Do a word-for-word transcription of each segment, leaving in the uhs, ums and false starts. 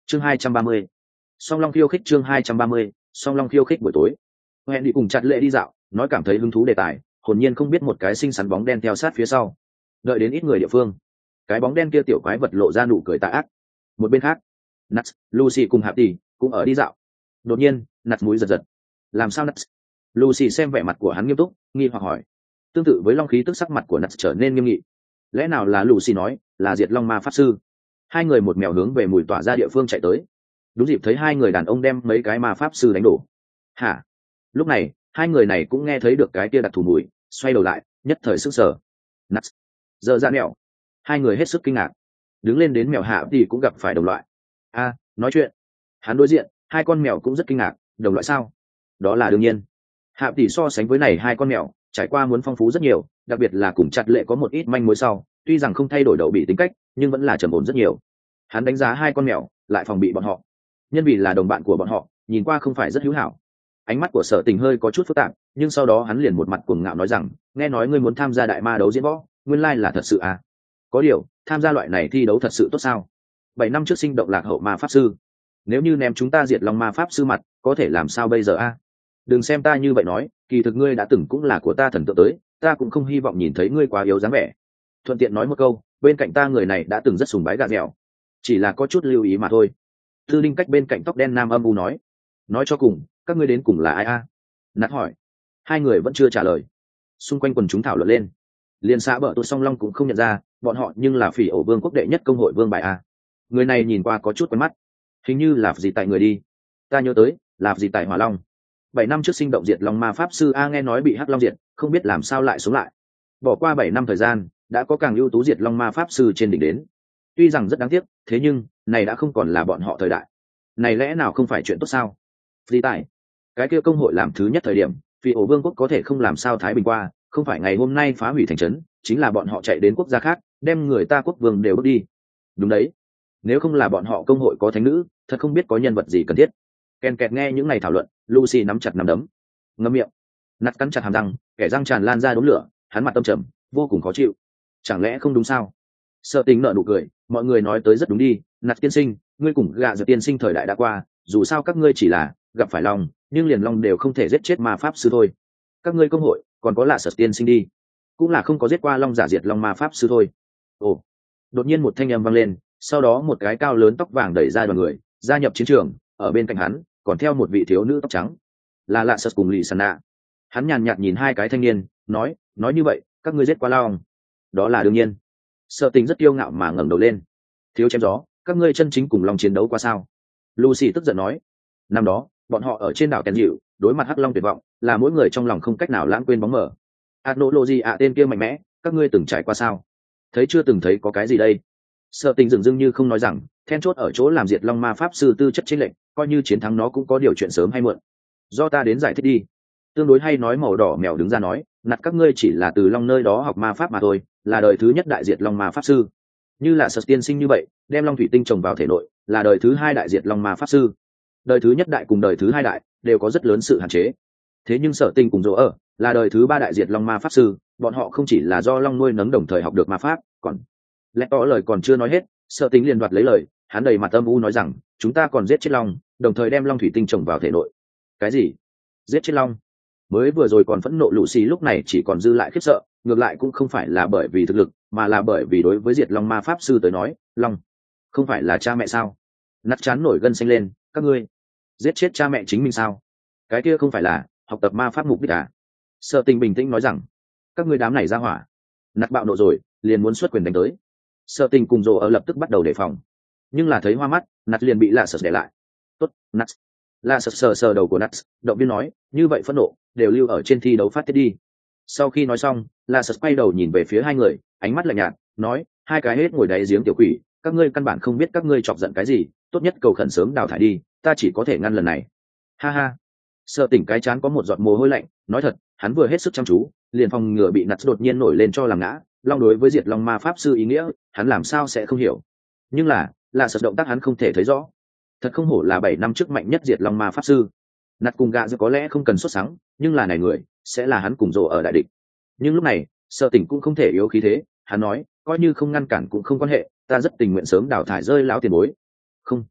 chương hai trăm ba mươi song long khiêu khích chương hai trăm ba mươi song long khiêu khích buổi tối hẹn đi cùng chặt lệ đi dạo, nói cảm thấy hứng thú đề tài, hồn nhiên không biết một cái xinh xắn bóng đen theo sát phía sau. Đợi đến ít người địa phương, cái bóng đen kia tiểu quái vật lộ ra nụ cười tà ác. Một bên khác, Nuts, Lucy cùng Hạp Tỷ cũng ở đi dạo. Đột nhiên, Nuts mũi giật giật. Làm sao Nuts? Lucy xem vẻ mặt của hắn nghiêm túc, nghi hoặc hỏi. Tương tự với long khí tức sắc mặt của Nuts trở nên nghiêm nghị. Lẽ nào là Lucy nói, là diệt long ma pháp sư? Hai người một mèo hướng về mùi tỏa ra địa phương chạy tới. Đúng dịp thấy hai người đàn ông đem mấy cái ma pháp sư đánh đổ. Hả? Lúc này, hai người này cũng nghe thấy được cái kia đặc thù mùi, xoay đầu lại, nhất thời sức sở. Nuts, giờ ra mèo. Hai người hết sức kinh ngạc. Đứng lên đến mèo Hạ thì cũng gặp phải đồng loại. A, nói chuyện. Hắn đối diện, hai con mèo cũng rất kinh ngạc, đồng loại sao? Đó là đương nhiên. Hạ tỷ so sánh với này hai con mèo, trải qua muốn phong phú rất nhiều, đặc biệt là cùng chặt lệ có một ít manh mối sau, tuy rằng không thay đổi đậu bị tính cách, nhưng vẫn là trầm ổn rất nhiều. Hắn đánh giá hai con mèo, lại phòng bị bọn họ. Nhân vì là đồng bạn của bọn họ, nhìn qua không phải rất hữu hảo. Ánh mắt của Sở Tình hơi có chút phức tạp, nhưng sau đó hắn liền một mặt cuồng ngạo nói rằng, nghe nói ngươi muốn tham gia đại ma đấu diễn võ, nguyên lai là thật sự à? Có điều, tham gia loại này thi đấu thật sự tốt sao? Bảy năm trước sinh động lạc hậu ma pháp sư, nếu như ném chúng ta diệt long ma pháp sư mặt, có thể làm sao bây giờ a? À? Đừng xem ta như vậy nói, kỳ thực ngươi đã từng cũng là của ta thần tượng tới, ta cũng không hy vọng nhìn thấy ngươi quá yếu dáng vẻ. Thuận tiện nói một câu, bên cạnh ta người này đã từng rất sùng bái gà dẻo, chỉ là có chút lưu ý mà thôi. Tư Đinh cách bên cạnh tóc đen nam âm u nói, nói cho cùng, các ngươi đến cùng là ai a? À? Nát hỏi. Hai người vẫn chưa trả lời. Xung quanh quần chúng thảo luận lên. Liên xã bờ tôi song long cũng không nhận ra, bọn họ nhưng là phỉ ổ vương quốc đệ nhất công hội vương bài a. Người này nhìn qua có chút quen mắt, hình như là gì tại người đi. Ta nhớ tới, là gì tại hỏa long. Bảy năm trước sinh động diệt long ma pháp sư a nghe nói bị hắc long diệt, không biết làm sao lại sống lại. Bỏ qua bảy năm thời gian, đã có càng ưu tú diệt long ma pháp sư trên đỉnh đến. Tuy rằng rất đáng tiếc, thế nhưng này đã không còn là bọn họ thời đại. Này lẽ nào không phải chuyện tốt sao? Gì tại cái kia công hội làm thứ nhất thời điểm, vì ổ vương quốc có thể không làm sao thái bình qua, không phải ngày hôm nay phá hủy thành trấn, chính là bọn họ chạy đến quốc gia khác, đem người ta quốc vương đều bước đi. Đúng đấy, nếu không là bọn họ công hội có thánh nữ, thật không biết có nhân vật gì cần thiết. Ken kẹt nghe những ngày thảo luận, Lucy nắm chặt nắm đấm, ngậm miệng, nát cắn chặt hàm răng, kẻ răng tràn lan ra đốm lửa, hắn mặt tâm trầm, vô cùng khó chịu. Chẳng lẽ không đúng sao? Sợ Tình nở nụ cười, mọi người nói tới rất đúng đi, nát tiên sinh, ngươi cùng gạ giật tiên sinh thời đại đã qua, dù sao các ngươi chỉ là gặp phải long, nhưng liền long đều không thể giết chết ma pháp sư thôi. Các ngươi công hội còn có là Sợ tiên sinh đi, cũng là không có giết qua long giả diệt long ma pháp sư thôi. Ồ, đột nhiên một thanh âm vang lên, sau đó một cái cao lớn tóc vàng đẩy ra đoàn người, gia nhập chiến trường. Ở bên cạnh hắn còn theo một vị thiếu nữ tóc trắng, là lạ Sợ cùng lì Sana. Hắn nhàn nhạt nhìn hai cái thanh niên, nói, nói như vậy, các ngươi giết qua long? Đó là đương nhiên. Sợ Tình rất kiêu ngạo mà ngẩng đầu lên. Thiếu chém gió, các ngươi chân chính cùng long chiến đấu qua sao? Lucy tức giận nói. Năm đó, bọn họ ở trên đảo Kèn Dịu, đối mặt hắc long tuyệt vọng, là mỗi người trong lòng không cách nào lãng quên bóng mờ. Adnology ạ tên kia mạnh mẽ, các ngươi từng trải qua sao? Thấy chưa từng thấy có cái gì đây? Sợ Tình dường dưng như không nói rằng, then chốt ở chỗ làm diệt long ma pháp sư tư chất chênh lệnh, coi như chiến thắng nó cũng có điều chuyện sớm hay muộn. Do ta đến giải thích đi. Tương đối hay nói màu đỏ mèo đứng ra nói, nạt các ngươi chỉ là từ long nơi đó học ma pháp mà thôi, là đời thứ nhất đại diệt long ma pháp sư. Như là Sợ tiên sinh như vậy, đem long thủy tinh trồng vào thể nội, là đời thứ hai đại diệt long ma pháp sư. Đời thứ nhất đại cùng đời thứ hai đại đều có rất lớn sự hạn chế. Thế nhưng Sở Tình cùng Dỗ ở là đời thứ ba đại diệt long ma pháp sư, bọn họ không chỉ là do long nuôi nấng đồng thời học được ma pháp, còn lẽ tỏ lời còn chưa nói hết, Sở Tình liền đoạt lấy lời, hắn đầy mặt âm u nói rằng, chúng ta còn giết chết long, đồng thời đem long thủy tinh trồng vào thể nội. Cái gì? Giết chết long? Mới vừa rồi còn phẫn nộ Lucy lúc này chỉ còn dư lại khiếp sợ, ngược lại cũng không phải là bởi vì thực lực, mà là bởi vì đối với diệt long ma pháp sư tới nói, long không phải là cha mẹ sao? Nát chán nổi gân xanh lên, các ngươi giết chết cha mẹ chính mình sao? Cái kia không phải là học tập ma pháp mục đích à? Sợ Tình bình tĩnh nói rằng, các ngươi đám này ra hỏa. Nát bạo nộ rồi, liền muốn xuất quyền đánh tới. Sợ Tình cùng Dỗ ở lập tức bắt đầu đề phòng, nhưng là thấy hoa mắt, Nát liền bị lạ sật để lại. Tốt, Nát. Lạ sật sờ sờ đầu của Nát, động viên nói, như vậy phẫn nộ đều lưu ở trên thi đấu phát tiết đi. Sau khi nói xong, lạ sật quay đầu nhìn về phía hai người, ánh mắt lạnh nhạt, nói, hai cái hết ngồi đáy giếng tiểu quỷ, các ngươi căn bản không biết các ngươi chọc giận cái gì, tốt nhất cầu khẩn sớm đào thải đi, ta chỉ có thể ngăn lần này. Ha ha. Sợ Tình cái chán có một giọt mồ hôi lạnh, nói thật, hắn vừa hết sức chăm chú, liền phòng ngừa bị Nát đột nhiên nổi lên cho làm ngã. Long đối với diệt long ma pháp sư ý nghĩa, hắn làm sao sẽ không hiểu. Nhưng là, là sợ động tác hắn không thể thấy rõ. Thật không hổ là bảy năm trước mạnh nhất diệt long ma pháp sư. Nát cùng gạ có lẽ không cần xuất sáng, nhưng là này người sẽ là hắn cùng Dỗ ở đại địch. Nhưng lúc này, Sợ Tình cũng không thể yếu khí thế, hắn nói, coi như không ngăn cản cũng không quan hệ, ta rất tình nguyện sớm đào thải rơi lão tiền bối. Không.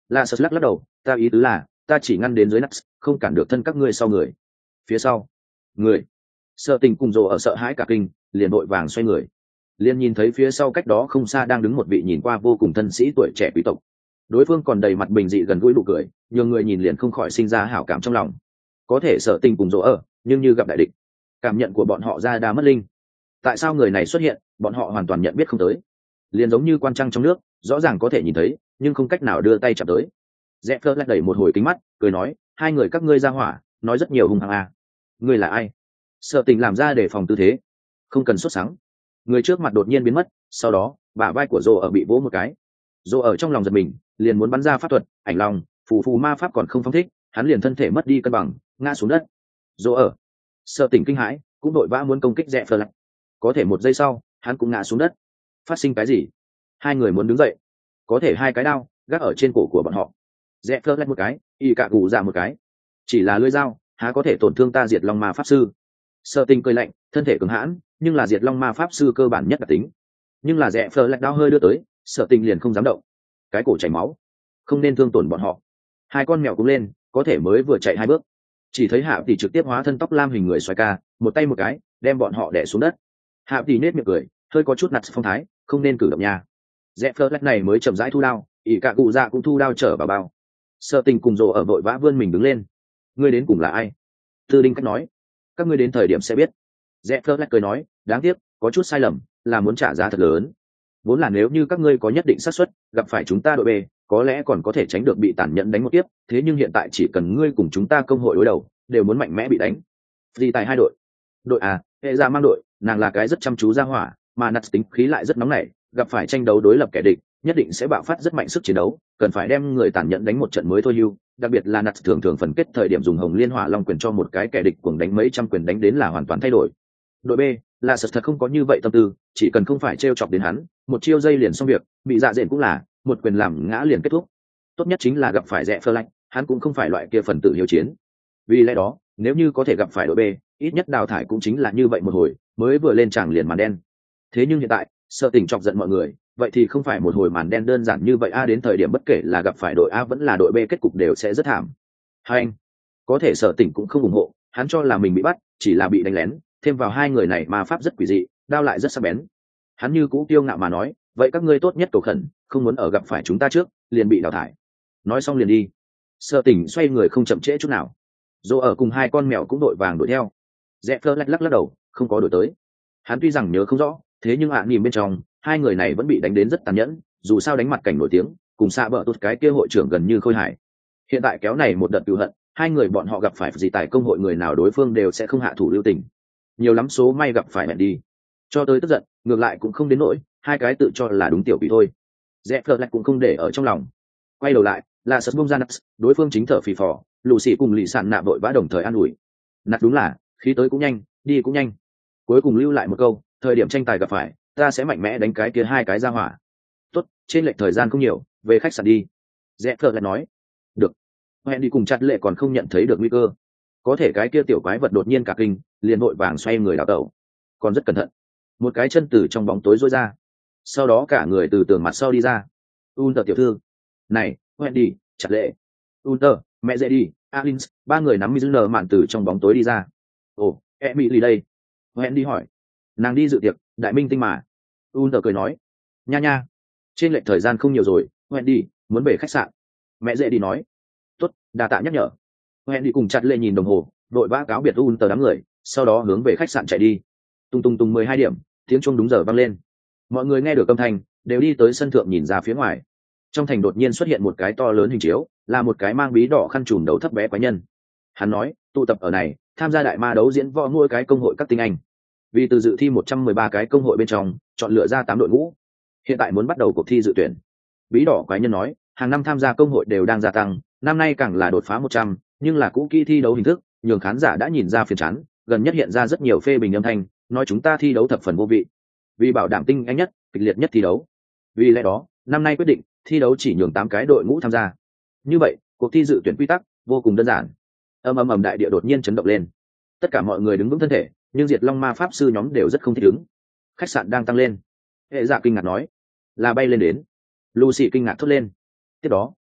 La Sơ lắc lắc đầu, ta ý tứ là ta chỉ ngăn đến dưới nắp, không cản được thân các ngươi sau người. Phía sau người Sợ Tình cùng Rồ ở sợ hãi cả kinh, liền vội vàng xoay người, liền nhìn thấy phía sau cách đó không xa đang đứng một vị nhìn qua vô cùng thân sĩ tuổi trẻ quý tộc. Đối phương còn đầy mặt bình dị gần gũi nụ cười, nhiều người nhìn liền không khỏi sinh ra hảo cảm trong lòng. Có thể Sợ Tình cùng Rồ ở, nhưng như gặp đại địch, cảm nhận của bọn họ ra đa mất linh. Tại sao người này xuất hiện, bọn họ hoàn toàn nhận biết không tới. Liền giống như quan trăng trong nước, rõ ràng có thể nhìn thấy, nhưng không cách nào đưa tay chạm tới. Rẽ Fleur lại đẩy một hồi kính mắt, cười nói, hai người các ngươi ra hỏa, nói rất nhiều hung hăng à. Ngươi là ai? Sợ Tình làm ra để phòng tư thế, không cần sốt sắng. Người trước mặt đột nhiên biến mất, sau đó bả vai của Rồ ở bị vỗ một cái. Rồ ở trong lòng giật mình, liền muốn bắn ra pháp thuật, ảnh lòng, phù phù ma pháp còn không phóng thích, hắn liền thân thể mất đi cân bằng, ngã xuống đất. Rồ ở, Sợ Tình kinh hãi, cũng đội vã muốn công kích Rẽ Fleur lại. Có thể một giây sau, hắn cũng ngã xuống đất. Phát sinh cái gì? Hai người muốn đứng dậy, có thể hai cái đao gác ở trên cổ của bọn họ. Rẽ Fleur lại một cái, y cả gù ra một cái, chỉ là lưỡi dao há có thể tổn thương ta Diệt Long Ma pháp sư. Sợ Tình cười lạnh, thân thể cứng hãn, nhưng là Diệt Long Ma pháp sư cơ bản nhất đặc tính. Nhưng là Rẽ Fleur lại đao hơi đưa tới, Sợ Tình liền không dám động, cái cổ chảy máu, không nên thương tổn bọn họ. Hai con mèo cũng lên, có thể mới vừa chạy hai bước, chỉ thấy Hạ Tỷ trực tiếp hóa thân tóc lam hình người xoay ca, một tay một cái đem bọn họ đè xuống đất. Hạ Tỷ nết miệng cười, hơi có chút nạt phong thái, không nên cử động nha. Rẽ Fleur lại này mới chậm rãi thu đao, ỷ cả cụ dạ cũng thu đao trở vào bao. Sợ Tình cùng Rồ ở vội vã vươn mình đứng lên. Ngươi đến cùng là ai? Tư Đinh cách nói. Các ngươi đến thời điểm sẽ biết. Rẽ Fleur lại cười nói, đáng tiếc, có chút sai lầm, là muốn trả giá thật lớn. Vốn là nếu như các ngươi có nhất định xác suất gặp phải chúng ta đội B, có lẽ còn có thể tránh được bị tàn nhẫn đánh một tiếp. Thế nhưng hiện tại chỉ cần ngươi cùng chúng ta công hội đối đầu, đều muốn mạnh mẽ bị đánh. Vì tại hai đội. Đội A, hệ ra mang đội, nàng là cái rất chăm chú ra hỏa, mà nạt tính khí lại rất nóng nảy, gặp phải tranh đấu đối lập kẻ địch, nhất định sẽ bạo phát rất mạnh sức chiến đấu, cần phải đem người tàn nhẫn đánh một trận mới thôi hưu. Đặc biệt là nạt thường thường phần kết thời điểm dùng hồng liên hỏa long quyền cho một cái kẻ địch cuồng đánh mấy trăm quyền đánh đến là hoàn toàn thay đổi. Đội B là sật thật không có như vậy tâm tư, chỉ cần không phải trêu chọc đến hắn, một chiêu dây liền xong việc, bị dạ dện cũng là một quyền làm ngã liền kết thúc. Tốt nhất chính là gặp phải Rẽ Fleur lạnh, hắn cũng không phải loại kia phần tử hiếu chiến. Vì lẽ đó, nếu như có thể gặp phải đội B, ít nhất đào thải cũng chính là như vậy một hồi, mới vừa lên tràng liền màn đen. Thế nhưng hiện tại, Sợ Tình chọc giận mọi người, vậy thì không phải một hồi màn đen đơn giản như vậy a, đến thời điểm bất kể là gặp phải đội A vẫn là đội B kết cục đều sẽ rất thảm. Hai anh, có thể Sợ Tình cũng không ủng hộ, hắn cho là mình bị bắt, chỉ là bị đánh lén, thêm vào hai người này ma pháp rất quỷ dị, đao lại rất sắc bén. Hắn như cũ kiêu ngạo mà nói, vậy các ngươi tốt nhất cầu khẩn, không muốn ở gặp phải chúng ta trước, liền bị đào thải. Nói xong liền đi. Sợ Tình xoay người không chậm trễ chút nào. Dỗ ở cùng hai con mèo cũng đội vàng đuổi theo. Rẽ Fleur lắc lắc lắc đầu, không có đuổi tới. Hắn tuy rằng nhớ không rõ, thế nhưng ạ à, nhìn bên trong, hai người này vẫn bị đánh đến rất tàn nhẫn, dù sao đánh mặt cảnh nổi tiếng, cùng xạ bợ tụt cái kia hội trưởng gần như khôi hài. Hiện tại kéo này một đợt cựu hận, hai người bọn họ gặp phải gì tại công hội người nào đối phương đều sẽ không hạ thủ lưu tình. Nhiều lắm số may gặp phải mẹ đi. Cho tới tức giận, ngược lại cũng không đến nỗi, hai cái tự cho là đúng tiểu bị thôi. Rẽ Fleur lại cũng không để ở trong lòng. Quay đầu lại, là sật bung ra nats, đối phương chính thở phì phò, lù xì cùng lì sạn nạ vội vã đồng thời an ủi. Nặt đúng là, khí tới cũng nhanh, đi cũng nhanh. Cuối cùng lưu lại một câu, thời điểm tranh tài gặp phải, ta sẽ mạnh mẽ đánh cái kia hai cái ra hỏa. Tốt, trên lệch thời gian không nhiều, về khách sạn đi. Rẽ Fleur lại nói. Được. Hẹn đi cùng chặt lệ còn không nhận thấy được nguy cơ. Có thể cái kia tiểu quái vật đột nhiên cả kinh, liền vội vàng xoay người đảo tẩu. Còn rất cẩn thận. Một cái chân từ trong bóng tối rối ra. Sau đó cả người từ tường mặt sau đi ra. Unter tiểu thư. Này, hẹn đi, chặt lệ. Unter, mẹ dễ đi, Alins, ba người nắm mi nở mạn từ trong bóng tối đi ra. Ồ, Emily đây. Hẹn đi hỏi. Nàng đi dự tiệc, đại minh tinh mà. Unter cười nói. Nha nha. Trên lệch thời gian không nhiều rồi, hẹn đi, muốn về khách sạn. Mẹ dễ đi nói. Tốt, đà tạ nhắc nhở. Hẹn đi cùng chặt lệ nhìn đồng hồ, đội vã cáo biệt Unter đám người, sau đó hướng về khách sạn chạy đi. Tung tung tung mười hai điểm, tiếng chuông đúng giờ vang lên. Mọi người nghe được âm thanh, đều đi tới sân thượng nhìn ra phía ngoài. Trong thành đột nhiên xuất hiện một cái to lớn hình chiếu, là một cái mang bí đỏ khăn trùm đầu thấp bé quái nhân. Hắn nói, tụ tập ở này, tham gia đại ma đấu diễn võ mỗi cái công hội các tinh anh. Vì từ dự thi một trăm mười ba cái công hội bên trong, chọn lựa ra tám đội ngũ. Hiện tại muốn bắt đầu cuộc thi dự tuyển. Bí đỏ quái nhân nói, hàng năm tham gia công hội đều đang gia tăng, năm nay càng là đột phá một trăm, nhưng là cũ kỹ thi đấu hình thức, nhường khán giả đã nhìn ra phiền chán, gần nhất hiện ra rất nhiều phê bình âm thanh, nói chúng ta thi đấu thập phần vô vị. Vì bảo đảm tinh anh nhất, kịch liệt nhất thi đấu. Vì lẽ đó, năm nay quyết định, thi đấu chỉ nhường tám cái đội ngũ tham gia. Như vậy, cuộc thi dự tuyển quy tắc vô cùng đơn giản. Ầm ầm ầm, đại địa đột nhiên chấn động lên. Tất cả mọi người đứng vững thân thể, nhưng Diệt Long Ma pháp sư nhóm đều rất không thích ứng. Khách sạn đang tăng lên. Hệ Dạ kinh ngạc nói, là bay lên đến. Lucy kinh ngạc thốt lên. Tiếp đó,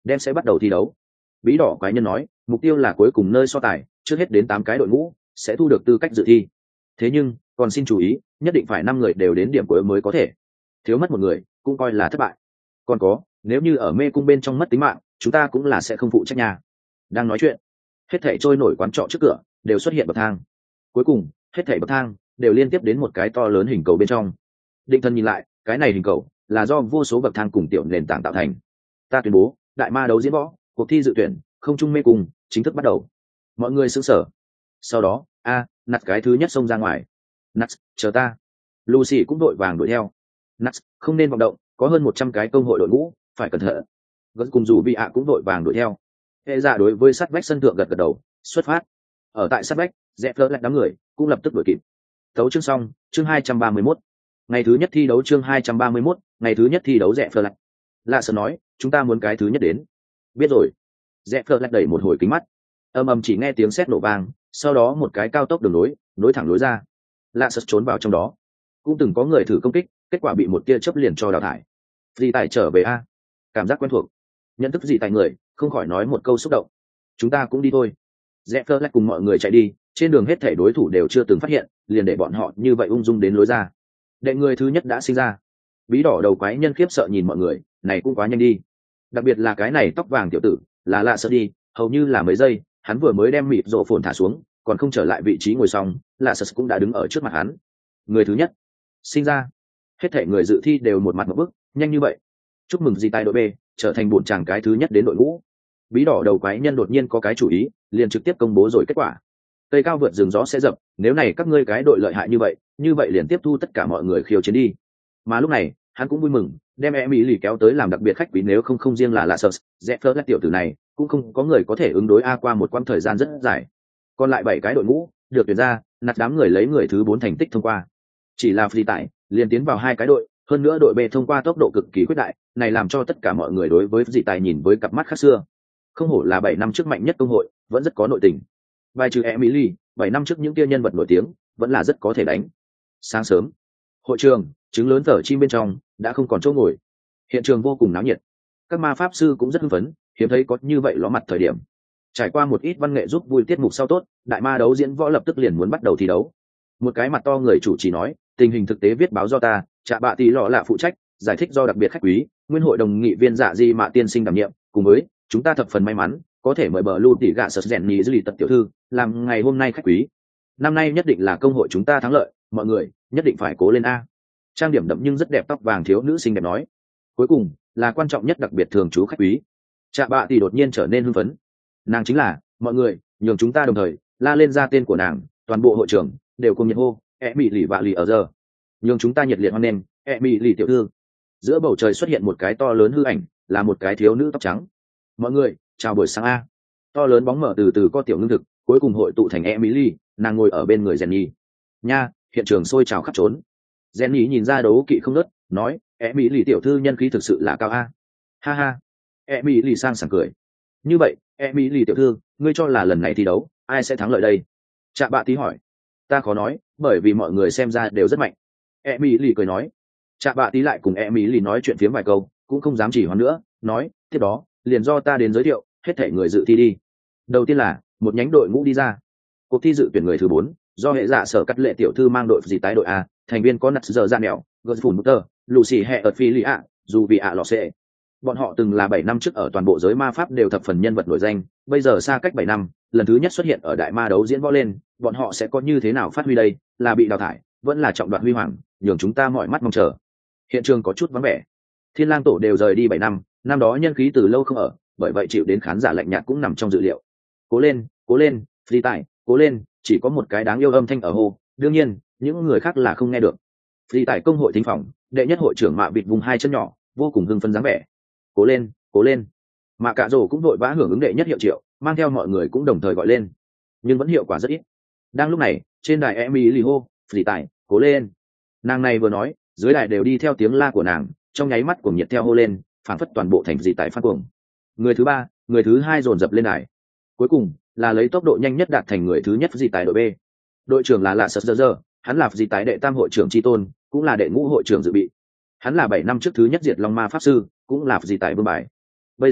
đem sẽ bắt đầu thi đấu. Bí đỏ quái nhân nói mục tiêu là cuối cùng nơi so tài, trước hết đến tám cái đội ngũ sẽ thu được tư cách dự thi. Thế nhưng còn xin chú ý, nhất định phải năm người đều đến điểm cuối mới có thể, thiếu mất một người cũng coi là thất bại. Còn có, nếu như ở mê cung bên trong mất tính mạng, chúng ta cũng là sẽ không phụ trách nhà. Đang nói chuyện, hết thảy trôi nổi quán trọ trước cửa đều xuất hiện bậc thang. Cuối cùng hết thảy bậc thang đều liên tiếp đến một cái to lớn hình cầu bên trong. Định Thần nhìn lại, cái này hình cầu là do vô số bậc thang cùng tiểu nền tảng tạo thành. Ta tuyên bố đại ma đấu diễn võ cuộc thi dự tuyển không trung mê cung chính thức bắt đầu. Mọi người sững sờ. Sau đó a à, nặt cái thứ nhất xông ra ngoài. Nặt, chờ ta. Lucy cũng đội vàng đuổi theo. Nặt, không nên vọng động, có hơn một trăm cái công hội đội ngũ, phải cẩn thận. Gật cùng dù bị ạ cũng đội vàng đuổi theo. Hệ giả đối với sát vách sân thượng gật gật đầu, xuất phát. Ở tại sát vách, dẹp lỡ lại đám người cũng lập tức đuổi kịp. Tấu chương xong, chương hai trăm ba mươi mốt. Ngày thứ nhất thi đấu chương hai trăm ba mươi mốt, ngày thứ nhất thi đấu dẹp lỡ lại. Lạ sợ nói, chúng ta muốn cái thứ nhất đến. Biết rồi. Dẹp lỡ lại đẩy một hồi kính mắt. Ầm ầm chỉ nghe tiếng sét nổ vang, sau đó một cái cao tốc đường nối, nối thẳng lối ra. Lạ sợ trốn vào trong đó. Cũng từng có người thử công kích, kết quả bị một tia chớp liền cho đào thải. Dị tài trở về a. Cảm giác quen thuộc. Nhận thức dị tài người, không khỏi nói một câu xúc động. Chúng ta cũng đi thôi. Dẹp lỡ lại cùng mọi người chạy đi, trên đường hết thảy đối thủ đều chưa từng phát hiện, liền để bọn họ như vậy ung dung đến lối ra. Đệ người thứ nhất đã sinh ra. Bí đỏ đầu quái nhân khiếp sợ nhìn mọi người, này cũng quá nhanh đi. Đặc biệt là cái này tóc vàng tiểu tử, là lạ sợ đi, hầu như là mấy giây, hắn vừa mới đem mịt rộ phồn thả xuống, còn không trở lại vị trí ngồi xong, lạ sợ cũng đã đứng ở trước mặt hắn. Người thứ nhất sinh ra. Hết thảy người dự thi đều một mặt một bức, nhanh như vậy. Chúc mừng gì tài đội B, trở thành bổn chàng cái thứ nhất đến đội ngũ. Bí đỏ đầu quái nhân đột nhiên có cái chủ ý, liền trực tiếp công bố rồi kết quả. Cây cao vượt rừng gió sẽ dập, nếu này các ngươi cái đội lợi hại như vậy, như vậy liền tiếp thu tất cả mọi người khiêu chiến đi. Mà lúc này, hắn cũng vui mừng, đem Emily kéo tới làm đặc biệt khách quý, nếu không không riêng là Lassus, Zephyr là tiểu tử này, cũng không có người có thể ứng đối a qua một quãng thời gian rất dài. Còn lại bảy cái đội ngũ được tuyển ra, nạt đám người lấy người thứ bốn thành tích thông qua. Chỉ là phi tại liền tiến vào hai cái đội, hơn nữa đội B thông qua tốc độ cực kỳ quyết đại, này làm cho tất cả mọi người đối với dị tài nhìn với cặp mắt khác xưa. Không hổ là bảy năm trước mạnh nhất công hội, vẫn rất có nội tình. Bài trừ Emily, bảy năm trước những kia nhân vật nổi tiếng, vẫn là rất có thể đánh. Sáng sớm, hội trường, trứng lớn tở chim bên trong đã không còn chỗ ngồi. Hiện trường vô cùng náo nhiệt. Các ma pháp sư cũng rất hưng phấn, hiếm thấy có như vậy ló mặt thời điểm. Trải qua một ít văn nghệ giúp vui tiết mục sau tốt, đại ma đấu diễn võ lập tức liền muốn bắt đầu thi đấu. Một cái mặt to người chủ trì nói, tình hình thực tế viết báo do ta, Trạ Bạ Tỷ Lọ là phụ trách, giải thích do đặc biệt khách quý, nguyên hội đồng nghị viên Dạ Di Mạ tiên sinh đảm nhiệm, cùng với chúng ta thập phần may mắn có thể mời bờ lưu tỷ gạ sật rèn nhì dư lì tật tiểu thư làm ngày hôm nay khách quý. Năm nay nhất định là công hội chúng ta thắng lợi, mọi người nhất định phải cố lên a. Trang điểm đậm nhưng rất đẹp tóc vàng thiếu nữ xinh đẹp nói. Cuối cùng là quan trọng nhất đặc biệt thường trú khách quý. Trạ Bạ Tỷ đột nhiên trở nên hưng phấn. Nàng chính là mọi người nhường chúng ta đồng thời la lên ra tên của nàng, toàn bộ hội trưởng đều cùng nhiệt hô e mỹ lì vạ lì ở giờ, nhường chúng ta nhiệt liệt hoan nghênh e mỹ lì tiểu thư. Giữa bầu trời xuất hiện một cái to lớn hư ảnh, là một cái thiếu nữ tóc trắng. Mọi người chào buổi sáng a. To lớn bóng mở từ từ có tiểu ngưng thực, cuối cùng hội tụ thành Emily, nàng ngồi ở bên người Jenny. Nha, hiện trường sôi trào khắp trốn. Jenny nhìn ra đấu kỵ không nớt, nói, Emily tiểu thư nhân khí thực sự là cao a. Ha ha. Emily sang sảng cười. Như vậy, Emily tiểu thư, ngươi cho là lần này thi đấu, ai sẽ thắng lợi đây? Trạ Bạ Tí hỏi. Ta khó nói, bởi vì mọi người xem ra đều rất mạnh. Emily cười nói. Trạ Bạ Tí lại cùng Emily nói chuyện phiếm vài câu, cũng không dám chỉ hoãn nữa, nói, tiếp đó, liền do ta đến giới thiệu, hết thảy người dự thi đi. Đầu tiên là một nhánh đội ngũ đi ra. Cuộc thi dự tuyển người thứ bốn, do hệ dạ sở cắt lệ tiểu thư mang đội gì tái đội A, thành viên có nặt giờ ra nẻo, Gertrude Mutter, Lucy hệ ở Phi Lý ạ, dù vì ạ lọ xệ. Bọn họ từng là bảy năm trước ở toàn bộ giới ma pháp đều thập phần nhân vật nổi danh, bây giờ xa cách bảy năm, lần thứ nhất xuất hiện ở đại ma đấu diễn võ lên, bọn họ sẽ có như thế nào phát huy đây, là bị đào thải, vẫn là trọng đoạt huy hoàng, nhường chúng ta mọi mắt mong chờ. Hiện trường có chút vắng vẻ. Thiên Lang tổ đều rời đi bảy năm, năm đó nhân khí từ lâu không ở, bởi vậy chịu đến khán giả lạnh nhạt cũng nằm trong dự liệu. Cố lên, cố lên, phi tài, cố lên, chỉ có một cái đáng yêu âm thanh ở hô, đương nhiên, những người khác là không nghe được. Phi tài công hội thính phòng, đệ nhất hội trưởng Mạ Vịt vùng hai chân nhỏ, vô cùng hưng phấn dáng vẻ. Cố lên, cố lên. Mạ Cạ Rồ cũng vội vã hưởng ứng đệ nhất hiệu triệu, mang theo mọi người cũng đồng thời gọi lên, nhưng vẫn hiệu quả rất ít. Đang lúc này, trên đài Emily hô, phi tài, cố lên. Nàng này vừa nói, dưới đài đều đi theo tiếng la của nàng, trong nháy mắt cuồng nhiệt theo hô lên, phảng phất toàn bộ thành dị tại phát cuồng. Người thứ ba, người thứ hai dồn dập lên đài. Cuối cùng là lấy tốc độ nhanh nhất đạt thành người thứ nhất dị tại đội B. Đội trưởng là Lạ Sật Giờ Giờ, hắn là dị tại đệ tam hội trưởng tri tôn, cũng là đệ ngũ hội trưởng dự bị. Hắn là bảy năm trước thứ nhất diệt long ma pháp sư, cũng là dị tại vương bài. Bây giờ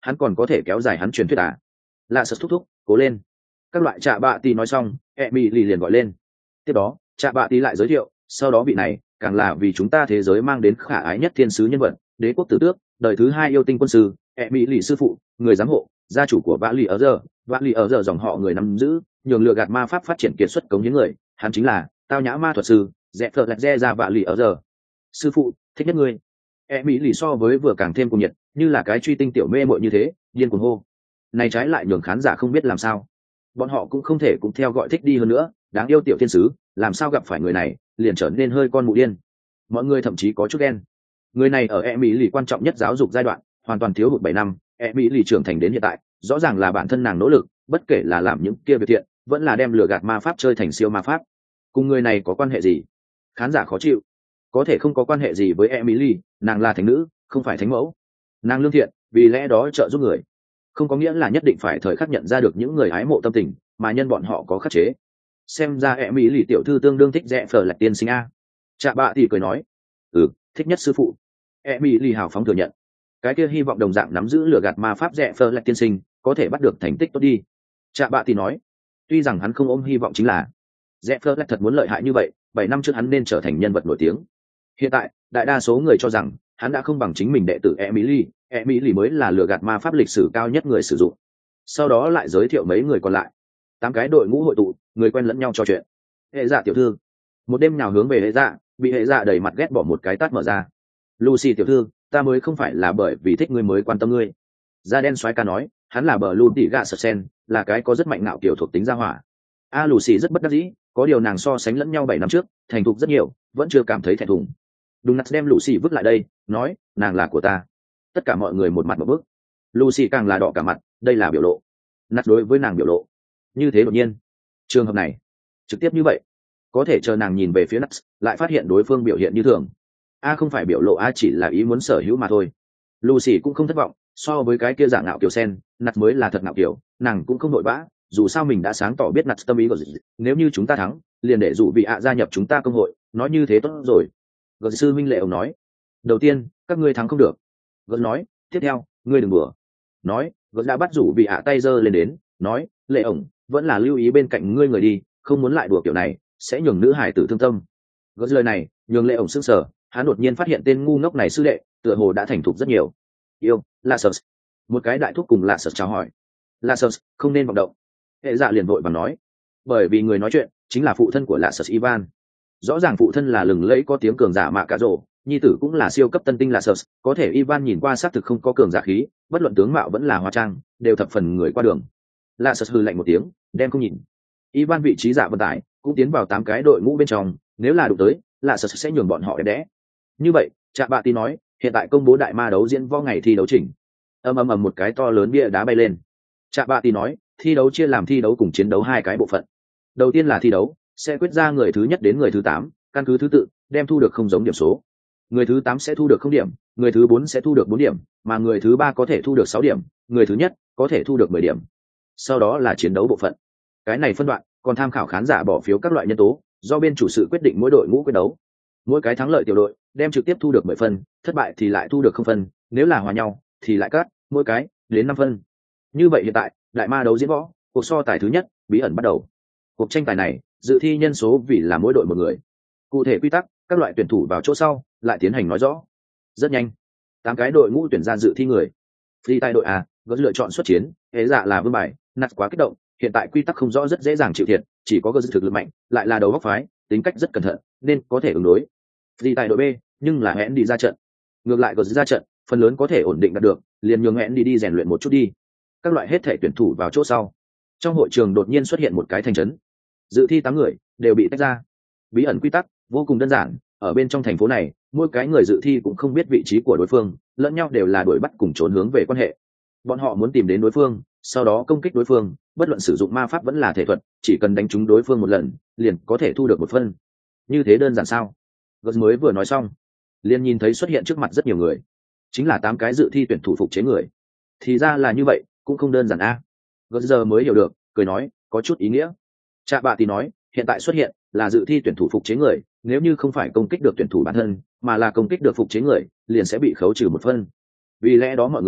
hắn còn có thể kéo dài hắn truyền thuyết à. Lạ sật thúc thúc cố lên. Các loại trạ bạ tì nói xong, e mỹ lì liền gọi lên. Tiếp đó trạ bạ tì lại giới thiệu, sau đó vị này càng là vì chúng ta thế giới mang đến khả ái nhất thiên sứ nhân vật, đế quốc tử tước, đời thứ hai yêu tinh quân sư, e mỹ lì sư phụ, người giám hộ, gia chủ của vã lì ở giờ, vã lì ở giờ dòng họ người nắm giữ, nhường lừa gạt ma pháp phát triển kiệt xuất cống hiến người, hắn chính là tao nhã ma thuật sư, dẹp phật lạch re ra vã lì ở giờ. Sư phụ thích nhất ngươi. E mỹ lì so với vừa càng thêm cuồng nhiệt, như là cái truy tinh tiểu mê muội như thế, điên cuồng hô. Này trái lại nhường khán giả không biết làm sao. Bọn họ cũng không thể cũng theo gọi thích đi hơn nữa, đáng yêu tiểu thiên sứ, làm sao gặp phải người này, liền trở nên hơi con mụ điên. Mọi người thậm chí có chút đen. Người này ở e mỹ lì quan trọng nhất giáo dục giai đoạn, hoàn toàn thiếu hụt bảy năm, e mỹ lì trưởng thành đến hiện tại, rõ ràng là bản thân nàng nỗ lực, bất kể là làm những kia việc thiện, vẫn là đem lừa gạt ma pháp chơi thành siêu ma pháp. Cùng người này có quan hệ gì? Khán giả khó chịu. Có thể không có quan hệ gì với Emily, nàng là thánh nữ, không phải thánh mẫu. Nàng lương thiện, vì lẽ đó trợ giúp người. Không có nghĩa là nhất định phải thời khắc nhận ra được những người ái mộ tâm tình, mà nhân bọn họ có khắc chế. Xem ra Emily tiểu thư tương đương thích rẽ phở lạch tiên sinh a. Trạ bạ thì cười nói, ừ, thích nhất sư phụ. Emily hào phóng thừa nhận. Cái kia hy vọng đồng dạng nắm giữ lừa gạt ma pháp rẽ phở lạch tiên sinh, có thể bắt được thành tích tốt đi. Trạ bạ thì nói, tuy rằng hắn không ôm hy vọng chính là rẽ phở lạch thật muốn lợi hại như vậy, bảy năm trước hắn nên trở thành nhân vật nổi tiếng. Hiện tại đại đa số người cho rằng hắn đã không bằng chính mình đệ tử Emily, Emily mới là lừa gạt ma pháp lịch sử cao nhất người sử dụng. Sau đó lại giới thiệu mấy người còn lại. Tám cái đội ngũ hội tụ, người quen lẫn nhau trò chuyện. Hệ dạ tiểu thư. Một đêm nào hướng về hệ dạ, bị hệ dạ đẩy mặt ghét bỏ một cái tát mở ra. Lucy tiểu thư, ta mới không phải là bởi vì thích ngươi mới quan tâm ngươi. Da đen soái ca nói, hắn là bờ lu tỉ gạ sờ sen, là cái có rất mạnh ngạo kiểu thuộc tính gia hỏa. A Lucy rất bất đắc dĩ, có điều nàng so sánh lẫn nhau bảy năm trước, thành thục rất nhiều, vẫn chưa cảm thấy thẹn thùng. Đúng nát đem Lucy vứt lại đây, nói, nàng là của ta. Tất cả mọi người một mặt một bước. Lucy càng là đỏ cả mặt, đây là biểu lộ. Nát đối với nàng biểu lộ. Như thế đột nhiên. Trường hợp này, trực tiếp như vậy. Có thể chờ nàng nhìn về phía Nát, lại phát hiện đối phương biểu hiện như thường. A không phải biểu lộ A chỉ là ý muốn sở hữu mà thôi. Lucy cũng không thất vọng, so với cái kia dạng ngạo kiều sen, Nát mới là thật ngạo kiều, nàng cũng không nội vã, dù sao mình đã sáng tỏ biết Nát tâm ý của gì. Nếu như chúng ta thắng, liền để dụ vị ạ gia nhập chúng ta công hội, nói như thế tốt rồi. Gật sư minh lệ ông nói, đầu tiên các ngươi thắng không được. Gật nói, tiếp theo ngươi đừng đùa. Nói, gật đã bắt rủ vị ạ tay giơ lên đến, nói, lệ ổng vẫn là lưu ý bên cạnh ngươi người đi, không muốn lại đùa kiểu này, sẽ nhường nữ hải tử thương tâm. Gật lời này nhường lệ ổng sững sờ, hắn đột nhiên phát hiện tên ngu ngốc này sư đệ tựa hồ đã thành thục rất nhiều. Yêu, là sợ. Một cái đại thúc cùng là sợ chào hỏi. Là sợ, không nên vọng động. Hệ dạ liền vội và nói, bởi vì người nói chuyện chính là phụ thân của lạ sợ Ivan. Rõ ràng phụ thân là lừng lẫy có tiếng cường giả mạ cả rổ, nhi tử cũng là siêu cấp tân tinh là sợ, có thể Ivan nhìn qua xác thực không có cường giả khí, bất luận tướng mạo vẫn là hóa trang, đều thập phần người qua đường. Là sợ hừ lạnh một tiếng, đem không nhìn. Ivan vị trí giả vận tải cũng tiến vào tám cái đội ngũ bên trong, nếu là đụng tới, là sợ sẽ nhường bọn họ đẹp đẽ. Như vậy, Trạ Bạ Tí nói, hiện tại công bố đại ma đấu diễn võ ngày thi đấu chỉnh. Ầm ầm ầm một cái to lớn bia đá bay lên. Trạ Bạ Tí nói, thi đấu chia làm thi đấu cùng chiến đấu hai cái bộ phận. Đầu tiên là thi đấu, sẽ quyết ra người thứ nhất đến người thứ tám, căn cứ thứ tự đem thu được không giống điểm số. Người thứ tám sẽ thu được không điểm, người thứ bốn sẽ thu được bốn điểm, mà người thứ ba có thể thu được sáu điểm, người thứ nhất có thể thu được mười điểm. Sau đó là chiến đấu bộ phận. Cái này phân đoạn còn tham khảo khán giả bỏ phiếu các loại nhân tố, do bên chủ sự quyết định mỗi đội ngũ quyết đấu. Mỗi cái thắng lợi tiểu đội đem trực tiếp thu được mười phân, thất bại thì lại thu được không phân, nếu là hòa nhau thì lại cắt mỗi cái đến năm phân. Như vậy hiện tại, đại ma đấu diễn võ, cuộc so tài thứ nhất bí ẩn bắt đầu. Cuộc tranh tài này, dự thi nhân số vì là mỗi đội một người. Cụ thể quy tắc, các loại tuyển thủ vào chỗ sau lại tiến hành nói rõ. Rất nhanh, tám cái đội ngũ tuyển ra dự thi người. Phi tại đội A, có lựa chọn xuất chiến, hễ dạ là vương bài, Nạt quá kích động, hiện tại quy tắc không rõ rất dễ dàng chịu thiệt, chỉ có cơ thực lực mạnh, lại là đầu góc phái, tính cách rất cẩn thận, nên có thể ứng đối. Phi tại đội B, nhưng là hẹn đi ra trận. Ngược lại có ra trận, phần lớn có thể ổn định đạt được, liền nhường hẹn đi đi rèn luyện một chút đi. Các loại hết thể tuyển thủ vào chỗ sau. Trong hội trường đột nhiên xuất hiện một cái thành trấn. Dự thi tám người đều bị tách ra. Bí ẩn quy tắc vô cùng đơn giản, ở bên trong thành phố này, mỗi cái người dự thi cũng không biết vị trí của đối phương, lẫn nhau đều là đuổi bắt cùng trốn hướng về quan hệ. Bọn họ muốn tìm đến đối phương, sau đó công kích đối phương, bất luận sử dụng ma pháp vẫn là thể thuật, chỉ cần đánh trúng đối phương một lần, liền có thể thu được một phân. Như thế đơn giản sao? Gớt mới vừa nói xong, liền nhìn thấy xuất hiện trước mặt rất nhiều người, chính là tám cái dự thi tuyển thủ phục chế người. Thì ra là như vậy, cũng không đơn giản a. À. Gớt giờ mới hiểu được, cười nói, có chút ý nghĩa. Trạ Bạ Tí nói, hiện tại xuất hiện là dự thi tuyển thủ phục chế người, nếu như không phải công kích được tuyển thủ bản thân, mà là công kích được phục chế người, liền sẽ bị khấu trừ một phân. Vì lẽ đó mọi người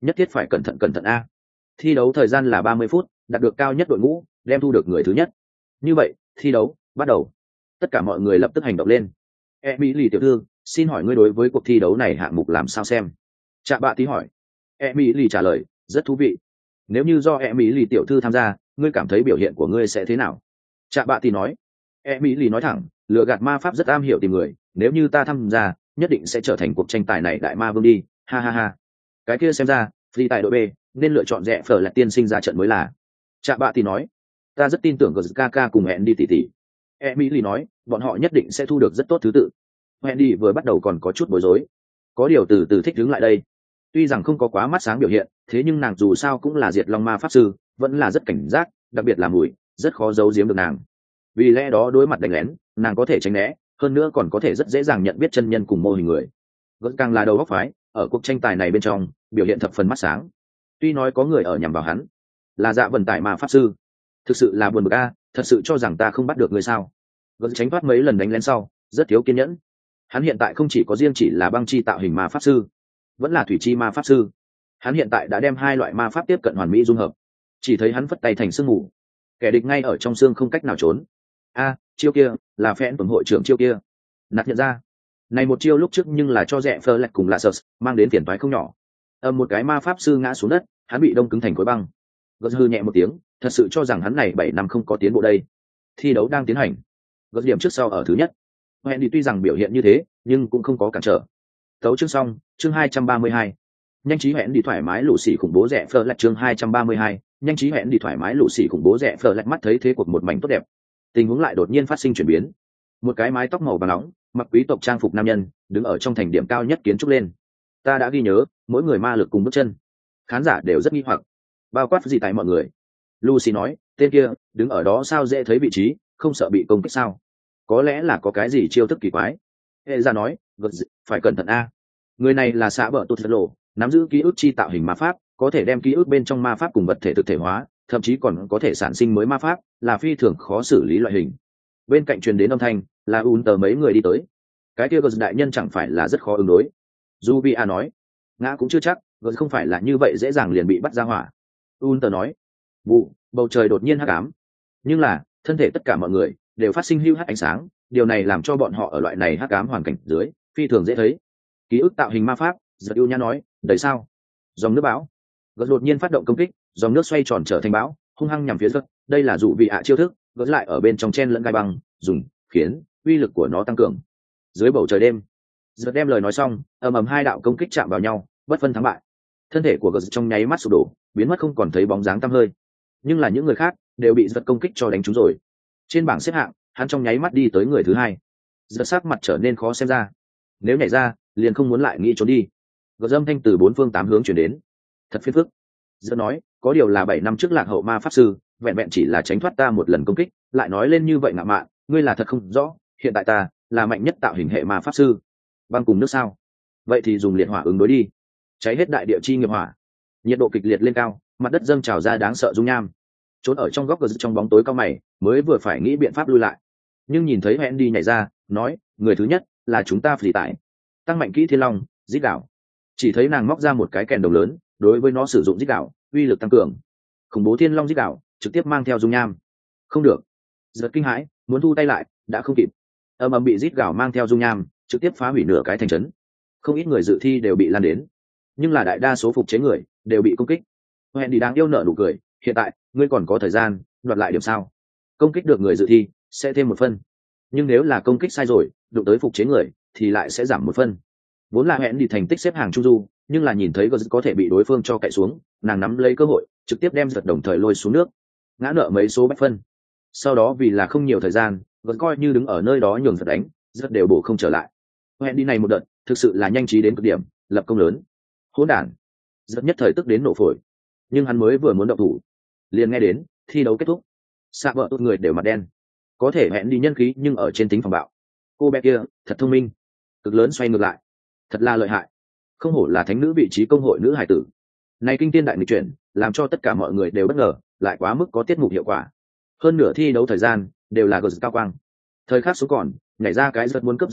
nhất thiết phải cẩn thận cẩn thận a. Thi đấu thời gian là ba mươi phút, đạt được cao nhất đội ngũ đem thu được người thứ nhất. Như vậy thi đấu bắt đầu. Tất cả mọi người lập tức hành động lên. Emily tiểu thư, xin hỏi ngươi đối với cuộc thi đấu này hạng mục làm sao xem? Trạ bạ tí hỏi. Emily trả lời, rất thú vị. Nếu như do Emily tiểu thư tham gia, ngươi cảm thấy biểu hiện của ngươi sẽ thế nào? Trạ bạ tí nói. Emily nói thẳng, lừa gạt ma pháp rất am hiểu tìm người, nếu như ta tham gia, nhất định sẽ trở thành cuộc tranh tài này đại ma vương đi, ha ha ha. Cái kia xem ra, phi tại đội B nên lựa chọn rẽ phở là tiên sinh ra trận mới là. Trạ bạ tí nói, ta rất tin tưởng Kaka cùng hẹn đi tỷ tỷ. Emily nói, bọn họ nhất định sẽ thu được rất tốt thứ tự. Wendy vừa bắt đầu còn có chút bối rối, có điều từ từ thích đứng lại đây. Tuy rằng không có quá mắt sáng biểu hiện, thế nhưng nàng dù sao cũng là diệt long ma pháp sư, vẫn là rất cảnh giác, đặc biệt là mùi, rất khó giấu giếm được nàng. Vì lẽ đó đối mặt đánh lén, nàng có thể tránh né, hơn nữa còn có thể rất dễ dàng nhận biết chân nhân cùng mô hình người. Vẫn càng là đầu góc phái, ở cuộc tranh tài này bên trong, biểu hiện thập phần mắt sáng. Tuy nói có người ở nhằm vào hắn, là dạ vận tải ma pháp sư, thực sự là buồn bực a, thật sự cho rằng ta không bắt được người sao? Vẫn tránh thoát mấy lần đánh lén sau, rất thiếu kiên nhẫn. Hắn hiện tại không chỉ có riêng chỉ là băng chi tạo hình ma pháp sư, vẫn là thủy chi ma pháp sư. Hắn hiện tại đã đem hai loại ma pháp tiếp cận hoàn mỹ dung hợp. Chỉ thấy hắn phất tay thành sương mù, kẻ địch ngay ở trong xương không cách nào trốn. A, chiêu kia là phẽn tuần hội trưởng chiêu kia. Nạt nhận ra, này một chiêu lúc trước nhưng là cho rẽ phơ lạch cùng là sờ mang đến tiền toái không nhỏ. Âm một cái ma pháp sư ngã xuống đất, hắn bị đông cứng thành khối băng. Gật hư nhẹ một tiếng, thật sự cho rằng hắn này bảy năm không có tiến bộ đây. Thi đấu đang tiến hành, gật điểm trước sau ở thứ nhất. Hẹn đi tuy rằng biểu hiện như thế, nhưng cũng không có cản trở. Tấu chương xong, chương hai trăm ba mươi hai. Nhanh trí hẹn đi thoải mái lũ xỉ khủng bố rẻ phơ lạch chương hai trăm ba mươi hai. Nhanh trí hẹn đi thoải mái lũ xỉ khủng bố rẻ phơ lạch mắt thấy thế cuộc một mảnh tốt đẹp. Tình huống lại đột nhiên phát sinh chuyển biến. Một cái mái tóc màu vàng nóng, mặc quý tộc trang phục nam nhân, đứng ở trong thành điểm cao nhất kiến trúc lên. Ta đã ghi nhớ, mỗi người ma lực cùng bước chân. Khán giả đều rất nghi hoặc. Bao quát gì tại mọi người. Lucy nói, tên kia, đứng ở đó sao dễ thấy vị trí, không sợ bị công kích sao? Có lẽ là có cái gì chiêu thức kỳ quái. Hệ ra nói, gật d... phải cẩn thận a. Người này là xã bờ tụt lộ, nắm giữ ký ức chi tạo hình ma pháp, có thể đem ký ức bên trong ma pháp cùng vật thể thực thể hóa, thậm chí còn có thể sản sinh mới ma pháp, là phi thường khó xử lý loại hình. Bên cạnh truyền đến âm thanh, là un tờ mấy người đi tới. Cái kia gật đại nhân chẳng phải là rất khó ứng đối. Juvia nói, ngã cũng chưa chắc, gật không phải là như vậy dễ dàng liền bị bắt ra hỏa. Un tờ nói, vụ bầu trời đột nhiên hắc ám, nhưng là thân thể tất cả mọi người đều phát sinh hưu hắt ánh sáng, điều này làm cho bọn họ ở loại này hắc ám hoàn cảnh dưới phi thường dễ thấy. Ký ức tạo hình ma pháp, giật yêu nhã nói, đầy sao dòng nước bão. Gật đột nhiên phát động công kích, dòng nước xoay tròn trở thành bão, hung hăng nhằm phía gật. Đây là dụ vị ạ chiêu thức, gật lại ở bên trong chen lẫn gai băng, dùng khiến uy lực của nó tăng cường. Dưới bầu trời đêm, giật đem lời nói xong, ầm ầm hai đạo công kích chạm vào nhau, bất phân thắng bại. Thân thể của gật trong nháy mắt sụp đổ, biến mất không còn thấy bóng dáng tăm hơi. Nhưng là những người khác đều bị giật công kích cho đánh trúng rồi. Trên bảng xếp hạng, hắn trong nháy mắt đi tới người thứ hai. Giật sắc mặt trở nên khó xem ra. Nếu nhảy ra, liền không muốn lại nghĩ trốn đi. Gật âm thanh từ bốn phương tám hướng chuyển đến. Thật phiền phức. Giật nói, có điều là bảy năm trước lạc hậu ma pháp sư, vẹn vẹn chỉ là tránh thoát ta một lần công kích, lại nói lên như vậy ngạo mạn, ngươi là thật không rõ, hiện tại ta là mạnh nhất tạo hình hệ ma pháp sư. Băng cùng nước sao? Vậy thì dùng liệt hỏa ứng đối đi. Cháy hết đại địa chi nghiệp hỏa. Nhiệt độ kịch liệt lên cao, mặt đất dâng trào ra đáng sợ dung nham. Trốn ở trong góc gờ trong bóng tối cao mày, mới vừa phải nghĩ biện pháp lui lại, nhưng nhìn thấy Henry nhảy ra, nói, người thứ nhất là chúng ta phỉ tại tăng mạnh kỹ thiên long dít đảo. Chỉ thấy nàng móc ra một cái kèn đồng lớn, đối với nó sử dụng dít đảo, uy lực tăng cường. Khủng bố thiên long dít đảo trực tiếp mang theo dung nham. Không được. Giật kinh hãi, muốn thu tay lại, đã không kịp. Ầm ầm bị dít đảo mang theo dung nham, trực tiếp phá hủy nửa cái thành trấn. Không ít người dự thi đều bị lan đến, nhưng là đại đa số phục chế người đều bị công kích. Henry đang yêu nợ nụ cười, hiện tại ngươi còn có thời gian đoạt lại điểm sao? Công kích được người dự thi sẽ thêm một phân, nhưng nếu là công kích sai rồi, đụng tới phục chế người thì lại sẽ giảm một phân. Vốn là hẹn đi thành tích xếp hàng trung du, nhưng là nhìn thấy có thể bị đối phương cho cậy xuống, nàng nắm lấy cơ hội trực tiếp đem giật đồng thời lôi xuống nước, ngã nợ mấy số bách phân. Sau đó vì là không nhiều thời gian, vẫn coi như đứng ở nơi đó nhường giật đánh, giật đều bổ không trở lại. Hẹn đi này một đợt thực sự là nhanh trí đến cực điểm, lập công lớn. Hỗn đản. Giật nhất thời tức đến nổ phổi, nhưng hắn mới vừa muốn động thủ, liền nghe đến thi đấu kết thúc. Xạ vợ tốt người đều mặt đen, có thể hẹn đi nhân khí nhưng ở trên tính phòng bạo. Cô bé kia thật thông minh, cực lớn xoay ngược lại, thật là lợi hại, không hổ là thánh nữ vị trí công hội nữ hải tử. Này kinh tiên đại nghịch chuyển, làm cho tất cả mọi người đều bất ngờ, lại quá mức có tiết mục hiệu quả. Hơn nửa thi đấu thời gian đều là gờ cao quang. Thời khắc số còn nhảy ra cái rất muốn cấp danh tiếng,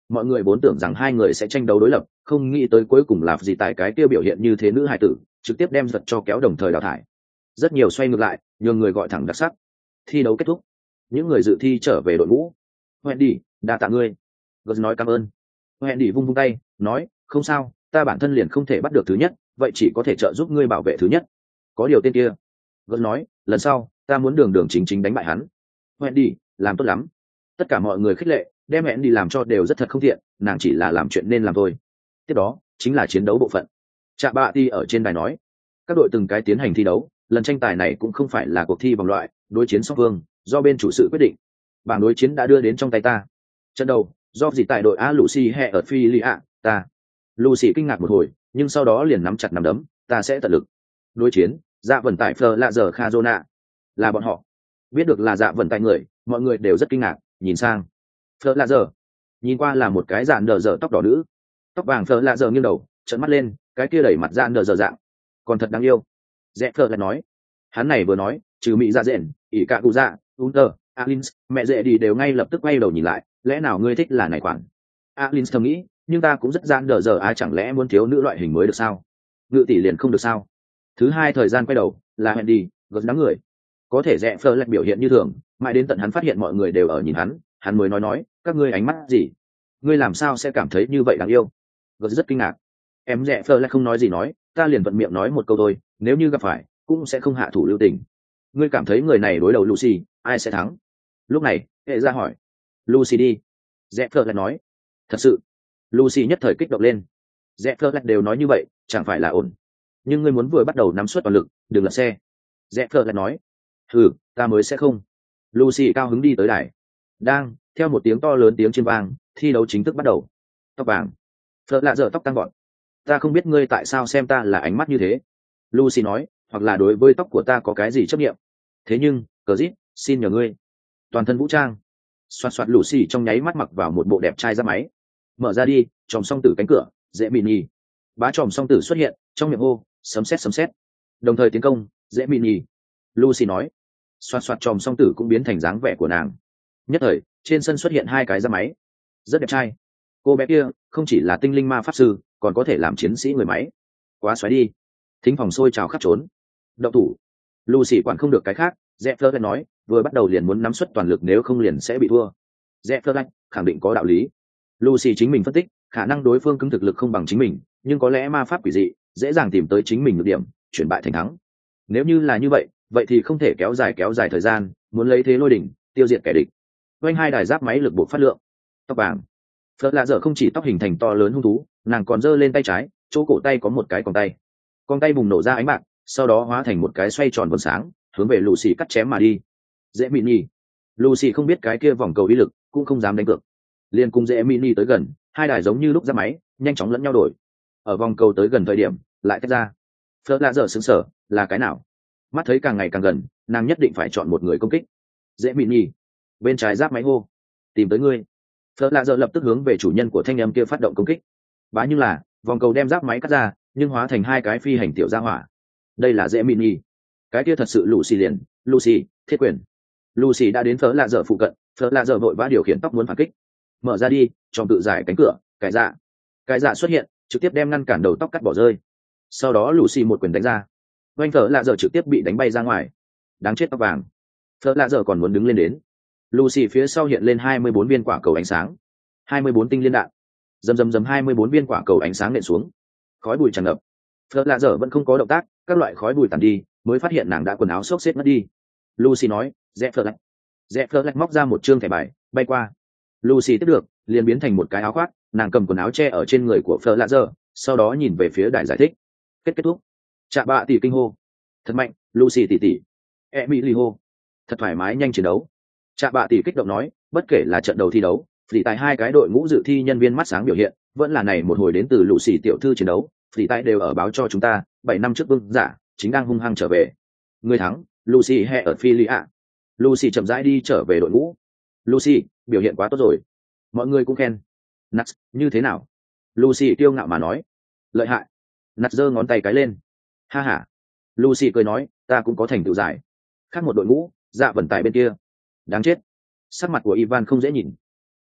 mọi người vốn tưởng rằng hai người sẽ tranh đấu đối lập, không nghĩ tới cuối cùng là gì tại cái tiêu biểu hiện như thế nữ hài tử trực tiếp đem giật cho kéo đồng thời đào thải. Rất nhiều xoay ngược lại, nhường người gọi thẳng đặc sắc. Thi đấu kết thúc, những người dự thi trở về đội ngũ. Wendy, đa tạ ngươi. Gus nói cảm ơn. Wendy vung vung tay, nói, không sao, ta bản thân liền không thể bắt được thứ nhất, vậy chỉ có thể trợ giúp ngươi bảo vệ thứ nhất. Có điều tên kia. Gus nói, lần sau, ta muốn đường đường chính chính đánh bại hắn. Wendy, làm tốt lắm. Tất cả mọi người khích lệ, đem Wendy làm cho đều rất thật không thiện, nàng chỉ là làm chuyện nên làm thôi. Tiếp đó, chính là chiến đấu bộ phận. Trạ Bạ Ti ở trên đài nói, các đội từng cái tiến hành thi đấu, lần tranh tài này cũng không phải là cuộc thi vòng loại, đối chiến song phương, do bên chủ sự quyết định. Bảng đối chiến đã đưa đến trong tay ta. Trận đầu, do gì tại đội A Lucy hè ở Philia, ta. Lucy kinh ngạc một hồi, nhưng sau đó liền nắm chặt nắm đấm, ta sẽ tận lực. Đối chiến, dạ vận tải Fleur lạ giờ Khazona. Là bọn họ. Biết được là dạ vận tải người, mọi người đều rất kinh ngạc, nhìn sang. Fleur lạ giờ. Nhìn qua là một cái dạn đờ dở tóc đỏ nữ. Tóc vàng Fleur lạ giờ nghiêng đầu, trợn mắt lên, cái kia đẩy mặt dạn đờ dở dạng. Còn thật đáng yêu. Rẽ Fleur lại nói. Hắn này vừa nói, trừ Mỹ dạ dện, ỷ cả cụ dạ, Unter, Alins, mẹ dễ đi đều ngay lập tức quay đầu nhìn lại, lẽ nào ngươi thích là này khoản? Alins thầm nghĩ, nhưng ta cũng rất gian đờ giờ ai chẳng lẽ muốn thiếu nữ loại hình mới được sao? Ngự tỷ liền không được sao? Thứ hai thời gian quay đầu, là hẹn đi, gật đám người. Có thể rẽ Fleur lại biểu hiện như thường, mãi đến tận hắn phát hiện mọi người đều ở nhìn hắn, hắn mới nói nói, các ngươi ánh mắt gì? Ngươi làm sao sẽ cảm thấy như vậy đáng yêu? Gật rất kinh ngạc. Em rẽ Fleur lại không nói gì nói, ta liền vận miệng nói một câu thôi, nếu như gặp phải, cũng sẽ không hạ thủ lưu tình. Ngươi cảm thấy người này đối đầu Lucy, ai sẽ thắng? Lúc này, hệ ra hỏi. Lucy đi. Rẽ Fleur lại nói. Thật sự. Lucy nhất thời kích động lên. Rẽ Fleur lại đều nói như vậy, chẳng phải là ổn. Nhưng ngươi muốn vừa bắt đầu nắm suất toàn lực, đừng lật xe. Rẽ Fleur lại nói. Ừ, ta mới sẽ không. Lucy cao hứng đi tới đài. Đang, theo một tiếng to lớn tiếng chiên vang, thi đấu chính thức bắt đầu. Tóc vàng. Fleur lạ dở tóc tăng gọn. Ta không biết ngươi tại sao xem ta là ánh mắt như thế. Lucy nói, hoặc là đối với tóc của ta có cái gì chấp nghiệm. Thế nhưng, cờ dít, xin nhờ ngươi. Toàn thân vũ trang. Xoạt xoạt Lucy trong nháy mắt mặc vào một bộ đẹp trai ra máy. Mở ra đi, chòm song tử cánh cửa, dễ mini. Bá chòm song tử xuất hiện, trong miệng hô, sấm sét sấm sét. Đồng thời tiến công, dễ mini. Lucy nói. Xoạt xoạt chòm song tử cũng biến thành dáng vẻ của nàng. Nhất thời, trên sân xuất hiện hai cái ra máy. Rất đẹp trai. Cô bé kia, không chỉ là tinh linh ma pháp sư, còn có thể làm chiến sĩ người máy. Quá xoáy đi. Thính phòng sôi trào khắp trốn. Động thủ. Lucy quản không được cái khác, Rẽ Fleur nói, vừa bắt đầu liền muốn nắm suất toàn lực nếu không liền sẽ bị thua. Rẽ Fleur khẳng định có đạo lý. Lucy chính mình phân tích, khả năng đối phương cứng thực lực không bằng chính mình, nhưng có lẽ ma pháp quỷ dị, dễ dàng tìm tới chính mình được điểm, chuyển bại thành thắng. Nếu như là như vậy, vậy thì không thể kéo dài kéo dài thời gian, muốn lấy thế lôi đỉnh, tiêu diệt kẻ địch. Quanh hai đài giáp máy lực buộc phát lượng. Tóc vàng. Fleur lạ dở không chỉ tóc hình thành to lớn hung thú, nàng còn giơ lên tay trái, chỗ cổ tay có một cái còng tay. Còng tay bùng nổ ra ánh bạc, sau đó hóa thành một cái xoay tròn vầng sáng, hướng về Lucy cắt chém mà đi. Dễ mini. Lucy không biết cái kia vòng cầu uy lực, cũng không dám đánh cược. Liên cùng dễ mini tới gần, hai đài giống như lúc ra máy, nhanh chóng lẫn nhau đổi. Ở vòng cầu tới gần thời điểm, lại tách ra. Fleur lạ dở sững sờ, là cái nào? Mắt thấy càng ngày càng gần, nàng nhất định phải chọn một người công kích. Dễ mini. Bên trái giáp máy hô, tìm tới ngươi. Fleur lạ dở lập tức hướng về chủ nhân của thanh âm kia phát động công kích. Bá nhưng là, vòng cầu đem giáp máy cắt ra, nhưng hóa thành hai cái phi hành tiểu gia hỏa. Đây là dễ mini. Cái kia thật sự Lucy liền, Lucy, thiết quyền. Lucy đã đến Fleur lạ dở phụ cận, Fleur lạ dở vội vã điều khiển tóc muốn phản kích. Mở ra đi, trong tự giải cánh cửa, cải dạ. Cải dạ xuất hiện, trực tiếp đem ngăn cản đầu tóc cắt bỏ rơi. Sau đó Lucy một quyền đánh ra. Oanh Fleur lạ dở trực tiếp bị đánh bay ra ngoài. Đáng chết tóc vàng. Fleur lạ dở còn muốn đứng lên đến. Lucy phía sau hiện lên hai mươi bốn viên quả cầu ánh sáng. hai mươi bốn tinh liên đạn. Rầm rầm rầm hai mươi bốn viên quả cầu ánh sáng nện xuống. Khói bụi tràn ngập. Fleur lạ dở vẫn không có động tác, các loại khói bụi tàn đi, mới phát hiện nàng đã quần áo xốc xếp mất đi. Lucy nói, "Rẽ Fleur lạnh." Rẽ Fleur lạnh móc ra một trương thẻ bài, bay qua. Lucy tiếp được, liền biến thành một cái áo khoác, nàng cầm quần áo che ở trên người của Fleur lạ dở, sau đó nhìn về phía đài giải thích. Kết kết thúc. Trạ Bạ tỷ kinh hô. Thật mạnh, Lucy tỷ tỷ. Emily hô. Thật thoải mái nhanh chiến đấu. Trạ Bạ tỷ kích động nói, bất kể là trận đầu thi đấu, phỉ tại hai cái đội ngũ dự thi nhân viên mắt sáng biểu hiện, vẫn là này một hồi đến từ Lucy tiểu thư chiến đấu, phỉ tại đều ở báo cho chúng ta, bảy năm trước vương giả chính đang hung hăng trở về. Người thắng, Lucy hè ở Philia. Lucy chậm rãi đi trở về đội ngũ. Lucy, biểu hiện quá tốt rồi. Mọi người cũng khen. Nats, như thế nào? Lucy kiêu ngạo mà nói. Lợi hại. Nats giơ ngón tay cái lên. Ha ha. Lucy cười nói, ta cũng có thành tựu giải. Khác một đội ngũ, dạ vận tải bên kia. Đáng chết. Sắc mặt của Ivan không dễ nhìn.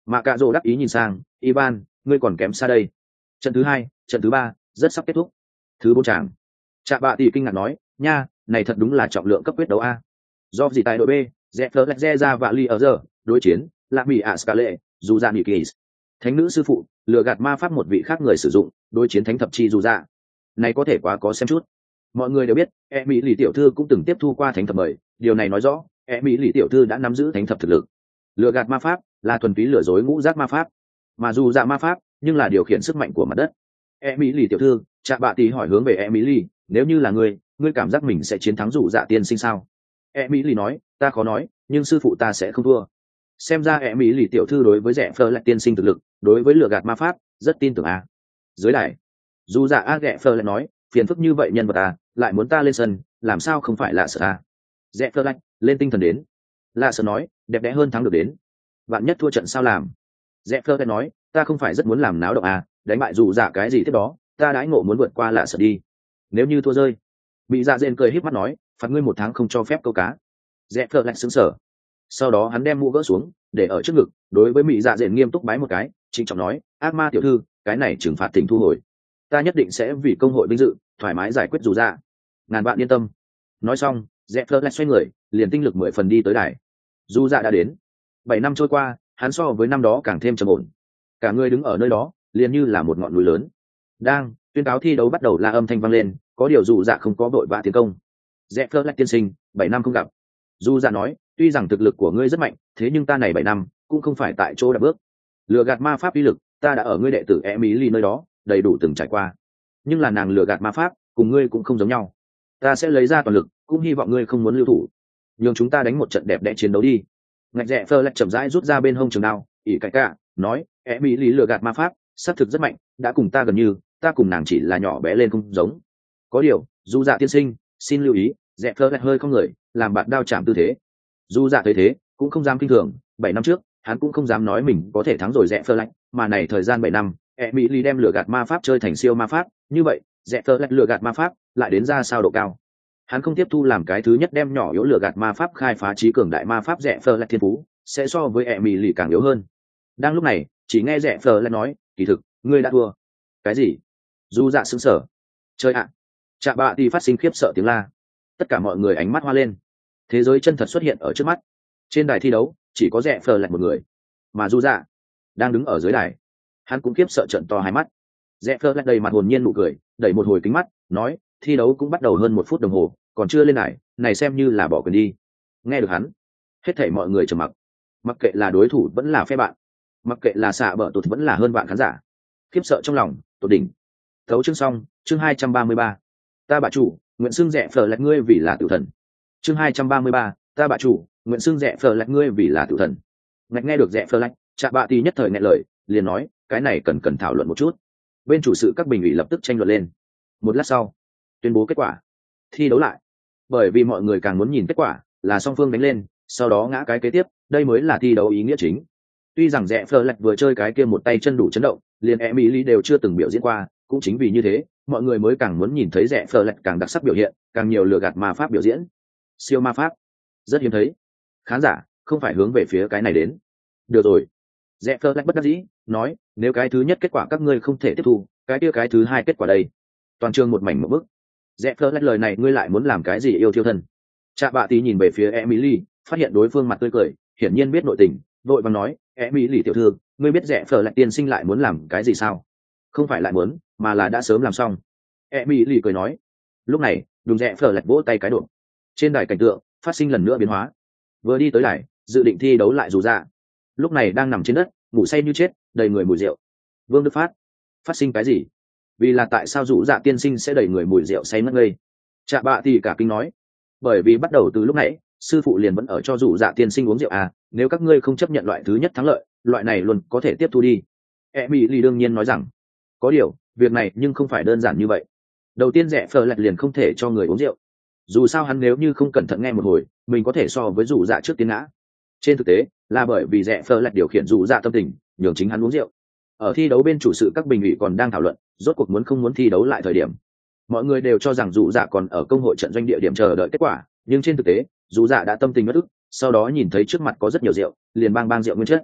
Mạ Cạ Rồ đắc ý nhìn sang, Ivan, ngươi còn kém xa đây. Trận thứ hai, trận thứ ba, rất sắp kết thúc. Thứ bốn tràng. Trạ Bạ Tỷ kinh ngạc nói, nha, này thật đúng là trọng lượng cấp quyết đấu a. Do gì tại đội B, Zefler Lexe ra và Lee ở giờ, đối chiến, là Mỹ Ascale, dù ra Nikis. Thánh nữ sư phụ, lừa gạt ma pháp một vị khác người sử dụng, đối chiến thánh thập chi dù ra. Này có thể quá có xem chút. Mọi người đều biết, e mỹ lì tiểu thư cũng từng tiếp thu qua thánh thập mời, điều này nói rõ e mỹ lì tiểu thư đã nắm giữ thánh thập thực lực. Lừa gạt ma pháp là thuần túy lừa dối ngũ giác ma pháp, mà dù dạ ma pháp nhưng là điều khiển sức mạnh của mặt đất. E mỹ lì tiểu thư, Trạ Bạ Tỷ hỏi hướng về e mỹ lì, nếu như là ngươi, ngươi cảm giác mình sẽ chiến thắng dù dạ tiên sinh sao? E mỹ lì nói, ta khó nói, nhưng sư phụ ta sẽ không thua. Xem ra e mỹ lì tiểu thư đối với rẻ phơ lại tiên sinh thực lực, đối với lừa gạt ma pháp rất tin tưởng à. Dưới đài, dù dạ a ghẹ phơ lại nói, phiền phức như vậy nhân vật à, lại muốn ta lên sân, làm sao không phải là sợ à? Rẽ phơ lạnh lên tinh thần đến. Lạ sợ nói, đẹp đẽ hơn thắng được đến. Bạn nhất thua trận sao làm? Rẽ phơ lạnh nói, ta không phải rất muốn làm náo động à, đánh bại dù dạ cái gì tiếp đó, ta đãi ngộ muốn vượt qua lạ sợ đi. Nếu như thua rơi, bị dạ dên cười híp mắt nói, phạt ngươi một tháng không cho phép câu cá. Rẽ phơ lạnh sững sờ. Sau đó hắn đem mũ gỡ xuống, để ở trước ngực, đối với mỹ dạ dên nghiêm túc bái một cái, trịnh trọng nói, ác ma tiểu thư, cái này trừng phạt tình thu hồi. Ta nhất định sẽ vì công hội vinh dự thoải mái giải quyết dù dạ. Ngàn bạn yên tâm. Nói xong, Rẽ phơ lại xoay người, liền tinh lực mười phần đi tới đài. Dù dạ đã đến. Bảy năm trôi qua, hắn so với năm đó càng thêm trầm ổn. Cả người đứng ở nơi đó, liền như là một ngọn núi lớn. Đang tuyên cáo thi đấu bắt đầu, la âm thanh vang lên, có điều dù dạ không có vội vã tiến công. Rẽ phơ lại tiên sinh, bảy năm không gặp. Dù dạ nói, tuy rằng thực lực của ngươi rất mạnh, thế nhưng ta này bảy năm cũng không phải tại chỗ đã bước. Lừa gạt ma pháp uy lực, ta đã ở ngươi đệ tử Emily nơi đó đầy đủ từng trải qua. Nhưng là nàng lừa gạt ma pháp, cùng ngươi cũng không giống nhau. Ta sẽ lấy ra toàn lực, cũng hy vọng ngươi không muốn lưu thủ, nhưng chúng ta đánh một trận đẹp đẽ chiến đấu đi. Ngạch Rẽ phơ lại chậm rãi rút ra bên hông trường đao, ỉ cạnh cả nói, Emily lừa gạt ma pháp xác thực rất mạnh, đã cùng ta gần như, ta cùng nàng chỉ là nhỏ bé lên không giống. Có điều, dù dạ tiên sinh, xin lưu ý. Rẽ phơ lại hơi không người, làm bạn đao chạm tư thế. Dù dạ thấy thế, cũng không dám kinh thường. Bảy năm trước, hắn cũng không dám nói mình có thể thắng rồi Rẽ phơ lại, mà này thời gian bảy năm, Emily đem lừa gạt ma pháp chơi thành siêu ma pháp, như vậy, Rẽ phơ lại lừa gạt ma pháp lại đến ra sao độ cao. Hắn không tiếp thu làm cái thứ nhất đem nhỏ yếu lừa gạt ma pháp khai phá trí cường đại ma pháp, Rẽ phơ lại thiên phú sẽ so với Emily càng yếu hơn. Đang lúc này, chỉ nghe Rẽ phơ lại nói, kỳ thực ngươi đã thua. Cái gì? Dù dạ sững sờ. Chơi ạ. Trạ Bạ Tỷ phát sinh khiếp sợ tiếng la. Tất cả mọi người ánh mắt hoa lên. Thế giới chân thật xuất hiện ở trước mắt. Trên đài thi đấu chỉ có Rẽ phơ lại một người, mà dù dạ đang đứng ở dưới đài. Hắn cũng khiếp sợ trợn to hai mắt. Rẽ phơ lại đầy mặt hồn nhiên nụ cười, đẩy một hồi kính mắt, nói, thi đấu cũng bắt đầu hơn một phút đồng hồ, còn chưa lên đài, này xem như là bỏ quyền đi. Nghe được hắn, hết thảy mọi người trầm mặc. Mặc kệ là đối thủ vẫn là phe bạn, mặc kệ là xạ bờ tụt vẫn là hơn bạn khán giả, khiếp sợ trong lòng tột đỉnh. Thấu chương xong, chương hai trăm ba mươi ba. Ta bạ chủ, nguyện xưng Rẽ phơ lại ngươi vì là tử thần. Chương hai trăm ba mươi ba, ta bạ chủ, nguyện xưng Rẽ phơ lại ngươi vì là tử thần. Ngạch nghe được Rẽ phơ lại, Trạ Bạ Tỷ nhất thời nghe lời, liền nói, cái này cần cần thảo luận một chút. Bên chủ sự các bình ủy lập tức tranh luận lên. Một lát sau, tuyên bố kết quả thi đấu lại. Bởi vì mọi người càng muốn nhìn kết quả là song phương đánh lên, sau đó ngã cái kế tiếp, đây mới là thi đấu ý nghĩa chính. Tuy rằng Rẽ phơ lạch vừa chơi cái kia một tay chân đủ chấn động, liền Emily đều chưa từng biểu diễn qua, cũng chính vì như thế, mọi người mới càng muốn nhìn thấy Rẽ phơ lạch càng đặc sắc biểu hiện, càng nhiều lừa gạt ma pháp biểu diễn. Siêu ma pháp rất hiếm thấy, khán giả không phải hướng về phía cái này đến. Được rồi, Rẽ phơ lạch bất đắc dĩ nói, nếu cái thứ nhất kết quả các ngươi không thể tiếp thu, cái kia cái thứ hai kết quả đây. Toàn trường một mảnh một bức. Rẽ phơ lạch lời này ngươi lại muốn làm cái gì yêu thiêu thân? Trạ Bạ Tỷ nhìn về phía Emily, phát hiện đối phương mặt tươi cười, hiển nhiên biết nội tình, vội vàng nói, Emily tiểu thư, ngươi biết Rẽ phơ lạch tiên sinh lại muốn làm cái gì sao? Không phải lại muốn, mà là đã sớm làm xong. Emily cười nói. Lúc này, đúng Rẽ phơ lạch vỗ tay cái độ. Trên đài cảnh tượng phát sinh lần nữa biến hóa. Vừa đi tới đài, dự định thi đấu lại dù dạ. Lúc này đang nằm trên đất, ngủ say như chết, đầy người mùi rượu. Vương Đức Phát, phát sinh cái gì? Vì là tại sao rủ dạ tiên sinh sẽ đẩy người mùi rượu say mất ngây? Trạ Bạ Tỷ cả kinh nói, bởi vì bắt đầu từ lúc nãy sư phụ liền vẫn ở cho rủ dạ tiên sinh uống rượu à, nếu các ngươi không chấp nhận loại thứ nhất thắng lợi, loại này luôn có thể tiếp thu đi. Emily đương nhiên nói rằng, có điều việc này nhưng không phải đơn giản như vậy. Đầu tiên Rẽ phơ lạch liền không thể cho người uống rượu, dù sao hắn nếu như không cẩn thận nghe một hồi, mình có thể so với rủ dạ trước tiến ngã. Trên thực tế là bởi vì Rẽ phơ lạch điều khiển rủ dạ tâm tình, nhường chính hắn uống rượu. Ở thi đấu bên chủ sự các bình ủy còn đang thảo luận rốt cuộc muốn không muốn thi đấu lại thời điểm, mọi người đều cho rằng dù dạ còn ở công hội trận doanh địa điểm chờ đợi kết quả, nhưng trên thực tế dù dạ đã tâm tình bất ức, sau đó nhìn thấy trước mặt có rất nhiều rượu, liền bang bang rượu nguyên chất.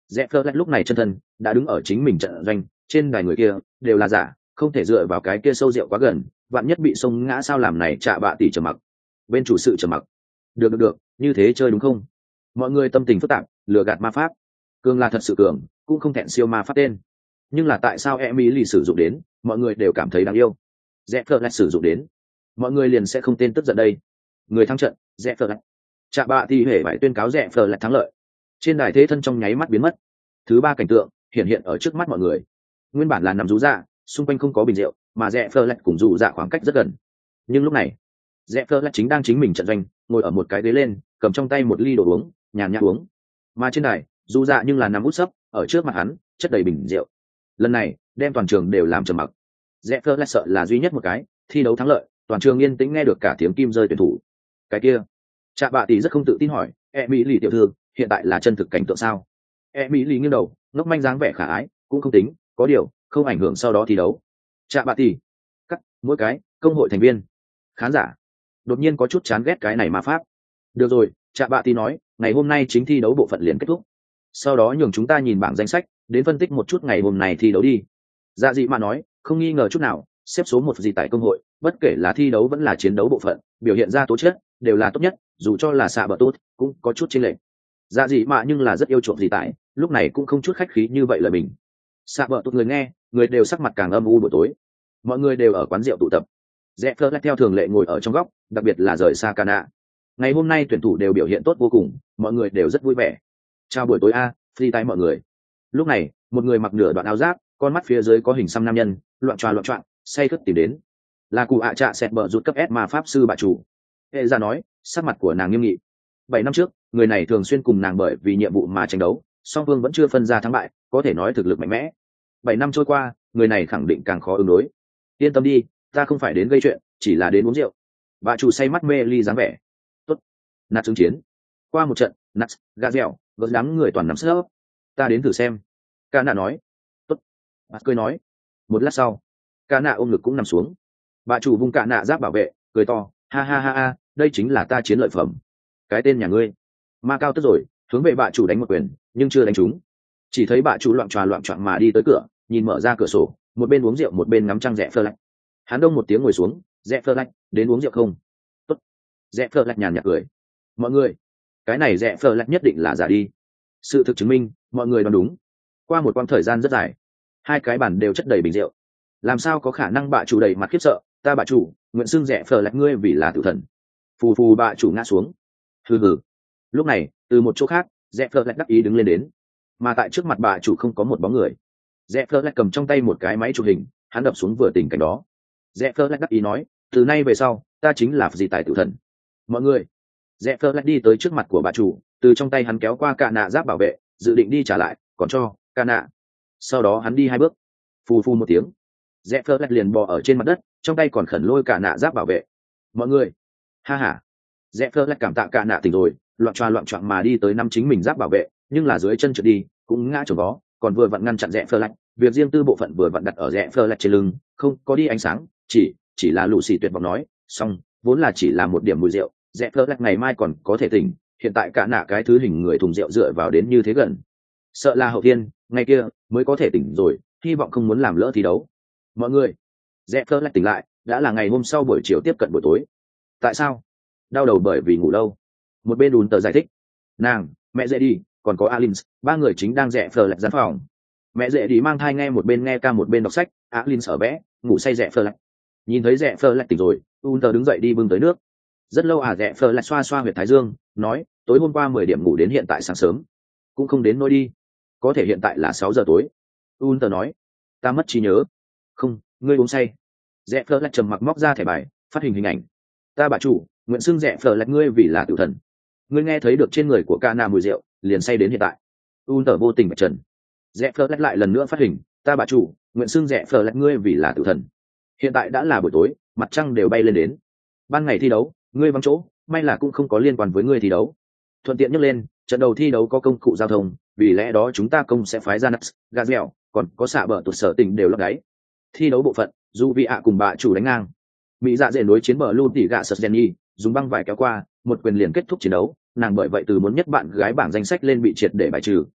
Rẽ Fleur lúc này chân thân đã đứng ở chính mình trận doanh, trên đài người kia đều là giả, không thể dựa vào cái kia sâu rượu quá gần, vạn nhất bị xông ngã sao làm này Trạ Bạ tỷ trầm mặc. Bên chủ sự trầm mặc. Được được được, như thế chơi đúng không? Mọi người tâm tình phức tạp, lừa gạt ma pháp. Cường là thật sự cường, cũng không thẹn siêu ma pháp tên. Nhưng là tại sao Emily sử dụng đến, mọi người đều cảm thấy đáng yêu. Rẽ Fleur lại sử dụng đến, mọi người liền sẽ không tên tức giận đây. Người thắng trận, Rẽ Fleur lại. Trạ Bạ tỷ hề phải tuyên cáo Rẽ Fleur lại thắng lợi. Trên đài thế thân trong nháy mắt biến mất. Thứ ba cảnh tượng hiện hiện ở trước mắt mọi người. Nguyên bản là nằm rú dạ, xung quanh không có bình rượu, mà Rẽ Fleur lại cùng rú dạ khoảng cách rất gần. Nhưng lúc này, Rẽ Fleur lại chính đang chính mình trận doanh, ngồi ở một cái ghế lên, cầm trong tay một ly đồ uống, nhàn nhã uống. Mà trên đài, rú dạ nhưng là nằm út sấp, ở trước mặt hắn, chất đầy bình rượu. Lần này, đem toàn trường đều làm trầm mặc. Rẽ Fleur lại sợ là duy nhất một cái, thi đấu thắng lợi, toàn trường yên tĩnh nghe được cả tiếng kim rơi tuyển thủ. Cái kia, Trạ Bạ tỷ rất không tự tin hỏi, "Emily tiểu thư, hiện tại là chân thực cảnh tượng sao?" Emily nghiêng đầu, ngốc manh dáng vẻ khả ái, cũng không tính, có điều, không ảnh hưởng sau đó thi đấu. Trạ Bạ tỷ, cắt, mỗi cái, công hội thành viên, khán giả, đột nhiên có chút chán ghét cái này ma pháp. Được rồi, Trạ Bạ tỷ nói, ngày hôm nay chính thi đấu bộ phận liền kết thúc. Sau đó nhường chúng ta nhìn bảng danh sách, đến phân tích một chút ngày hôm nay thi đấu đi. Dạ dị mà nói, không nghi ngờ chút nào, xếp số một gì tại công hội, bất kể là thi đấu vẫn là chiến đấu bộ phận, biểu hiện ra tố chất đều là tốt nhất, dù cho là xạ bờ tốt, cũng có chút chênh lệch. Dạ dị mà nhưng là rất yêu chuộng gì tại, lúc này cũng không chút khách khí như vậy lời bình. Xạ bờ tốt người nghe, người đều sắc mặt càng âm u buổi tối. Mọi người đều ở quán rượu tụ tập. Rẽ Fleur lại theo thường lệ ngồi ở trong góc, đặc biệt là rời xa Cana. Ngày hôm nay tuyển thủ đều biểu hiện tốt vô cùng, mọi người đều rất vui vẻ. Chào buổi tối a, phi tay mọi người. Lúc này, một người mặc nửa đoạn áo giáp, con mắt phía dưới có hình xăm nam nhân, loạn tròa loạn trọn, say khướt tìm đến. Là cụ ạ trạ sẹt bờ rút cấp S mà pháp sư bà chủ. Hệ ra nói, sắc mặt của nàng nghiêm nghị. Bảy năm trước, người này thường xuyên cùng nàng bởi vì nhiệm vụ mà tranh đấu, song phương vẫn chưa phân ra thắng bại, có thể nói thực lực mạnh mẽ. Bảy năm trôi qua, người này khẳng định càng khó ứng đối. Yên tâm đi, ta không phải đến gây chuyện, chỉ là đến uống rượu. Bà chủ say mắt mê ly dáng vẻ. Tốt. Nạt chứng chiến. Qua một trận, Nạt, gà dẻo, vỡ đám người toàn nắm sấp. Ta đến thử xem. Ca nạ nói. Tốt. Bà cười nói. Một lát sau, ca nạ ôm ngực cũng nằm xuống. Bà chủ vung ca nạ giáp bảo vệ, cười to, ha ha ha ha, đây chính là ta chiến lợi phẩm. Cái tên nhà ngươi. Ma cao tức rồi, hướng về bà chủ đánh một quyền, nhưng chưa đánh trúng. Chỉ thấy bà chủ loạn tròa loạn trọn mà đi tới cửa, nhìn mở ra cửa sổ, một bên uống rượu một bên ngắm trăng Rẽ Fleur lạnh. Hắn đông một tiếng ngồi xuống, Rẽ Fleur lạnh, đến uống rượu không? Tốt. Rẽ Fleur lạnh nhàn nhạt cười. Mọi người, cái này Rẽ Fleur lạnh nhất định là giả đi. Sự thực chứng minh, mọi người đoán đúng. Qua một quãng thời gian rất dài, hai cái bàn đều chất đầy bình rượu. Làm sao có khả năng bà chủ đầy mặt khiếp sợ, ta bà chủ, nguyện xưng Rẽ Fleur lạnh ngươi vì là tử thần. Phù phù bà chủ ngã xuống. Hừ hừ. Lúc này, từ một chỗ khác, Rẽ Fleur lạnh đắc ý đứng lên đến, mà tại trước mặt bà chủ không có một bóng người. Rẽ Fleur lại cầm trong tay một cái máy chụp hình, hắn đập xuống vừa tình cảnh đó. Rẽ Fleur lại đắc ý nói, từ nay về sau, ta chính là gì tài tử thần. Mọi người. Rẽ Fleur lại đi tới trước mặt của bà chủ, từ trong tay hắn kéo qua cả nạ giáp bảo vệ, dự định đi trả lại, còn cho cả nạ. Sau đó hắn đi hai bước, phù phù một tiếng. Rẽ Fleur lại liền bò ở trên mặt đất, trong tay còn khẩn lôi cả nạ giáp bảo vệ. Mọi người. Ha ha. Rẽ Fleur lại cảm tạ cả nạ tỉnh rồi, loạn choa loạn choạng mà đi tới năm chính mình giáp bảo vệ, nhưng là dưới chân trượt đi, cũng ngã chồng vó, còn vừa vặn ngăn chặn Rẽ Fleur lạnh, việc riêng tư bộ phận vừa vặn đặt ở Rẽ Fleur lạnh trên lưng, không có đi ánh sáng, chỉ chỉ là lũ xì tuyệt vọng nói, xong, vốn là chỉ là một điểm mùi rượu, Rẽ Fleur lạnh ngày mai còn có thể tỉnh, hiện tại cả nạ cái thứ hình người thùng rượu dựa vào đến như thế gần, sợ là hậu thiên, ngày kia mới có thể tỉnh rồi, hy vọng không muốn làm lỡ thi đấu. Mọi người, Rẽ Fleur lạnh tỉnh lại, đã là ngày hôm sau buổi chiều tiếp cận buổi tối. Tại sao? Đau đầu bởi vì ngủ lâu. Một bên đùn tờ giải thích, nàng, mẹ dễ đi, còn có Alins, ba người chính đang Rẽ Fleur lạnh gian phòng. Mẹ dễ đi mang thai nghe một bên nghe ca một bên đọc sách, Alins ở vẽ, ngủ say Rẽ Fleur lạnh. Nhìn thấy Rẽ Fleur lạnh tỉnh rồi, Hunter đứng dậy đi bưng tới nước. Rất lâu à, Rẽ Fleur lạnh xoa xoa huyệt thái dương, nói, tối hôm qua mười điểm ngủ đến hiện tại sáng sớm, cũng không đến nỗi đi. Có thể hiện tại là sáu giờ tối. Hunter nói, ta mất trí nhớ. Không, ngươi uống say. Rẽ Fleur lạnh trầm mặc móc ra thẻ bài, phát hình hình ảnh. Ta bà chủ, nguyện xưng Rẽ Fleur lạnh ngươi vì là tử thần. Ngươi nghe thấy được trên người của ca nà mùi rượu, liền say đến hiện tại. Hunter vô tình bạch trần. Rẽ Fleur lạnh lại lần nữa phát hình, ta bà chủ, nguyện xưng Rẽ Fleur lạnh ngươi vì là tử thần. Hiện tại đã là buổi tối, mặt trăng đều bay lên đến. Ban ngày thi đấu, ngươi vắng chỗ, may là cũng không có liên quan với ngươi thi đấu. Thuận tiện nhắc lên, trận đầu thi đấu có công cụ giao thông, vì lẽ đó chúng ta công sẽ phái ra Nats, Gazel, còn có xạ bờ tụt sở tình đều lấp đáy. Thi đấu bộ phận, dù vị ạ cùng bà chủ đánh ngang. Mỹ dạ dễ đối chiến bờ luôn tỉ gạ sật Jenny, dùng băng vải kéo qua, một quyền liền kết thúc chiến đấu, nàng bởi vậy từ muốn nhất bạn gái bảng danh sách lên bị triệt để bài trừ,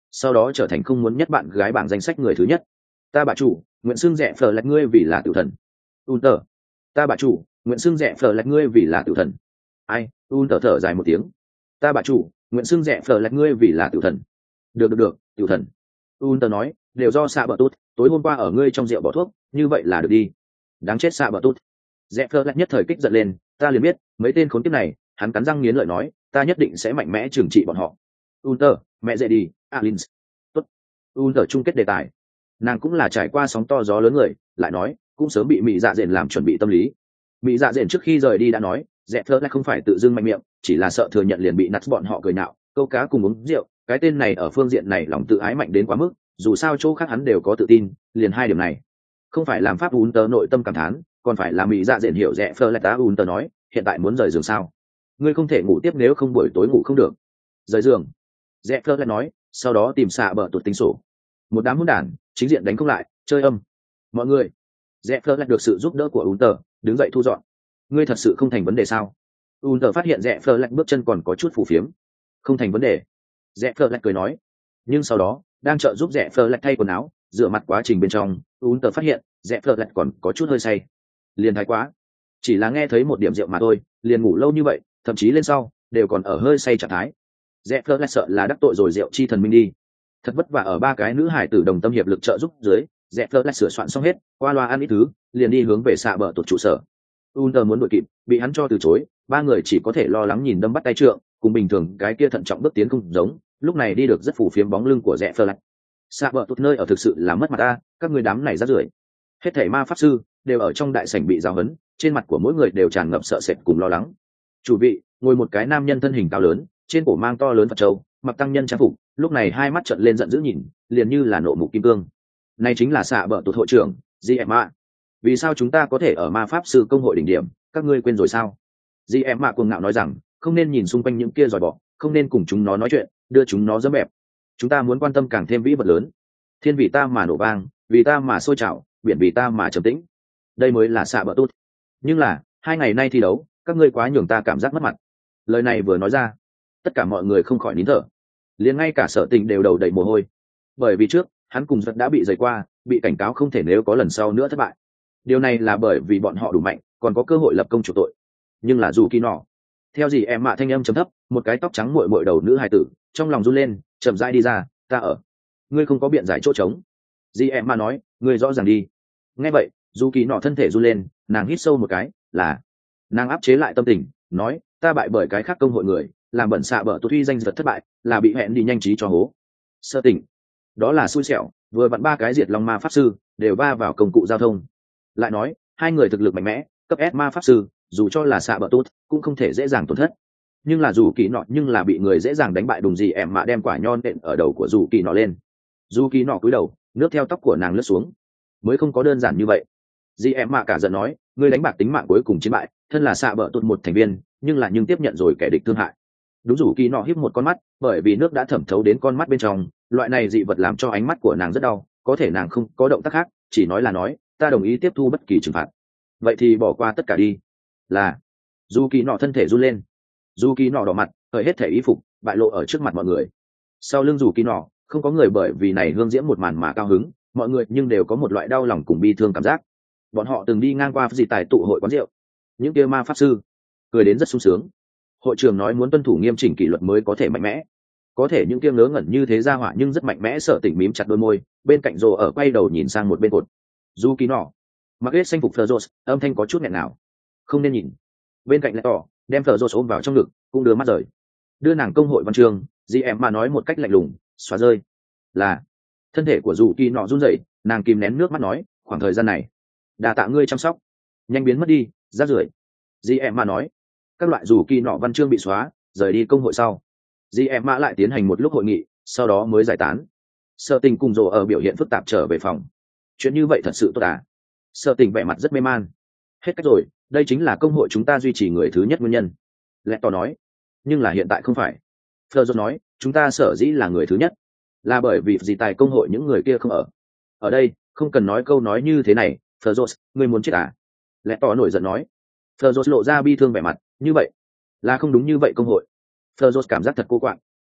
sau đó trở thành không muốn nhất bạn gái bảng danh sách người thứ nhất. Ta bà chủ nguyện xưng rẽ phờ lạch ngươi vì là tử thần. Un tờ. Ta bà chủ nguyện xưng rẽ phờ lạch ngươi vì là tử thần. Ai? Un tờ thở dài một tiếng. Ta bà chủ nguyện xưng rẽ phờ lạch ngươi vì là tử thần. Được được được, tử thần. Un tờ nói, đều do xạ bờ tốt, tối hôm qua ở ngươi trong rượu bỏ thuốc, như vậy là được đi. Đáng chết xạ bờ tốt. Rẽ phờ lạch nhất thời kích giận lên, ta liền biết mấy tên khốn kiếp này. Hắn cắn răng nghiến lợi nói, ta nhất định sẽ mạnh mẽ trừng trị bọn họ. Un tờ, mẹ dậy đi, Alins. Tốt. Un tờ chung kết đề tài. Nàng cũng là trải qua sóng to gió lớn người, lại nói cũng sớm bị mỹ dạ dện làm chuẩn bị tâm lý. Mỹ dạ dện trước khi rời đi đã nói, dẹp thơ lại không phải tự dưng mạnh miệng, chỉ là sợ thừa nhận liền bị nắt bọn họ cười nạo, câu cá cùng uống rượu, cái tên này ở phương diện này lòng tự ái mạnh đến quá mức, dù sao chỗ khác hắn đều có tự tin, liền hai điểm này không phải làm pháp un tờ nội tâm cảm thán, còn phải là mỹ dạ dện hiểu dẹp thơ lại tá un tờ nói, hiện tại muốn rời giường sao? Ngươi không thể ngủ tiếp nếu không buổi tối ngủ không được. Rời giường. Dẹp thơ lại nói, sau đó tìm xạ bờ tuột tính sổ. Một đám hỗn đản chính diện đánh không lại, chơi âm. Mọi người. Dẹp thơ lại được sự giúp đỡ của un tờ, đứng dậy thu dọn. Ngươi thật sự không thành vấn đề sao? Un tờ phát hiện dẹp thơ lại bước chân còn có chút phù phiếm. Không thành vấn đề. Dẹp thơ lại cười nói. Nhưng sau đó đang trợ giúp dẹp thơ lại thay quần áo, rửa mặt quá trình bên trong, un tờ phát hiện dẹp thơ lại còn có chút hơi say. Liền thái quá, chỉ là nghe thấy một điểm rượu mà thôi, liền ngủ lâu như vậy, thậm chí lên sau đều còn ở hơi say trạng thái. Dẹp thơ lại sợ là đắc tội rồi rượu chi thần minh đi. Thật vất vả ở ba cái nữ hải tử đồng tâm hiệp lực trợ giúp dưới, dẹp thơ lại sửa soạn xong hết, qua loa ăn ít thứ, liền đi hướng về xạ bờ tụt trụ sở. Unter muốn đuổi kịp, bị hắn cho từ chối, ba người chỉ có thể lo lắng nhìn đâm bắt tay trượng, cùng bình thường cái kia thận trọng bước tiến không giống, lúc này đi được rất phù phiếm bóng lưng của dẹp thơ lại. Xạ bờ tụt nơi ở thực sự là mất mặt ta, các người đám này rác rưởi. Hết thảy ma pháp sư đều ở trong đại sảnh bị giáo huấn, trên mặt của mỗi người đều tràn ngập sợ sệt cùng lo lắng. Chủ vị ngồi một cái nam nhân thân hình cao lớn, trên cổ mang to lớn Phật châu, mặc tăng nhân trang phục, lúc này hai mắt trợn lên giận dữ nhìn, liền như là nộ mục kim cương. Này chính là xạ bờ tụt hội trưởng, giê em a. Vì sao chúng ta có thể ở ma pháp sư công hội đỉnh điểm, các ngươi quên rồi sao? giê em a cuồng ngạo nói rằng, không nên nhìn xung quanh những kia giỏi bỏ, không nên cùng chúng nó nói chuyện, đưa chúng nó dẫm bẹp. Chúng ta muốn quan tâm càng thêm vĩ vật lớn. Thiên vì ta mà nổ vang, vì ta mà sôi trào, biển vì ta mà trầm tĩnh. Đây mới là xạ bờ tụt. Nhưng là, hai ngày nay thi đấu, các ngươi quá nhường ta cảm giác mất mặt. Lời này vừa nói ra, tất cả mọi người không khỏi nín thở, liền ngay cả Sở Tình đều đầu đầy mồ hôi, bởi vì trước hắn cùng giật đã bị giày qua, bị cảnh cáo không thể nếu có lần sau nữa thất bại. Điều này là bởi vì bọn họ đủ mạnh, còn có cơ hội lập công chủ tội. Nhưng là dù kỳ nọ, theo gì em mạ thanh âm trầm thấp, một cái tóc trắng muội muội đầu nữ hài tử trong lòng run lên, chậm rãi đi ra, ta ở. Ngươi không có biện giải chỗ trống. Dì em mạ nói, ngươi rõ ràng đi. Nghe vậy, dù kỳ nọ thân thể run lên, nàng hít sâu một cái, là nàng áp chế lại tâm tình, nói, ta bại bởi cái khác công hội người, làm bẩn xạ bờ tôi thuy danh giật thất bại, là bị hẹn đi nhanh trí cho hố. Sơ tỉnh, đó là xui xẻo, vừa vặn ba cái diệt long ma pháp sư đều va vào công cụ giao thông. Lại nói, hai người thực lực mạnh mẽ, cấp S ma pháp sư, dù cho là xạ bờ tốt, cũng không thể dễ dàng tổn thất. Nhưng là dù kỳ nọ nhưng là bị người dễ dàng đánh bại, đùng gì em mà đem quả nhon đện ở đầu của dù kỳ nọ lên. Dù kỳ nọ cúi đầu, nước theo tóc của nàng lướt xuống. Mới không có đơn giản như vậy. Dì em mạ cả giận nói, ngươi đánh bạc tính mạng cuối cùng chiến bại, thân là xạ bờ tụt một thành viên, nhưng là nhưng tiếp nhận rồi kẻ địch thương hại. Đúng rủ kỳ nọ híp một con mắt, bởi vì nước đã thẩm thấu đến con mắt bên trong, loại này dị vật làm cho ánh mắt của nàng rất đau, có thể nàng không có động tác khác, chỉ nói là nói, ta đồng ý tiếp thu bất kỳ trừng phạt. Vậy thì bỏ qua tất cả đi. Là. Dù kỳ nọ thân thể run lên. Dù kỳ nọ đỏ mặt, cởi hết thể y phục, bại lộ ở trước mặt mọi người. Sau lưng dù kỳ nọ, không có người bởi vì này hương diễm một màn mà cao hứng, mọi người nhưng đều có một loại đau lòng cùng bi thương cảm giác. Bọn họ từng đi ngang qua dị tài tụ hội quán rượu, những kia ma pháp sư cười đến rất sung sướng. Hội trưởng nói muốn tuân thủ nghiêm chỉnh kỷ luật mới có thể mạnh mẽ, có thể những kia ngớ ngẩn như thế ra hỏa nhưng rất mạnh mẽ. Sợ Tỉnh mím chặt đôi môi, bên cạnh rồ ở quay đầu nhìn sang một bên cột. Du kỳ nọ mặc hết xanh phục Fleur Rose, âm thanh có chút nghẹn nào. Không nên nhìn. Bên cạnh lại tỏ đem Fleur Rose ôm vào trong ngực, cũng đưa mắt rời. Đưa nàng công hội văn chương, gì em mà nói một cách lạnh lùng, xóa rơi. Là. Thân thể của dù kỳ nọ run rẩy, nàng kìm nén nước mắt nói, khoảng thời gian này đà tạ ngươi chăm sóc, nhanh biến mất đi, rác rưởi. Dì em mà nói, các loại dù kỳ nọ văn chương bị xóa, rời đi công hội sau, dì em mã lại tiến hành một lúc hội nghị, sau đó mới giải tán. Sợ Tình cùng rồ ở biểu hiện phức tạp trở về phòng. Chuyện như vậy thật sự tốt à? Sợ Tình vẻ mặt rất mê man. Hết cách rồi, đây chính là công hội chúng ta duy trì người thứ nhất nguyên nhân. Lẹ tỏ nói, nhưng là hiện tại không phải. Fleur nói, chúng ta sở dĩ là người thứ nhất, là bởi vì gì tài công hội những người kia không ở. Ở đây, không cần nói câu nói như thế này. Fleur, ngươi muốn chết à? Lẹ tỏ nổi giận nói. Fleur lộ ra bi thương vẻ mặt, như vậy là không đúng như vậy công hội. Fleur cảm giác thật cô quạng.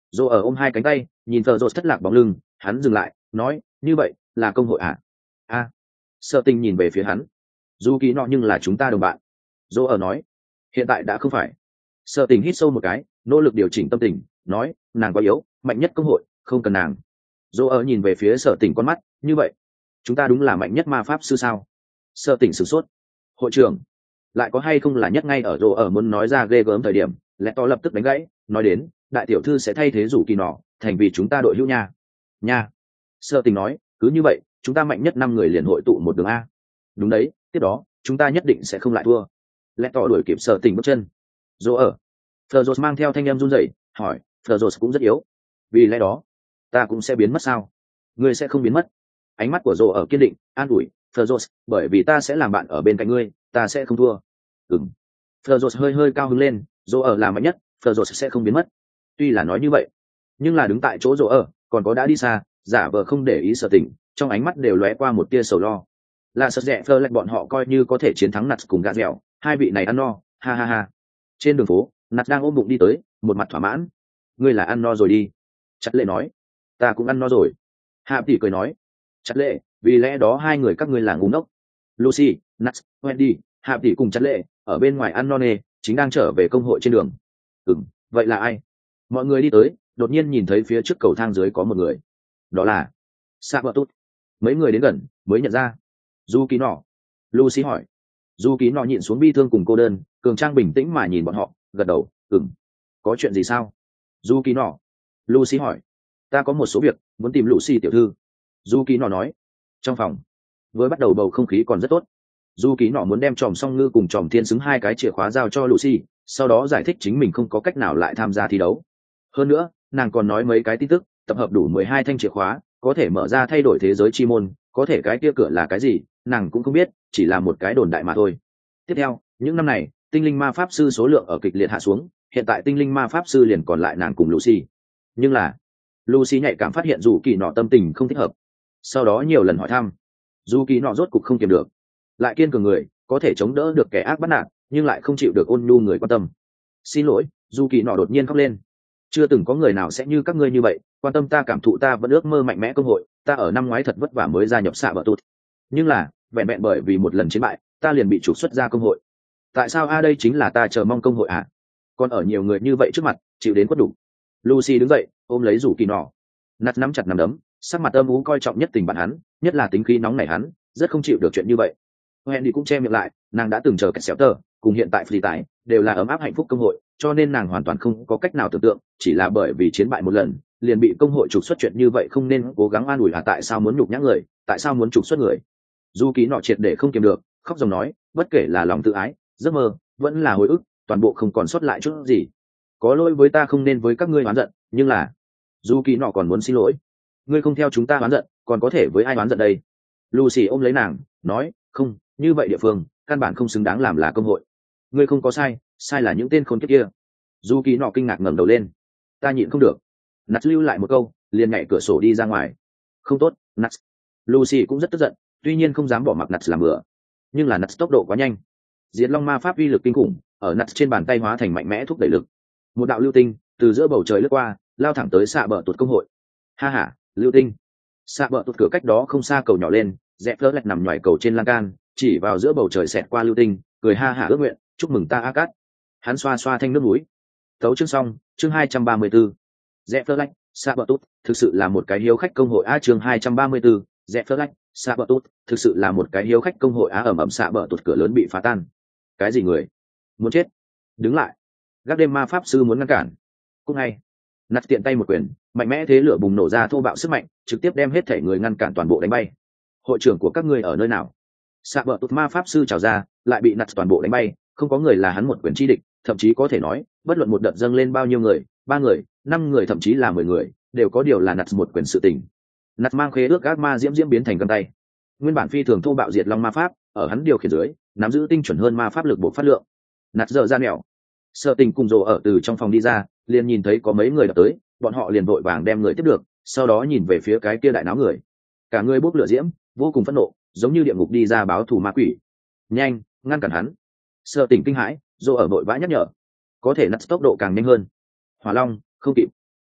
Dô ở ôm hai cánh tay nhìn thợ rột thất lạc bóng lưng, hắn dừng lại nói, như vậy là công hội à? A. Sợ tình nhìn về phía hắn. Dù kỳ nọ nhưng là chúng ta đồng bạn. Dô ở nói, hiện tại đã không phải. Sợ tình hít sâu một cái, nỗ lực điều chỉnh tâm tình, nói, nàng quá yếu, mạnh nhất công hội không cần nàng. Dô ở nhìn về phía Sợ tình con mắt, như vậy chúng ta đúng là mạnh nhất ma pháp sư sao? Sợ tình sửng sốt. Hội trưởng, lại có hay không là nhất ngay ở Dô ở muốn nói ra ghê gớm thời điểm, lẽ to lập tức đánh gãy, nói đến, đại tiểu thư sẽ thay thế rủ kỳ nọ thành vì chúng ta đội hữu nha. Nha. Sợ tình nói, cứ như vậy chúng ta mạnh nhất năm người liền hội tụ một đường a. Đúng đấy, tiếp đó chúng ta nhất định sẽ không lại thua. Lẽ tỏ đuổi kịp Sợ tình bước chân. Dô ở. Fleur mang theo thanh em run rẩy, hỏi, Fleur cũng rất yếu, vì lẽ đó ta cũng sẽ biến mất sao? Ngươi sẽ không biến mất. Ánh mắt của Dô ở kiên định, an ủi, Fleur, bởi vì ta sẽ làm bạn ở bên cạnh ngươi, ta sẽ không thua. Ừm. Fleur hơi hơi cao hứng lên, Dô ở là mạnh nhất, Fleur sẽ không biến mất. Tuy là nói như vậy, nhưng là đứng tại chỗ Dô ở, còn có đã đi xa, giả vờ không để ý Sợ tình, trong ánh mắt đều lóe qua một tia sầu lo. Là sợ rẻ Fleur lệch bọn họ coi như có thể chiến thắng Nats cùng gã dẻo, hai vị này ăn no, ha ha ha. Trên đường phố, Nats đang ôm bụng đi tới, một mặt thỏa mãn. Ngươi là ăn no rồi đi. Chặt lệ nói. Ta cũng ăn no rồi. Hạ tỷ cười nói. Chặt lệ, vì lẽ đó hai người các ngươi là ngu ngốc. Lucy, Nats, Wendy, Hạ tỷ cùng chặt lệ, ở bên ngoài ăn no nê, chính đang trở về công hội trên đường. Ừm, vậy là ai? Mọi người đi tới, đột nhiên nhìn thấy phía trước cầu thang dưới có một người. Đó là Sa Bờ Tút. Mấy người đến gần, mới nhận ra. Du Ký Nọ. Lucy hỏi. Du Ký Nọ nhịn xuống bi thương cùng cô đơn, cường trang bình tĩnh mà nhìn bọn họ, gật đầu, ừm. Có chuyện gì sao? Du Ký Nọ. Lucy hỏi. Ta có một số việc muốn tìm Lucy tiểu thư. Du Ký Nọ nói. Trong phòng với bắt đầu bầu không khí còn rất tốt. Du Ký Nọ muốn đem tròm song ngư cùng tròm thiên xứng hai cái chìa khóa giao cho Lucy, sau đó giải thích chính mình không có cách nào lại tham gia thi đấu. Hơn nữa, nàng còn nói mấy cái tin tức, tập hợp đủ mười hai thanh chìa khóa, có thể mở ra thay đổi thế giới chi môn, có thể cái kia cửa là cái gì, nàng cũng không biết, chỉ là một cái đồn đại mà thôi. Tiếp theo, những năm này, tinh linh ma pháp sư số lượng ở kịch liệt hạ xuống, hiện tại tinh linh ma pháp sư liền còn lại nàng cùng Lucy. Nhưng là, Lucy nhạy cảm phát hiện dù kỳ nọ tâm tình không thích hợp. Sau đó nhiều lần hỏi thăm, dù kỳ nọ rốt cục không kiềm được. Lại kiên cường người, có thể chống đỡ được kẻ ác bắt nạt, nhưng lại không chịu được ôn nhu người quan tâm. Xin lỗi, dù kỳ nọ đột nhiên khóc lên. Chưa từng có người nào sẽ như các ngươi như vậy, quan tâm ta, cảm thụ ta, vẫn ước mơ mạnh mẽ công hội, ta ở năm ngoái thật vất vả mới gia nhập xạ bờ tụt. Nhưng là, vẹn vẹn bởi vì một lần chiến bại, ta liền bị trục xuất ra công hội. Tại sao a đây chính là ta chờ mong công hội à? Còn ở nhiều người như vậy trước mặt, chịu đến quất đủ. Lucy đứng dậy, ôm lấy rủ kỳ nọ. Nặt nắm chặt nắm đấm, sắc mặt âm u coi trọng nhất tình bạn hắn, nhất là tính khí nóng nảy hắn, rất không chịu được chuyện như vậy. Wendy cũng che miệng lại, nàng đã từng chờ kẹt xéo tờ, cùng hiện tại phi tải đều là ấm áp hạnh phúc công hội, cho nên nàng hoàn toàn không có cách nào tưởng tượng, chỉ là bởi vì chiến bại một lần, liền bị công hội trục xuất, chuyện như vậy không nên cố gắng an ủi à, tại sao muốn nhục nhã người, tại sao muốn trục xuất người? Du Ký Nọ triệt để không kiềm được, khóc ròng nói, bất kể là lòng tự ái, giấc mơ, vẫn là hồi ức, toàn bộ không còn sót lại chút gì. Có lỗi với ta không nên với các ngươi oán giận, nhưng là Du Ký Nọ còn muốn xin lỗi. Ngươi không theo chúng ta oán giận, còn có thể với ai oán giận đây? Lucy ôm lấy nàng, nói, không, như vậy địa phương căn bản không xứng đáng làm là công hội. Ngươi không có sai, sai là những tên khốn kiếp kia. Du Ký Nọ kinh ngạc ngẩng đầu lên. Ta nhịn không được. Nats lưu lại một câu, liền nhảy cửa sổ đi ra ngoài. Không tốt, Nats. Lucy cũng rất tức giận, tuy nhiên không dám bỏ mặc Nats làm bừa. Nhưng là Nats tốc độ quá nhanh. Diệt Long ma pháp uy lực kinh khủng, ở Nats trên bàn tay hóa thành mạnh mẽ thúc đẩy lực. Một đạo lưu tinh từ giữa bầu trời lướt qua, lao thẳng tới xạ bờ tuột công hội. Ha ha, lưu tinh. Xạ bờ tuột cửa cách đó không xa cầu nhỏ lên, dẹp lơ lẹt nằm ngoài cầu trên lan can, chỉ vào giữa bầu trời xẹt qua lưu tinh, cười ha hả ước nguyện, chúc mừng ta Akat. Hắn xoa xoa thanh nước mũi. Tấu chương xong, chương hai trăm ba mươi 234. Dẹp lơ lẹt, xạ bờ tuột, thực sự là một cái hiếu khách công hội a, chương hai trăm ba mươi 234. Dẹp lơ lẹt, xạ bờ tuột, thực sự là một cái hiếu khách công hội á, ẩm ẩm xạ bờ tuột cửa lớn bị phá tan. Cái gì người? Muốn chết? Đứng lại. Gác đêm ma pháp sư muốn ngăn cản. Cũng ngay. Nặt tiện tay một quyền, mạnh mẽ thế lửa bùng nổ ra thô bạo sức mạnh, trực tiếp đem hết thể người ngăn cản toàn bộ đánh bay. Hội trưởng của các ngươi ở nơi nào? Xạ bờ tụt ma pháp sư trào ra, lại bị nặt toàn bộ đánh bay, không có người là hắn một quyền chi địch, thậm chí có thể nói, bất luận một đợt dâng lên bao nhiêu người, ba người, năm người, thậm chí là mười người, đều có điều là nặt một quyền sự tình. Nặt mang khế ước ác ma diễm diễm biến thành găng tay. Nguyên bản phi thường thô bạo diệt long ma pháp, ở hắn điều khiển dưới, nắm giữ tinh chuẩn hơn ma pháp lực bộ phát lượng. Nặt dở ra nẻo. Sợ Tình cùng rồ ở từ trong phòng đi ra, liền nhìn thấy có mấy người đập tới, bọn họ liền vội vàng đem người tiếp được, sau đó nhìn về phía cái kia đại náo người. Cả người bốc lửa diễm, vô cùng phẫn nộ, giống như địa ngục đi ra báo thù ma quỷ. Nhanh, ngăn cản hắn. Sợ Tình kinh hãi, rồ ở vội vã nhắc nhở. Có thể nặt tốc độ càng nhanh hơn. Hỏa Long, không kịp.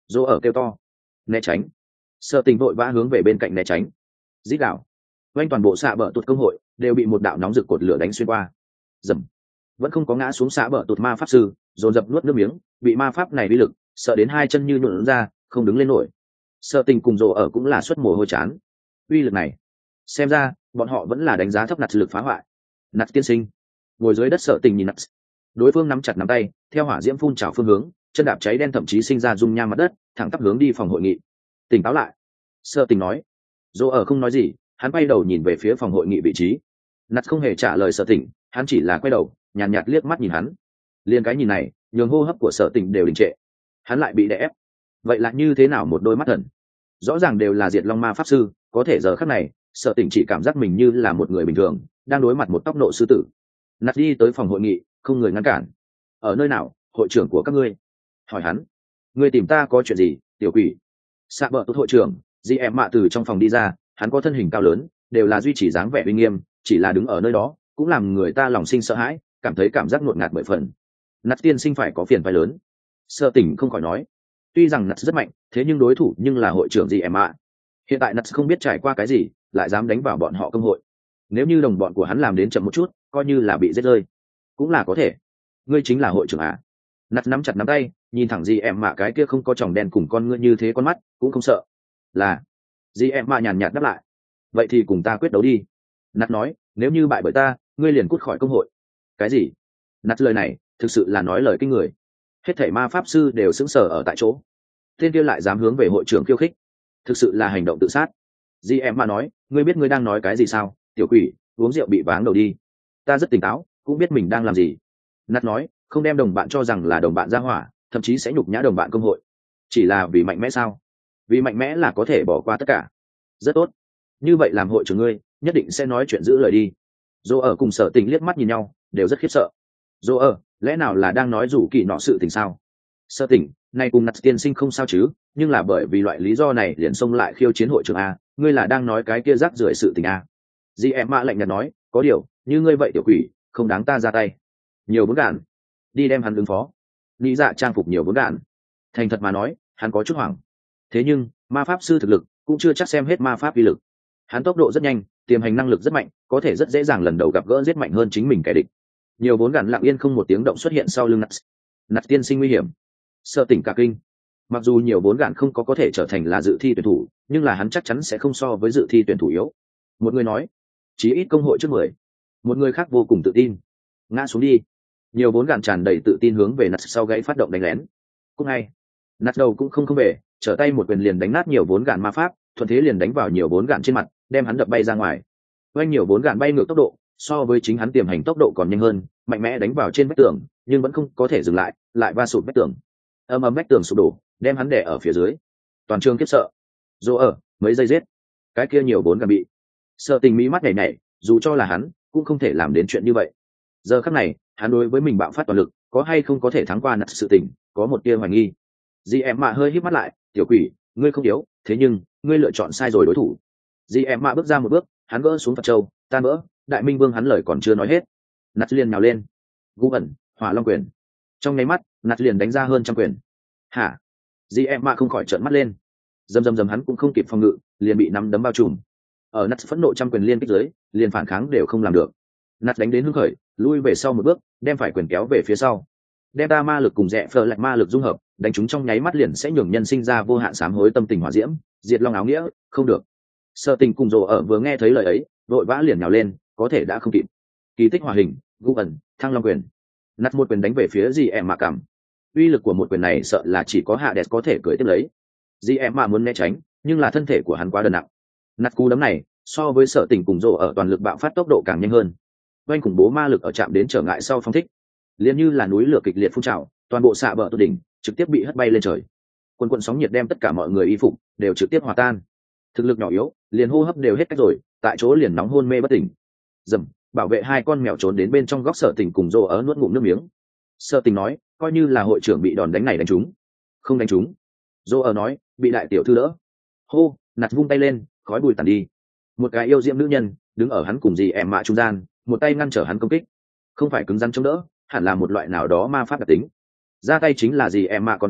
Dô ở kêu to, né tránh. Sợ tình vội vã hướng về bên cạnh né tránh. Dít đạo, quanh toàn bộ xạ bờ tụt công hội đều bị một đạo nóng rực cột lửa đánh xuyên qua. Dầm, vẫn không có ngã xuống xạ bờ tụt ma pháp sư, dồn dập nuốt nước miếng, bị ma pháp này uy lực sợ đến hai chân như nhuộn ra, không đứng lên nổi. Sợ tình cùng Dô ở cũng là xuất mồ hôi chán. Uy lực này, xem ra bọn họ vẫn là đánh giá thấp nạt lực phá hoại. Nạt tiên sinh ngồi dưới đất sợ tình nhìn nạt, đối phương nắm chặt nắm tay, theo hỏa diễm phun trào phương hướng, chân đạp cháy đen thậm chí sinh ra dung nham mặt đất, thẳng tắp hướng đi phòng hội nghị. Tỉnh táo lại, sợ tình nói. Dô ở không nói gì, hắn quay đầu nhìn về phía phòng hội nghị vị trí. Nạt không hề trả lời sợ tình, hắn chỉ là quay đầu nhàn nhạt, nhạt liếc mắt nhìn hắn. Liên cái nhìn này nhường hô hấp của sợ tình đều đình trệ. Hắn lại bị đè ép. Vậy là như thế nào một đôi mắt thần, rõ ràng đều là diệt long ma pháp sư, có thể giờ khắc này sợ tình chỉ cảm giác mình như là một người bình thường đang đối mặt một tóc nộ sư tử. Nạt đi tới phòng hội nghị, không người ngăn cản. Ở nơi nào, hội trưởng của các ngươi? Hỏi hắn. Ngươi tìm ta có chuyện gì, tiểu quỷ? Sạ bờ tốt hội trưởng, di em mạ từ trong phòng đi ra, hắn có thân hình cao lớn, đều là duy trì dáng vẻ uy nghiêm, chỉ là đứng ở nơi đó cũng làm người ta lòng sinh sợ hãi, cảm thấy cảm giác ngột ngạt bởi phần. Nạt tiên sinh phải có phiền phái lớn. Sợ tỉnh không khỏi nói. Tuy rằng Nạt rất mạnh, thế nhưng đối thủ nhưng là hội trưởng di em mạ. Hiện tại Nat không biết trải qua cái gì, lại dám đánh vào bọn họ công hội. Nếu như đồng bọn của hắn làm đến chậm một chút, coi như là bị giết rơi, cũng là có thể. Ngươi chính là hội trưởng à? Nat nắm chặt nắm tay, nhìn thẳng gì em mạ cái kia không có tròng đen cùng con ngươi như thế con mắt, cũng không sợ. Là. Dì em mạ nhàn nhạt đáp lại. Vậy thì cùng ta quyết đấu đi. Nat nói, nếu như bại bởi ta, ngươi liền cút khỏi công hội. Cái gì? Nat lời này, thực sự là nói lời kinh người. Hết thảy ma pháp sư đều sững sờ ở tại chỗ. Tên kia lại dám hướng về hội trưởng khiêu khích, thực sự là hành động tự sát. Di em mà nói, ngươi biết ngươi đang nói cái gì sao, tiểu quỷ, uống rượu bị váng đầu đi. Ta rất tỉnh táo, cũng biết mình đang làm gì. Nat nói, không đem đồng bạn cho rằng là đồng bạn ra hỏa, thậm chí sẽ nhục nhã đồng bạn công hội. Chỉ là vì mạnh mẽ sao? Vì mạnh mẽ là có thể bỏ qua tất cả. Rất tốt. Như vậy làm hội trưởng ngươi, nhất định sẽ nói chuyện giữ lời đi. Dô ở cùng Sở Tình liếc mắt nhìn nhau, đều rất khiếp sợ. Dô ở, lẽ nào là đang nói rủ kỳ nọ sự tình sao? Sở Tình, nay cùng Nat tiên sinh không sao chứ, nhưng là bởi vì loại lý do này liền xông lại khiêu chiến hội trưởng a, ngươi là đang nói cái kia rác rưởi sự tình a? Di em mạ lạnh nhạt nói, có điều, như ngươi vậy tiểu quỷ, không đáng ta ra tay. Nhiều vốn đạn, đi đem hắn ứng phó. Nghĩ dạ trang phục nhiều vốn đạn. Thành thật mà nói, hắn có chút hoảng. Thế nhưng, ma pháp sư thực lực cũng chưa chắc xem hết ma pháp uy lực. Hắn tốc độ rất nhanh, tiềm hành năng lực rất mạnh, có thể rất dễ dàng lần đầu gặp gỡ giết mạnh hơn chính mình kẻ địch. Nhiều vốn đạn lặng yên không một tiếng động xuất hiện sau lưng Nat. Nat tiên sinh nguy hiểm. Sợ tỉnh cả kinh. Mặc dù nhiều vốn gạn không có có thể trở thành là dự thi tuyển thủ, nhưng là hắn chắc chắn sẽ không so với dự thi tuyển thủ yếu. Một người nói, chí ít công hội trước mười. Một người khác vô cùng tự tin. Ngã xuống đi. Nhiều vốn gạn tràn đầy tự tin hướng về Nat sau gãy phát động đánh lén. Cũng ngay, Nat đầu cũng không không về, trở tay một quyền liền đánh nát nhiều vốn gạn ma pháp, thuận thế liền đánh vào nhiều vốn gạn trên mặt, đem hắn đập bay ra ngoài. Oanh nhiều vốn gạn bay ngược tốc độ, so với chính hắn tiềm hành tốc độ còn nhanh hơn, mạnh mẽ đánh vào trên vách tường, nhưng vẫn không có thể dừng lại, lại va sụt vách tường. Ầm ầm vách tường sụp đổ, đem hắn đè ở phía dưới. Toàn trường khiếp sợ. Dô ở, mấy giây giết, cái kia nhiều vốn gạn bị. Sợ Tình mí mắt nhảy nhảy, dù cho là hắn cũng không thể làm đến chuyện như vậy. Giờ khắc này, hắn đối với mình bạo phát toàn lực, có hay không có thể thắng qua Nat sự tình, có một tia hoài nghi. Dì em mạ hơi híp mắt lại, tiểu quỷ, ngươi không yếu, thế nhưng ngươi lựa chọn sai rồi đối thủ. Dì em mạ bước ra một bước, hắn gỡ xuống Phật châu, tan vỡ. Đại Minh Vương hắn lời còn chưa nói hết, Nat liền nhào lên, gu ẩn, hỏa long quyền. Trong nháy mắt, Nat liền đánh ra hơn trăm quyền. Hả? Dì em mạ không khỏi trợn mắt lên. Dầm dầm dầm hắn cũng không kịp phòng ngự, liền bị nắm đấm bao trùm. Ở Nat phẫn nộ trăm quyền liên kích dưới, liền phản kháng đều không làm được. Nat đánh đến hưng khởi, lui về sau một bước, đem phải quyền kéo về phía sau. Đem ta ma lực cùng rẽ phờ lạnh ma lực dung hợp, đánh chúng trong nháy mắt liền sẽ nhường nhân sinh ra vô hạn sám hối tâm tình hỏa diễm, diệt long áo nghĩa, không được. Sợ Tình cùng Dồ ở vừa nghe thấy lời ấy, vội vã liền nhào lên, có thể đã không kịp. Kỳ tích hỏa hình, gu ẩn, thăng long quyền. Nat một quyền đánh về phía dì em mạ cảm. Uy lực của một quyền này sợ là chỉ có Hades có thể cưỡi tiếp lấy. Dì em mạ muốn né tránh, nhưng là thân thể của hắn quá đần nặng. Nat cú đấm này, so với Sợ Tình cùng Dồ ở toàn lực bạo phát tốc độ càng nhanh hơn. Oanh khủng bố ma lực ở chạm đến trở ngại sau phong thích, liền như là núi lửa kịch liệt phun trào, toàn bộ xạ bờ tụt đỉnh trực tiếp bị hất bay lên trời. Quần quần sóng nhiệt đem tất cả mọi người y phục đều trực tiếp hòa tan. Thực lực nhỏ yếu, liền hô hấp đều hết cách rồi, tại chỗ liền nóng hôn mê bất tỉnh. Dầm, bảo vệ hai con mèo trốn đến bên trong góc Sợ Tình cùng Dồ ở nuốt ngụm nước miếng. Sợ Tình nói, coi như là hội trưởng bị đòn đánh này đánh trúng. Không đánh trúng. Dồ ở nói, bị đại tiểu thư đỡ. Hô, Nạt vung tay lên, khói bụi tàn đi. Một cái yêu diễm nữ nhân đứng ở hắn cùng dì em mạ trung gian, một tay ngăn trở hắn công kích. Không phải cứng rắn chống đỡ, hẳn là một loại nào đó ma pháp đặc tính. Ra tay chính là dì em mạ con gái,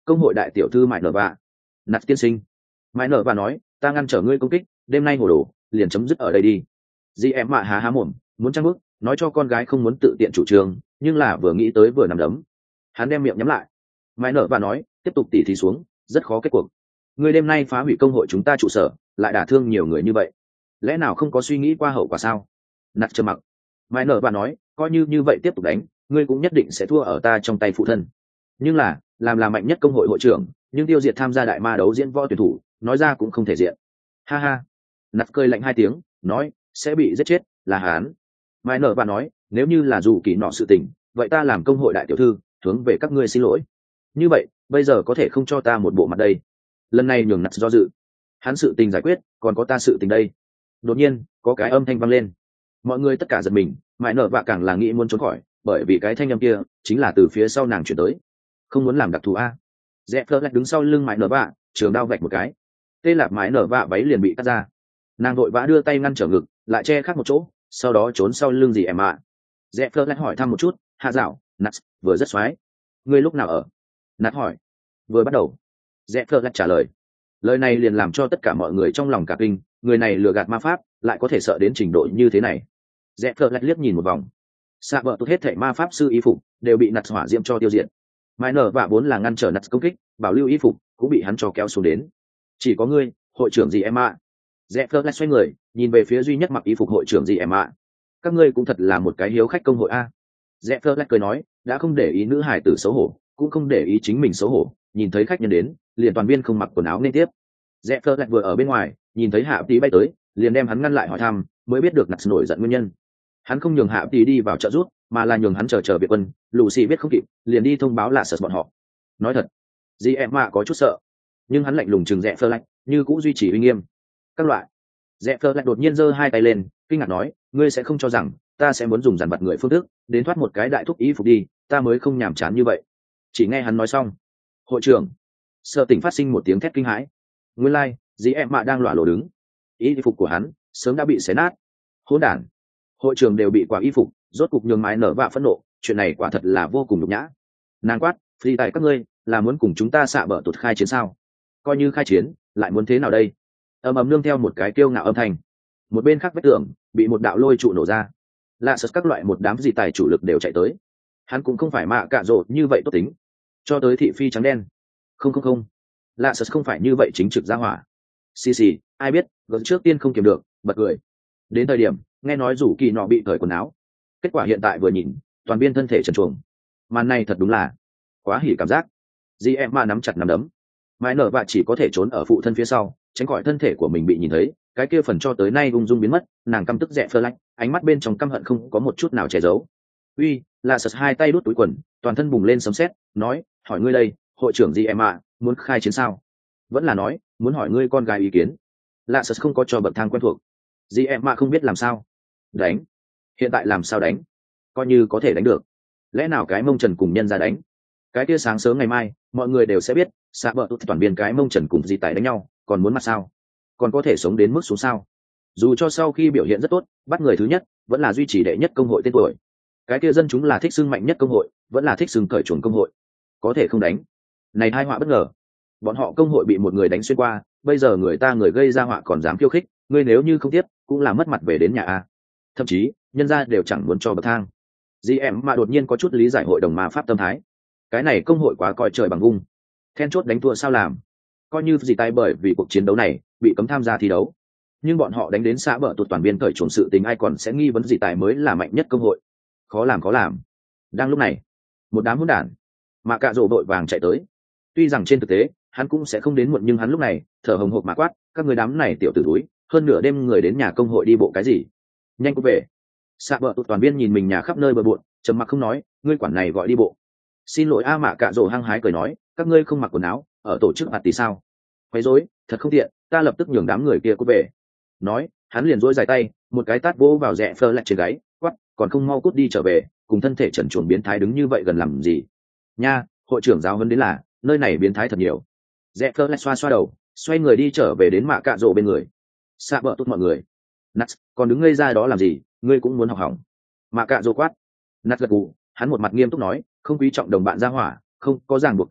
công hội đại tiểu thư mại nở vạ. Nạt tiên sinh. Mại nở vạ nói, ta ngăn trở ngươi công kích, đêm nay hồ đồ liền chấm dứt ở đây đi. Di em mạ há há mồm muốn trăng bước nói cho con gái không muốn tự tiện chủ trương, nhưng là vừa nghĩ tới vừa nằm đấm, hắn đem miệng nhắm lại. Mãi nở và nói, tiếp tục tỉ thí xuống rất khó kết cuộc. Người đêm nay phá hủy công hội chúng ta trụ sở, lại đả thương nhiều người như vậy, lẽ nào không có suy nghĩ qua hậu quả sao? Nạt trầm mặc. Mãi nở và nói, coi như như vậy tiếp tục đánh, ngươi cũng nhất định sẽ thua ở ta trong tay phụ thân. Nhưng là làm là mạnh nhất công hội hội trưởng, nhưng tiêu diệt tham gia đại ma đấu diễn võ tuyển thủ, nói ra cũng không thể diện. Ha ha. Nạt cười lạnh hai tiếng, nói, sẽ bị giết chết là hán. Mai nở và nói, nếu như là dù kỳ nọ sự tình, vậy ta làm công hội đại tiểu thư hướng về các ngươi xin lỗi. Như vậy bây giờ có thể không cho ta một bộ mặt đây? Lần này nhường Nạt do dự. Hắn sự tình giải quyết, còn có ta sự tình đây. Đột nhiên có cái âm thanh vang lên, mọi người tất cả giật mình. Mai nở và càng là nghĩ muốn trốn khỏi, bởi vì cái thanh âm kia chính là từ phía sau nàng chuyển tới. Không muốn làm đặc thù a? Dẹp Fleur lại đứng sau lưng Mai nở và trường đao vạch một cái, tê lạp Mai nở và váy liền bị cắt ra. Nàng vội vã đưa tay ngăn trở ngực, lại che khác một chỗ, sau đó trốn sau lưng gì em ạ. Dẹp Fleur lại hỏi thăm một chút, hạ dạo, Nat vừa rất xoái. Ngươi lúc nào ở? Nat hỏi. Vừa bắt đầu. Dẹp Fleur lại trả lời. Lời này liền làm cho tất cả mọi người trong lòng cả kinh, người này lừa gạt ma pháp, lại có thể sợ đến trình độ như thế này. Dẹp Fleur lại liếc nhìn một vòng. Xạ vợ tốt hết thảy ma pháp sư y phục đều bị Nat hỏa diễm cho tiêu diệt. Mai nở và vốn là ngăn trở Nat công kích, bảo lưu y phục cũng bị hắn cho kéo xuống đến. Chỉ có ngươi, hội trưởng gì em ạ? Dẹp Fleur lại xoay người, nhìn về phía duy nhất mặc y phục hội trưởng gì em ạ. Các ngươi cũng thật là một cái hiếu khách công hội a. Dẹp Fleur lại cười nói, đã không để ý nữ hải tử xấu hổ, cũng không để ý chính mình xấu hổ, nhìn thấy khách nhân đến, liền toàn viên không mặc quần áo nên tiếp. Dẹp Fleur lại vừa ở bên ngoài, nhìn thấy Hạ Tỷ bay tới, liền đem hắn ngăn lại hỏi thăm, mới biết được Nat nổi giận nguyên nhân. Hắn không nhường Hạ Tỷ đi vào trợ giúp, mà là nhường hắn chờ chờ Việt quân. Lucy biết không kịp, liền đi thông báo là sợ bọn họ. Nói thật, gì em ạ có chút sợ, nhưng hắn lạnh lùng chừng Dẹp Fleur lại, như cũng duy trì uy nghiêm. Các loại. Dẹp Fleur lại đột nhiên giơ hai tay lên, kinh ngạc nói, ngươi sẽ không cho rằng ta sẽ muốn dùng dàn vật người phương thức đến thoát một cái đại thúc ý phục đi, ta mới không nhàm chán như vậy. Chỉ nghe hắn nói xong, hội trưởng Sợ Tỉnh phát sinh một tiếng thét kinh hãi. Nguyên lai, like, dì em mạ đang lọa lộ đứng, y phục của hắn sớm đã bị xé nát. Hỗn đản. Hội trưởng đều bị quả y phục, rốt cục nhường mái nở vạ phẫn nộ, chuyện này quả thật là vô cùng nhục nhã. Nàng quát, phi tại các ngươi là muốn cùng chúng ta xạ bờ tụt khai chiến sao? Coi như khai chiến, lại muốn thế nào đây? Ầm ầm nương theo một cái kêu ngạo âm thanh. Một bên khác vách tường bị một đạo lôi trụ nổ ra, lạ sật các loại một đám dị tài chủ lực đều chạy tới. Hắn cũng không phải mạ cạ rộ như vậy tốt tính, cho tới thị phi trắng đen. Không không không, lạ sật không phải như vậy chính trực ra hỏa. Xì xì, ai biết, gần trước tiên không kiềm được, bật cười. Đến thời điểm nghe nói rủ kỳ nọ bị cởi quần áo, kết quả hiện tại vừa nhìn, toàn biên thân thể trần truồng. Màn này thật đúng là quá hỉ cảm giác. Di em ma nắm chặt nắm đấm, mãi nở vạ chỉ có thể trốn ở phụ thân phía sau, tránh khỏi thân thể của mình bị nhìn thấy. Cái kia phần cho tới nay ung dung biến mất, nàng căm tức Dẹp Fleur lạnh, ánh mắt bên trong căm hận không có một chút nào che giấu. Uy, là sật hai tay đút túi quần, toàn thân bùng lên sấm sét, nói, hỏi ngươi đây, hội trưởng gì em ạ, muốn khai chiến sao? Vẫn là nói, muốn hỏi ngươi con gái ý kiến. Lạ sật không có cho bậc thang quen thuộc, gì em ạ không biết làm sao đánh. Hiện tại làm sao đánh? Coi như có thể đánh được, lẽ nào cái mông trần cùng nhân ra đánh? Cái kia sáng sớm ngày mai, mọi người đều sẽ biết, xạ bờ tụt toàn biên cái mông trần cùng gì tại đánh nhau, còn muốn mặt sao? Còn có thể sống đến mức xuống sao? Dù cho sau khi biểu hiện rất tốt, bắt người thứ nhất vẫn là duy trì đệ nhất công hội tên tuổi. Cái kia dân chúng là thích xưng mạnh nhất công hội, vẫn là thích xưng cởi chuồng công hội. Có thể không đánh? Này hai họa bất ngờ. Bọn họ công hội bị một người đánh xuyên qua, bây giờ người ta người gây ra họa còn dám khiêu khích, ngươi nếu như không tiếp, cũng là mất mặt về đến nhà a. Thậm chí, nhân gia đều chẳng muốn cho bậc thang. Dì em mà đột nhiên có chút lý giải hội đồng ma pháp tâm thái. Cái này công hội quá coi trời bằng vung. Then chốt đánh thua sao làm? Coi như gì tay bởi vì cuộc chiến đấu này bị cấm tham gia thi đấu, nhưng bọn họ đánh đến xã bờ tụt toàn biên cởi chuồng sự tình, ai còn sẽ nghi vấn gì tài mới là mạnh nhất công hội? Khó làm khó làm. Đang lúc này, một đám hỗn đản mà cạ rổ vội vàng chạy tới. Tuy rằng trên thực tế hắn cũng sẽ không đến muộn, nhưng hắn lúc này thở hồng hộc mà quát, các người đám này tiểu tử túi, hơn nửa đêm người đến nhà công hội đi bộ cái gì? Nhanh cút về. Xã bờ tụt toàn biên nhìn mình nhà khắp nơi bừa bộn, trầm mặc không nói. Ngươi quản này gọi đi bộ? Xin lỗi a. Mạ cạ rổ hăng hái cười nói, các ngươi không mặc quần áo ở tổ chức bạt tí sao? Quấy rối, thật không tiện, ta lập tức nhường đám người kia cút về. Nói, hắn liền dỗi dài tay, một cái tát vỗ vào Dẹp Fleur lại trên gáy, quát, còn không mau cút đi trở về, cùng thân thể trần truồng biến thái đứng như vậy gần làm gì? Nha, hội trưởng giáo huấn đến là, nơi này biến thái thật nhiều. Dẹp Fleur lại xoa xoa đầu, xoay người đi trở về đến mạ cạ rổ bên người. Xạ bợ tốt mọi người. Nats, còn đứng ngây ra đó làm gì, ngươi cũng muốn học hỏng? Mạ cạ rổ quát. Nats gật gù, hắn một mặt nghiêm túc nói, không quý trọng đồng bạn ra hỏa, không có ràng buộc công hội,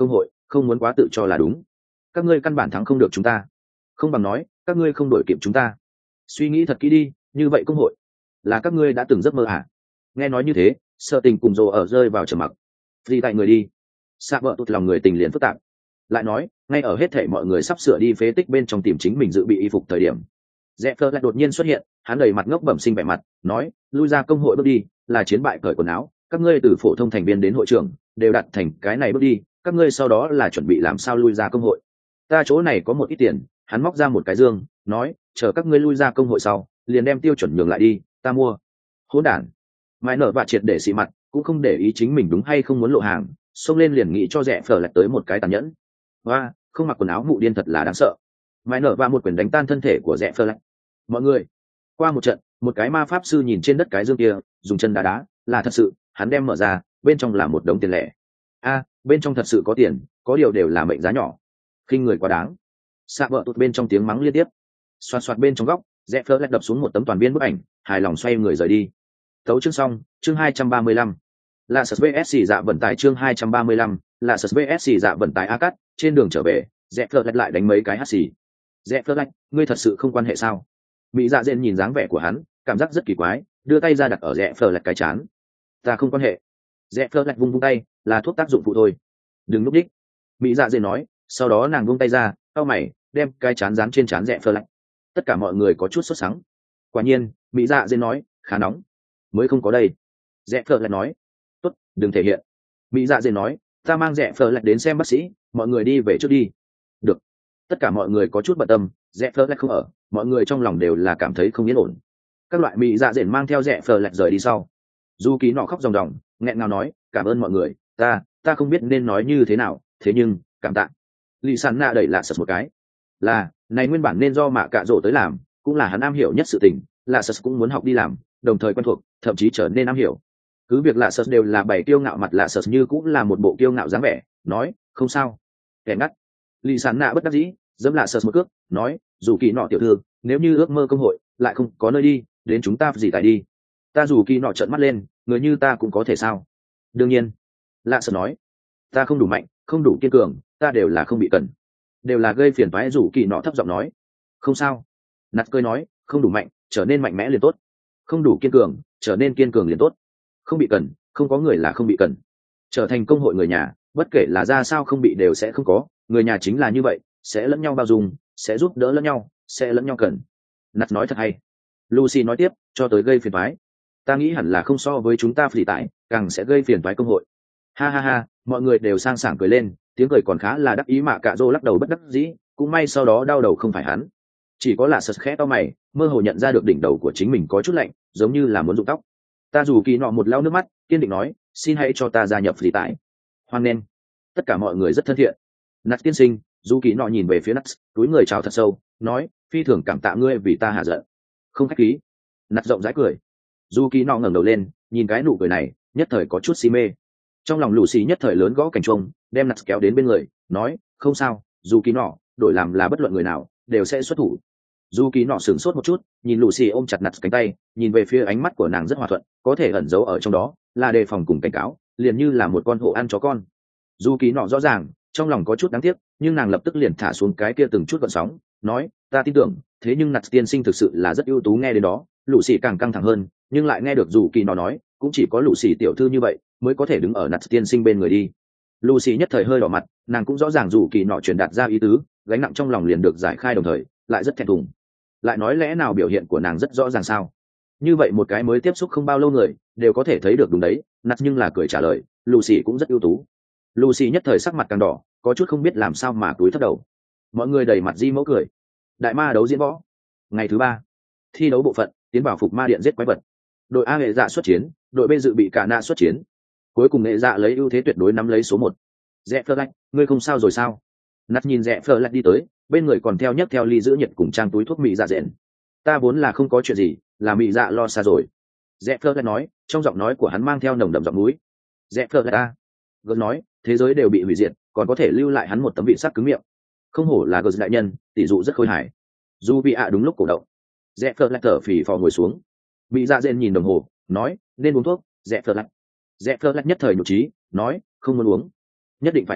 không muốn quá tự cho là đúng. Các ngươi căn bản thắng không được chúng ta, không bằng nói các ngươi không đổi kịp chúng ta. Suy nghĩ thật kỹ đi, như vậy công hội là các ngươi đã từng giấc mơ à? Nghe nói như thế, Sợ Tình cùng Dồ ở rơi vào trầm mặc. Vì tại người đi, Sạ vợ tụt lòng người tình liền phức tạp. Lại nói, ngay ở hết thảy mọi người sắp sửa đi phế tích bên trong tìm chính mình dự bị y phục thời điểm, Rẽ Phơ lại đột nhiên xuất hiện, hắn đầy mặt ngốc bẩm sinh vẻ mặt, nói, lui ra công hội bước đi, là chiến bại cởi quần áo, các ngươi từ phổ thông thành viên đến hội trưởng, đều đặt thành cái này bước đi, các ngươi sau đó là chuẩn bị làm sao lui ra công hội. Ta chỗ này có một ít tiền, hắn móc ra một cái dương, nói, chờ các ngươi lui ra công hội sau, liền đem tiêu chuẩn nhường lại đi, ta mua. Hỗn đản. Mai nở và triệt để xị mặt, cũng không để ý chính mình đúng hay không muốn lộ hàng, xông lên liền nghĩ cho Rẽ Phơ lại tới một cái tàn nhẫn. Và, không mặc quần áo mụ điên thật là đáng sợ. Mai nở và một quyền đánh tan thân thể của Rẽ Phơ lại. Mọi người, qua một trận, một cái ma pháp sư nhìn trên đất cái dương kia, dùng chân đá đá, là thật sự, hắn đem mở ra, bên trong là một đống tiền lẻ. A, bên trong thật sự có tiền, có điều đều là mệnh giá nhỏ, khinh người quá đáng. Sạ vợ tụt bên trong tiếng mắng liên tiếp. Xoạt xoạt bên trong góc, Rẽ Phơ lại đập xuống một tấm toàn biên bức ảnh, hài lòng xoay người rời đi. Tấu chương xong, chương hai trăm ba mươi lăm. Là sờ vê ét xì dạ vận tải chương hai trăm ba mươi lăm, là sờ vê ét xì dạ vận tải a cắt, trên đường trở về, Rẽ Phơ lại lại đánh mấy cái hắt xì. Rẽ Phơ lại, ngươi thật sự không quan hệ sao? Mỹ Dạ Dên nhìn dáng vẻ của hắn, cảm giác rất kỳ quái, đưa tay ra đặt ở Rẽ Phơ lại cái chán. Ta không quan hệ. Rẽ Phơ lại vung vung tay, là thuốc tác dụng phụ thôi. Đừng núp đích. Mỹ Dạ Dên nói, sau đó nàng vung tay ra, cau mày, đem cái chán dán trên chán Rẽ Phơ lại. Tất cả mọi người có chút sốt sắng. Quả nhiên, Mỹ Dạ Dên nói, khá nóng. Mới không có đây. Rẽ Phơ lại nói, tốt, đừng thể hiện. Mỹ Dạ Dên nói, ta mang Rẽ Phơ lại đến xem bác sĩ, mọi người đi về trước đi. Được. Tất cả mọi người có chút bận tâm, Rẽ Phơ lại không ở, mọi người trong lòng đều là cảm thấy không yên ổn. Các loại Mỹ Dạ Dên mang theo Rẽ Phơ lại rời đi sau. Du Ký nọ khóc ròng ròng, nghẹn ngào nói, cảm ơn mọi người, ta, ta không biết nên nói như thế nào, thế nhưng, cảm tạ. Lì Sán Nạ đẩy Lạ Sật một cái. Là, này nguyên bản nên do Mạ Cạ Rỗ tới làm, cũng là hắn am hiểu nhất sự tình, Lạ Sật cũng muốn học đi làm, đồng thời quen thuộc, thậm chí trở nên am hiểu. Cứ việc Lạ Sật đều là bày kiêu ngạo mặt, Lạ Sật như cũng là một bộ kiêu ngạo dáng vẻ, nói, không sao. Kẻ ngắt. Lì Sán Nạ bất đắc dĩ, giẫm Lạ Sật một cước, nói, dù Kỳ nọ tiểu thư, nếu như ước mơ công hội lại không có nơi đi, đến chúng ta gì tại đi. Ta dù Kỳ nọ trợn mắt lên, người như ta cũng có thể sao? Đương nhiên. Lạ Sật nói, ta không đủ mạnh, không đủ kiên cường, ta đều là không bị cần, đều là gây phiền toái. Dù Kỳ nọ thấp giọng nói, không sao. Nạt cười nói, không đủ mạnh, trở nên mạnh mẽ liền tốt, không đủ kiên cường, trở nên kiên cường liền tốt, không bị cần, không có người là không bị cần, trở thành công hội người nhà, bất kể là ra sao không bị đều sẽ không có, người nhà chính là như vậy, sẽ lẫn nhau bao dung, sẽ giúp đỡ lẫn nhau, sẽ lẫn nhau cần. Nạt nói thật hay. Lucy nói tiếp, cho tới gây phiền toái, ta nghĩ hẳn là không so với chúng ta phỉ tại, càng sẽ gây phiền toái công hội. Ha ha ha, mọi người đều sang sảng cười lên, tiếng cười còn khá là đắc ý. Mà Cạ Rô lắc đầu bất đắc dĩ, cũng may sau đó đau đầu không phải hắn, chỉ có là Sật khẽ to mày, mơ hồ nhận ra được đỉnh đầu của chính mình có chút lạnh, giống như là muốn rụng tóc. Ta dù Kỳ nọ một lau nước mắt, kiên định nói, xin hãy cho ta gia nhập phỉ tại. Hoan nghênh. Tất cả mọi người rất thân thiện. Nat tiên sinh, dù Kỳ nọ nhìn về phía Nat, túi người chào thật sâu, nói, phi thường cảm tạ ngươi vì ta hạ giận. Không khách khí. Nat rộng rãi cười. Dù Kỳ nọ ngẩng đầu lên, nhìn cái nụ cười này, nhất thời có chút si mê. Trong lòng Lucy nhất thời lớn gõ cảnh chuông, đem Nat kéo đến bên người, nói, không sao, dù Kỳ nọ, đổi làm là bất luận người nào đều sẽ xuất thủ. Dù Kỳ nọ sửng sốt một chút, nhìn Lucy ôm chặt Nat cánh tay, nhìn về phía ánh mắt của nàng rất hòa thuận, có thể ẩn giấu ở trong đó là đề phòng cùng cảnh cáo, liền như là một con hổ ăn chó con. Dù Kỳ nọ rõ ràng trong lòng có chút đáng tiếc, nhưng nàng lập tức liền thả xuống cái kia từng chút gợn sóng, nói, ta tin tưởng, thế nhưng Nat tiên sinh thực sự là rất ưu tú. Nghe đến đó, Lucy càng căng thẳng hơn, nhưng lại nghe được Dù Kỳ nọ nói, cũng chỉ có Lucy tiểu thư như vậy mới có thể đứng ở Nat tiên sinh bên người đi. Lucy nhất thời hơi đỏ mặt, nàng cũng rõ ràng Dù Kỳ nọ truyền đạt ra ý tứ, gánh nặng trong lòng liền được giải khai, đồng thời lại rất thẹn thùng. Lại nói lẽ nào biểu hiện của nàng rất rõ ràng sao? Như vậy một cái mới tiếp xúc không bao lâu người đều có thể thấy được đúng đấy. Nat nhưng là cười trả lời, Lucy cũng rất ưu tú. Lucy nhất thời sắc mặt càng đỏ, có chút không biết làm sao mà cúi thấp đầu. Mọi người đầy mặt di mẫu cười. Đại ma đấu diễn võ ngày thứ ba, thi đấu bộ phận, tiến vào phục ma điện giết quái vật. Đội A nghệ dạ xuất chiến, đội B dự bị cả na xuất chiến. Cuối cùng nghệ dạ lấy ưu thế tuyệt đối nắm lấy số một. Rẽ Phơ lạch, ngươi không sao rồi sao? Nat nhìn Rẽ Phơ lạch đi tới, bên người còn theo nhấc theo ly giữ nhiệt cùng trang túi thuốc Mỹ dạ dẹn. Ta vốn là không có chuyện gì, là Mỹ dạ lo xa rồi. Rẽ Phơ lạch nói, trong giọng nói của hắn mang theo nồng đậm giọng núi. Rẽ Phơ lạch ta. Gớt nói, thế giới đều bị hủy diệt, còn có thể lưu lại hắn một tấm vị sắc cứng miệng. Không hổ là Gớt đại nhân, tỷ dụ rất khôi hài. Dù bị ạ đúng lúc cổ động. Rẽ Phơ lạch thở phì phò ngồi xuống. Mỹ dạ dẹn nhìn đồng hồ, nói, nên uống thuốc. Rẽ Phơ lạch. Rẽ Phơ lạch nhất thời nhục trí, nói, không muốn uống, nhất định phải uống,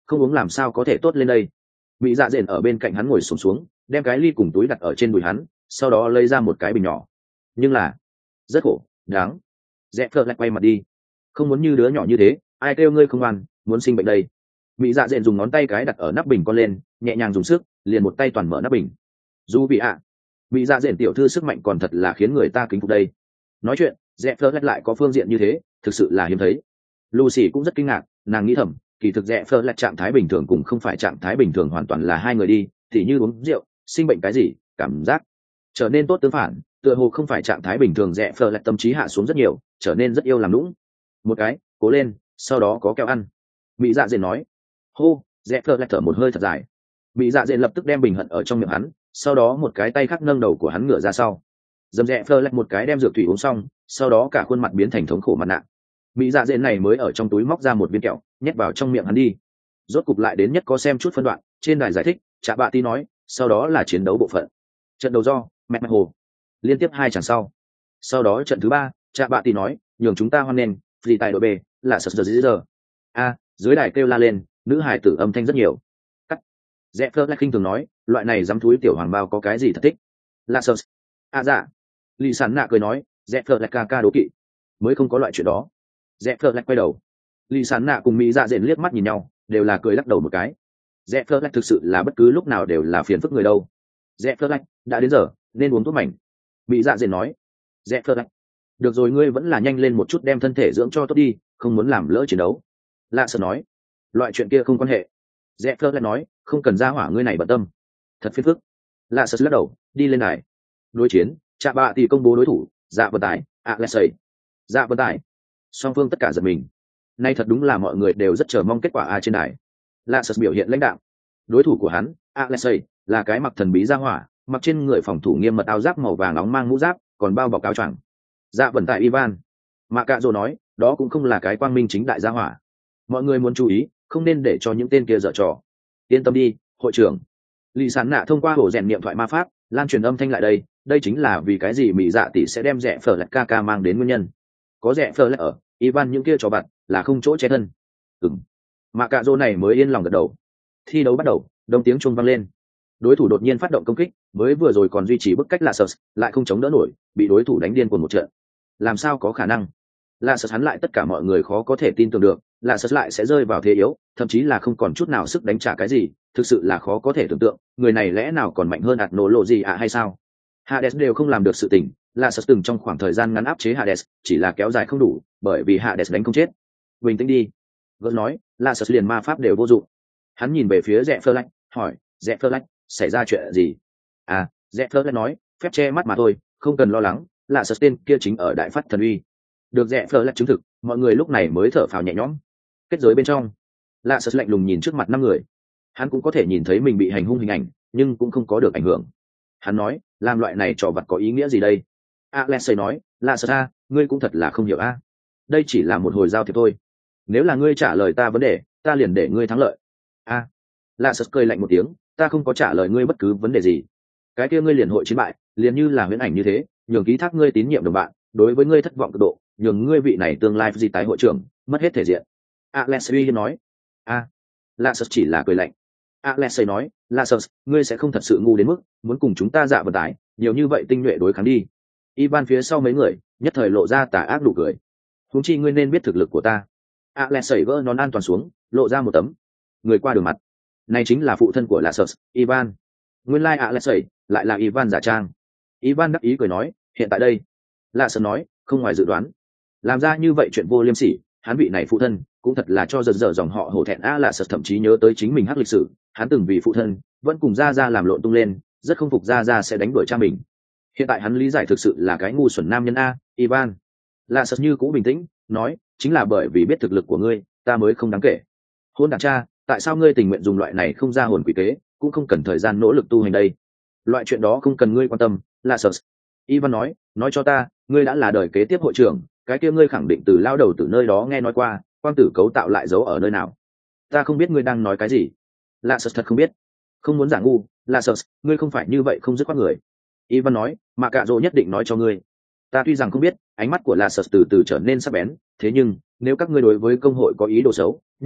không uống làm sao có thể tốt lên đây. Mỹ dạ dện ở bên cạnh hắn ngồi sùng xuống, xuống đem cái ly cùng túi đặt ở trên đùi hắn, sau đó lấy ra một cái bình nhỏ. Nhưng là rất khổ đáng. Rẽ phơ lại quay mặt đi. Không muốn như đứa nhỏ như thế, ai kêu ngươi không ăn, muốn sinh bệnh đây. Mỹ dạ dện dùng ngón tay cái đặt ở nắp bình con lên, nhẹ nhàng dùng sức, liền một tay toàn mở nắp bình. Dù bị ạ à. Mỹ dạ dện tiểu thư sức mạnh còn thật là khiến người ta kính phục đây. Nói chuyện, rẽ phơ lại có phương diện như thế, thực sự là hiếm thấy. Lucy cũng rất kinh ngạc, nàng nghĩ thầm, kỳ thực rẽ phơ lại trạng thái bình thường cùng không phải trạng thái bình thường hoàn toàn là hai người đi, thì như uống rượu, sinh bệnh cái gì, cảm giác trở nên tốt tương phản, tựa hồ không phải trạng thái bình thường. Rẽ phơ lại tâm trí hạ xuống rất nhiều, trở nên rất yêu làm lũng. Một cái, cố lên, sau đó có kẹo ăn. Mỹ dạ dện nói. Hô, rẽ phơ lại thở một hơi thật dài. Mỹ dạ dện lập tức đem bình hận ở trong miệng hắn, sau đó một cái tay khác nâng đầu của hắn ngửa ra sau. Dầm rẽ phơ lại một cái đem dược thủy uống xong, sau đó cả khuôn mặt biến thành thống khổ mặt nạ. Mỹ dạ dện này mới ở trong túi móc ra một viên kẹo, nhét vào trong miệng hắn đi. Rốt cục lại đến nhất có xem chút phân đoạn, trên đài giải thích, Trạ Bạ Ti nói, sau đó là chiến đấu bộ phận. Trận đầu do mẹ mẹ hồ liên tiếp hai trận sau. Sau đó trận thứ ba, Trạ Bạ Ti nói, nhường chúng ta hoan nghênh, vì tại đội B là sờ giờ giờ. A, dưới đài kêu la lên, nữ hài tử âm thanh rất nhiều. Cắt. Rẽ phơ lại khinh thường nói, loại này dám thúi tiểu hoàng bao có cái gì thật thích. Là sờ. À dạ. Lì Sản Nạ cười nói, rẽ phơ lại ca ca đố kỵ, mới không có loại chuyện đó. Rẽ phơ lại quay đầu. Lì Sản Nạ cùng Mỹ Dạ dện liếc mắt nhìn nhau, đều là cười lắc đầu một cái. Rẽ phơ lại thực sự là bất cứ lúc nào đều là phiền phức người đâu. Rẽ phơ lại, đã đến giờ, nên uống thuốc mảnh. Mỹ Dạ dện nói. Rẽ phơ lại, được rồi, ngươi vẫn là nhanh lên một chút đem thân thể dưỡng cho tốt đi, không muốn làm lỡ chiến đấu. Lạ sợ nói. Loại chuyện kia không quan hệ. Rẽ phơ lại nói, không cần ra hỏa ngươi này bận tâm. Thật phiền phức. Lạ sợ lắc đầu, đi lên đài. Đối chiến, Trạ Bạ thì công bố đối thủ, Dạ Vân Tải, Alexei. Dạ Vân Tải. Song phương tất cả giật mình. Nay thật đúng là mọi người đều rất chờ mong kết quả a. Trên đài, Lạ sợ biểu hiện lãnh đạo. Đối thủ của hắn, Alexei, là cái mặc thần bí ra hỏa, mặc trên người phòng thủ nghiêm mật áo giáp màu vàng nóng, mang mũ giáp, còn bao bọc áo choàng. Dạ Vân Tải Ivan. Mạ Cạ Dỗ nói, đó cũng không là cái quang minh chính đại gia hỏa. Mọi người muốn chú ý, không nên để cho những tên kia dở trò. Yên tâm đi, hội trưởng. Lì Sản Nạ thông qua hồ rèn niệm thoại ma pháp lan truyền âm thanh lại đây, đây chính là vì cái gì Mỹ Dạ tỷ sẽ đem rẽ phở lạch ca ca mang đến nguyên nhân. Có rẽ phở lạch ở, Ivan những kia trò vặt là không chỗ che thân. Ừm. Mạ Cạ Dỗ này mới yên lòng gật đầu. Thi đấu bắt đầu, đông tiếng chuông vang lên. Đối thủ đột nhiên phát động công kích, mới vừa rồi còn duy trì bức cách là sợ, lại không chống đỡ nổi, bị đối thủ đánh điên cuồng một trận. Làm sao có khả năng? Là sợ hắn lại tất cả mọi người khó có thể tin tưởng được, là sợ lại sẽ rơi vào thế yếu, thậm chí là không còn chút nào sức đánh trả cái gì, thực sự là khó có thể tưởng tượng, người này lẽ nào còn mạnh hơn ạt nổ lộ gì ạ hay sao? Hades đều không làm được sự tình, là sợ từng trong khoảng thời gian ngắn áp chế Hades, chỉ là kéo dài không đủ, bởi vì Hades đánh không chết. Bình tĩnh đi. Gớt nói, là sợ liền ma pháp đều vô dụng. Hắn nhìn về phía Rẽ Phơ Lách, hỏi, Rẽ Phơ Lách, xảy ra chuyện gì? À, Rẽ Phơ Lách nói, phép che mắt mà thôi, không cần lo lắng, là sợ tên kia chính ở đại phát thần uy. Được Rẽ Phơ Lách chứng thực, mọi người lúc này mới thở phào nhẹ nhõm. Kết giới bên trong, lạ sợ lạnh lùng nhìn trước mặt năm người. Hắn cũng có thể nhìn thấy mình bị hành hung hình ảnh, nhưng cũng không có được ảnh hưởng. Hắn nói, làm loại này trò vặt có ý nghĩa gì đây? Alexei nói, lạ sợ a, ngươi cũng thật là không hiểu a. Đây chỉ là một hồi giao thiệp thôi. Nếu là ngươi trả lời ta vấn đề, ta liền để ngươi thắng lợi. A. Lạ sợ cười lạnh một tiếng, ta không có trả lời ngươi bất cứ vấn đề gì. Cái kia ngươi liền hội chiến bại, liền như là huyễn ảnh như thế, nhường ký thác ngươi tín nhiệm đồng bạn, đối với ngươi thất vọng cực độ, nhường ngươi vị này tương lai gì tái hội trưởng mất hết thể diện. Alexei nói. A. Lạ sợ chỉ là cười lạnh. Alexei nói, lạ sợ, ngươi sẽ không thật sự ngu đến mức muốn cùng chúng ta dạ vận tải nhiều như vậy tinh nhuệ đối kháng đi. Ivan phía sau mấy người nhất thời lộ ra tà ác đủ cười. Huống chi ngươi nên biết thực lực của ta. Alexei vỡ nón an toàn xuống, lộ ra một tấm người qua đường mặt. Này chính là phụ thân của lạ sợ, Ivan. Nguyên lai like Alexei lại là Ivan giả trang. Ivan đắc ý cười nói, hiện tại đây. Lạ sợ nói, không ngoài dự đoán, làm ra như vậy chuyện vô liêm sỉ, hắn vị này phụ thân cũng thật là cho dần dở dòng họ hổ thẹn. A. Lạ sợ thậm chí nhớ tới chính mình hắc lịch sử, hắn từng vì phụ thân vẫn cùng gia gia làm lộn tung lên, rất không phục gia gia sẽ đánh đuổi cha mình. Hiện tại hắn lý giải thực sự là cái ngu xuẩn nam nhân. A. Ivan. Lạ sợ như cũng bình tĩnh nói, chính là bởi vì biết thực lực của ngươi, ta mới không đáng kể. Hôn đàn cha, tại sao ngươi tình nguyện dùng loại này không ra hồn quỷ kế, cũng không cần thời gian nỗ lực tu hành đây? Loại chuyện đó không cần ngươi quan tâm. Lạ sợ. Ivan nói, nói cho ta, ngươi đã là đời kế tiếp hội trưởng, cái kia ngươi khẳng định từ lao đầu từ nơi đó nghe nói qua, quang tử cấu tạo lại giấu ở nơi nào? Ta không biết ngươi đang nói cái gì. Lạ sợ thật không biết. Không muốn giả ngu, Lạ sợ, ngươi không phải như vậy không dứt khoát người. Ivan nói, mà Cạ Dỗ nhất định nói cho ngươi. Ta tuy rằng không biết, ánh mắt của Lạ sợ từ từ trở nên sắc bén, thế nhưng nếu các ngươi đối với công hội có ý đồ xấu, như vậy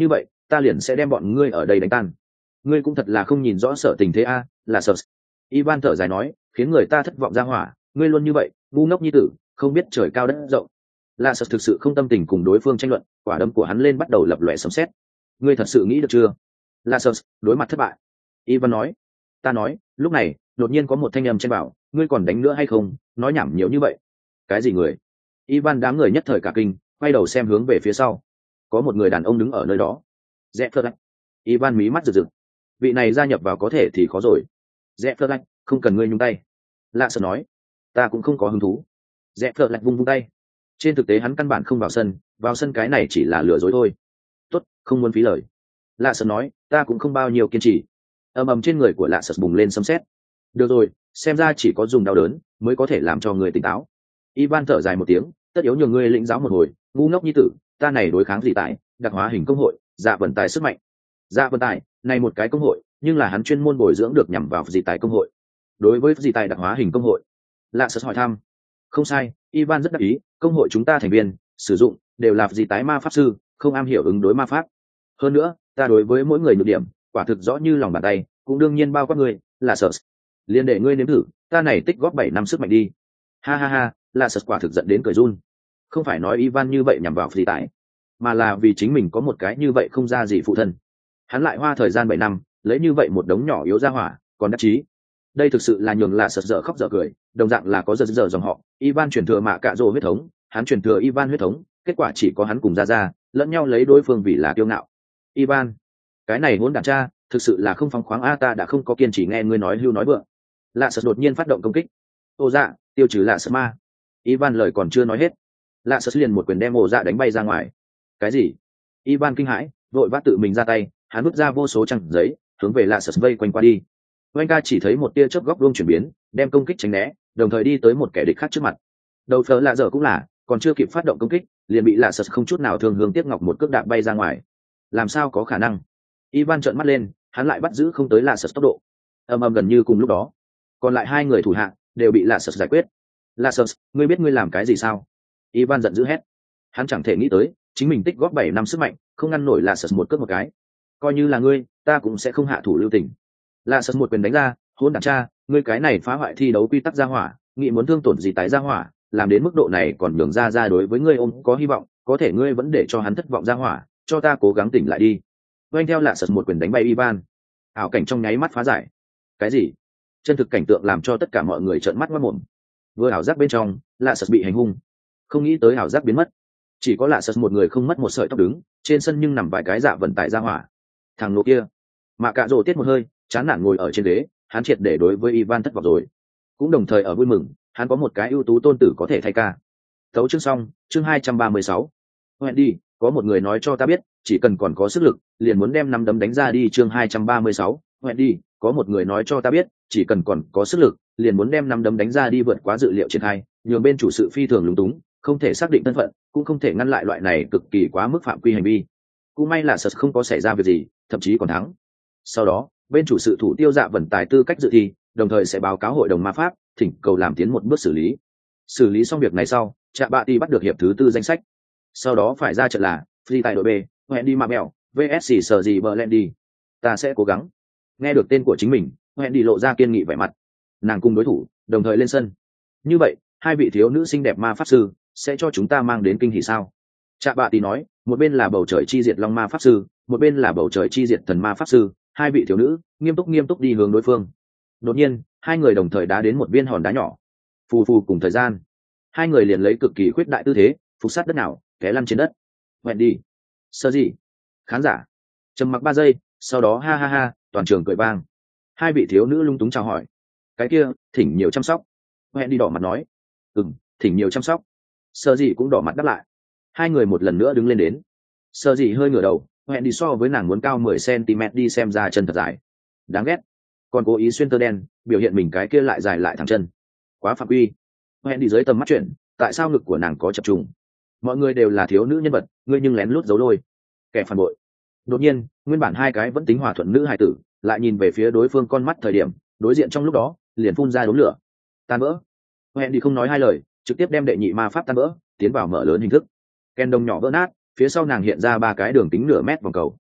ta liền sẽ đem bọn ngươi ở đây đánh tan. Ngươi cũng thật là không nhìn rõ sở tình thế a, là sợ. Ivan thở dài nói, khiến người ta thất vọng ra hỏa, ngươi luôn như vậy, ngu ngốc như tử, không biết trời cao đất rộng. Là sợ thực sự không tâm tình cùng đối phương tranh luận, quả đấm của hắn lên bắt đầu lập lòe sấm sét. Ngươi thật sự nghĩ được chưa? Là sợ đối mặt thất bại. Ivan nói, ta nói, lúc này, đột nhiên có một thanh âm chen bảo, ngươi còn đánh nữa hay không, nói nhảm nhiều như vậy. Cái gì người? Ivan đám người nhất thời cả kinh, quay đầu xem hướng về phía sau. Có một người đàn ông đứng ở nơi đó. Rẽ phơ lạnh. Ivan mí mắt rực rực. Vị này gia nhập vào có thể thì khó rồi. Rẽ phơ lạnh, không cần ngươi nhúng tay. Lạ sợ nói, ta cũng không có hứng thú. Rẽ phơ lạnh vung vung tay. Trên thực tế hắn căn bản không vào sân, vào sân cái này chỉ là lừa dối thôi. Tốt, không muốn phí lời. Lạ sợ nói, ta cũng không bao nhiêu kiên trì. Ầm ầm trên người của lạ sợ bùng lên sấm sét. Được rồi, xem ra chỉ có dùng đau đớn mới có thể làm cho người tỉnh táo. Ivan thở dài một tiếng, tất yếu nhường ngươi lĩnh giáo một hồi, ngu ngốc như tử, ta này đối kháng gì tại, đặc hóa hình công hội, dạ vận tải sức mạnh. Dạ vận tải, này một cái công hội, nhưng là hắn chuyên môn bồi dưỡng được nhằm vào dị tài công hội. Đối với dị tài đặc hóa hình công hội, Lạ Sợ hỏi thăm. Không sai, Ivan rất đắc ý, công hội chúng ta thành viên sử dụng đều là dị tái ma pháp sư, không am hiểu ứng đối ma pháp. Hơn nữa, ta đối với mỗi người nhược điểm, quả thực rõ như lòng bàn tay, cũng đương nhiên bao quát ngươi, Lạ Sợ. Liên để ngươi nếm thử, ta này tích góp bảy năm sức mạnh đi. Ha ha ha, Lạ Sợ quả thực giận đến cười run. Không phải nói Ivan như vậy nhằm vào dị tái, mà là vì chính mình có một cái như vậy không ra gì phụ thân. Hắn lại hoa thời gian bảy năm, lấy như vậy một đống nhỏ yếu ra hỏa, còn đắc chí. Đây thực sự là nhường Lạ Sợ dở khóc dở cười, đồng dạng là có giật dở dòng họ, Ivan truyền thừa mạ cạ rồ huyết thống, hắn truyền thừa Ivan huyết thống, kết quả chỉ có hắn cùng ra ra, lẫn nhau lấy đối phương vì là kiêu ngạo. Ivan, cái này hỗn đản cha, thực sự là không phóng khoáng a, ta đã không có kiên trì nghe ngươi nói hưu nói vượng. Lạ Sợ đột nhiên phát động công kích. Ô dạ, tiêu trừ Lạ Sợ ma. Ivan lời còn chưa nói hết, Lạ Sợ liền một quyền đem Ô dạ đánh bay ra ngoài. Cái gì? Ivan kinh hãi, vội vã tự mình ra tay, hắn vứt ra vô số trang giấy, hướng về Lạ Sợ vây quanh qua đi. Oanh ca chỉ thấy một tia chớp góc vuông chuyển biến, đem công kích tránh né, đồng thời đi tới một kẻ địch khác trước mặt. Đầu phở Lạ Dở cũng là, còn chưa kịp phát động công kích, liền bị Lạ Sợ không chút nào thương hương tiếc ngọc một cước đạp bay ra ngoài. Làm sao có khả năng? Ivan trợn mắt lên, hắn lại bắt giữ không tới Lạ Sợ tốc độ. Ầm ầm gần như cùng lúc đó, còn lại hai người thủ hạ đều bị Lạ Sợ giải quyết. Lạ Sợ, ngươi biết ngươi làm cái gì sao? Ivan giận dữ hét. Hắn chẳng thể nghĩ tới, chính mình tích góp bảy năm sức mạnh, không ngăn nổi Lạ Sợ một cước một cái. Coi như là ngươi, ta cũng sẽ không hạ thủ lưu tình. Lạ Sợ một quyền đánh ra, hỗn đản cha, ngươi cái này phá hoại thi đấu quy tắc gia hỏa, nghĩ muốn thương tổn gì tái gia hỏa, làm đến mức độ này còn nhường ra ra đối với ngươi ôm có hy vọng, có thể ngươi vẫn để cho hắn thất vọng gia hỏa, cho ta cố gắng tỉnh lại đi. Oanh theo Lạ Sợ một quyền đánh bay Ivan. Ảo cảnh trong nháy mắt phá giải. Cái gì? Chân thực cảnh tượng làm cho tất cả mọi người trợn mắt ngoác mồm. Vừa ảo giác bên trong, Lạ Sợ bị hành hung, không nghĩ tới ảo giác biến mất, chỉ có Lạ Sợ một người không mất một sợi tóc đứng, trên sân nhưng nằm vài cái dạ vận tải gia hỏa. Thằng nô kia, Mạ Cạ Rồ tiết một hơi, chán nản ngồi ở trên ghế, hắn triệt để đối với Ivan thất vọng rồi. Cũng đồng thời ở vui mừng, hắn có một cái ưu tú tôn tử có thể thay ca. Thấu chương xong, chương hai trăm ba mươi sáu. Hẹn đi, có một người nói cho ta biết, chỉ cần còn có sức lực, liền muốn đem năm đấm đánh ra đi, chương hai trăm ba mươi sáu. Hẹn đi, có một người nói cho ta biết, chỉ cần còn có sức lực, liền muốn đem năm đấm đánh ra đi, vượt quá dự liệu triển khai, nhường bên chủ sự phi thường lúng túng, không thể xác định thân phận, cũng không thể ngăn lại loại này cực kỳ quá mức phạm quy hành vi. Cũng may là Sợ không có xảy ra việc gì, thậm chí còn thắng. Sau đó, bên chủ sự thủ tiêu dạ vận tải tư cách dự thi, đồng thời sẽ báo cáo hội đồng ma pháp, thỉnh cầu làm tiến một bước xử lý. Xử lý xong việc này sau, Trạ Bạ Ti bắt được hiệp thứ tư danh sách. Sau đó phải ra trận là Free tại đội B, Wendy Mabel, vê ét xê Sở gì Blendy. Ta sẽ cố gắng. Nghe được tên của chính mình, Wendy lộ ra kiên nghị vẻ mặt. Nàng cùng đối thủ, đồng thời lên sân. Như vậy, hai vị thiếu nữ xinh đẹp ma pháp sư sẽ cho chúng ta mang đến kinh hỉ sao? Trạ Bạ Ti nói, một bên là bầu trời chi diệt long ma pháp sư, một bên là bầu trời chi diệt thần ma pháp sư. Hai vị thiếu nữ nghiêm túc nghiêm túc đi hướng đối phương. Đột nhiên, hai người đồng thời đá đến một viên hòn đá nhỏ. Phù phù cùng thời gian, hai người liền lấy cực kỳ khuyết đại tư thế, phục sát đất nào, té lăn trên đất. Hẹn đi. Sơ gì? Khán giả trầm mặc ba giây, sau đó ha ha ha, toàn trường cười vang. Hai vị thiếu nữ lung túng chào hỏi. Cái kia, thỉnh nhiều chăm sóc. Hẹn đi đỏ mặt nói. Ừm, thỉnh nhiều chăm sóc. Sơ gì cũng đỏ mặt đáp lại. Hai người một lần nữa đứng lên đến. Sơ gì hơi ngửa đầu, hẹn đi so với nàng muốn cao mười xăng-ti-mét đi xem ra chân thật dài. Đáng ghét. Còn cố ý xuyên tơ đen, biểu hiện mình cái kia lại dài lại thẳng chân. Quá phạm quy. Hẹn đi dưới tầm mắt chuyện, tại sao ngực của nàng có chập trùng? Mọi người đều là thiếu nữ nhân vật, ngươi nhưng lén lút giấu lôi. Kẻ phản bội. Đột nhiên, nguyên bản hai cái vẫn tính hòa thuận nữ hài tử, lại nhìn về phía đối phương con mắt thời điểm, đối diện trong lúc đó, liền phun ra đốm lửa. Tan vỡ. Hẹn đi không nói hai lời, trực tiếp đem đệ nhị ma pháp tan vỡ, tiến vào mở lớn hình thức. Ken đông nhỏ vỡ nát, phía sau nàng hiện ra ba cái đường kính nửa mét vòng cầu.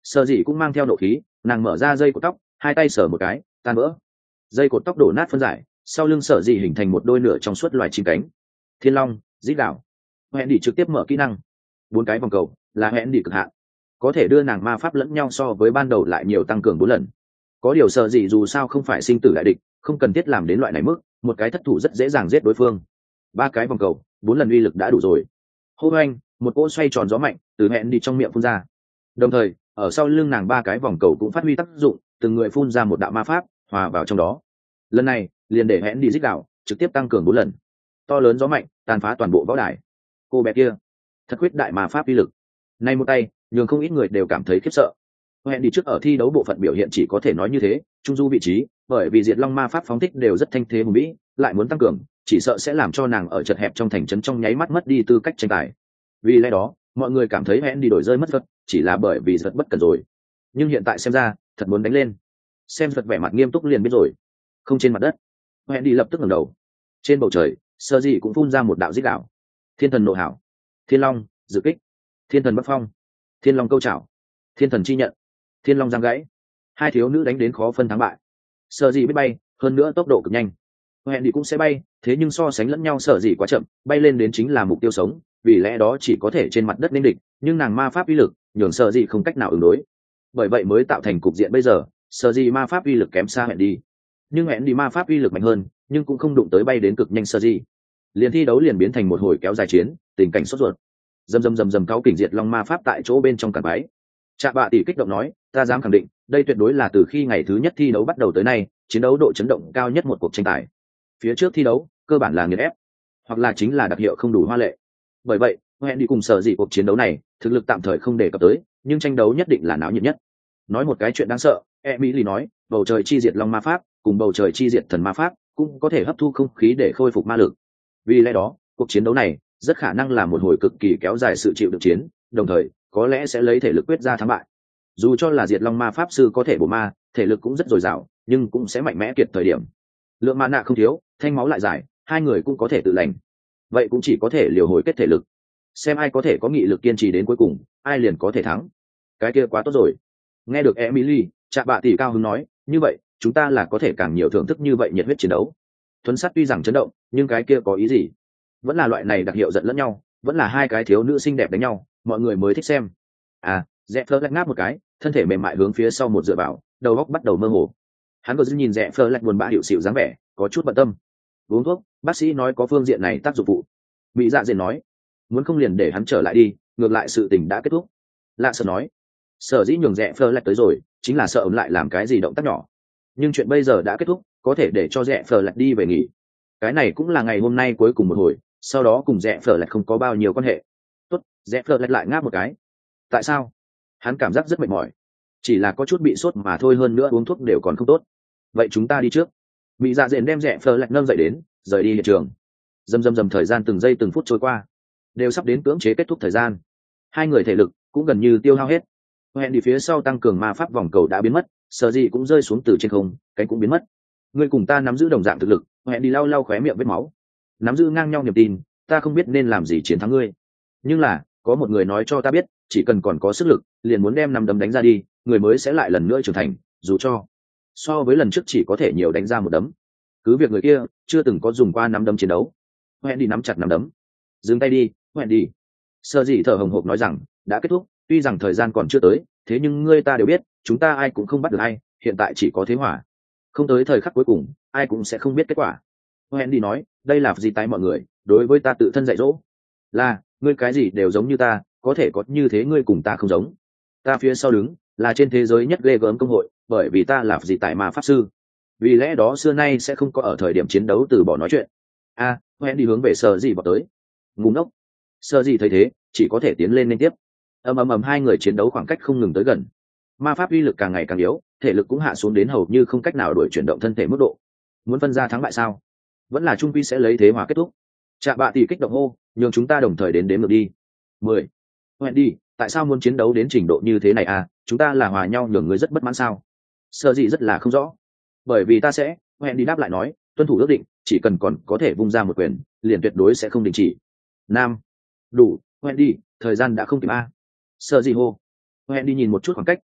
Sợ gì cũng mang theo nộ khí, nàng mở ra dây cột tóc, hai tay sờ một cái, tan vỡ. Dây cột tóc đổ nát phân giải, sau lưng Sợ gì hình thành một đôi nửa trong suốt loài chim cánh. Thiên long, dĩ đạo. Hẹn đi trực tiếp mở kỹ năng. Bốn cái vòng cầu là hẹn đi cực hạn, có thể đưa nàng ma pháp lẫn nhau so với ban đầu lại nhiều tăng cường bốn lần. Có điều Sợ gì dù sao không phải sinh tử đại địch, không cần thiết làm đến loại này mức, một cái thất thủ rất dễ dàng giết đối phương. Ba cái vòng cầu, bốn lần uy lực đã đủ rồi. Hô hoanh, một cỗ xoay tròn gió mạnh từ hẹn đi trong miệng phun ra, đồng thời ở sau lưng nàng ba cái vòng cầu cũng phát huy tác dụng, từng người phun ra một đạo ma pháp hòa vào trong đó. Lần này liền để hẹn đi dích đạo trực tiếp tăng cường bốn lần. To lớn gió mạnh tàn phá toàn bộ võ đài. Cô bé kia thật quyết đại ma pháp uy lực, nay một tay nhường không ít người đều cảm thấy khiếp sợ. Hẹn đi trước ở thi đấu bộ phận biểu hiện chỉ có thể nói như thế, trung du vị trí, bởi vì diệt long ma pháp phóng thích đều rất thanh thế hùng vĩ, lại muốn tăng cường chỉ sợ sẽ làm cho nàng ở chật hẹp trong thành trấn trong nháy mắt mất đi tư cách tranh tài. Vì lẽ đó mọi người cảm thấy hẹn đi đổi rơi mất vật chỉ là bởi vì giật bất cần rồi, nhưng hiện tại xem ra thật muốn đánh lên. Xem giật vẻ mặt nghiêm túc liền biết rồi. Không trên mặt đất, hẹn đi lập tức ngẩng đầu. Trên bầu trời Sơ gì cũng phun ra một đạo dích đạo. Thiên thần nộ hảo, thiên long dự kích, thiên thần bắc phong, thiên long câu chảo, thiên thần chi nhận, thiên long giang gãy. Hai thiếu nữ đánh đến khó phân thắng bại. Sơ gì biết bay, hơn nữa tốc độ cực nhanh. Hẹn đi cũng sẽ bay, thế nhưng so sánh lẫn nhau Sở gì quá chậm, bay lên đến chính là mục tiêu sống, vì lẽ đó chỉ có thể trên mặt đất nên địch, nhưng nàng ma pháp uy lực nhường Sở gì không cách nào ứng đối, bởi vậy mới tạo thành cục diện bây giờ. Sở gì ma pháp uy lực kém xa hẹn đi, nhưng hẹn đi ma pháp uy lực mạnh hơn, nhưng cũng không đụng tới bay đến cực nhanh Sở gì. Liền thi đấu liền biến thành một hồi kéo dài chiến, tình cảnh sốt ruột. Dầm dầm dầm dầm cáo kình diệt long ma pháp tại chỗ bên trong cản bái. Trạ Bạ tỷ kích động nói, ta dám khẳng định, đây tuyệt đối là từ khi ngày thứ nhất thi đấu bắt đầu tới nay, chiến đấu độ chấn động cao nhất một cuộc tranh tài. Phía trước thi đấu cơ bản là nghiền ép, hoặc là chính là đặc hiệu không đủ hoa lệ. Bởi vậy hẹn đi cùng Sở gì cuộc chiến đấu này thực lực tạm thời không đề cập tới, nhưng tranh đấu nhất định là náo nhiệt nhất. Nói một cái chuyện đáng sợ, Emily nói, bầu trời chi diệt long ma pháp cùng bầu trời chi diệt thần ma pháp cũng có thể hấp thu không khí để khôi phục ma lực. Vì lẽ đó cuộc chiến đấu này rất khả năng là một hồi cực kỳ kéo dài sự chịu đựng chiến, đồng thời có lẽ sẽ lấy thể lực quyết ra thắng bại. Dù cho là diệt long ma pháp sư có thể bổ ma, thể lực cũng rất dồi dào, nhưng cũng sẽ mạnh mẽ kiệt thời điểm. Lượng mana không thiếu, thanh máu lại dài, hai người cũng có thể tự lành, vậy cũng chỉ có thể liều hồi kết thể lực, xem ai có thể có nghị lực kiên trì đến cuối cùng, ai liền có thể thắng. Cái kia quá tốt rồi. Nghe được Emily, Trạ Bạ tỷ cao hứng nói, như vậy chúng ta là có thể càng nhiều thưởng thức như vậy nhiệt huyết chiến đấu. Thuấn sắt tuy rằng chấn động, nhưng cái kia có ý gì? Vẫn là loại này đặc hiệu giận lẫn nhau, vẫn là hai cái thiếu nữ xinh đẹp đánh nhau, mọi người mới thích xem. À, Rẽ Fleur lắc ngáp một cái, thân thể mềm mại hướng phía sau một dựa vào, đầu óc bắt đầu mơ hồ. Hắn vừa nhìn Rẽ Fleur lắc buồn bã hiệu xịu dáng vẻ, có chút bận tâm. Uống thuốc, bác sĩ nói có phương diện này tác dụng phụ. Mỹ Dạ Dện nói, muốn không liền để hắn trở lại đi, ngược lại sự tình đã kết thúc. Lạ Sợ nói, Sở dĩ nhường Rẽ Fleur lắc tới rồi, chính là sợ ấm lại làm cái gì động tác nhỏ. Nhưng chuyện bây giờ đã kết thúc, có thể để cho Rẽ Fleur lắc đi về nghỉ. Cái này cũng là ngày hôm nay cuối cùng một hồi, sau đó cùng Rẽ Fleur lắc không có bao nhiêu quan hệ. Tốt, Rẽ Fleur lắc lại ngáp một cái. Tại sao? Hắn cảm giác rất mệt mỏi, chỉ là có chút bị sốt mà thôi, hơn nữa uống thuốc đều còn không tốt. Vậy chúng ta đi trước. Mỹ Dạ Dện đem Rẽ Fleur lắc nâng dậy đến, rời đi hiện trường. Dầm dầm dầm thời gian từng giây từng phút trôi qua, đều sắp đến cưỡng chế kết thúc thời gian. Hai người thể lực cũng gần như tiêu hao hết. Hẹn đi phía sau tăng cường ma pháp vòng cầu đã biến mất, Sở gì cũng rơi xuống từ trên không, cánh cũng biến mất. Người cùng ta nắm giữ đồng dạng thực lực, hẹn đi lau lau khóe miệng vết máu. Nắm giữ ngang nhau niềm tin, ta không biết nên làm gì chiến thắng ngươi. Nhưng là, có một người nói cho ta biết, chỉ cần còn có sức lực, liền muốn đem nắm đấm đánh ra đi, người mới sẽ lại lần nữa trưởng thành, dù cho so với lần trước chỉ có thể nhiều đánh ra một đấm. Cứ việc người kia chưa từng có dùng qua nắm đấm chiến đấu. Hẹn đi nắm chặt nắm đấm. Dừng tay đi, hẹn đi. Sở gì thở hồng hộc nói rằng, đã kết thúc, tuy rằng thời gian còn chưa tới, thế nhưng ngươi ta đều biết, chúng ta ai cũng không bắt được ai, hiện tại chỉ có thế hỏa. Không tới thời khắc cuối cùng, ai cũng sẽ không biết kết quả. Hẹn đi nói, đây là gì tay mọi người, đối với ta tự thân dạy dỗ. Là, ngươi cái gì đều giống như ta, có thể có như thế ngươi cùng ta không giống. Ta phía sau đứng, là trên thế giới nhất ghê gớm công hội, bởi vì ta là gì tại ma pháp sư. Vì lẽ đó xưa nay sẽ không có ở thời điểm chiến đấu từ bỏ nói chuyện. A, à, hẹn đi hướng về Sở gì bỏ tới. Ngu ngốc. Sở gì thấy thế, chỉ có thể tiến lên liên tiếp. Ầm ầm ầm hai người chiến đấu khoảng cách không ngừng tới gần. Ma pháp uy lực càng ngày càng yếu, thể lực cũng hạ xuống đến hầu như không cách nào đuổi chuyển động thân thể mức độ. Muốn phân ra thắng bại sao? Vẫn là trung quy sẽ lấy thế hòa kết thúc. Trạ Bạ tỷ kích động hô, nhường chúng ta đồng thời đến đếm ngược đi. Mười. Hẹn đi, tại sao muốn chiến đấu đến trình độ như thế này à? Chúng ta là hòa nhau nhường người rất bất mãn sao? Sở gì rất là không rõ. Bởi vì ta sẽ, hẹn đi đáp lại nói, tuân thủ ước định, chỉ cần còn có thể vung ra một quyền, liền tuyệt đối sẽ không đình chỉ. Nam. Đủ, hẹn đi, thời gian đã không kịp a. Sở gì hô. Hẹn đi nhìn một chút khoảng cách,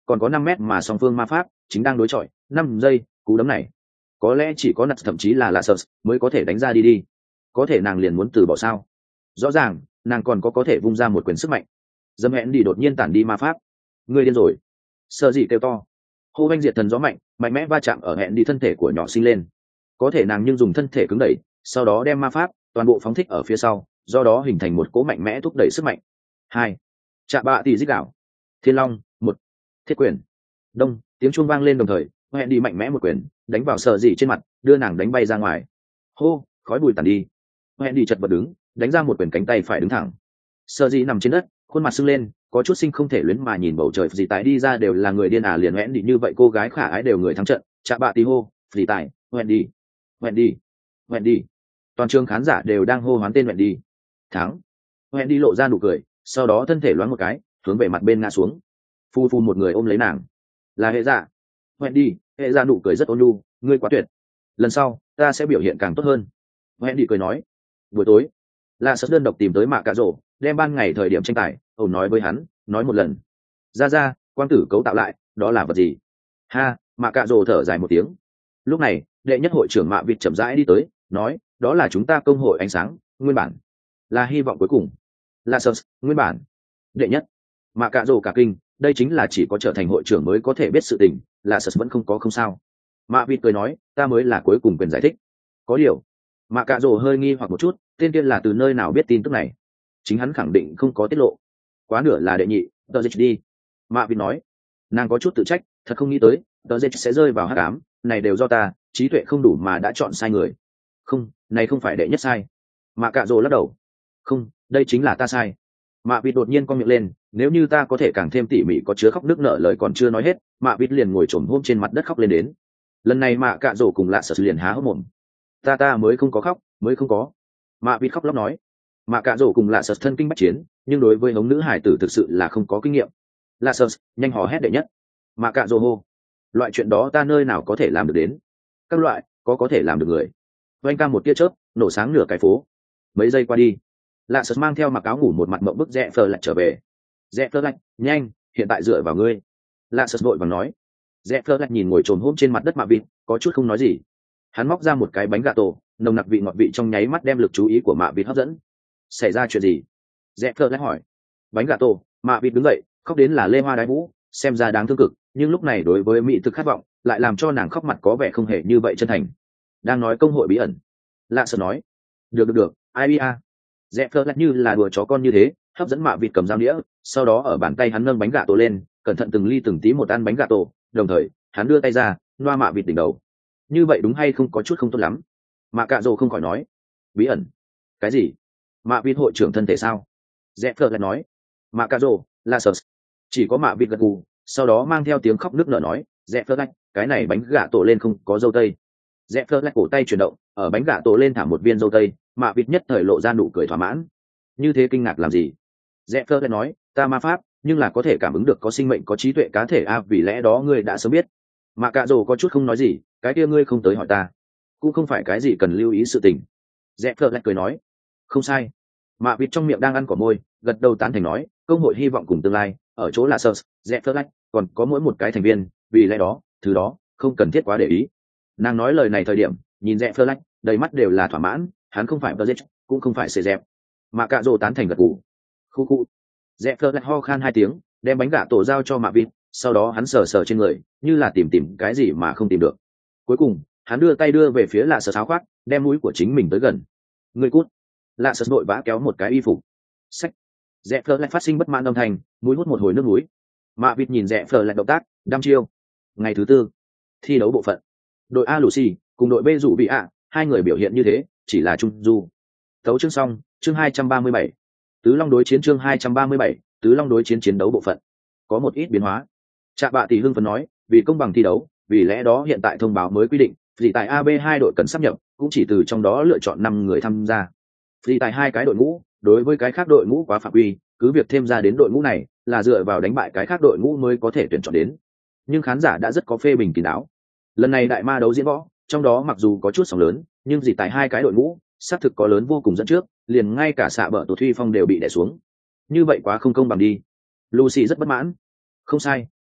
còn có năm mét mà song phương ma pháp chính đang đối chọi. Năm giây, cú đấm này có lẽ chỉ có nặt thậm chí là lạ sơ mới có thể đánh ra đi đi. Có thể nàng liền muốn từ bỏ sao? Rõ ràng nàng còn có có thể vung ra một quyền sức mạnh. Dâm hẹn đi đột nhiên tản đi ma pháp. Người điên rồi. Sợ gì kêu to. Hô vanh diệt thần gió mạnh mạnh mẽ va chạm ở hẹn đi thân thể của nhỏ sinh lên. Có thể nàng nhưng dùng thân thể cứng đẩy, sau đó đem ma pháp toàn bộ phóng thích ở phía sau, do đó hình thành một cỗ mạnh mẽ thúc đẩy sức mạnh. Hai, chạm bạ tỷ dích đảo. Thiên long. Một, thiết quyền. Đông, tiếng chuông vang lên đồng thời, hẹn đi mạnh mẽ một quyền đánh vào Sợ gì trên mặt, đưa nàng đánh bay ra ngoài. Hô, khói bụi tàn đi. Hẹn đi chật vật đứng, đánh ra một quyền cánh tay phải đứng thẳng. Sợ gì nằm trên đất, khuôn mặt sưng lên, có chút sinh không thể luyến mà nhìn bầu trời. Gì tài đi ra đều là người điên à, liền hẹn đi như vậy cô gái khả ái đều người thắng trận. Chạm bạ tỷ hô, gì tài, hẹn đi, hẹn đi, hẹn đi. Toàn trường khán giả đều đang hô hoán tên hẹn đi. Thắng. Hẹn đi lộ ra nụ cười, sau đó thân thể loáng một cái, hướng về mặt bên ngã xuống. Phu phu một người ôm lấy nàng. Là hệ dạ. Hẹn đi, hệ dạ nụ cười rất ôn nhu, ngươi quá tuyệt. Lần sau ta sẽ biểu hiện càng tốt hơn. Hẹn đi cười nói. Buổi tối, là sớt đơn độc tìm tới Mạ Cạ Rổ, đem ban ngày thời điểm tranh tài ổn nói với hắn, nói một lần. Ra ra, quang tử cấu tạo lại, đó là vật gì? Ha, Mạ Cạ Rổ thở dài một tiếng. Lúc này, đệ nhất hội trưởng Mạ Vịt chậm rãi đi tới, nói, đó là chúng ta công hội ánh sáng, nguyên bản, là hy vọng cuối cùng. Là sớt, nguyên bản, đệ nhất. Mạ Cạ Rổ cả kinh, đây chính là chỉ có trở thành hội trưởng mới có thể biết sự tình, là sớt vẫn không có không sao. Mạ Vịt cười nói, ta mới là cuối cùng quyền giải thích. Có điều, Mạ Cạ Rổ hơi nghi hoặc một chút, tên kia là từ nơi nào biết tin tức này? Chính hắn khẳng định không có tiết lộ. Quá nửa là đệ nhị, tờ dịch đi. Mạ Vịt nói, nàng có chút tự trách, thật không nghĩ tới, tờ dịch sẽ rơi vào hắc ám, này đều do ta, trí tuệ không đủ mà đã chọn sai người. Không, này không phải đệ nhất sai. Mạ Cạ Rổ lắc đầu. Không, đây chính là ta sai. Mạ Vịt đột nhiên cong miệng lên, nếu như ta có thể càng thêm tỉ mỉ có chứa khóc nước nở lời còn chưa nói hết, Mạ Vịt liền ngồi chồm hôm trên mặt đất khóc lên đến. Lần này Mạ Cạ Rổ cùng Lạ Sợ liền há hốc mồm. Ta ta mới không có khóc, mới không có. Mạ Vịt khóc lóc nói. Mạ Cạ Rổ cùng Lạ Sợ thân kinh bách chiến, nhưng đối với hống nữ hải tử thực sự là không có kinh nghiệm. Lạ Sợ nhanh hò hét đệ nhất. Mạ Cạ Rổ hô. Loại chuyện đó ta nơi nào có thể làm được đến? Các loại, có có thể làm được người. Vành ca một tia chớp, nổ sáng nửa cái phố. Mấy giây qua đi, Lạ Sợ mang theo mặc áo ngủ một mặt mộng bức rẽ phờ lại trở về. Rẽ phờ lạnh, nhanh, hiện tại dựa vào ngươi. Lạ Sợ vội vàng nói. Rẽ phờ lạnh nhìn ngồi trồm hôm trên mặt đất Mạ Vịt, có chút không nói gì. Hắn móc ra một cái bánh gà tổ, nồng nặc vị ngọt vị trong nháy mắt đem lực chú ý của Mạ Vịt hấp dẫn. Xảy ra chuyện gì? Rẽ phờ lạnh hỏi. Bánh gà tổ. Mạ Vịt đứng dậy, khóc đến là lê hoa đái vũ, xem ra đáng thương cực, nhưng lúc này đối với mỹ thực khát vọng, lại làm cho nàng khóc mặt có vẻ không hề như vậy chân thành. Đang nói công hội bí ẩn. Lạ Sợ nói. Được được được, ai bia. Rẽ phờ lạnh như là đùa chó con như thế, hấp dẫn Mạ Vịt cầm dao đĩa, sau đó ở bàn tay hắn nâng bánh gà tổ lên, cẩn thận từng ly từng tí một ăn bánh gà tổ, đồng thời hắn đưa tay ra, loa Mạ Vịt đỉnh đầu. Như vậy đúng hay không có chút không tốt lắm? Mạ Cạ Rổ không khỏi nói. Bí ẩn? Cái gì? Mạ Vịt hội trưởng thân thể sao? Rẽ phờ lại nói. Mạ Cạ Rổ, là sợ. Chỉ có Mạ Vịt gật gù, sau đó mang theo tiếng khóc nức nở nói, Rẽ phờ lại, cái này bánh gà tổ lên không có dâu tây. Rẽ phờ lại cổ tay chuyển động, ở bánh gà tổ lên thả một viên dâu tây. Mạ Vịt nhất thời lộ ra nụ cười thỏa mãn. Như thế kinh ngạc làm gì? Rẽ phờ lại nói, ta ma pháp, nhưng là có thể cảm ứng được có sinh mệnh có trí tuệ cá thể a, vì lẽ đó ngươi đã sớm biết. Mạ Cạ Rổ có chút không nói gì, cái kia ngươi không tới hỏi ta, cũng không phải cái gì cần lưu ý sự tình. Rẽ phờ lại cười nói, không sai. Mạ Vịt trong miệng đang ăn cỏ môi, gật đầu tán thành nói, công hội hy vọng cùng tương lai ở chỗ là sơ. Rẽ phờ lại còn có mỗi một cái thành viên, vì lẽ đó thứ đó không cần thiết quá để ý. Nàng nói lời này thời điểm, nhìn Rẽ phờ lại đầy mắt đều là thỏa mãn, hắn không phải budget, cũng không phải xề dẹp. Mạ Cạ Rổ tán thành gật gù. Khu khu. Rẽ phờ lại ho khan hai tiếng, đem bánh gà tổ giao cho Mạ Vịt, sau đó hắn sờ sờ trên người, như là tìm tìm cái gì mà không tìm được. Cuối cùng hắn đưa tay đưa về phía Lạ Sợ áo khoác, đem mũi của chính mình tới gần. Người cút. Lạ Sợ vội vã kéo một cái y phục. Xách. Rẽ phờ lại phát sinh bất mãn âm thanh, mũi hút một hồi nước mũi. Mạ Vịt nhìn Rẽ phờ lại động tác, đăm chiêu. Ngày thứ tư, thi đấu bộ phận. Đội A Lucy cùng đội B rủ bị ạ, hai người biểu hiện như thế, chỉ là trung du. Tấu chương xong, chương hai trăm ba mươi bảy. Tứ Long đối chiến chương hai trăm ba mươi bảy, Tứ Long đối chiến chiến đấu bộ phận. Có một ít biến hóa. Trạ Bạ Tỷ hưng phấn nói, vì công bằng thi đấu, vì lẽ đó hiện tại thông báo mới quy định, vì tại a bê hai đội cần sắp nhập, cũng chỉ từ trong đó lựa chọn năm người tham gia. Vì tại hai cái đội ngũ, đối với cái khác đội ngũ quá phạm quy, cứ việc thêm ra đến đội ngũ này là dựa vào đánh bại cái khác đội ngũ mới có thể tuyển chọn đến. Nhưng khán giả đã rất có phê bình kín đáo. Lần này đại ma đấu diễn võ, trong đó mặc dù có chút sóng lớn, nhưng gì tại hai cái đội ngũ, xác thực có lớn vô cùng dẫn trước, liền ngay cả xạ bờ tổ Thuy Phong đều bị đè xuống. Như vậy quá không công bằng đi. Lucy rất bất mãn. Không sai,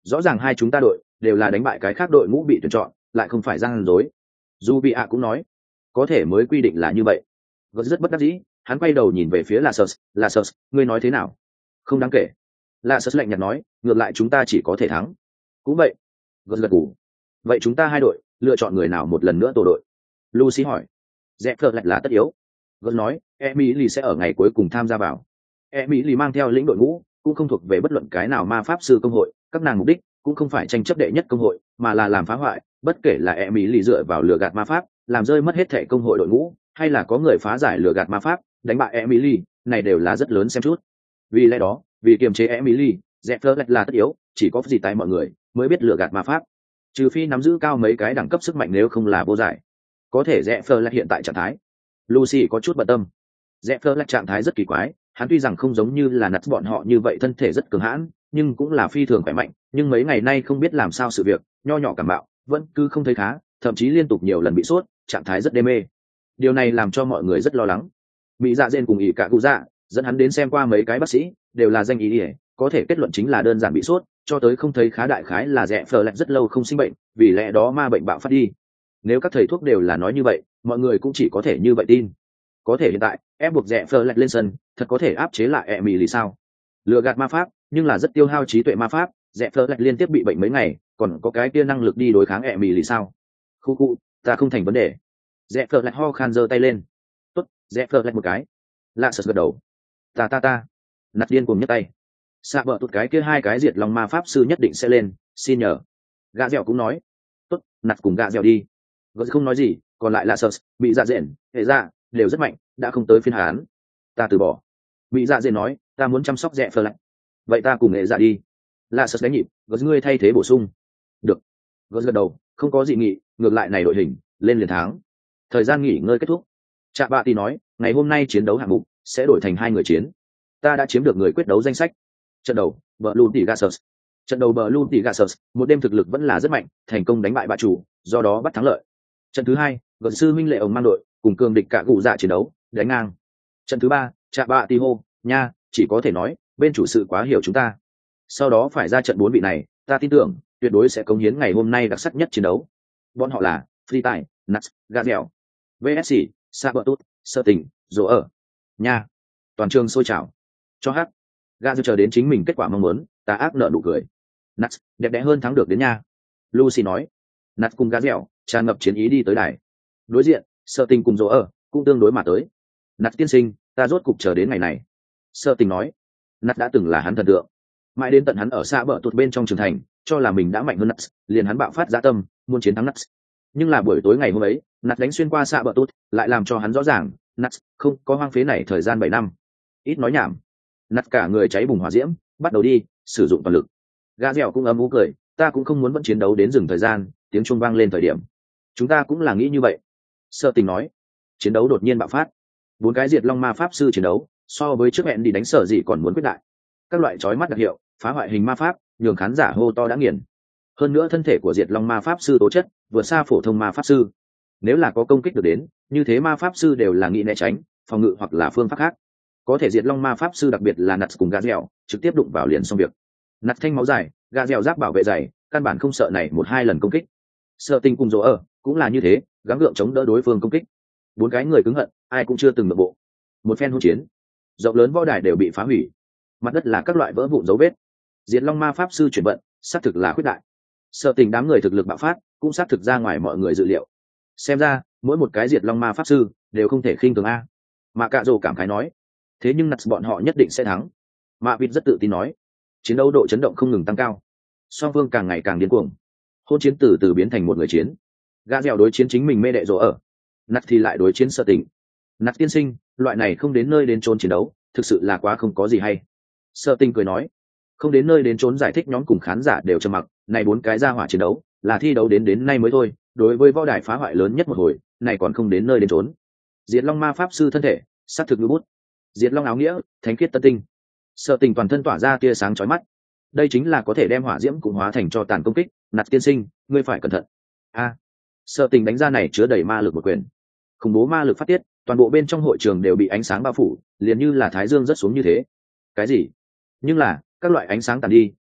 rõ ràng hai chúng ta đội đều là đánh bại cái khác đội ngũ bị tuyển chọn, lại không phải gian dối. Dù bị ạ cũng nói, có thể mới quy định là như vậy. Vẫn rất bất đắc dĩ, hắn quay đầu nhìn về phía Lassus, Lassus, ngươi nói thế nào? Không đáng kể. Lassus lạnh nhạt nói, ngược lại chúng ta chỉ có thể thắng. Cũng vậy. Vẫn gật gù. Vậy chúng ta hai đội, lựa chọn người nào một lần nữa tổ đội? Lucy hỏi. Dẹp phở lại là tất yếu. Vẫn nói, Emily sẽ ở ngày cuối cùng tham gia vào. Emily mang theo lĩnh đội ngũ, cũng không thuộc về bất luận cái nào ma pháp sư công hội, các nàng mục đích cũng không phải tranh chấp đệ nhất công hội, mà là làm phá hoại, bất kể là Emily dựa vào lừa gạt ma pháp, làm rơi mất hết thảy công hội đội ngũ, hay là có người phá giải lừa gạt ma pháp, đánh bại Emily, này đều là rất lớn xem chút. Vì lẽ đó, vì kiềm chế Emily, Zephyr là tất yếu, chỉ có gì tại mọi người mới biết lừa gạt ma pháp. Trừ phi nắm giữ cao mấy cái đẳng cấp sức mạnh, nếu không là vô giải. Có thể Zephyr là hiện tại trạng thái. Lucy có chút bận tâm. Zephyr là trạng thái rất kỳ quái, hắn tuy rằng không giống như là nặt bọn họ như vậy thân thể rất cường hãn, nhưng cũng là phi thường khỏe mạnh, nhưng mấy ngày nay không biết làm sao sự việc, nho nhỏ cảm bạo, vẫn cứ không thấy khá, thậm chí liên tục nhiều lần bị sốt, trạng thái rất đê mê. Điều này làm cho mọi người rất lo lắng. Mỹ Dạ Dên cùng ỷ cả cụ dạ dẫn hắn đến xem qua mấy cái bác sĩ, đều là danh ý ỉa, có thể kết luận chính là đơn giản bị sốt, cho tới không thấy khá, đại khái là rẽ phờ lạch rất lâu không sinh bệnh, vì lẽ đó ma bệnh bạo phát đi. Nếu các thầy thuốc đều là nói như vậy, mọi người cũng chỉ có thể như vậy tin. Có thể hiện tại ép buộc rẽ phờ lạch lên sân, thật có thể áp chế lại Emily sao? Lừa gạt ma pháp, nhưng là rất tiêu hao trí tuệ ma pháp, rẽ phờ lạch liên tiếp bị bệnh mấy ngày, còn có cái kia năng lực đi đối kháng Emily sao? Khu khu, ta không thành vấn đề. Rẽ phờ lạch ho khan giơ tay lên. Tốt, rẽ phờ lạch một cái. Lạ sật gật đầu. Ta ta ta. Nạt điên cùng nhấc tay. Xạ bờ tụt cái kia hai cái diệt lòng ma pháp sư nhất định sẽ lên, xin nhờ. Gã dẻo cũng nói. Tốt, nạt cùng gã dẻo đi. Gã không nói gì, còn lại là sật, bị dạ dện, hệ ra, đều rất mạnh, đã không tới phiên hán. Ta từ bỏ. Bị dạ dện nói, ta muốn chăm sóc rẽ phờ lạch. Vậy ta cùng hệ dạ đi. Lạ sật đánh nhịp, gã ngươi thay thế bổ sung. Được. Gã gật đầu, không có dị nghị, ngược lại này đội hình, lên liền tháng. Thời gian nghỉ ngơi kết thúc. Trạ bạ tì nói, ngày hôm nay chiến đấu hạng mục sẽ đổi thành hai người chiến. Ta đã chiếm được người quyết đấu danh sách. Trận đầu, Blue Tigasus. Trận đầu Blue Tigasus, một đêm thực lực vẫn là rất mạnh, thành công đánh bại bạ chủ, do đó bắt thắng lợi. Trận thứ hai, Gật sư huynh lệ ông mang đội, cùng cường địch cả cụ dạ chiến đấu, đánh ngang. Trận thứ ba, Trạ bạ tì hô, nha, chỉ có thể nói, bên chủ sự quá hiểu chúng ta. Sau đó phải ra trận bốn vị này, ta tin tưởng, tuyệt đối sẽ cống hiến ngày hôm nay đặc sắc nhất chiến đấu. Bọn họ là Free Tài, Nuts, Gabriel, vê ét xê, Sabertut, Sơ Tình, Dỗ ở. Nha. Toàn trường sôi trào. Cho hát. Gabriel chờ đến chính mình kết quả mong muốn, ta ác nợ nụ cười. Nuts, đẹp đẽ hơn thắng được đến nha. Lucy nói. Nuts cùng Gabriel tràn ngập chiến ý đi tới đài. Đối diện, Sơ Tình cùng Dỗ ở, cũng tương đối mà tới. Nuts tiên sinh, ta rốt cục chờ đến ngày này. Sơ Tình nói. Nuts đã từng là hắn thần tượng. Mãi đến tận hắn ở xa bờ tụt bên trong trường thành, cho là mình đã mạnh hơn Nuts, liền hắn bạo phát dã tâm, muốn chiến thắng Nuts. Nhưng là buổi tối ngày hôm ấy, Nuts đánh xuyên qua xa bờ tụt, lại làm cho hắn rõ ràng, Nuts không có hoang phế này thời gian bảy năm. Ít nói nhảm. Nuts cả người cháy bùng hỏa diễm, bắt đầu đi, sử dụng toàn lực. Gã dẻo cũng ấm ú cười, ta cũng không muốn vẫn chiến đấu đến dừng thời gian, tiếng chuông vang lên thời điểm. Chúng ta cũng là nghĩ như vậy. Sơ Tình nói. Chiến đấu đột nhiên bạo phát. Bốn cái diệt long ma pháp sư chiến đấu, so với trước hẹn đi đánh sở gì còn muốn quyết đại. Các loại chói mắt đặc hiệu, phá hoại hình ma pháp, nhường khán giả hô to đã nghiền. Hơn nữa thân thể của diệt long ma pháp sư tố chất vượt xa phổ thông ma pháp sư. Nếu là có công kích được đến, như thế ma pháp sư đều là nghĩ né tránh, phòng ngự hoặc là phương pháp khác. Có thể diệt long ma pháp sư đặc biệt là Nuts cùng gà dẻo, trực tiếp đụng vào liền xong việc. Nuts thanh máu dài, gà dẻo giáp bảo vệ dày, căn bản không sợ này một hai lần công kích. Sợ Tình cùng Dỗ ở cũng là như thế, gắng gượng chống đỡ đối phương công kích. Bốn cái người cứng hận, ai cũng chưa từng nội bộ. Một phen hỗn chiến, rộng lớn võ đài đều bị phá hủy, mặt đất là các loại vỡ vụn dấu vết. Diệt long ma pháp sư chuyển vận, xác thực là khuyết đại. Sợ Tình đám người thực lực bạo phát, cũng xác thực ra ngoài mọi người dự liệu. Xem ra, mỗi một cái diệt long ma pháp sư đều không thể khinh thường a. Mà Cạ Dỗ cảm khái nói. Thế nhưng Nuts bọn họ nhất định sẽ thắng. Mạ Vịt rất tự tin nói. Chiến đấu độ chấn động không ngừng tăng cao. Song phương càng ngày càng điên cuồng. Hôn chiến từ từ biến thành một người chiến. Gã dẻo đối chiến chính mình mê đệ Dỗ ở. Nuts thì lại đối chiến Sợ Tình. Nuts tiên sinh, loại này không đến nơi đến chốn chiến đấu, thực sự là quá không có gì hay. Sợ Tình cười nói. Không đến nơi đến chốn giải thích, nhóm cùng khán giả đều trầm mặc. Này bốn cái ra hỏa chiến đấu, là thi đấu đến đến nay mới thôi. Đối với võ đài phá hoại lớn nhất một hồi, này còn không đến nơi đến chốn. Diệt long ma pháp sư thân thể, sát thực ngữ bút. Diệt long áo nghĩa, thánh khiết tân tinh. Sợ Tình toàn thân tỏa ra tia sáng chói mắt. Đây chính là có thể đem hỏa diễm cũng hóa thành cho tàn công kích. Nuts tiên sinh, ngươi phải cẩn thận. A. À, Sợ Tình đánh ra này chứa đầy ma lực một quyền. Khủng bố ma lực phát tiết, toàn bộ bên trong hội trường đều bị ánh sáng bao phủ, liền như là thái dương rớt xuống như thế. Cái gì? Nhưng là, các loại ánh sáng tàn đi,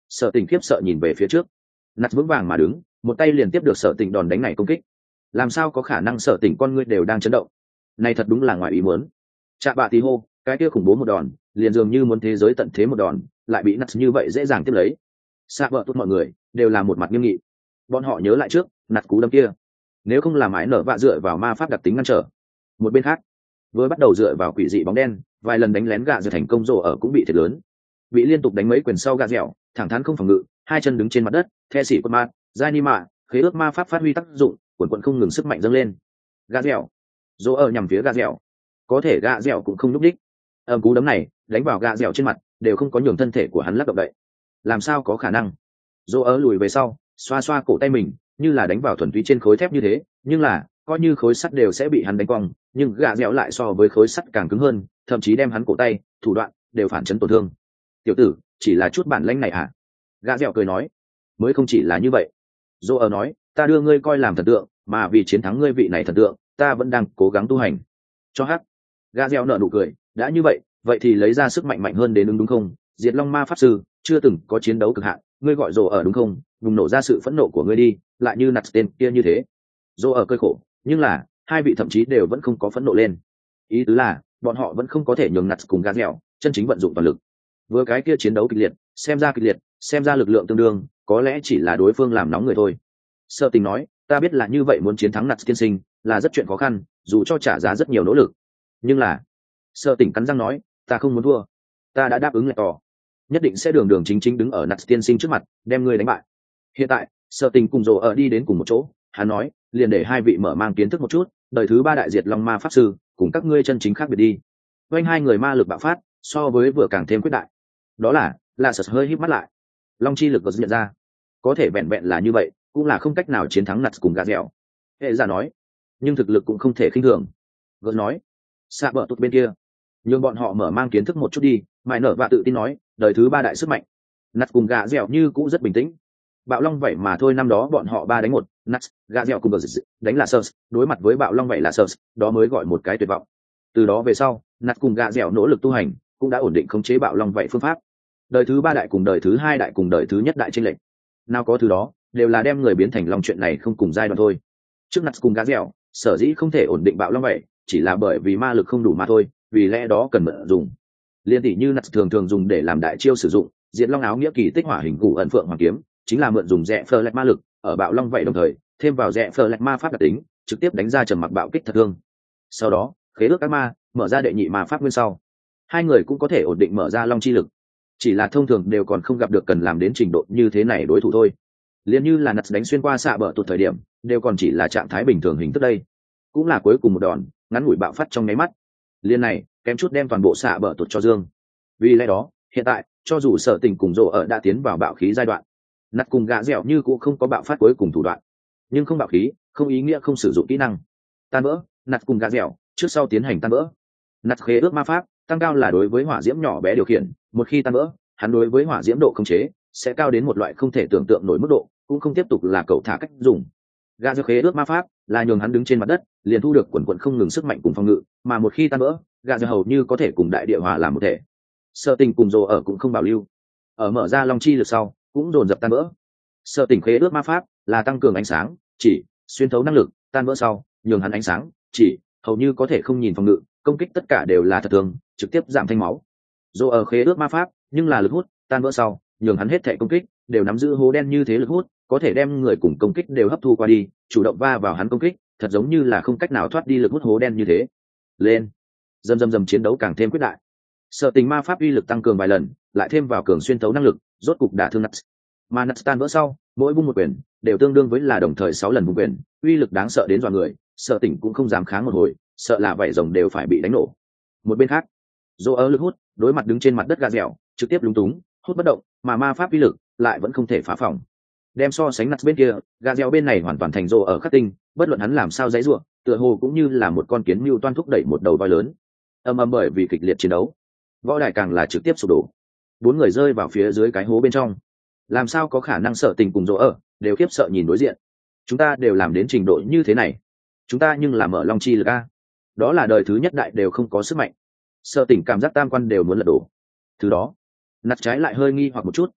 Sở Tình khiếp sợ nhìn về phía trước, nặt vững vàng mà đứng, một tay liền tiếp được Sở Tình đòn đánh này công kích. Làm sao có khả năng Sở Tình con ngươi đều đang chấn động? Này thật đúng là ngoài ý muốn. Chạ bạ tí hô, cái kia khủng bố một đòn, liền dường như muốn thế giới tận thế một đòn, lại bị nặt như vậy dễ dàng tiếp lấy. Xạ vợ tốt mọi người đều là một mặt nghiêm nghị. Bọn họ nhớ lại trước, nặt cú đấm kia, nếu không làm ái nở vạ dựa vào ma pháp đặc tính ngăn trở. Một bên khác, vừa bắt đầu dựa vào quỷ dị bóng đen, vài lần đánh lén gạ giờ thành công rồ ở cũng bị thiệt lớn, bị liên tục đánh mấy quyền sau gạ dẻo, thẳng thắn không phòng ngự, hai chân đứng trên mặt đất, the xỉ quân ma, giai ni mạ, khế ước ma pháp phát huy tác dụng, quần quần không ngừng sức mạnh dâng lên. Gạ dẻo, rồ ở nhằm phía gạ dẻo, có thể gạ dẻo cũng không nhúc đích. Ầm cú đấm này đánh vào gạ dẻo trên mặt, đều không có nhường thân thể của hắn lắc động đậy. Làm sao có khả năng? Rồ ở lùi về sau, xoa xoa cổ tay mình, như là đánh vào thuần túy trên khối thép như thế, nhưng là coi như khối sắt đều sẽ bị hắn đánh cong, nhưng gạ dẻo lại so với khối sắt càng cứng hơn, thậm chí đem hắn cổ tay, thủ đoạn đều phản chấn tổn thương. Tiểu tử, chỉ là chút bản lĩnh này à? Gạ dẻo cười nói, mới không chỉ là như vậy. Dô ở nói, ta đưa ngươi coi làm thần tượng, mà vì chiến thắng ngươi vị này thần tượng, ta vẫn đang cố gắng tu hành. Cho hát. Gạ dẻo nở nụ cười, đã như vậy, vậy thì lấy ra sức mạnh mạnh hơn đến ứng đúng không? Diệt Long Ma pháp sư chưa từng có chiến đấu cực hạn, ngươi gọi Dô ở đúng không? Bùng nổ ra sự phẫn nộ của ngươi đi, lại như nặt tên kia như thế. Dô ở cơi khổ, nhưng là hai vị thậm chí đều vẫn không có phẫn nộ lên. Ý tứ là bọn họ vẫn không có thể nhường nặt cùng gạt dẻo chân chính vận dụng toàn lực. Vừa cái kia chiến đấu kịch liệt, xem ra kịch liệt, xem ra lực lượng tương đương, có lẽ chỉ là đối phương làm nóng người thôi. Sở Tình nói, ta biết là như vậy, muốn chiến thắng nặt tiên sinh là rất chuyện khó khăn, dù cho trả giá rất nhiều nỗ lực. Nhưng là, Sở Tình cắn răng nói, ta không muốn thua, ta đã đáp ứng lại tỏ, nhất định sẽ đường đường chính chính đứng ở nặt tiên sinh trước mặt, đem ngươi đánh bại. Hiện tại, Sở Tình cùng Dồ ở đi đến cùng một chỗ, hắn nói, liền để hai vị mở mang kiến thức một chút, đời thứ ba đại diệt long ma pháp sư cùng các ngươi chân chính khác biệt đi. Quanh hai người ma lực bạo phát, so với vừa càng thêm quyết đại. Đó là, là sật hơi híp mắt lại. Long chi lực có nhận ra, có thể vẹn vẹn là như vậy, cũng là không cách nào chiến thắng nặt cùng gạt dẻo. Hệ giả nói, nhưng thực lực cũng không thể khinh thường. Gớt nói, xạ bờ tụt bên kia, nhưng bọn họ mở mang kiến thức một chút đi. Mãi nở và tự tin nói, đời thứ ba đại sức mạnh, nặt cùng gạt dẻo như cũ rất bình tĩnh. Bạo long vậy mà thôi, năm đó bọn họ ba đánh một, nuts gạ dẻo cùng bờ đánh là sơ, đối mặt với bạo long vậy là sơ, đó mới gọi một cái tuyệt vọng. Từ đó về sau, nuts cùng gạ dẻo nỗ lực tu hành, cũng đã ổn định khống chế bạo long vậy phương pháp. Đời thứ ba đại cùng đời thứ hai đại cùng đời thứ nhất đại trên lệnh, nào có thứ đó, đều là đem người biến thành long, chuyện này không cùng giai đoạn thôi. Trước nuts cùng gạ dẻo, sở dĩ không thể ổn định bạo long vậy, chỉ là bởi vì ma lực không đủ mà thôi, vì lẽ đó cần mượn dùng. Liên tỷ như nuts thường thường dùng để làm đại chiêu sử dụng, diện long áo nghĩa kỳ tích hỏa hình cụ ẩn phượng hoàng kiếm, chính là mượn dùng rẽ phơ lẹt ma lực ở bạo long vậy, đồng thời thêm vào rẽ phơ lẹt ma pháp đặc tính, trực tiếp đánh ra trầm mặc bạo kích thật thương. Sau đó khế ước các ma mở ra đệ nhị ma pháp nguyên sau, hai người cũng có thể ổn định mở ra long chi lực, chỉ là thông thường đều còn không gặp được cần làm đến trình độ như thế này đối thủ thôi. Liên như là nặt đánh xuyên qua xạ bờ tụt thời điểm, đều còn chỉ là trạng thái bình thường hình thức đây, cũng là cuối cùng một đòn ngắn ngủi bạo phát trong nháy mắt. Liên này kém chút đem toàn bộ xạ bờ tụt cho dương. Vì lẽ đó hiện tại cho dù Sở Tình cùng Dồ ở đã tiến vào bạo khí giai đoạn, nặt cùng gạ dẻo như cũng không có bạo phát cuối cùng thủ đoạn. Nhưng không bạo khí không ý nghĩa không sử dụng kỹ năng tan vỡ. Nặt cùng gạ dẻo trước sau tiến hành tan vỡ. Nặt khế ước ma pháp tăng cao là đối với hỏa diễm nhỏ bé điều khiển, một khi tan vỡ, hắn đối với hỏa diễm độ khống chế sẽ cao đến một loại không thể tưởng tượng nổi mức độ, cũng không tiếp tục là cầu thả cách dùng. Gạ dẻo khế ước ma pháp là nhường hắn đứng trên mặt đất liền thu được quần quần không ngừng sức mạnh cùng phòng ngự, mà một khi tan vỡ, gạ dẻo hầu như có thể cùng đại địa hòa làm một thể. Sở Tình cùng Dồ ở cũng không bảo lưu, ở mở ra long chi lực sau cũng dồn dập tan vỡ. Sở Tình khế ước ma pháp là tăng cường ánh sáng chỉ, xuyên thấu năng lực, tan vỡ sau nhường hắn ánh sáng chỉ hầu như có thể không nhìn phòng ngự, công kích tất cả đều là thật thường, trực tiếp giảm thanh máu. Dồ ở khế ước ma pháp nhưng là lực hút, tan vỡ sau nhường hắn hết thệ công kích đều nắm giữ hố đen như thế lực hút, có thể đem người cùng công kích đều hấp thu qua đi, chủ động va vào hắn công kích, thật giống như là không cách nào thoát đi lực hút hố đen như thế. Lên, dầm dầm dầm, chiến đấu càng thêm quyết đại. Sở Tình ma pháp uy lực tăng cường vài lần, lại thêm vào cường xuyên thấu năng lực, rốt cục đả thương Nuts. Mà Nuts tan vỡ sau, mỗi vung một quyền đều tương đương với là đồng thời sáu lần vung quyền, uy lực đáng sợ đến dọa người. Sở Tình cũng không dám kháng một hồi, sợ là vảy rồng đều phải bị đánh nổ. Một bên khác, Dô ở lực hút đối mặt đứng trên mặt đất gà dẻo, trực tiếp lúng túng, hút bất động, mà ma pháp uy lực lại vẫn không thể phá phòng. Đem so sánh Nuts bên kia, gà dẻo bên này hoàn toàn thành Dô ở khắc tinh, bất luận hắn làm sao dãy rủa, tựa hồ cũng như là một con kiến mưu toan thúc đẩy một đầu voi lớn. Âm âm bởi vì kịch liệt chiến đấu, võ đài càng là trực tiếp sụp đổ, bốn người rơi vào phía dưới cái hố bên trong. Làm sao có khả năng? Sở Tình cùng Dỗ ở đều khiếp sợ nhìn đối diện. Chúng ta đều làm đến trình độ như thế này, chúng ta nhưng là mở long chi lực a, đó là đời thứ nhất đại đều không có sức mạnh. Sở Tình cảm giác tam quan đều muốn lật đổ. Thứ đó nặt trái lại hơi nghi hoặc một chút,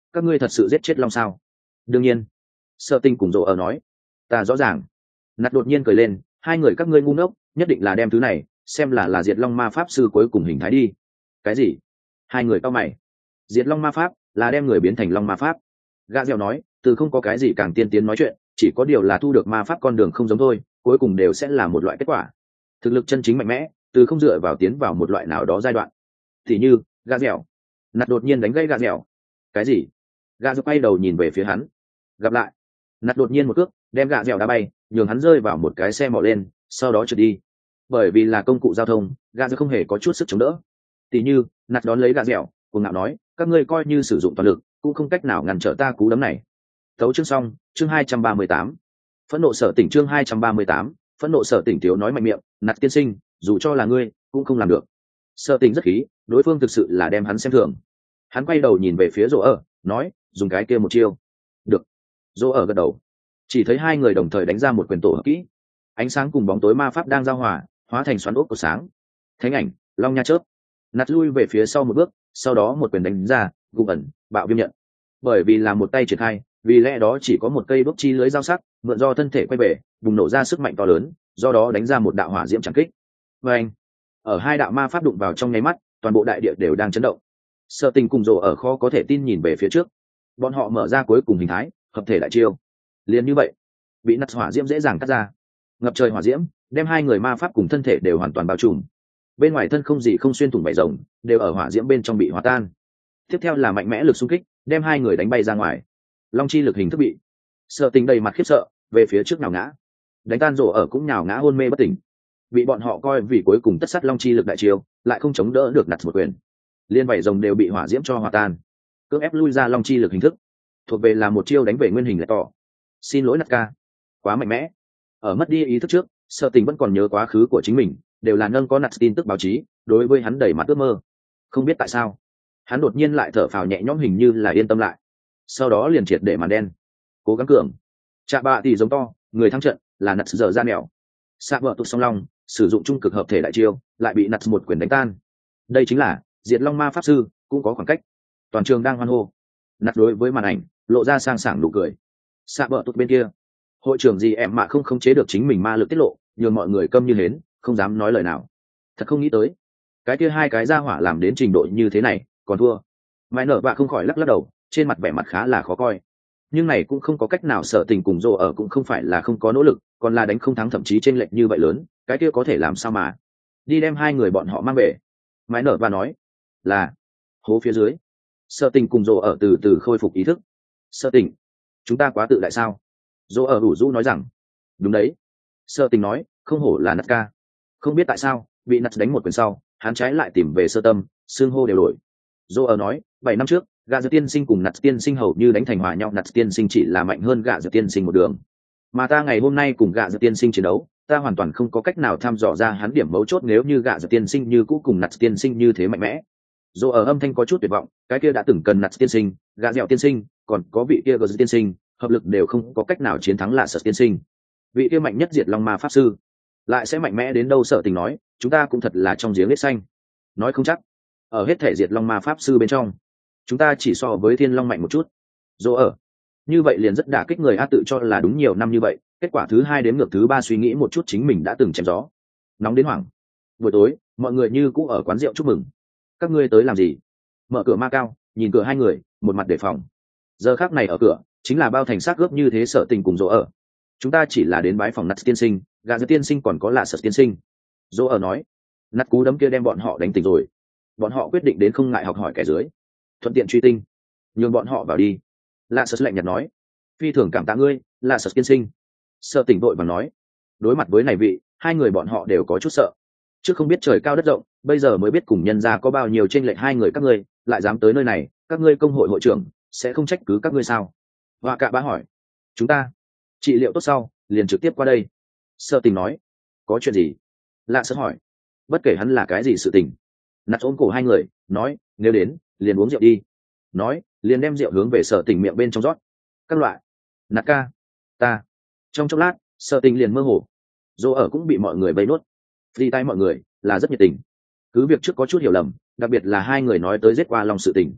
các ngươi thật sự giết chết long sao? Đương nhiên. Sở Tình cùng Dỗ ở nói. Ta rõ ràng. Nạt đột nhiên cười lên, hai người các ngươi ngu ngốc, nhất định là đem thứ này xem là là diệt long ma pháp sư cuối cùng hình thái đi. Cái gì? Hai người cau mày. Diệt long ma pháp là đem người biến thành long ma pháp. Gã dẻo nói, từ không có cái gì càng tiên tiến nói chuyện, chỉ có điều là thu được ma pháp con đường không giống thôi, cuối cùng đều sẽ là một loại kết quả. Thực lực chân chính mạnh mẽ, từ không dựa vào tiến vào một loại nào đó giai đoạn. Thì như, gã dẻo. Nạt đột nhiên đánh gây gã dẻo. Cái gì? Gã dẻo quay đầu nhìn về phía hắn. Gặp lại. Nạt đột nhiên một cước đem gã dẻo đá bay, nhường hắn rơi vào một cái xe mỏ lên, sau đó trượt đi. Bởi vì là công cụ giao thông, gã dẻo không hề có chút sức chống đỡ. Tỷ như, Nạt đón lấy gã dẻo, cùng ngạo nói, các ngươi coi như sử dụng toàn lực, cũng không cách nào ngăn trở ta cú đấm này. Tấu chương xong, chương hai trăm ba mươi tám. Phẫn nộ sở tỉnh chương hai trăm ba mươi tám, phẫn nộ sở tỉnh thiếu nói mạnh miệng, Nạt tiên sinh, dù cho là ngươi, cũng không làm được. Sở tỉnh rất khí, đối phương thực sự là đem hắn xem thường. Hắn quay đầu nhìn về phía Dỗ ở, nói, dùng cái kia một chiêu. Được. Dỗ ở gật đầu. Chỉ thấy hai người đồng thời đánh ra một quyền tổ hợp kỹ. Ánh sáng cùng bóng tối ma pháp đang giao hòa, hóa thành xoắn ốc của sáng. Thánh ảnh, long nha chớp. Nạt lui về phía sau một bước, sau đó một quyền đánh ra, gục ẩn, bạo viêm nhận. Bởi vì là một tay triển khai, vì lẽ đó chỉ có một cây đốt chi lưới dao sắc, mượn do thân thể quay về, bùng nổ ra sức mạnh to lớn, do đó đánh ra một đạo hỏa diễm chẳng kích. Và anh, ở hai đạo ma pháp đụng vào trong nháy mắt, toàn bộ đại địa đều đang chấn động. Sở Tình cùng Dỗ ở khó có thể tin nhìn về phía trước. Bọn họ mở ra cuối cùng hình thái, hợp thể đại chiêu. Liền như vậy, bị nắt hỏa diễm dễ dàng cắt ra. Ngập trời hỏa diễm, đem hai người ma pháp cùng thân thể đều hoàn toàn bao trùm. Bên ngoài thân không gì không xuyên thủng vảy rồng, đều ở hỏa diễm bên trong bị hòa tan. Tiếp theo là mạnh mẽ lực xung kích, đem hai người đánh bay ra ngoài. Long chi lực hình thức bị. Sở Tình đầy mặt khiếp sợ, về phía trước nhào ngã. Đánh tan Dỗ ở cũng nhào ngã hôn mê bất tỉnh. Bị bọn họ coi vì cuối cùng tất sát long chi lực đại chiêu, lại không chống đỡ được nặt một quyền. Liên vảy rồng đều bị hỏa diễm cho hòa tan. Cưỡng ép lui ra long chi lực hình thức, thuộc về là một chiêu đánh về nguyên hình lại tỏ. Xin lỗi nặt ca, quá mạnh mẽ. Ở mất đi ý thức trước, Sở Tình vẫn còn nhớ quá khứ của chính mình, đều là nâng có nặt tin tức báo chí, đối với hắn đầy mặt ước mơ. Không biết tại sao, hắn đột nhiên lại thở phào nhẹ nhõm, hình như là yên tâm lại. Sau đó liền triệt để màn đen. Cố gắng cường. Chạ bạ thì giống to, người thắng trận là nặt giờ ra nẻo. Sạ vợ tụt song long, sử dụng trung cực hợp thể đại chiêu, lại bị nặt một quyền đánh tan. Đây chính là diệt long ma pháp sư, cũng có khoảng cách. Toàn trường đang hoan hô. Nặt đối với màn ảnh lộ ra sang sảng nụ cười. Sạ vợ tụt bên kia, hội trưởng gì em mà không khống chế được chính mình ma lực tiết lộ, nhường mọi người câm như hến, không dám nói lời nào. Thật không nghĩ tới, cái kia hai cái ra hỏa làm đến trình độ như thế này, còn thua. Mãi nở vạ không khỏi lắc lắc đầu, trên mặt vẻ mặt khá là khó coi. Nhưng này cũng không có cách nào, Sở Tình cùng Dỗ ở cũng không phải là không có nỗ lực, còn là đánh không thắng, thậm chí chênh lệch như vậy lớn, cái kia có thể làm sao mà đi đem hai người bọn họ mang về. Mãi nở vạ nói là hố phía dưới. Sở Tình cùng Dỗ ở từ từ khôi phục ý thức. Sở Tình, chúng ta quá tự đại sao? Dỗ ở ủ rũ nói rằng đúng đấy. Sở Tình nói, không hổ là nặt ca. Không biết tại sao, bị nặt đánh một quyền sau, hắn trái lại tìm về sơ tâm, xương hô đều đổi. Dỗ ở nói, bảy năm trước, gạ dược tiên sinh cùng nặt tiên sinh hầu như đánh thành hòa nhau, nặt tiên sinh chỉ là mạnh hơn gạ dược tiên sinh một đường. Mà ta ngày hôm nay cùng gạ dược tiên sinh chiến đấu, ta hoàn toàn không có cách nào thăm dò ra hắn điểm mấu chốt, nếu như gạ dược tiên sinh như cũ cùng nặt tiên sinh như thế mạnh mẽ. Dỗ ở âm thanh có chút tuyệt vọng, cái kia đã từng cần nặt tiên sinh, gạ dẻo tiên sinh, còn có vị kia gạ dược tiên sinh, hợp lực đều không có cách nào chiến thắng lạ sợ tiên sinh. Vị kia mạnh nhất diệt long ma pháp sư, lại sẽ mạnh mẽ đến đâu? Sở Tình nói, chúng ta cũng thật là trong giếng lết xanh. Nói không chắc, ở hết thể diệt long ma pháp sư bên trong, chúng ta chỉ so với thiên long mạnh một chút. Dỗ ở, như vậy liền rất đả kích người. A tự cho là đúng nhiều năm như vậy, kết quả thứ hai đếm ngược thứ ba suy nghĩ một chút chính mình đã từng chém gió, nóng đến hoảng. Buổi tối, mọi người như cũ ở quán rượu chúc mừng. Các ngươi tới làm gì? Mở cửa ma cao nhìn cửa hai người, một mặt đề phòng. Giờ khác này ở cửa chính là bao thành xác gớp như thế. Sở Tình cùng Dỗ ở, chúng ta chỉ là đến bái phòng nặt tiên sinh, gà dư tiên sinh, còn có lạ sợ tiên sinh. Dỗ ở nói, nặt cú đấm kia đem bọn họ đánh tỉnh rồi, bọn họ quyết định đến không ngại học hỏi kẻ dưới, thuận tiện truy tinh, nhường bọn họ vào đi. Lạ sợ lạnh nhạt nói, phi thường cảm tạ ngươi, lạ sợ tiên sinh. Sợ Tỉnh vội và nói, đối mặt với này vị, hai người bọn họ đều có chút sợ. Trước không biết trời cao đất rộng, bây giờ mới biết cùng nhân gia có bao nhiêu chênh lệch. Hai người các ngươi lại dám tới nơi này, các ngươi công hội hội trưởng sẽ không trách cứ các ngươi sao? Hoa Cạ Bá hỏi. Chúng ta trị liệu tốt sau liền trực tiếp qua đây. Sợ Tình nói. Có chuyện gì? Lạ sợ hỏi. Bất kể hắn là cái gì sự tình. Nặt ôm cổ hai người, nói, nếu đến liền uống rượu đi. Nói, liền đem rượu hướng về Sợ Tình miệng bên trong rót. Các loại. Nạt ca, ta. Trong chốc lát, Sợ Tình liền mơ hồ. Dỗ ở cũng bị mọi người vây nuốt. Đi tay mọi người là rất nhiệt tình, cứ việc trước có chút hiểu lầm, đặc biệt là hai người nói tới giết qua lòng sự tình.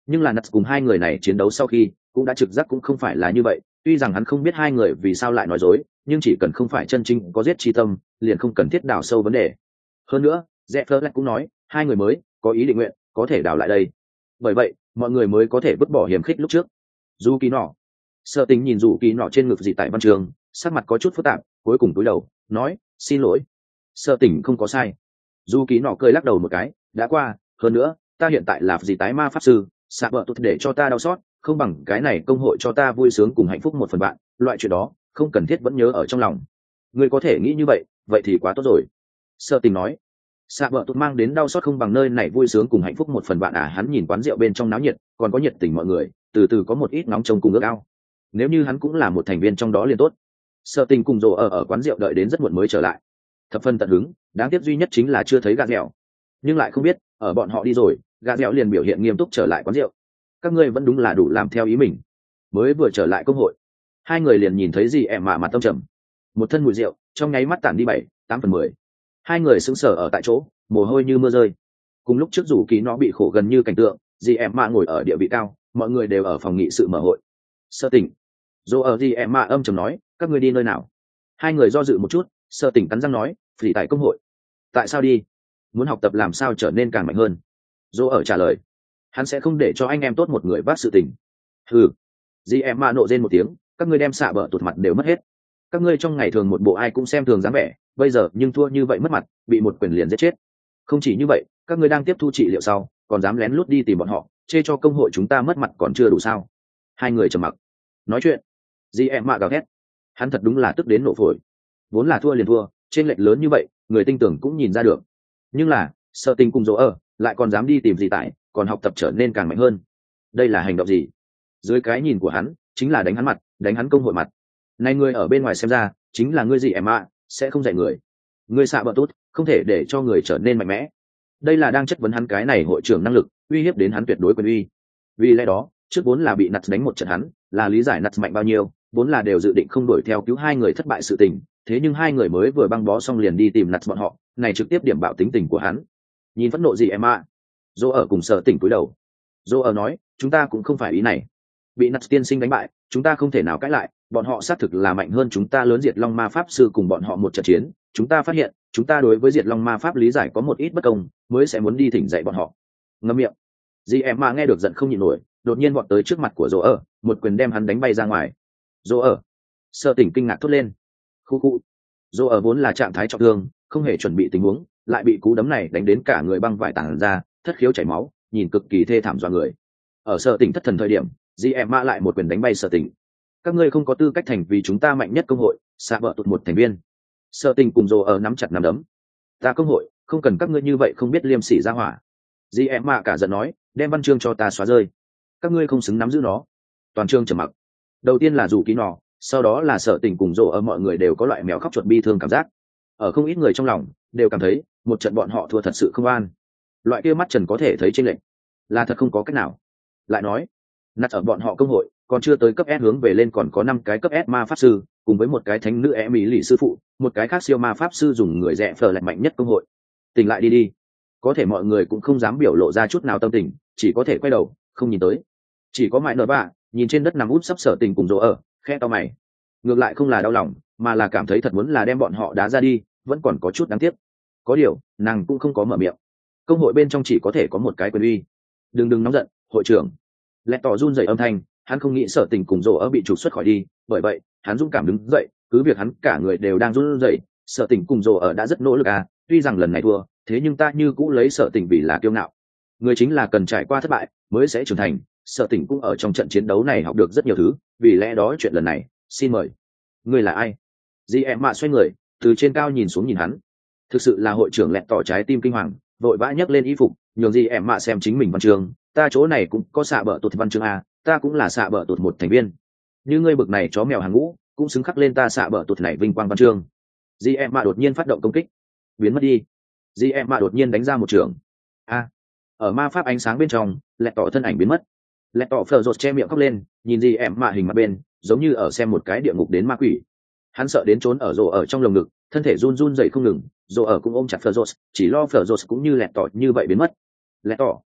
nhưng là Nuts cùng hai người này chiến đấu sau khi cũng đã trực giác cũng không phải là như vậy. Tuy rằng hắn không biết hai người vì sao lại nói dối, nhưng chỉ cần không phải chân chính có giết chi tâm, liền không cần thiết đào sâu vấn đề. Hơn nữa, Zefler cũng nói, hai người mới có ý định nguyện, có thể đào lại đây. Bởi vậy, mọi người mới có thể vứt bỏ hiểm khích lúc trước. Dù kỳ nọ, Sở Tình nhìn dù kỳ nọ trên ngực gì tại văn trường, sắc mặt có chút phức tạp, cuối cùng cúi đầu, nói, xin lỗi. Sở Tình không có sai. Dù kỳ nọ cười lắc đầu một cái, đã qua, hơn nữa, ta hiện tại là gì tái ma pháp sư, xạ vợ tốt để cho ta đau xót, không bằng cái này công hội cho ta vui sướng cùng hạnh phúc một phần bạn, loại chuyện đó không cần thiết vẫn nhớ ở trong lòng. Ngươi có thể nghĩ như vậy, vậy thì quá tốt rồi. Sở Tình nói, xạ vợ tốt mang đến đau xót không bằng nơi này vui sướng cùng hạnh phúc một phần bạn à. Hắn nhìn quán rượu bên trong náo nhiệt, còn có nhiệt tình mọi người, từ từ có một ít nóng trông cùng ước ao. Nếu như hắn cũng là một thành viên trong đó liền tốt. Sở Tình cùng rồ ở ở quán rượu đợi đến rất muộn mới trở lại, thập phân tận hứng. Đáng tiếc duy nhất chính là chưa thấy gà dẻo, nhưng lại không biết ở bọn họ đi rồi, gà dẻo liền biểu hiện nghiêm túc trở lại quán rượu. Các ngươi vẫn đúng là đủ làm theo ý mình. Mới vừa trở lại công hội, hai người liền nhìn thấy gì em mà mặt tâm trầm, một thân mùi rượu trong nháy mắt tản đi bảy tám phần mười. Hai người sững sờ ở tại chỗ, mồ hôi như mưa rơi. Cùng lúc trước dù kỳ nó bị khổ gần như cảnh tượng, gì em mà ngồi ở địa vị cao, mọi người đều ở phòng nghị sự mở hội. Sở Tình, dô ở gì em mà âm trầm nói, các ngươi đi nơi nào? Hai người do dự một chút, Sở Tình cắn răng nói, phỉ tại công hội. Tại sao đi? Muốn học tập làm sao trở nên càng mạnh hơn. Dô ở trả lời, hắn sẽ không để cho anh em tốt một người vác sự tình. Hừ. Dì em mà nộ rên một tiếng, các ngươi đem xạ bờ tụt mặt đều mất hết. Các ngươi trong ngày thường một bộ ai cũng xem thường dáng vẻ, bây giờ nhưng thua như vậy mất mặt, bị một quyền liền giết chết. Không chỉ như vậy, các ngươi đang tiếp thu trị liệu sau, còn dám lén lút đi tìm bọn họ, chê cho công hội chúng ta mất mặt còn chưa đủ sao? Hai người trầm mặc. Nói chuyện. Dì em mạ gào thét. Hắn thật đúng là tức đến nổ phổi. Vốn là thua liền thua, trên lệch lớn như vậy, người tinh tưởng cũng nhìn ra được. Nhưng là, Sở Tình cùng Dỗ ở, lại còn dám đi tìm gì tại, còn học tập trở nên càng mạnh hơn. Đây là hành động gì? Dưới cái nhìn của hắn, chính là đánh hắn mặt, đánh hắn công hội mặt. Này người ở bên ngoài xem ra, chính là ngươi gì em ạ, sẽ không dạy người. Ngươi xạ bợ tốt, không thể để cho người trở nên mạnh mẽ. Đây là đang chất vấn hắn cái này hội trưởng năng lực, uy hiếp đến hắn tuyệt đối quyền uy. Vì lẽ đó, trước vốn là bị Nuts đánh một trận hắn, là lý giải Nuts mạnh bao nhiêu, vốn là đều dự định không đuổi theo cứu hai người thất bại sự tình, thế nhưng hai người mới vừa băng bó xong liền đi tìm Nuts bọn họ, này trực tiếp điểm bạo tính tình của hắn. Nhìn phẫn nộ gì em ạ? Dô ở cùng Sở Tình cúi đầu. Dô ở nói, chúng ta cũng không phải ý này. Bị Nuts tiên sinh đánh bại, chúng ta không thể nào cãi lại, bọn họ xác thực là mạnh hơn chúng ta lớn Diệt Long Ma pháp sư cùng bọn họ một trận chiến, chúng ta phát hiện, chúng ta đối với Diệt Long Ma pháp lý giải có một ít bất công, mới sẽ muốn đi thỉnh dạy bọn họ. Ngậm miệng. Dì em mà nghe được giận không nhịn nổi, đột nhiên vọt tới trước mặt của Dỗ ở, một quyền đem hắn đánh bay ra ngoài. Dỗ ở. Sở Tình kinh ngạc thốt lên. Khu khu. Dỗ ở vốn là trạng thái trọng thương, không hề chuẩn bị tình huống, lại bị cú đấm này đánh đến cả người băng vải tản ra, thất khiếu chảy máu, nhìn cực kỳ thê thảm dọa người. Ở Sở Tình thất thần thời điểm, dì em mà lại một quyền đánh bay Sở Tình. Các ngươi không có tư cách thành vì chúng ta mạnh nhất công hội, xạ vợ tụt một thành viên. Sở Tình cùng Dỗ ở nắm chặt nắm đấm. Ta công hội, không cần các ngươi như vậy không biết liêm sỉ ra hỏa. Dì em mà cả giận nói, đem văn chương cho ta xóa rơi. Các ngươi không xứng nắm giữ nó. Toàn trường trầm mặc. Đầu tiên là Dù Ký Nọ, sau đó là Sở Tình cùng Dỗ ở, mọi người đều có loại mèo khóc chuột bi thương cảm giác. Ở không ít người trong lòng đều cảm thấy một trận bọn họ thua thật sự không an. Loại kia mắt trần có thể thấy chênh lệch, là thật không có cách nào. Lại nói, nát ở bọn họ công hội còn chưa tới cấp S hướng về lên còn có năm cái cấp S ma pháp sư, cùng với một cái thánh nữ e mỹ lì sư phụ, một cái khác siêu ma pháp sư dùng người rẻ phở lại mạnh nhất công hội. Tỉnh lại đi đi. Có thể mọi người cũng không dám biểu lộ ra chút nào tâm tình, chỉ có thể quay đầu không nhìn tới. Chỉ có mãi nở bạ nhìn trên đất nằm út sắp Sở Tình cùng Dỗ ở, khe to mày. Ngược lại không là đau lòng, mà là cảm thấy thật muốn là đem bọn họ đá ra đi, vẫn còn có chút đáng tiếc. Có điều nàng cũng không có mở miệng. Công hội bên trong chỉ có thể có một cái quyền uy. Đừng đừng nóng giận, hội trưởng. Lẹt tỏ run rẩy âm thanh, hắn không nghĩ Sở Tình cùng Dỗ ở bị trục xuất khỏi đi, bởi vậy hắn dũng cảm đứng dậy, cứ việc hắn cả người đều đang run rẩy. Sở Tình cùng Dỗ ở đã rất nỗ lực à, tuy rằng lần này thua, thế nhưng ta như cũ lấy Sở Tình vì là kiêu ngạo. Người chính là cần trải qua thất bại mới sẽ trưởng thành. Sở Tình cũng ở trong trận chiến đấu này học được rất nhiều thứ, vì lẽ đó chuyện lần này, xin mời. Ngươi là ai? Dì em mạ xoay người, từ trên cao nhìn xuống nhìn hắn. Thực sự là hội trưởng lẹt tỏ trái tim kinh hoàng, vội vã nhấc lên y phục, nhường dì em mạ xem chính mình văn chương. Ta chỗ này cũng có xạ bờ tụt văn chương a, ta cũng là xạ bờ tụt một thành viên. Như ngươi bực này chó mèo hàng ngũ, cũng xứng khắc lên ta xạ bờ tụt này vinh quang văn chương. Dì em mạ đột nhiên phát động công kích, biến mất đi. Dì em mạ đột nhiên đánh ra một trường. A. Ở ma pháp ánh sáng bên trong, lẹt tỏ thân ảnh biến mất. Lẹt tỏ phờ rột che miệng khóc lên, nhìn dì em mạ hình mặt bên, giống như ở xem một cái địa ngục đến ma quỷ. Hắn sợ đến trốn ở rổ ở trong lồng ngực, thân thể run run dậy không ngừng, rổ ở cũng ôm chặt phờ rột, chỉ lo phờ rột cũng như lẹt tỏ như vậy biến mất. Lẹt tỏ.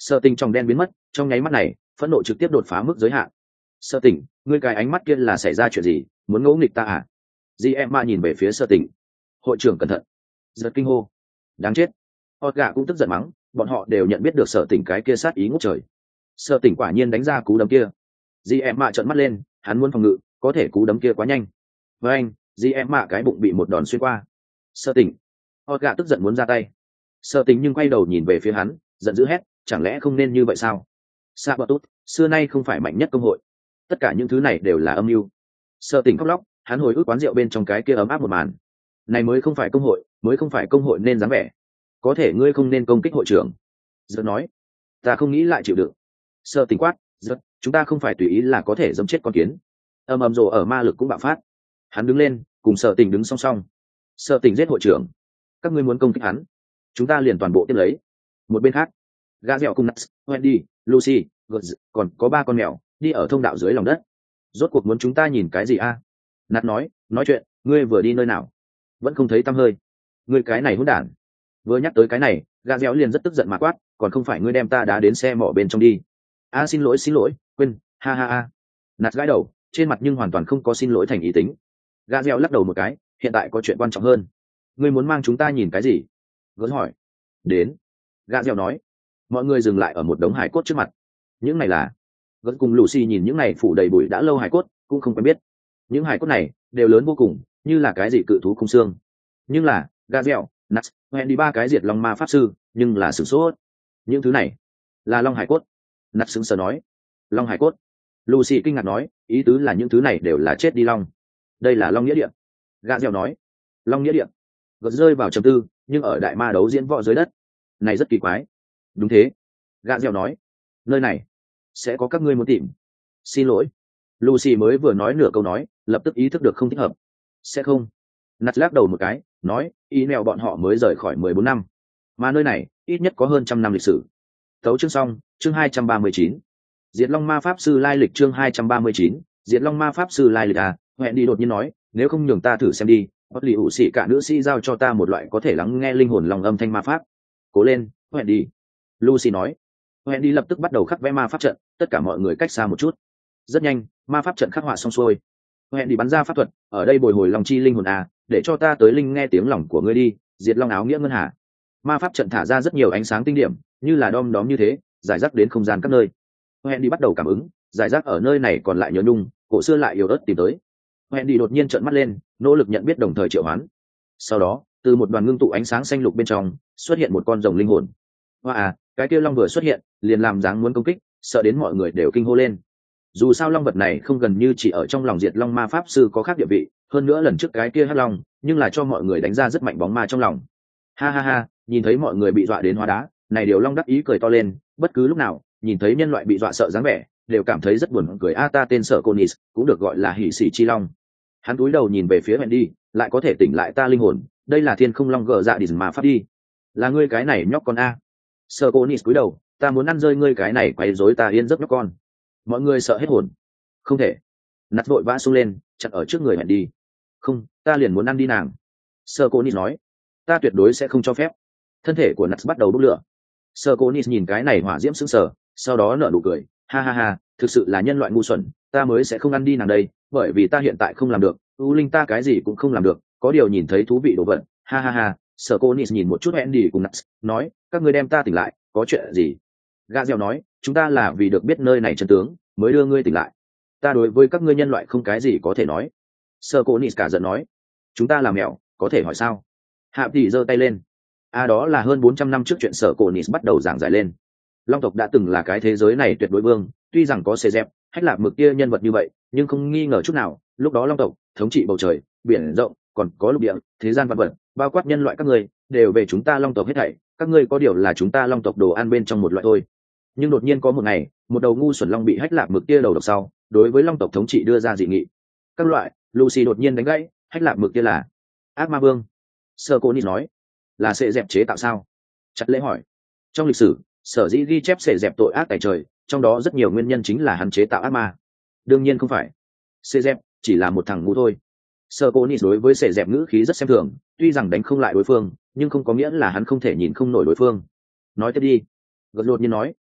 Sợ Tình trong đen biến mất, trong nháy mắt này phẫn nộ trực tiếp đột phá mức giới hạn. Sợ Tình, ngươi cái ánh mắt kia là xảy ra chuyện gì, muốn ngỗ nghịch ta à? Di em ma nhìn về phía Sợ Tình. Hội trưởng cẩn thận. Giật kinh hô. Đáng chết. Hot gà cũng tức giận mắng, bọn họ đều nhận biết được Sợ Tình cái kia sát ý ngút trời. Sợ Tình quả nhiên đánh ra cú đấm kia. Di em ma trợn mắt lên, hắn muốn phòng ngự, có thể cú đấm kia quá nhanh. Với anh, Di em ma cái bụng bị một đòn xuyên qua. Sợ Tình. Hot gà tức giận muốn ra tay. Sợ Tình nhưng quay đầu nhìn về phía hắn, giận dữ hét, chẳng lẽ không nên như vậy sao? Sa bờ tốt, xưa nay không phải mạnh nhất công hội. Tất cả những thứ này đều là âm mưu. Sợ Tình khóc lóc, hắn hồi ức quán rượu bên trong cái kia ấm áp một màn. Này mới không phải công hội, mới không phải công hội nên dáng vẻ. Có thể ngươi không nên công kích hội trưởng. Giật nói, ta không nghĩ lại chịu đựng. Sợ Tình quát, giật, chúng ta không phải tùy ý là có thể dẫm chết con kiến. Ầm ầm rồ ở ma lực cũng bạo phát. Hắn đứng lên, cùng Sợ Tình đứng song song. Sợ Tình giết hội trưởng, các ngươi muốn công kích hắn, chúng ta liền toàn bộ tiếp lấy. Một bên khác, gã dẻo cùng Nuts, Wendy, Lucy, Guts, còn có ba con mèo đi ở thông đạo dưới lòng đất. Rốt cuộc muốn chúng ta nhìn cái gì a? Nat nói, nói chuyện, ngươi vừa đi nơi nào? Vẫn không thấy tăm hơi. Ngươi cái này hỗn đản. Vừa nhắc tới cái này, gã dẻo liền rất tức giận mà quát, còn không phải ngươi đem ta đá đến xe mỏ bên trong đi. A xin lỗi xin lỗi, quên, ha ha ha. Nat gãi đầu, trên mặt nhưng hoàn toàn không có xin lỗi thành ý tính. Gã dẻo lắc đầu một cái, hiện tại có chuyện quan trọng hơn. Ngươi muốn mang chúng ta nhìn cái gì? Guts hỏi. Đến. Gã dẻo nói. Mọi người dừng lại ở một đống hải cốt trước mặt. Những này là vẫn cùng Lucy nhìn những này phủ đầy bụi đã lâu hải cốt cũng không quen biết. Những hải cốt này đều lớn vô cùng, như là cái gì cự thú khung xương. Nhưng là Gazel, Nuts, hẹn đi ba cái diệt long ma pháp sư, nhưng là sửng sốt. Những thứ này là long hải cốt. Nuts sững sờ nói, long hải cốt. Lucy kinh ngạc nói, ý tứ là những thứ này đều là chết đi long. Đây là long nghĩa địa. Gazel nói, long nghĩa địa. Gật rơi vào trầm tư, nhưng ở đại ma đấu diễn võ dưới đất này rất kỳ quái. Đúng thế. Gazel nói, nơi này sẽ có các ngươi muốn tìm. Xin lỗi. Lucy mới vừa nói nửa câu nói, lập tức ý thức được không thích hợp. Sẽ không. Nat lắc đầu một cái, nói, ý mèo bọn họ mới rời khỏi mười bốn năm, mà nơi này ít nhất có hơn trăm năm lịch sử. Tấu chương xong, chương hai trăm ba mươi chín. Diệt Long Ma Pháp Sư lai lịch chương hai trăm ba mươi chín. Diệt Long Ma Pháp Sư lai lịch à, hẹn đi đột nhiên nói, nếu không nhường ta thử xem đi, bất lì ủ sĩ cả nữ sĩ giao cho ta một loại có thể lắng nghe linh hồn lòng âm thanh ma pháp. Cố lên, hẹn đi. Lucy nói. Hẹn đi lập tức bắt đầu khắc vẽ ma pháp trận, tất cả mọi người cách xa một chút. Rất nhanh, ma pháp trận khắc họa xong xuôi. Hẹn đi bắn ra pháp thuật, ở đây bồi hồi lòng chi linh hồn à, để cho ta tới linh nghe tiếng lòng của ngươi đi, diệt long áo nghĩa ngân hà. Ma pháp trận thả ra rất nhiều ánh sáng tinh điểm, như là đom đóm như thế, giải rác đến không gian các nơi. Hẹn đi bắt đầu cảm ứng, giải rác ở nơi này còn lại nhớ nhung, cổ xưa lại yếu ớt tìm tới. Hẹn đi đột nhiên trợn mắt lên, nỗ lực nhận biết đồng thời triệu hoán. Sau đó, từ một đoàn ngưng tụ ánh sáng xanh lục bên trong, xuất hiện một con rồng linh hồn. Hoa à, cái kia long vừa xuất hiện, liền làm dáng muốn công kích, sợ đến mọi người đều kinh hô lên. Dù sao long vật này không gần như chỉ ở trong lòng diệt long ma pháp sư có khác địa vị, hơn nữa lần trước cái kia hắc long, nhưng là cho mọi người đánh ra rất mạnh bóng ma trong lòng. Ha ha ha, nhìn thấy mọi người bị dọa đến hóa đá, này điều long đắc ý cười to lên, bất cứ lúc nào nhìn thấy nhân loại bị dọa sợ dáng vẻ, đều cảm thấy rất buồn cười. A ta tên Sở Conis, cũng được gọi là hỉ sĩ chi long. Hắn cúi đầu nhìn về phía Wendy, lại có thể tỉnh lại ta linh hồn, đây là thiên không long gờ dạ đỉnh mà phát đi. Là ngươi cái này nhóc con a. Sở Conis cúi đầu, ta muốn ăn rơi ngươi cái này quấy rối ta yên giấc nhóc con. Mọi người sợ hết hồn. Không thể. Nát vội vã xông lên, chặn ở trước người Wendy. Không, ta liền muốn ăn đi nàng. Sở Conis nói, ta tuyệt đối sẽ không cho phép. Thân thể của Nát bắt đầu bốc lửa. Sở Conis nhìn cái này hỏa diễm sững sờ, sau đó nở nụ cười, ha ha ha, thực sự là nhân loại ngu xuẩn, ta mới sẽ không ăn đi nàng đây, bởi vì ta hiện tại không làm được, u linh ta cái gì cũng không làm được, có điều nhìn thấy thú vị đồ vật, ha ha ha. Sở Conis nhìn một chút Andy cùng Nuts, nói, các ngươi đem ta tỉnh lại, có chuyện gì? Gazel nói, chúng ta là vì được biết nơi này chân tướng, mới đưa ngươi tỉnh lại. Ta đối với các ngươi nhân loại không cái gì có thể nói. Sở Conis cả giận nói, chúng ta là mèo, có thể hỏi sao? Hạ tỷ giơ tay lên. A à, đó là hơn bốn trăm năm trước chuyện Sở Conis bắt đầu giảng giải lên. Long tộc đã từng là cái thế giới này tuyệt đối vương, tuy rằng có xê dẹp, hách lạc mực kia nhân vật như vậy, nhưng không nghi ngờ chút nào, lúc đó Long tộc thống trị bầu trời, biển rộng, còn có lục địa, thế gian vạn vật, bao quát nhân loại các ngươi, đều về chúng ta Long tộc hết thảy, các ngươi có điều là chúng ta Long tộc đồ ăn bên trong một loại thôi. Nhưng đột nhiên có một ngày, một đầu ngu xuẩn long bị hách lạc mực kia đầu độc sau, đối với Long tộc thống trị đưa ra dị nghị. Các loại, Lucy đột nhiên đánh gãy, hách lạc mực kia là ác ma vương. Sơ Cô Nít nói, là sẽ dẹp chế tạo sao? Chặt lễ hỏi. Trong lịch sử, sở dĩ ghi chép sẽ dẹp tội ác tại trời, trong đó rất nhiều nguyên nhân chính là hắn chế tạo ác ma. Đương nhiên không phải. Sẽ dẹp chỉ là một thằng ngu thôi. Sơ Cô Nít đối với sẽ dẹp ngữ khí rất xem thường, tuy rằng đánh không lại đối phương, nhưng không có nghĩa là hắn không thể nhìn không nổi đối phương. Nói tiếp đi. Gật lột như nói,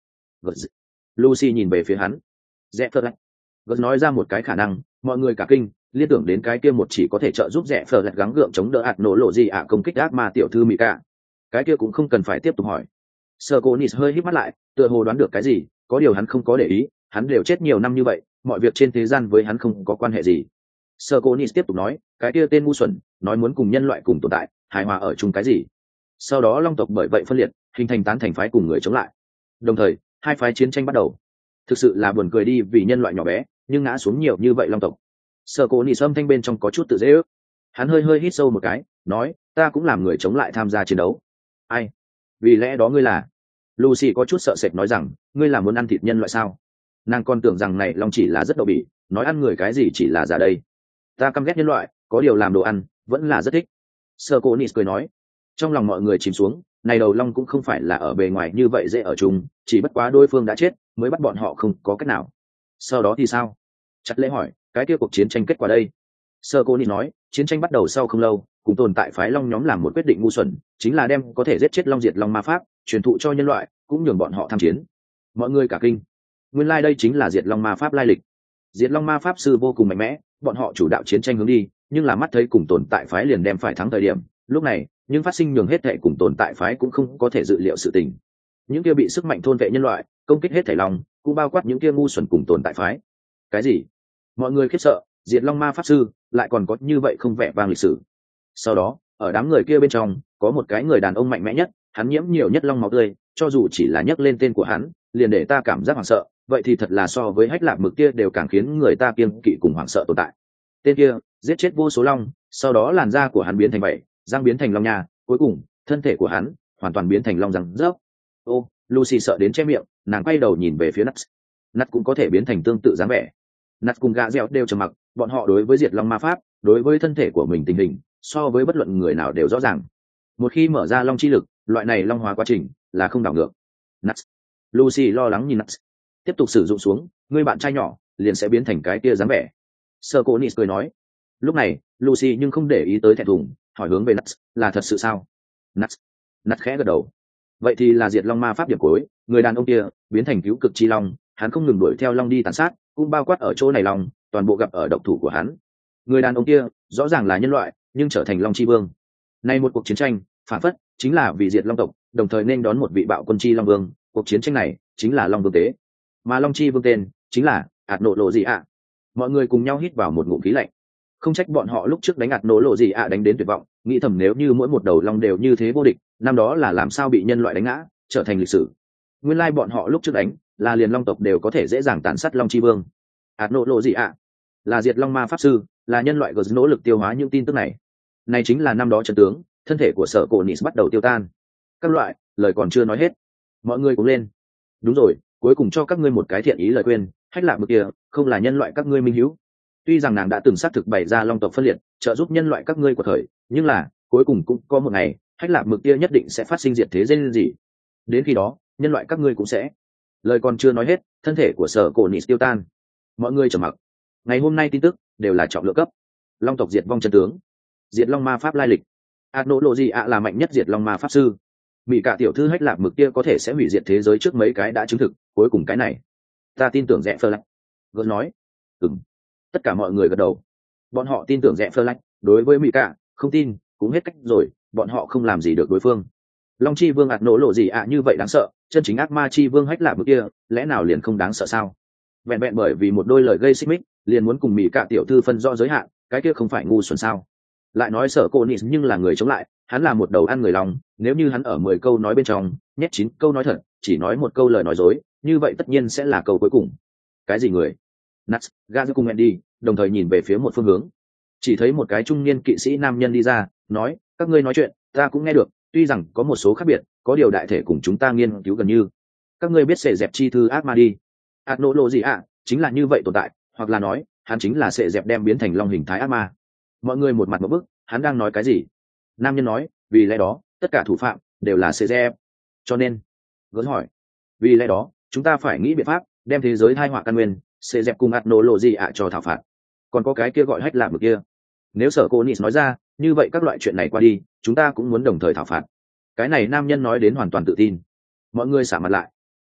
Lucy nhìn về phía hắn. Rẽ phờ lạch. Gớt nói ra một cái khả năng, mọi người cả kinh, liên tưởng đến cái kia một chỉ có thể trợ giúp rẽ phờ lạch gắng gượng chống đỡ ạt nổ lộ gì ạ công kích ác ma tiểu thư mỹ cả. Cái kia cũng không cần phải tiếp tục hỏi. Sơ cô Nis hơi híp mắt lại, tựa hồ đoán được cái gì, có điều hắn không có để ý, hắn đều chết nhiều năm như vậy, mọi việc trên thế gian với hắn không có quan hệ gì. Sơ cô Nis tiếp tục nói, cái kia tên ngu xuẩn, nói muốn cùng nhân loại cùng tồn tại, hài hòa ở chung cái gì? Sau đó long tộc bởi vậy phân liệt, hình thành tán thành phái cùng người chống lại. Đồng thời, hai phái chiến tranh bắt đầu. Thực sự là buồn cười đi, vì nhân loại nhỏ bé, nhưng ngã xuống nhiều như vậy long tộc. Sơ cô Nis âm thanh bên trong có chút tự dễ ước. Hắn hơi hơi hít sâu một cái, nói, ta cũng làm người chống lại tham gia chiến đấu. Ai? Vì lẽ đó ngươi là? Lucy có chút sợ sệt nói rằng, ngươi là muốn ăn thịt nhân loại sao? Nàng còn tưởng rằng này long chỉ là rất đậu bỉ, nói ăn người cái gì chỉ là giả đây. Ta căm ghét nhân loại, có điều làm đồ ăn vẫn là rất thích. Sơ cô Nis cười nói. Trong lòng mọi người chìm xuống, này đầu long cũng không phải là ở bề ngoài như vậy dễ ở chung, chỉ bất quá đối phương đã chết mới bắt bọn họ không có cách nào. Sau đó thì sao? Chặt lễ hỏi, cái kia cuộc chiến tranh kết quả đây? Sơ cô Nis nói, chiến tranh bắt đầu sau không lâu, cùng tồn tại phái long nhóm làm một quyết định ngu xuẩn, chính là đem có thể giết chết long diệt long ma pháp truyền thụ cho nhân loại, cũng nhường bọn họ tham chiến. Mọi người cả kinh. Nguyên lai like đây chính là diệt long ma pháp lai lịch. Diệt long ma pháp sư vô cùng mạnh mẽ, bọn họ chủ đạo chiến tranh hướng đi, nhưng là mắt thấy cùng tồn tại phái liền đem phải thắng thời điểm, lúc này nhưng phát sinh nhường hết thệ cùng tồn tại phái cũng không có thể dự liệu sự tình. Những kia bị sức mạnh thôn vệ nhân loại công kích hết thảy long, cũng bao quát những kia ngu xuẩn cùng tồn tại phái. Cái gì? Mọi người khiếp sợ, diệt long ma pháp sư lại còn có như vậy không vẻ vang lịch sử. Sau đó, ở đám người kia bên trong có một cái người đàn ông mạnh mẽ nhất, hắn nhiễm nhiều nhất long máu tươi, cho dù chỉ là nhắc lên tên của hắn liền để ta cảm giác hoảng sợ, vậy thì thật là so với hách lạc mực kia đều càng khiến người ta kiêng kỵ cùng hoảng sợ tồn tại. Tên kia giết chết vô số long, sau đó làn da của hắn biến thành vậy, răng biến thành long nha, cuối cùng thân thể của hắn hoàn toàn biến thành long răng rớp. Ô, Lucy sợ đến che miệng, nàng quay đầu nhìn về phía Nuts. Nuts cũng có thể biến thành tương tự dáng vẻ. Nuts cùng gã dẻo đều trầm mặc, bọn họ đối với diệt long ma pháp, đối với thân thể của mình tình hình, so với bất luận người nào đều rõ ràng. Một khi mở ra long chi lực, loại này long hóa quá trình là không đảo ngược. Nuts. Lucy lo lắng nhìn Nuts. Tiếp tục sử dụng xuống, người bạn trai nhỏ liền sẽ biến thành cái kia dáng vẻ. Sơ Cô Nis cười nói. Lúc này, Lucy nhưng không để ý tới thẹn thùng, hỏi hướng về Nuts, là thật sự sao? Nuts. Nuts khẽ gật đầu. Vậy thì là diệt long ma pháp điểm cuối, người đàn ông kia biến thành cứu cực chi long, hắn không ngừng đuổi theo long đi tàn sát, cũng bao quát ở chỗ này long, toàn bộ gặp ở độc thủ của hắn. Người đàn ông kia rõ ràng là nhân loại, nhưng trở thành long chi vương. Nay một cuộc chiến tranh, phản phất chính là vì diệt long tộc, đồng thời nên đón một vị bạo quân chi long vương. Cuộc chiến tranh này chính là long vương tế, mà long chi vương tên chính là ạt nổ lộ gì ạ. Mọi người cùng nhau hít vào một ngụm khí lạnh. Không trách bọn họ lúc trước đánh ạt nổ lộ gì ạ đánh đến tuyệt vọng, nghĩ thầm nếu như mỗi một đầu long đều như thế vô địch, năm đó là làm sao bị nhân loại đánh ngã, trở thành lịch sử. Nguyên lai bọn họ lúc trước đánh là liền long tộc đều có thể dễ dàng tàn sát long chi vương. ạt nổ lộ gì ạ là diệt long ma pháp sư, là nhân loại gờ nỗ lực tiêu hóa những tin tức này. Này chính là năm đó trận tướng, thân thể của Sở Cổ Nis bắt đầu tiêu tan. Các loại lời còn chưa nói hết, mọi người cũng lên. Đúng rồi, cuối cùng cho các ngươi một cái thiện ý lời khuyên, hách lạc mực kia không là nhân loại các ngươi minh hữu. Tuy rằng nàng đã từng xác thực bày ra long tộc phân liệt, trợ giúp nhân loại các ngươi của thời, nhưng là cuối cùng cũng có một ngày hách lạc mực kia nhất định sẽ phát sinh diệt thế dên gì. Đến khi đó nhân loại các ngươi cũng sẽ. Lời còn chưa nói hết, thân thể của Sở Cổ Nis tiêu tan. Mọi người trầm mặc. Ngày hôm nay tin tức đều là trọng lượng cấp. Long tộc diệt vong chân tướng, diệt long ma pháp lai lịch. ạt nổ lộ gì ạ là mạnh nhất diệt long ma pháp sư. Mỹ cả tiểu thư hách lạc mực kia có thể sẽ hủy diệt thế giới trước mấy cái đã chứng thực, cuối cùng cái này ta tin tưởng rẽ phơ lạnh. Gớt nói. Ừm. Tất cả mọi người gật đầu. Bọn họ tin tưởng rẽ phơ lạnh, đối với Mỹ cả không tin cũng hết cách rồi, bọn họ không làm gì được đối phương. Long chi vương ạt nổ lộ gì ạ như vậy đáng sợ, chân chính ác ma chi vương hách lạc mực kia lẽ nào liền không đáng sợ sao? Vẹn vẹn bởi vì một đôi lời gây xích mích liền muốn cùng Mỹ cả tiểu thư phân rõ giới hạn, cái kia không phải ngu xuẩn sao? Lại nói Sở Cô Nis nhưng là người chống lại, hắn là một đầu ăn người lòng, nếu như hắn ở mười câu nói bên trong nhét chín câu nói thật, chỉ nói một câu lời nói dối, như vậy tất nhiên sẽ là câu cuối cùng. Cái gì người? Nuts, Gaza cùng Andy đồng thời nhìn về phía một phương hướng. Chỉ thấy một cái trung niên kỵ sĩ nam nhân đi ra, nói, các ngươi nói chuyện ta cũng nghe được, tuy rằng có một số khác biệt, có điều đại thể cùng chúng ta nghiên cứu gần như. Các ngươi biết sệ dẹp chi thư ác ma đi. Ác nỗ lộ gì ạ, chính là như vậy tồn tại, hoặc là nói hắn chính là sệ dẹp đem biến thành long hình thái ác ma. Mọi người một mặt một bức, hắn đang nói cái gì? Nam nhân nói, vì lẽ đó tất cả thủ phạm đều là sệ dẹp. Cho nên gớt hỏi, vì lẽ đó chúng ta phải nghĩ biện pháp đem thế giới thai họa căn nguyên sệ dẹp cùng ạt nổ lộ gì ạ cho thảo phạt. Còn có cái kia gọi hách lạc mực kia, nếu Sở Cô Nis nói ra như vậy các loại chuyện này qua đi, chúng ta cũng muốn đồng thời thảo phạt. Cái này nam nhân nói đến hoàn toàn tự tin. Mọi người xả mặt lại.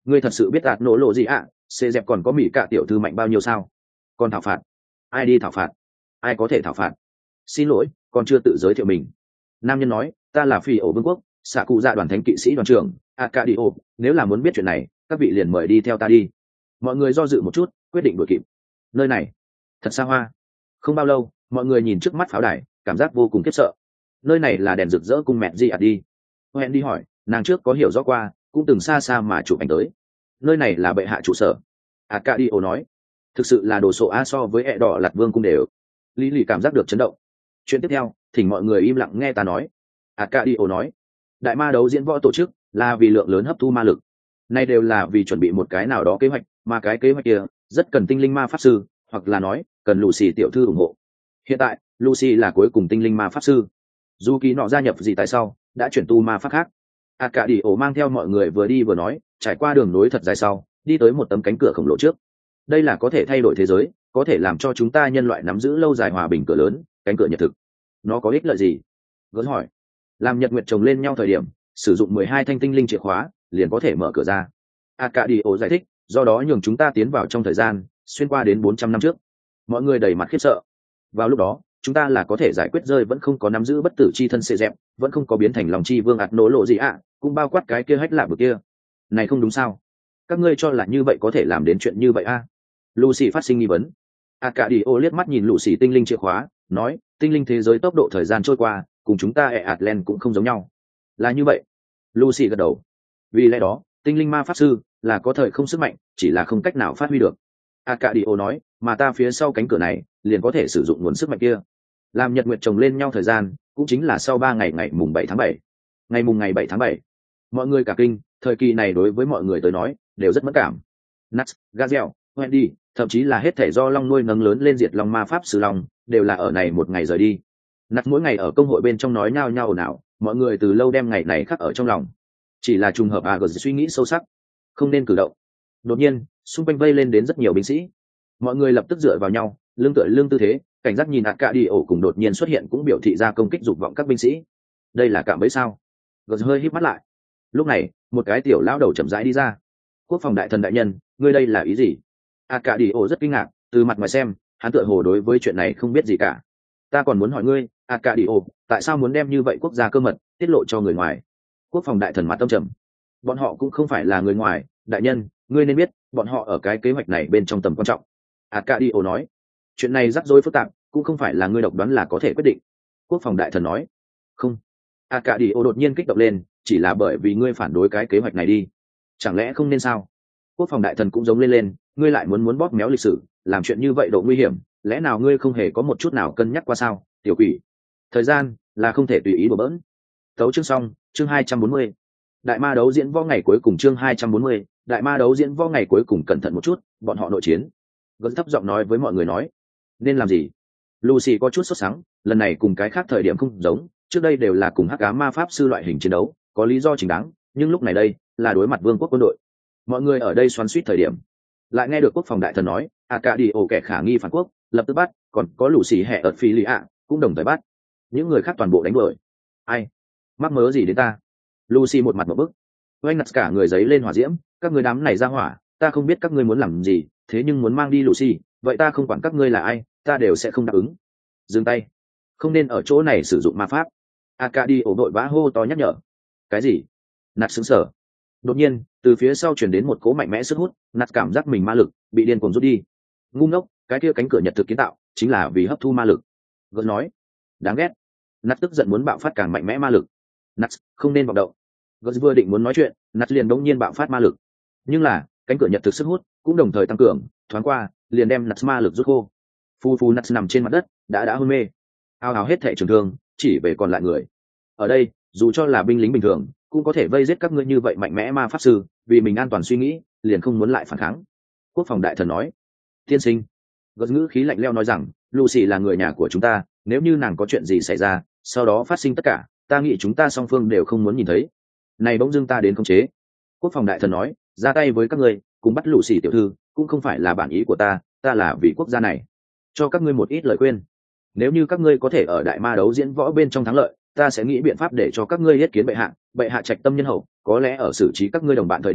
ngươi thật sự biết đạt nổ lộ gì ạ? Xê dẹp còn có mỹ cả tiểu thư mạnh bao nhiêu sao? Còn thảo phạt? Ai đi thảo phạt? Ai có thể thảo phạt? Xin lỗi, còn chưa tự giới thiệu mình. Nam nhân nói, ta là phi ổ vương quốc xạ cụ dạ đoàn thánh kỵ sĩ đoàn trưởng Arcadio, nếu là muốn biết chuyện này các vị liền mời đi theo ta đi. Mọi người do dự một chút quyết định đuổi kịp. Nơi này thật xa hoa. Không bao lâu mọi người nhìn trước mắt pháo đài cảm giác vô cùng khiếp sợ. Nơi này là đèn rực rỡ cung mẹ gì à đi. Hẹn đi hỏi, nàng trước có hiểu rõ qua cũng từng xa xa mà chụp ảnh tới. Nơi này là bệ hạ trụ sở. Arcadio nói, thực sự là đồ sộ a, so với ẹ đỏ lạt vương cung đều. Lý lì cảm giác được chấn động. Chuyện tiếp theo thỉnh mọi người im lặng nghe ta nói. Arcadio nói, đại ma đấu diễn võ tổ chức là vì lượng lớn hấp thu ma lực, nay đều là vì chuẩn bị một cái nào đó kế hoạch, mà cái kế hoạch kia rất cần tinh linh ma pháp sư, hoặc là nói cần Lucy tiểu thư ủng hộ. Hiện tại Lucy là cuối cùng tinh linh ma pháp sư, dù kỳ nọ gia nhập gì tại sau đã chuyển tu ma pháp khác. Arcadio mang theo mọi người vừa đi vừa nói, trải qua đường nối thật dài sau đi tới một tấm cánh cửa khổng lồ trước. Đây là có thể thay đổi thế giới, có thể làm cho chúng ta nhân loại nắm giữ lâu dài hòa bình cửa lớn, cánh cửa nhật thực. Nó có ích lợi gì? Gớt hỏi. Làm nhật nguyệt chồng lên nhau thời điểm, sử dụng mười hai thanh tinh linh chìa khóa liền có thể mở cửa ra. Arcadio giải thích, do đó nhường chúng ta tiến vào trong thời gian xuyên qua đến bốn trăm năm trước. Mọi người đầy mặt khiếp sợ. Vào lúc đó chúng ta là có thể giải quyết rơi vẫn không có nắm giữ bất tử chi thân xệ dẹp, vẫn không có biến thành lòng chi vương ạt nổ lộ gì ạ, à, cũng bao quát cái kia hách lạ bực kia. Này không đúng sao? Các ngươi cho là như vậy có thể làm đến chuyện như vậy a? À? Lucy phát sinh nghi vấn. Arcadio liếc mắt nhìn Lucy tinh linh chìa khóa, nói, tinh linh thế giới tốc độ thời gian trôi qua cùng chúng ta ẹ Atlant cũng không giống nhau. Là như vậy. Lucy gật đầu. Vì lẽ đó tinh linh ma pháp sư là có thời không sức mạnh, chỉ là không cách nào phát huy được. Arcadio nói, mà ta phía sau cánh cửa này liền có thể sử dụng nguồn sức mạnh kia. Làm nhật nguyệt chồng lên nhau thời gian cũng chính là sau ba ngày ngày mùng bảy tháng bảy. Ngày mùng ngày bảy tháng bảy, mọi người cả kinh, thời kỳ này đối với mọi người tới nói đều rất mất cảm. Nats, Gazel, Wendy, thậm chí là hết thể do long nuôi nấng lớn lên diệt long ma pháp sư long đều là ở này một ngày rời đi. Nats mỗi ngày ở công hội bên trong nói nhao nhao ồn ào, mọi người từ lâu đem ngày này khắc ở trong lòng. Chỉ là trùng hợp Agz suy nghĩ sâu sắc, không nên cử động. Đột nhiên xung quanh vây lên đến rất nhiều binh sĩ, mọi người lập tức dựa vào nhau, lưng tựa lưng tư thế, cảnh giác nhìn Arcadio cùng đột nhiên xuất hiện cũng biểu thị ra công kích dục vọng các binh sĩ. Đây là cạm bẫy sao? Gật hơi híp mắt lại. Lúc này một cái tiểu lão đầu chậm rãi đi ra. Quốc phòng đại thần đại nhân, ngươi đây là ý gì? Arcadio rất kinh ngạc, từ mặt ngoài xem hắn tựa hồ đối với chuyện này không biết gì cả. Ta còn muốn hỏi ngươi, Arcadio, tại sao muốn đem như vậy quốc gia cơ mật tiết lộ cho người ngoài? Quốc phòng đại thần mặt tâm trầm. Bọn họ cũng không phải là người ngoài, đại nhân, ngươi nên biết bọn họ ở cái kế hoạch này bên trong tầm quan trọng. Arcadio nói, chuyện này rắc rối phức tạp, cũng không phải là ngươi độc đoán là có thể quyết định. Quốc phòng đại thần nói, không. Arcadio đột nhiên kích động lên, chỉ là bởi vì ngươi phản đối cái kế hoạch này đi, chẳng lẽ không nên sao? Quốc phòng đại thần cũng giống lên lên, ngươi lại muốn muốn bóp méo lịch sử, làm chuyện như vậy độ nguy hiểm, lẽ nào ngươi không hề có một chút nào cân nhắc qua sao, tiểu quỷ? Thời gian là không thể tùy ý đùa bỡn. Tấu chương xong, chương hai trăm bốn mươi. Đại ma đấu diễn võ ngày cuối cùng, chương hai trăm bốn mươi. Đại ma đấu diễn võ ngày cuối cùng, cẩn thận một chút, bọn họ nội chiến. Gớt thấp giọng nói với mọi người nói, nên làm gì? Lucy có chút sốt sắng, lần này cùng cái khác thời điểm không giống, trước đây đều là cùng hắc ám ma pháp sư loại hình chiến đấu, có lý do chính đáng, nhưng lúc này đây là đối mặt vương quốc quân đội. Mọi người ở đây xoắn xuýt thời điểm, lại nghe được quốc phòng đại thần nói, Arcadio kẻ khả nghi phản quốc, lập tức bắt, còn có Lucy hẹ ở phi lý ạ cũng đồng thời bắt. Những người khác toàn bộ đánh đuổi. Ai mắc mớ gì đến ta? Lucy một mặt một bức. Oanh ngặt cả người giấy lên hỏa diễm, các người đám này ra hỏa, ta không biết các ngươi muốn làm gì, thế nhưng muốn mang đi Lucy, vậy ta không quản các ngươi là ai, ta đều sẽ không đáp ứng. Dừng tay, không nên ở chỗ này sử dụng ma pháp. Arcadio đội vã hô to nhắc nhở. Cái gì? Nạt sững sờ. Đột nhiên từ phía sau truyền đến một cỗ mạnh mẽ sức hút, Nạt cảm giác mình ma lực bị điên cuồng rút đi. Ngu ngốc, cái kia cánh cửa nhật thực kiến tạo chính là vì hấp thu ma lực. Gớt nói, đáng ghét. Nạt tức giận muốn bạo phát càng mạnh mẽ ma lực. Nạt không nên vọng động. Gớt vừa định muốn nói chuyện, Nạt liền đống nhiên bạo phát ma lực. Nhưng là cánh cửa nhật thực sức hút cũng đồng thời tăng cường, thoáng qua liền đem Nạt ma lực rút khô. Phu phu Nạt nằm trên mặt đất đã đã hôn mê, ao ào hết thảy trường thương chỉ về còn lại người. Ở đây dù cho là binh lính bình thường cũng có thể vây giết các ngươi như vậy mạnh mẽ ma pháp sư, vì mình an toàn suy nghĩ liền không muốn lại phản kháng. Quốc phòng đại thần nói, tiên sinh. Gớt ngữ khí lạnh lẽo nói rằng, Lucy là người nhà của chúng ta, nếu như nàng có chuyện gì xảy ra sau đó phát sinh tất cả, ta nghĩ chúng ta song phương đều không muốn nhìn thấy. Này bỗng dưng ta đến khống chế. Quốc phòng đại thần nói, ra tay với các ngươi cùng bắt Lucy tiểu thư cũng không phải là bản ý của ta, ta là vì quốc gia này cho các ngươi một ít lời khuyên. Nếu như các ngươi có thể ở đại ma đấu diễn võ bên trong thắng lợi, ta sẽ nghĩ biện pháp để cho các ngươi yết kiến bệ hạ. Bệ hạ trạch tâm nhân hậu, có lẽ ở xử trí các ngươi đồng bạn thời điểm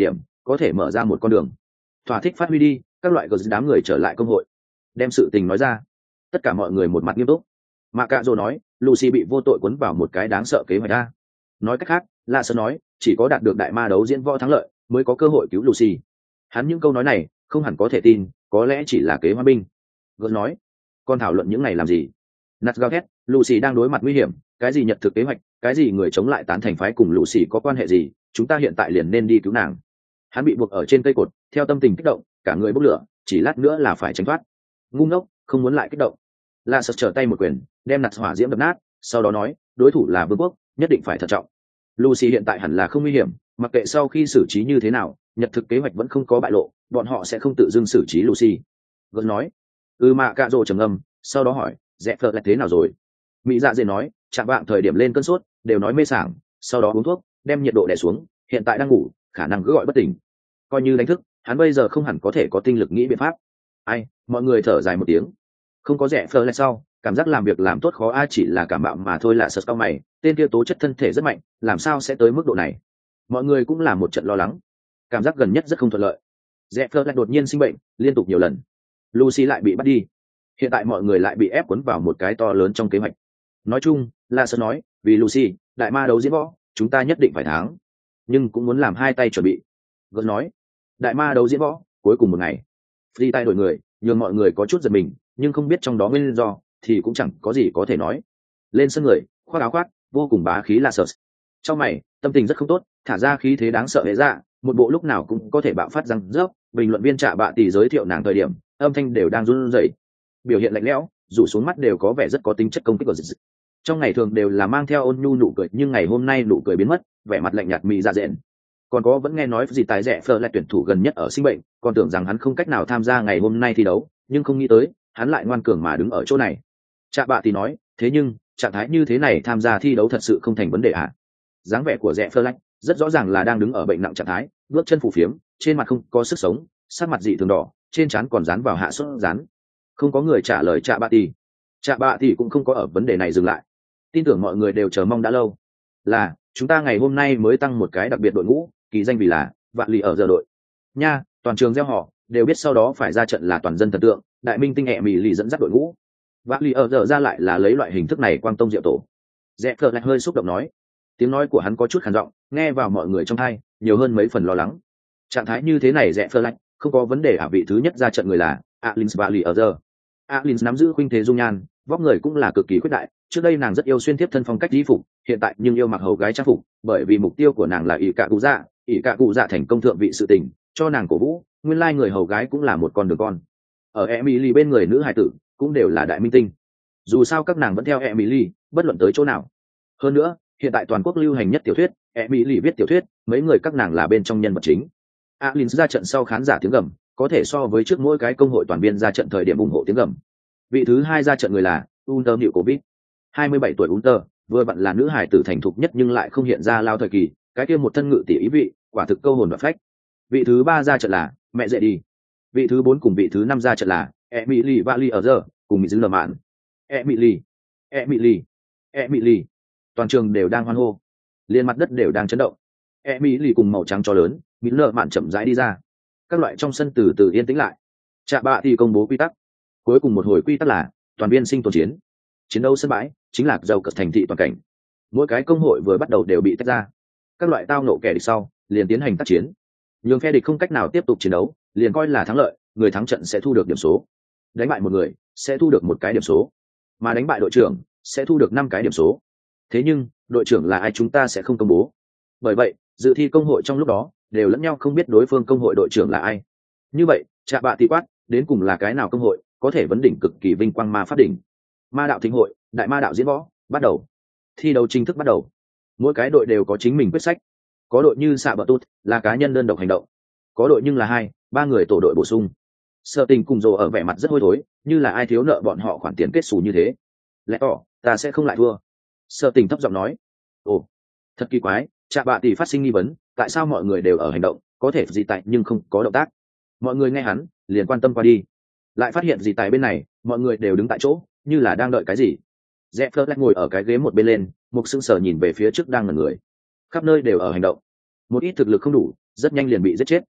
có thể mở ra một con đường. Thỏa thích phát huy đi, các loại gờ đám người trở lại công hội, đem sự tình nói ra. Tất cả mọi người một mặt nghiêm túc. Mà cạ rồ nói, Lucy bị vô tội cuốn vào một cái đáng sợ kế hoạch ra. Nói cách khác, La Sơn nói, chỉ có đạt được đại ma đấu diễn võ thắng lợi mới có cơ hội cứu Lucy. Hắn những câu nói này không hẳn có thể tin, có lẽ chỉ là kế hoa binh. Gớt nói, con thảo luận những này làm gì? Nat gào thét, Lucy đang đối mặt nguy hiểm, cái gì nhật thực kế hoạch, cái gì người chống lại tán thành phái cùng Lucy có quan hệ gì, chúng ta hiện tại liền nên đi cứu nàng. Hắn bị buộc ở trên cây cột, theo tâm tình kích động, cả người bốc lửa, chỉ lát nữa là phải tránh thoát. Ngu ngốc, không muốn lại kích động. La Sật trở tay một quyền, đem Nat hỏa diễm đập nát, sau đó nói, đối thủ là vương quốc, nhất định phải thận trọng. Lucy hiện tại hẳn là không nguy hiểm, mặc kệ sau khi xử trí như thế nào, nhật thực kế hoạch vẫn không có bại lộ, bọn họ sẽ không tự dưng xử trí Lucy. Gớt nói, ừ mà cạ rồ trầm ngâm, sau đó hỏi, dẹp phật là thế nào rồi? Mỹ dạ dễ nói, chạm vạng thời điểm lên cơn sốt, đều nói mê sảng, sau đó uống thuốc, đem nhiệt độ đè xuống, hiện tại đang ngủ, khả năng cứ gọi bất tỉnh. Coi như đánh thức, hắn bây giờ không hẳn có thể có tinh lực nghĩ biện pháp. Ai, mọi người thở dài một tiếng. Không có rẻ phơ lại sau, cảm giác làm việc làm tốt khó ai chỉ là cảm mạo mà thôi. Là sật cao mày, tên kia tố chất thân thể rất mạnh, làm sao sẽ tới mức độ này? Mọi người cũng là một trận lo lắng, cảm giác gần nhất rất không thuận lợi. Rẽ phơ lại đột nhiên sinh bệnh, liên tục nhiều lần. Lucy lại bị bắt đi, hiện tại mọi người lại bị ép cuốn vào một cái to lớn trong kế hoạch. Nói chung, La Sơn nói, vì Lucy, đại ma đấu diễn võ, chúng ta nhất định phải thắng, nhưng cũng muốn làm hai tay chuẩn bị. Gớt nói, đại ma đấu diễn võ, cuối cùng một ngày, đi tay đổi người, nhường mọi người có chút giật mình, nhưng không biết trong đó nguyên do, thì cũng chẳng có gì có thể nói. Lên sân người, khoác áo khoác, vô cùng bá khí. La Sơn trong mày, tâm tình rất không tốt, thả ra khí thế đáng sợ hệ ra, một bộ lúc nào cũng có thể bạo phát răng rớp. Bình luận viên Trạ Bạ Tỷ giới thiệu nàng thời điểm, âm thanh đều đang run rẩy, biểu hiện lạnh lẽo, rủ xuống mắt đều có vẻ rất có tính chất công kích của dịch. Trong ngày thường đều là mang theo ôn nhu nụ cười, nhưng ngày hôm nay nụ cười biến mất, vẻ mặt lạnh nhạt mị ra rện. Còn có vẫn nghe nói gì tài rẻ phờ lại tuyển thủ gần nhất ở sinh bệnh, còn tưởng rằng hắn không cách nào tham gia ngày hôm nay thi đấu, nhưng không nghĩ tới hắn lại ngoan cường mà đứng ở chỗ này. Trạ Bạ Tỷ nói, thế nhưng trạng thái như thế này tham gia thi đấu thật sự không thành vấn đề à? Dáng vẻ của rẻ phờ lạnh rất rõ ràng là đang đứng ở bệnh nặng trạng thái, bước chân phù phiếm, trên mặt không có sức sống, sắc mặt dị thường đỏ, trên trán còn dán vào hạ sốt dán. Không có người trả lời Trạ Bạ Tỷ. Trạ Bạ Tỷ cũng không có ở vấn đề này dừng lại, tin tưởng mọi người đều chờ mong đã lâu, là chúng ta ngày hôm nay mới tăng một cái đặc biệt đội ngũ, kỳ danh vì là vạn lì ở giờ đội nha. Toàn trường gieo họ đều biết sau đó phải ra trận là toàn dân thần tượng đại minh tinh hẹ mỹ lì dẫn dắt đội ngũ. Vạn lì ở giờ ra lại là lấy loại hình thức này quang tông diệu tổ. Rẽ phờ lại hơi xúc động nói, tiếng nói của hắn có chút khàn giọng, nghe vào mọi người trong tai nhiều hơn mấy phần lo lắng. Trạng thái như thế này rẽ phờ lại không có vấn đề à? Vị thứ nhất ra trận người là Alins Vạn lì ở giờ. Alins nắm giữ khuynh thế dung nhan, vóc người cũng là cực kỳ khuyết đại. Trước đây nàng rất yêu xuyên tiếp thân phong cách y phục, hiện tại nhưng yêu mặc hầu gái trang phục, bởi vì mục tiêu của nàng là ỷ cạ cụ dạ, ỷ cạ cụ dạ thành công thượng vị sự tình, cho nàng cổ vũ. Nguyên lai người hầu gái cũng là một con đường con. Ở Emily bên người nữ hài tử cũng đều là đại minh tinh, dù sao các nàng vẫn theo Emily, bất luận tới chỗ nào. Hơn nữa, hiện tại toàn quốc lưu hành nhất tiểu thuyết, Emily viết tiểu thuyết, mấy người các nàng là bên trong nhân vật chính. Alins ra trận sau khán giả tiếng gầm có thể so với trước mỗi cái công hội toàn viên ra trận thời điểm ủng hộ tiếng gầm. Vị thứ hai ra trận người là Unter Hiệu Covid, hai mươi bảy tuổi Unter, vừa vặn là nữ hài tử thành thục nhất nhưng lại không hiện ra lao thời kỳ, cái kia một thân ngự tỷ ý vị, quả thực câu hồn và phách. Vị thứ ba ra trận là mẹ dễ đi. Vị thứ bốn cùng vị thứ năm ra trận là Emily Valley ở giờ cùng mỹ dư lờ mạn. Emily, Emily, Emily, toàn trường đều đang hoan hô, liền mặt đất đều đang chấn động. Emily cùng màu trắng cho lớn, mỹ lờ mạn chậm rãi đi ra. Các loại trong sân từ từ yên tĩnh lại. Trạ Bạ thì công bố quy tắc. Cuối cùng một hồi quy tắc là toàn viên sinh tồn chiến. Chiến đấu sân bãi chính là giàu cật thành thị toàn cảnh. Mỗi cái công hội vừa bắt đầu đều bị tách ra. Các loại tao nộ kẻ địch sau, liền tiến hành tác chiến. Nhưng phe địch không cách nào tiếp tục chiến đấu, liền coi là thắng lợi, người thắng trận sẽ thu được điểm số. Đánh bại một người sẽ thu được một cái điểm số, mà đánh bại đội trưởng sẽ thu được năm cái điểm số. Thế nhưng đội trưởng là ai chúng ta sẽ không công bố. Bởi vậy dự thi công hội trong lúc đó đều lẫn nhau không biết đối phương công hội đội trưởng là ai. Như vậy Trạ Bạ Tỷ quát, đến cùng là cái nào công hội có thể vấn đỉnh cực kỳ vinh quang ma pháp đỉnh. Ma đạo thịnh hội, đại ma đạo diễn võ bắt đầu. Thi đấu chính thức bắt đầu. Mỗi cái đội đều có chính mình quyết sách. Có đội như xạ bờ tút là cá nhân đơn độc hành động, có đội nhưng là hai ba người tổ đội bổ sung. Sợ Tình cùng Rồ ở vẻ mặt rất hôi thối, như là ai thiếu nợ bọn họ khoản tiền kết xù như thế. Lẽ tỏ ta sẽ không lại thua. Sợ Tình thấp giọng nói. Ồ, thật kỳ quái. Trạ Bạ Tỷ phát sinh nghi vấn, tại sao mọi người đều ở hành động, có thể gì tại nhưng không có động tác. Mọi người nghe hắn liền quan tâm qua đi, lại phát hiện gì tại bên này mọi người đều đứng tại chỗ, như là đang đợi cái gì. Rẽ phớt lại ngồi ở cái ghế một bên lên, một sững sờ nhìn về phía trước đang ngẩn người. Khắp nơi đều ở hành động, một ít thực lực không đủ rất nhanh liền bị giết chết.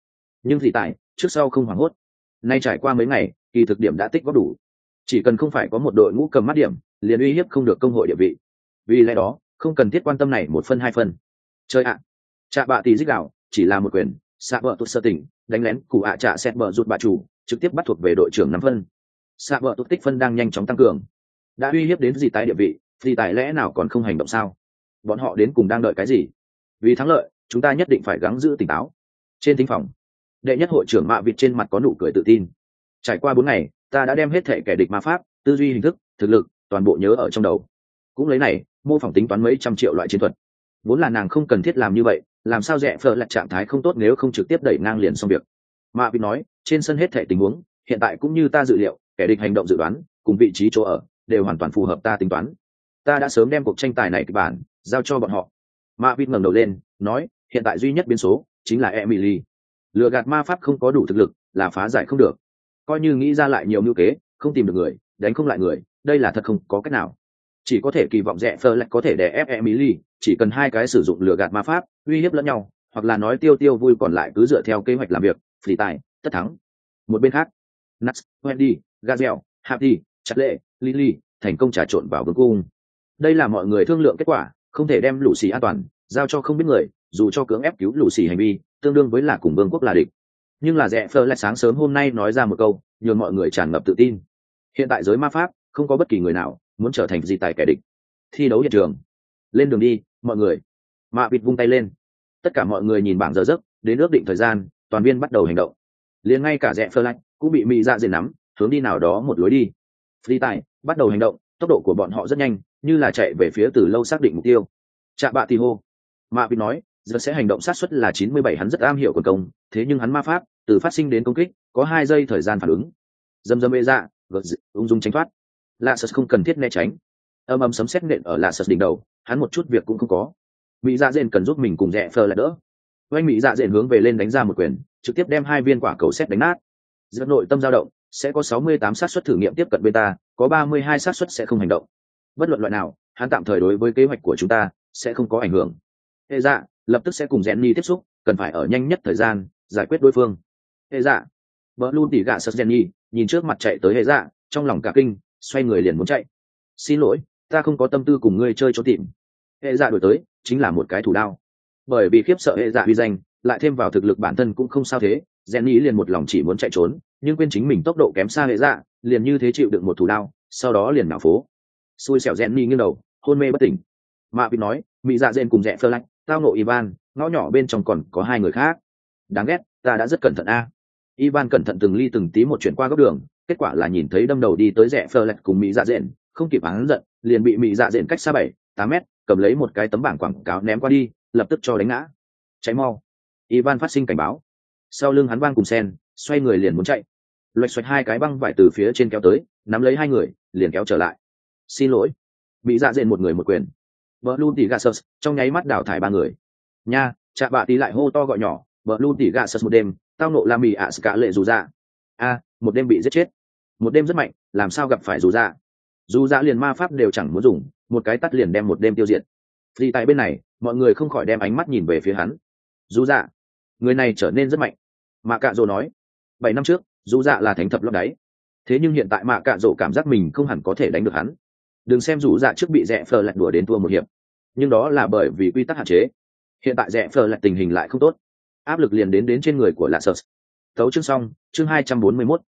nhưng thì tại trước sau không hoảng hốt. Nay trải qua mấy ngày, kỳ thực điểm đã tích góp đủ, chỉ cần không phải có một đội ngũ cầm mắt điểm liền uy hiếp không được công hội địa vị. Vì lẽ đó không cần thiết quan tâm này một phân hai phân. Chơi ạ, à. Trạ bạ tỷ dích đạo chỉ là một quyền, xạ vợ tụt sơ tỉnh đánh lén cụ ạ à trạ xét bờ rụt bà chủ, trực tiếp bắt thuộc về đội trưởng năm phân. Xạ vợ tụt tích phân đang nhanh chóng tăng cường, đã uy hiếp đến gì tại địa vị, thì tại lẽ nào còn không hành động sao? Bọn họ đến cùng đang đợi cái gì? Vì thắng lợi chúng ta nhất định phải gắng giữ tỉnh táo. Trên thính phòng, đệ nhất hội trưởng Mạ Vịt trên mặt có nụ cười tự tin. Trải qua bốn ngày ta đã đem hết thể kẻ địch ma pháp, tư duy hình thức, thực lực toàn bộ nhớ ở trong đầu, cũng lấy này mô phỏng tính toán mấy trăm triệu loại chiến thuật. Vốn là nàng không cần thiết làm như vậy, làm sao rẽ phở lại trạng thái không tốt nếu không trực tiếp đẩy ngang liền xong việc. Mạ Vịt nói trên sân hết thể tình huống hiện tại cũng như ta dự liệu, kẻ địch hành động dự đoán cùng vị trí chỗ ở đều hoàn toàn phù hợp ta tính toán. Ta đã sớm đem cuộc tranh tài này kịch bản giao cho bọn họ. Mạ Vịt ngẩng đầu lên nói hiện tại duy nhất biến số chính là Emily. Lừa gạt ma pháp không có đủ thực lực là phá giải không được, coi như nghĩ ra lại nhiều mưu kế không tìm được người, đánh không lại người, đây là thật không có cách nào. Chỉ có thể kỳ vọng rẽ phơ lại có thể đè ép Emily, chỉ cần hai cái sử dụng lừa gạt ma pháp uy hiếp lẫn nhau, hoặc là nói tiêu tiêu vui còn lại cứ dựa theo kế hoạch làm việc, phỉ tài tất thắng. Một bên khác, Nuts, Wendy, Gazel, Happy, Chặt Lệ, Lily thành công trà trộn vào vương cung. Đây là mọi người thương lượng kết quả, không thể đem Lucy an toàn giao cho không biết người, dù cho cưỡng ép cứu Lucy hành vi tương đương với là cùng vương quốc là địch. Nhưng là rẽ phơ lại sáng sớm hôm nay nói ra một câu nhường mọi người tràn ngập tự tin. Hiện tại giới ma pháp không có bất kỳ người nào muốn trở thành gì tài kẻ địch. Thi đấu hiện trường, lên đường đi mọi người. Mạ Vịt vung tay lên, tất cả mọi người nhìn bảng giờ giấc, đến ước định thời gian toàn viên bắt đầu hành động. Liền ngay cả rẽ phơ lại cũng bị Mị Dạ dền nắm hướng đi nào đó một lối đi. Phi tài bắt đầu hành động, tốc độ của bọn họ rất nhanh, như là chạy về phía từ lâu xác định mục tiêu. Chạ bạ thì hô. Mạ Vịt nói giờ sẽ hành động sát suất là chín mươi bảy, hắn rất am hiểu quần công, thế nhưng hắn ma pháp từ phát sinh đến công kích có hai giây thời gian phản ứng. Dâm dâm ê dạ gật ung dung tránh thoát, lạ sật không cần thiết né tránh. Âm âm sấm sét nện ở lạ sật đỉnh đầu, hắn một chút việc cũng không có. Mỹ dạ dện cần giúp mình cùng rẽ phờ lại đỡ. Oanh Mỹ dạ dện hướng về lên đánh ra một quyền, trực tiếp đem hai viên quả cầu sét đánh nát. Dẫn nội tâm dao động, sẽ có sáu mươi tám xác suất thử nghiệm tiếp cận bên ta, có ba mươi hai xác suất sẽ không hành động. Bất luận loại nào, hắn tạm thời đối với kế hoạch của chúng ta sẽ không có ảnh hưởng. Hệ dạ lập tức sẽ cùng Jenny tiếp xúc, cần phải ở nhanh nhất thời gian giải quyết đối phương. Hệ dạ, vợ luôn tỉ gạ sật Jenny nhìn trước mặt chạy tới hệ dạ, trong lòng cả kinh, xoay người liền muốn chạy. Xin lỗi, ta không có tâm tư cùng ngươi chơi trốn tìm. Hệ dạ đổi tới chính là một cái thủ đao, bởi vì khiếp sợ hệ dạ uy danh, lại thêm vào thực lực bản thân cũng không sao thế, Jenny liền một lòng chỉ muốn chạy trốn, nhưng quên chính mình tốc độ kém xa hệ dạ, liền như thế chịu đựng một thủ đao, sau đó liền nảo phố. Xui xẻo Jenny nghiêng đầu, hôn mê bất tỉnh. Mạ Vịt nói, Mỹ Dạ dên cùng rẽ phơ lạnh, tao nộ Ivan, ngõ nhỏ bên trong còn có hai người khác. Đáng ghét, ta đã rất cẩn thận a. Ivan cẩn thận từng ly từng tí một chuyển qua góc đường, kết quả là nhìn thấy đâm đầu đi tới rẽ phơ lạnh cùng Mỹ Dạ dên, không kịp hắn giận, liền bị Mỹ Dạ dên cách xa bảy, tám mét, cầm lấy một cái tấm bảng quảng cáo ném qua đi, lập tức cho đánh ngã. Cháy mau. Ivan phát sinh cảnh báo. Sau lưng hắn vang cùng sen, xoay người liền muốn chạy. Loạch xoạch hai cái băng vải từ phía trên kéo tới, nắm lấy hai người, liền kéo trở lại. Xin lỗi. Mỹ Dạ dên một người một quyền. Bờ Lu tỉ Gasus trong nháy mắt đảo thải ba người. Nha, Chạ bạ tí lại hô to gọi nhỏ, Bờ Lu tỉ Gasus một đêm, tao nộ la mì ạ cả lệ dù dạ. A, một đêm bị giết chết. Một đêm rất mạnh, làm sao gặp phải dù dạ? Dù dạ liền ma pháp đều chẳng muốn dùng, một cái tắt liền đem một đêm tiêu diệt. Vì tại bên này, mọi người không khỏi đem ánh mắt nhìn về phía hắn. Dù dạ, người này trở nên rất mạnh. Mạ Cạ Dỗ nói, bảy năm trước, dù dạ là thánh thập lót đáy. Thế nhưng hiện tại Mạ Cạ Dỗ cảm giác mình không hẳn có thể đánh được hắn. Đừng xem dù dạ trước bị rẽ phờ lạch đùa đến thua một hiệp, nhưng đó là bởi vì quy tắc hạn chế. Hiện tại rẽ phờ lạch tình hình lại không tốt, áp lực liền đến đến trên người của lạ sơ. Tấu chương xong, chương hai trăm bốn mươi mốt,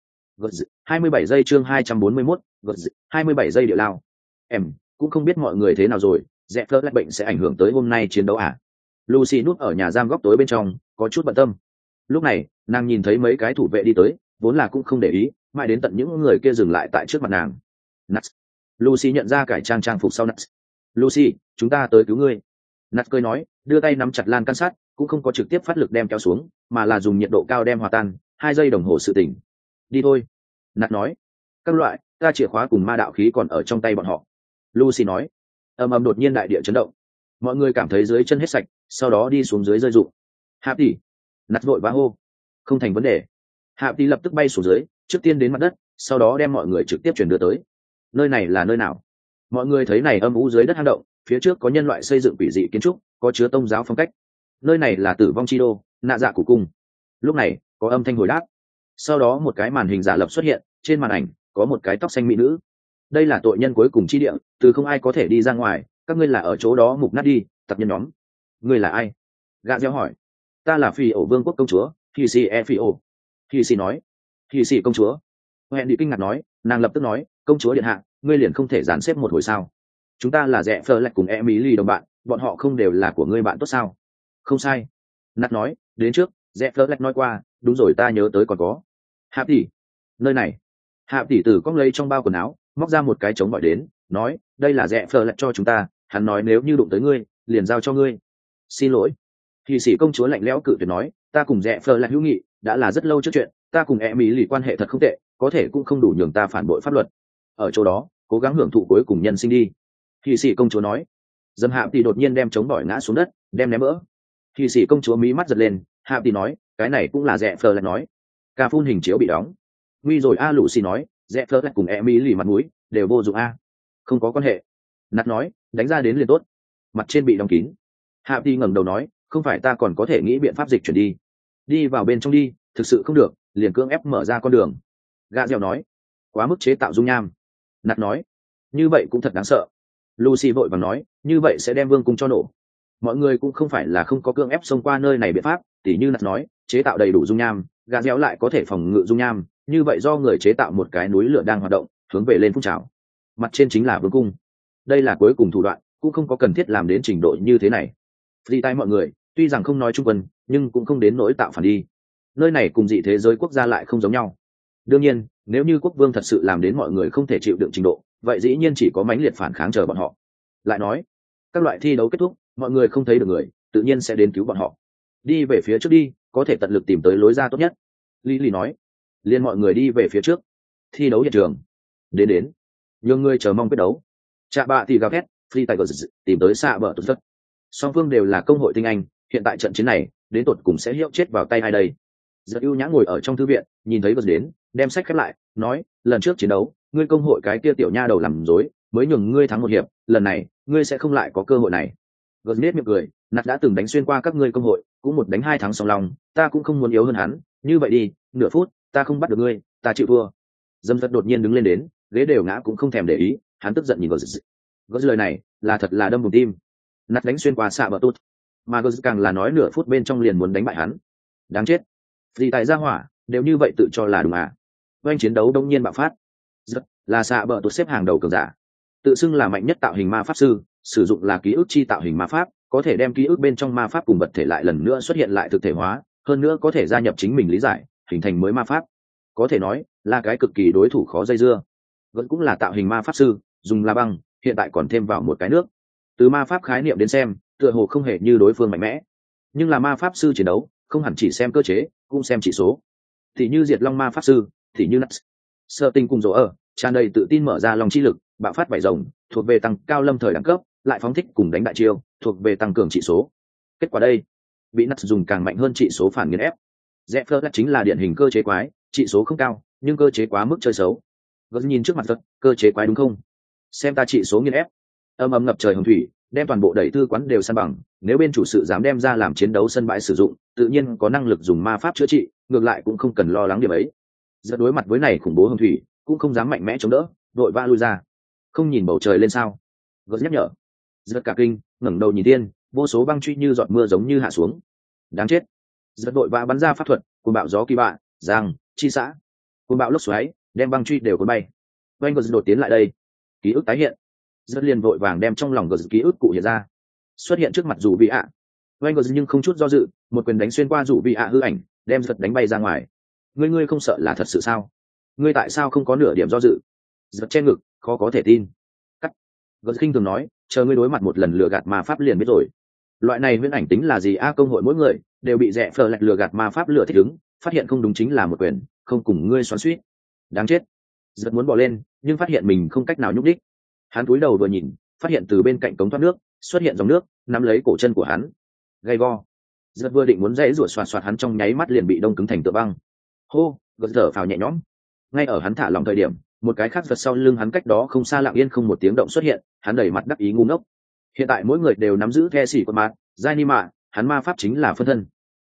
hai mươi bảy giây, chương hai trăm bốn mươi mốt, hai mươi bảy giây địa lao. Em cũng không biết mọi người thế nào rồi, rẽ phờ lạch bệnh sẽ ảnh hưởng tới hôm nay chiến đấu à? Lucy núp ở nhà giam góc tối bên trong, có chút bận tâm. Lúc này nàng nhìn thấy mấy cái thủ vệ đi tới, vốn là cũng không để ý, mãi đến tận những người kia dừng lại tại trước mặt nàng. Nuts. Lucy nhận ra cải trang trang phục sau Nuts. Lucy, chúng ta tới cứu ngươi. Nuts cười nói, đưa tay nắm chặt lan can sát, cũng không có trực tiếp phát lực đem kéo xuống, mà là dùng nhiệt độ cao đem hòa tan. Hai giây đồng hồ sự tỉnh. Đi thôi. Nuts nói. Các loại, ta chìa khóa cùng ma đạo khí còn ở trong tay bọn họ. Lucy nói. Ầm ầm đột nhiên đại địa chấn động. Mọi người cảm thấy dưới chân hết sạch, sau đó đi xuống dưới rơi rụng. Hạp tỷ. Nuts vội vã hô. Không thành vấn đề. Hạp tỷ lập tức bay xuống dưới, trước tiên đến mặt đất, sau đó đem mọi người trực tiếp chuyển đưa tới. Nơi này là nơi nào? Mọi người thấy này âm u dưới đất hang động, phía trước có nhân loại xây dựng quỷ dị kiến trúc, có chứa tôn giáo phong cách. Nơi này là tử vong chi đô, nạ dạ của cung. Lúc này có âm thanh hồi đáp. Sau đó một cái màn hình giả lập xuất hiện, trên màn ảnh có một cái tóc xanh mỹ nữ. Đây là tội nhân cuối cùng chi địa, từ không ai có thể đi ra ngoài, các ngươi là ở chỗ đó mục nát đi, tập nhân nhóm. Ngươi là ai? Gã gieo hỏi. Ta là phi ổ vương quốc công chúa, phi si e phi ổ. Phi si nói. Phi si công chúa. Hẹn đi kinh ngạc nói, nàng lập tức nói, công chúa điện hạ, ngươi liền không thể dàn xếp một hồi sao? Chúng ta là rẻ phơ lạch cùng Emily đồng bạn, bọn họ không đều là của ngươi bạn tốt sao? Không sai. Nat nói, đến trước, rẻ phơ lạch nói qua, đúng rồi, ta nhớ tới còn có. Hạp tỷ, nơi này. Hạp tỷ từ cong lấy trong bao quần áo, móc ra một cái trống gọi đến, nói, đây là rẻ phơ lạch cho chúng ta, hắn nói nếu như đụng tới ngươi, liền giao cho ngươi. Xin lỗi. Thì sĩ công chúa lạnh lẽo cự tuyệt nói, ta cùng rẻ phơ lạch hữu nghị, đã là rất lâu trước chuyện, ta cùng Emily quan hệ thật không tệ, có thể cũng không đủ nhường ta phản bội pháp luật. Ở chỗ đó, cố gắng hưởng thụ cuối cùng nhân sinh đi. Thì sĩ công chúa nói. Dâm Hạp tỷ đột nhiên đem trống bỏi ngã xuống đất, đem ném vỡ. Thì sĩ công chúa mí mắt giật lên, Hạp tỷ nói, cái này cũng là rẻ phơ lạch nói. Ca phun hình chiếu bị đóng. Nguy rồi a, Lũ xì nói, rẽ phơ lạch cùng Emily mặt mũi đều vô dụng a. Không có quan hệ. Nat nói, đánh ra đến liền tốt. Mặt trên bị đóng kín. Hạ Ti ngẩng đầu nói, không phải ta còn có thể nghĩ biện pháp dịch chuyển đi. Đi vào bên trong đi, thực sự không được, liền cưỡng ép mở ra con đường. Gã dẻo nói, quá mức chế tạo dung nham. Nat nói, như vậy cũng thật đáng sợ. Lucy vội vàng nói, như vậy sẽ đem vương cung cho nổ. Mọi người cũng không phải là không có cưỡng ép xông qua nơi này biện pháp, tỉ như Nat nói, chế tạo đầy đủ dung nham, gã dẻo lại có thể phòng ngự dung nham, như vậy do người chế tạo một cái núi lửa đang hoạt động, hướng về lên phun trào. Mặt trên chính là vương cung. Đây là cuối cùng thủ đoạn, cũng không có cần thiết làm đến trình độ như thế này. Dị tai mọi người, tuy rằng không nói trung quân, nhưng cũng không đến nỗi tạo phản đi. Nơi này cùng dị thế giới quốc gia lại không giống nhau. Đương nhiên, nếu như quốc vương thật sự làm đến mọi người không thể chịu đựng trình độ, vậy dĩ nhiên chỉ có mãnh liệt phản kháng chờ bọn họ. Lại nói, các loại thi đấu kết thúc, mọi người không thấy được người, tự nhiên sẽ đến cứu bọn họ. Đi về phía trước đi, có thể tận lực tìm tới lối ra tốt nhất. Lily nói. Liên mọi người đi về phía trước. Thi đấu hiện trường. Đến đến. Nhường người chờ mong quyết đấu. Chạ bạ thì gào thét, Free Tigers tìm tới xạ bờ tụt tất. Song phương đều là công hội tinh anh, hiện tại trận chiến này, đến tột cùng sẽ hiệu chết vào tay ai đây? Rất ưu nhã ngồi ở trong thư viện, nhìn thấy Gớt đến, đem sách khép lại, nói, lần trước chiến đấu, ngươi công hội cái kia tiểu nha đầu làm dối, mới nhường ngươi thắng một hiệp, lần này, ngươi sẽ không lại có cơ hội này. Gớt nết miệng cười, Nạt đã từng đánh xuyên qua các ngươi công hội, cũng một đánh hai thắng song lòng, ta cũng không muốn yếu hơn hắn, như vậy đi, nửa phút, ta không bắt được ngươi, ta chịu thua. Dâm Dật đột nhiên đứng lên đến, ghế đều ngã cũng không thèm để ý, hắn tức giận nhìn Gớt. Gớt lời này, là thật là đâm vùng tim. Nạt đánh xuyên qua xạ bờ tốt, mà Gớt càng là nói nửa phút bên trong liền muốn đánh bại hắn. Đáng chết. Gì tại gia hỏa, đều như vậy tự cho là đúng à? Với anh chiến đấu đông nhiên bạo phát. Rất là xạ bờ tốt xếp hàng đầu cường giả, tự xưng là mạnh nhất tạo hình ma pháp sư, sử dụng là ký ức chi tạo hình ma pháp, có thể đem ký ức bên trong ma pháp cùng vật thể lại lần nữa xuất hiện lại thực thể hóa, hơn nữa có thể gia nhập chính mình lý giải, hình thành mới ma pháp. Có thể nói là cái cực kỳ đối thủ khó dây dưa. Vẫn cũng là tạo hình ma pháp sư, dùng la băng, hiện tại còn thêm vào một cái nước. Từ ma pháp khái niệm đến xem, tựa hồ không hề như đối phương mạnh mẽ, nhưng là ma pháp sư chiến đấu không hẳn chỉ xem cơ chế, cũng xem chỉ số. Thì như diệt long ma pháp sư, thì như nuts sợ tinh cùng rỗ ở tràn đầy tự tin mở ra long chi lực, bạo phát vảy rồng, thuộc về tăng cao lâm thời đẳng cấp, lại phóng thích cùng đánh đại chiêu, thuộc về tăng cường trị số. Kết quả đây, bị nuts dùng càng mạnh hơn trị số phản nghiền ép. Zephyr chính là điển hình cơ chế quái, trị số không cao, nhưng cơ chế quá mức chơi xấu. Gớt nhìn trước mặt thật, cơ chế quái đúng không? Xem ta trị số nghiền ép. Âm ầm ngập trời hồng thủy, đem toàn bộ đẩy thư quán đều san bằng. Nếu bên chủ sự dám đem ra làm chiến đấu sân bãi sử dụng, tự nhiên có năng lực dùng ma pháp chữa trị, ngược lại cũng không cần lo lắng điểm ấy. Rất đối mặt với này khủng bố hồng thủy, cũng không dám mạnh mẽ chống đỡ, đội va lui ra. Không nhìn bầu trời lên sao? Gớt nhắc nhở. Rất cả kinh, ngẩng đầu nhìn thiên, vô số băng truy như giọt mưa giống như hạ xuống. Đáng chết. Rất đội va bắn ra pháp thuật, cuồng bạo gió kỳ bạ, giang, chi xã. Cuồng bạo lốc xoáy, đem băng truy đều cuốn bay. Vành Gớt đột tiến lại đây. Ký ức tái hiện. Rất liền vội vàng đem trong lòng Gớt ký ức cụ hiện ra. Xuất hiện trước mặt rủ vị ạ. Vành Gớt nhưng không chút do dự, một quyền đánh xuyên qua rủ vị ạ hư ảnh, đem giật đánh bay ra ngoài. Ngươi ngươi không sợ là thật sự sao? Ngươi tại sao không có nửa điểm do dự? Giật che ngực, khó có thể tin. Cắt. Gớt khinh thường nói, chờ ngươi đối mặt một lần lừa gạt ma pháp liền biết rồi. Loại này huyễn ảnh tính là gì a? Công hội mỗi người đều bị rẻ phờ lạch lừa gạt ma pháp lừa thích ứng, phát hiện không đúng chính là một quyền, không cùng ngươi xoắn xuýt. Đáng chết. Giật muốn bỏ lên, nhưng phát hiện mình không cách nào nhúc đích. Hắn cúi đầu vừa nhìn, phát hiện từ bên cạnh cống thoát nước xuất hiện dòng nước nắm lấy cổ chân của hắn. Gay go. Giật vừa định muốn dãy rủa xoạt xoạt, hắn trong nháy mắt liền bị đông cứng thành tựa băng. Hô. Gật thở phào nhẹ nhõm. Ngay ở hắn thả lòng thời điểm, một cái khác vật sau lưng hắn cách đó không xa lặng yên không một tiếng động xuất hiện, hắn đầy mặt đắc ý ngu ngốc. Hiện tại mỗi người đều nắm giữ the xỉ của mạt, giai ni mạ, hắn ma pháp chính là phân thân.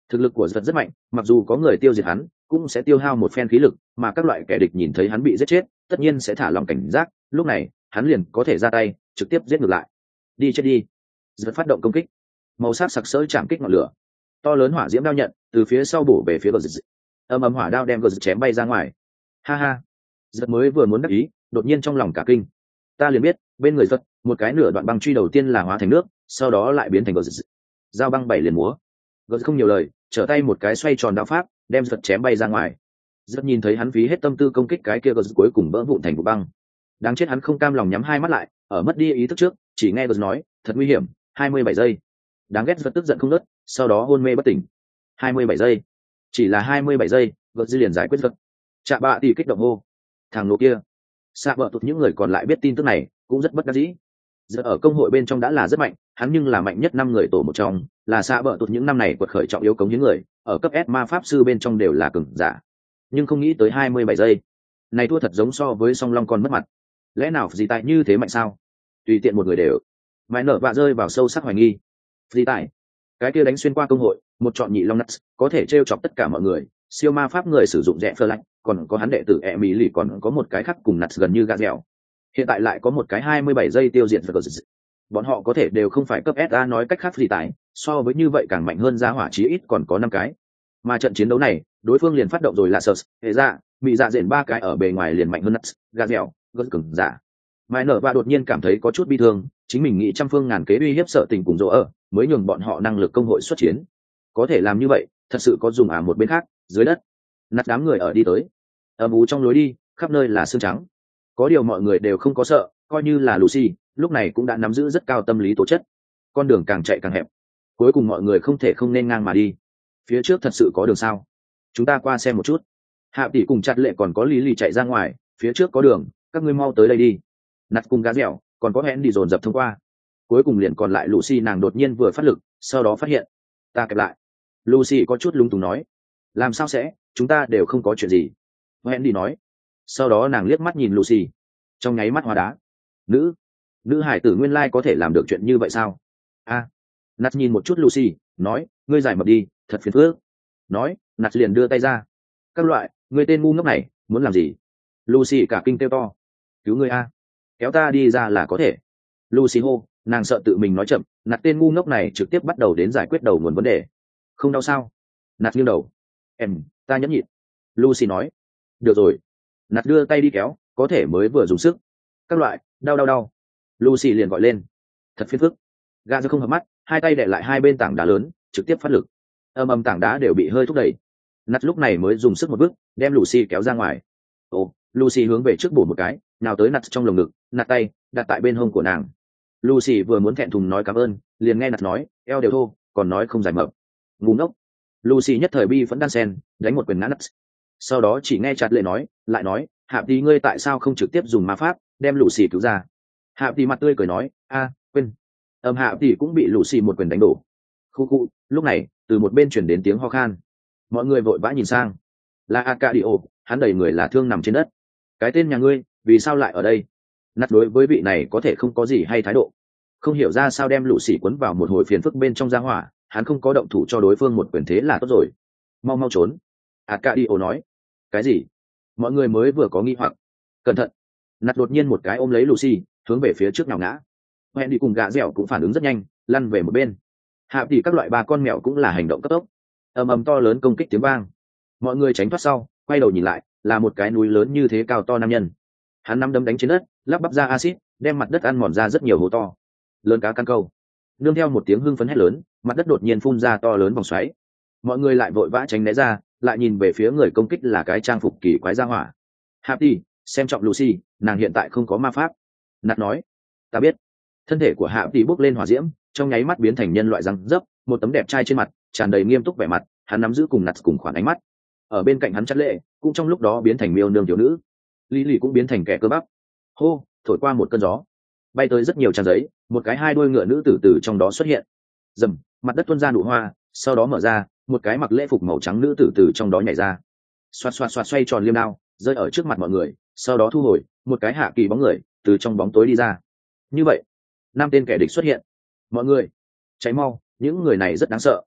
Thực lực của giật rất mạnh, mặc dù có người tiêu diệt hắn cũng sẽ tiêu hao một phen khí lực, mà các loại kẻ địch nhìn thấy hắn bị giết chết tất nhiên sẽ thả lòng cảnh giác, lúc này hắn liền có thể ra tay trực tiếp giết ngược lại. Đi chết đi. Giật phát động công kích, màu sắc sặc sỡ chạm kích ngọn lửa, to lớn hỏa diễm đao nhận từ phía sau bổ về phía gờ giật. Âm âm hỏa đao đem gờ giật chém bay ra ngoài. Ha ha. Giật mới vừa muốn đắc ý, đột nhiên trong lòng cả kinh. Ta liền biết bên người giật một cái nửa đoạn băng truy đầu tiên là hóa thành nước, sau đó lại biến thành gờ giật. Dao băng bảy liền múa. Gờ không nhiều lời, trở tay một cái xoay tròn đao pháp đem giật chém bay ra ngoài. Giật nhìn thấy hắn phí hết tâm tư công kích cái kia gờ giật cuối cùng vỡ vụn thành vụ băng. Đáng chết, hắn không cam lòng nhắm hai mắt lại, ở mất đi ý thức trước chỉ nghe gờ nói thật nguy hiểm. Hai mươi bảy giây. Đáng ghét, giật tức giận không ngớt, sau đó hôn mê bất tỉnh. Hai mươi bảy giây, chỉ là hai mươi bảy giây, gờ dư liền giải quyết giật. Chạ bạ thì kích động hô, thằng nô kia. Xạ bợ tụt những người còn lại biết tin tức này cũng rất bất đắc dĩ. Giờ ở công hội bên trong đã là rất mạnh, hắn nhưng là mạnh nhất năm người tổ một trong, là xạ bợ tụt những năm này quật khởi trọng yếu cống những người ở cấp S ma pháp sư bên trong đều là cường giả, nhưng không nghĩ tới hai mươi bảy giây này thua thật giống so với song long còn mất mặt. Lẽ nào gì tại như thế mạnh sao? Tùy tiện một người đều mãi nở vạ rơi vào sâu sắc hoài nghi. Gì tại cái kia đánh xuyên qua công hội một chọn nhị long nuts có thể trêu chọc tất cả mọi người, siêu ma pháp người sử dụng rẽ phơ lạnh, còn có hắn đệ tử e mỹ lì, còn có một cái khác cùng nuts gần như gà dẻo, hiện tại lại có một cái hai mươi bảy giây tiêu diệt vật. Bọn họ có thể đều không phải cấp ét a, nói cách khác gì tại so với như vậy càng mạnh hơn giá hỏa chí ít còn có năm cái, mà trận chiến đấu này đối phương liền phát động rồi là sờ hệ ra bị dạ dện ba cái ở bề ngoài liền mạnh hơn nuts gà dẻo gớt cứng giả. Mai nở và đột nhiên cảm thấy có chút bi thương, chính mình nghĩ trăm phương ngàn kế uy hiếp sợ tình cùng dỗ ở mới nhường bọn họ năng lực công hội xuất chiến, có thể làm như vậy thật sự có dùng à? Một bên khác dưới đất nát đám người ở đi tới, âm ú trong lối đi khắp nơi là xương trắng, có điều mọi người đều không có sợ, coi như là Lucy lúc này cũng đã nắm giữ rất cao tâm lý tố chất. Con đường càng chạy càng hẹp, cuối cùng mọi người không thể không nên ngang mà đi. Phía trước thật sự có đường sao? Chúng ta qua xem một chút. Hạ tỷ cùng chặt lệ còn có lý lì chạy ra ngoài, phía trước có đường, các ngươi mau tới đây đi. Nát cùng gá dẻo còn có hẹn đi dồn dập thông qua, cuối cùng liền còn lại Lucy, nàng đột nhiên vừa phát lực sau đó phát hiện ta kẹp lại. Lucy có chút lúng túng nói, làm sao sẽ, chúng ta đều không có chuyện gì. Hẹn đi nói, sau đó nàng liếc mắt nhìn Lucy, trong nháy mắt hóa đá. Nữ nữ hải tử nguyên lai có thể làm được chuyện như vậy sao? A à, Nat nhìn một chút Lucy nói, ngươi giải mập đi, thật phiền phức. Nói Nat liền đưa tay ra, các loại, ngươi tên ngu ngốc này muốn làm gì? Lucy cả kinh kêu to, cứu ngươi a, kéo ta đi ra là có thể. Lucy hô, nàng sợ tự mình nói chậm, Nat tên ngu ngốc này trực tiếp bắt đầu đến giải quyết đầu nguồn vấn đề. Không đau sao? Nat nghiêng đầu, em ta nhẫn nhịn. Lucy nói, được rồi. Nat đưa tay đi kéo, có thể mới vừa dùng sức, các loại, đau đau đau. Lucy liền gọi lên, thật phiền phức. Gà ra không hợp mắt, hai tay đè lại hai bên tảng đá lớn, trực tiếp phát lực, âm âm tảng đá đều bị hơi thúc đẩy. Nat lúc này mới dùng sức một bước đem Lucy kéo ra ngoài. Ồ, Lucy hướng về trước bổ một cái, nào tới Nat trong lồng ngực, Nat tay đặt tại bên hông của nàng. Lucy vừa muốn thẹn thùng nói cảm ơn, liền nghe Nat nói, eo đều thô, còn nói không giải mập, ngu ngốc. Lucy nhất thời bi vẫn đan sen, đánh một quyền ngã Nat. Sau đó chỉ nghe chặt lệ nói, lại nói, Hạ tỷ ngươi tại sao không trực tiếp dùng ma pháp đem Lucy cứu ra? Hạ tỷ mặt tươi cười nói, a quên. Âm Hạ tỷ cũng bị Lucy một quyền đánh đổ. Khu khu, lúc này từ một bên chuyển đến tiếng ho khan, mọi người vội vã nhìn sang, là Arcadio, hắn đầy người là thương nằm trên đất. Cái tên nhà ngươi vì sao lại ở đây? Nát đối với vị này có thể không có gì hay thái độ, không hiểu ra sao đem Lucy quấn vào một hồi phiền phức bên trong gia hỏa, hắn không có động thủ cho đối phương một quyền thế là tốt rồi. Mau mau trốn. Arcadio nói. Cái gì? Mọi người mới vừa có nghi hoặc. Cẩn thận. Nát đột nhiên một cái ôm lấy Lucy hướng về phía trước nhào ngã. Hẹn đi cùng gã dẻo cũng phản ứng rất nhanh, lăn về một bên. Hạ tỷ các loại ba con mèo cũng là hành động cấp tốc, ầm ầm to lớn công kích tiếng vang, mọi người tránh thoát sau quay đầu nhìn lại, là một cái núi lớn như thế cao to nam nhân. Hắn nắm đấm đánh trên đất, lắp bắp ra acid, đem mặt đất ăn mòn ra rất nhiều hố to. Lớn cá căn câu, nương theo một tiếng hưng phấn hét lớn, mặt đất đột nhiên phun ra to lớn vòng xoáy. Mọi người lại vội vã tránh né ra, lại nhìn về phía người công kích là cái trang phục kỳ quái ra hỏa. Happy, xem trọng Lucy, nàng hiện tại không có ma pháp. Nạt nói, ta biết. Thân thể của Happy bốc lên hỏa diễm, trong nháy mắt biến thành nhân loại răng dấp, một tấm đẹp trai trên mặt tràn đầy nghiêm túc vẻ mặt, hắn nắm giữ cùng Nạt cùng khoản ánh mắt. Ở bên cạnh hắn chắt lệ cũng trong lúc đó biến thành miêu nương thiếu nữ, Lily cũng biến thành kẻ cơ bắp. Hô, thổi qua một cơn gió, bay tới rất nhiều trang giấy, một cái hai đuôi ngựa nữ tử từ trong đó xuất hiện. Dầm, mặt đất tuôn ra nụ hoa, sau đó mở ra, một cái mặc lễ phục màu trắng nữ tử từ trong đó nhảy ra, xoạt xoạt xoạt xoay tròn liêm đao rơi ở trước mặt mọi người, sau đó thu hồi, một cái hạ kỳ bóng người từ trong bóng tối đi ra. Như vậy năm tên kẻ địch xuất hiện. Mọi người cháy mau, những người này rất đáng sợ.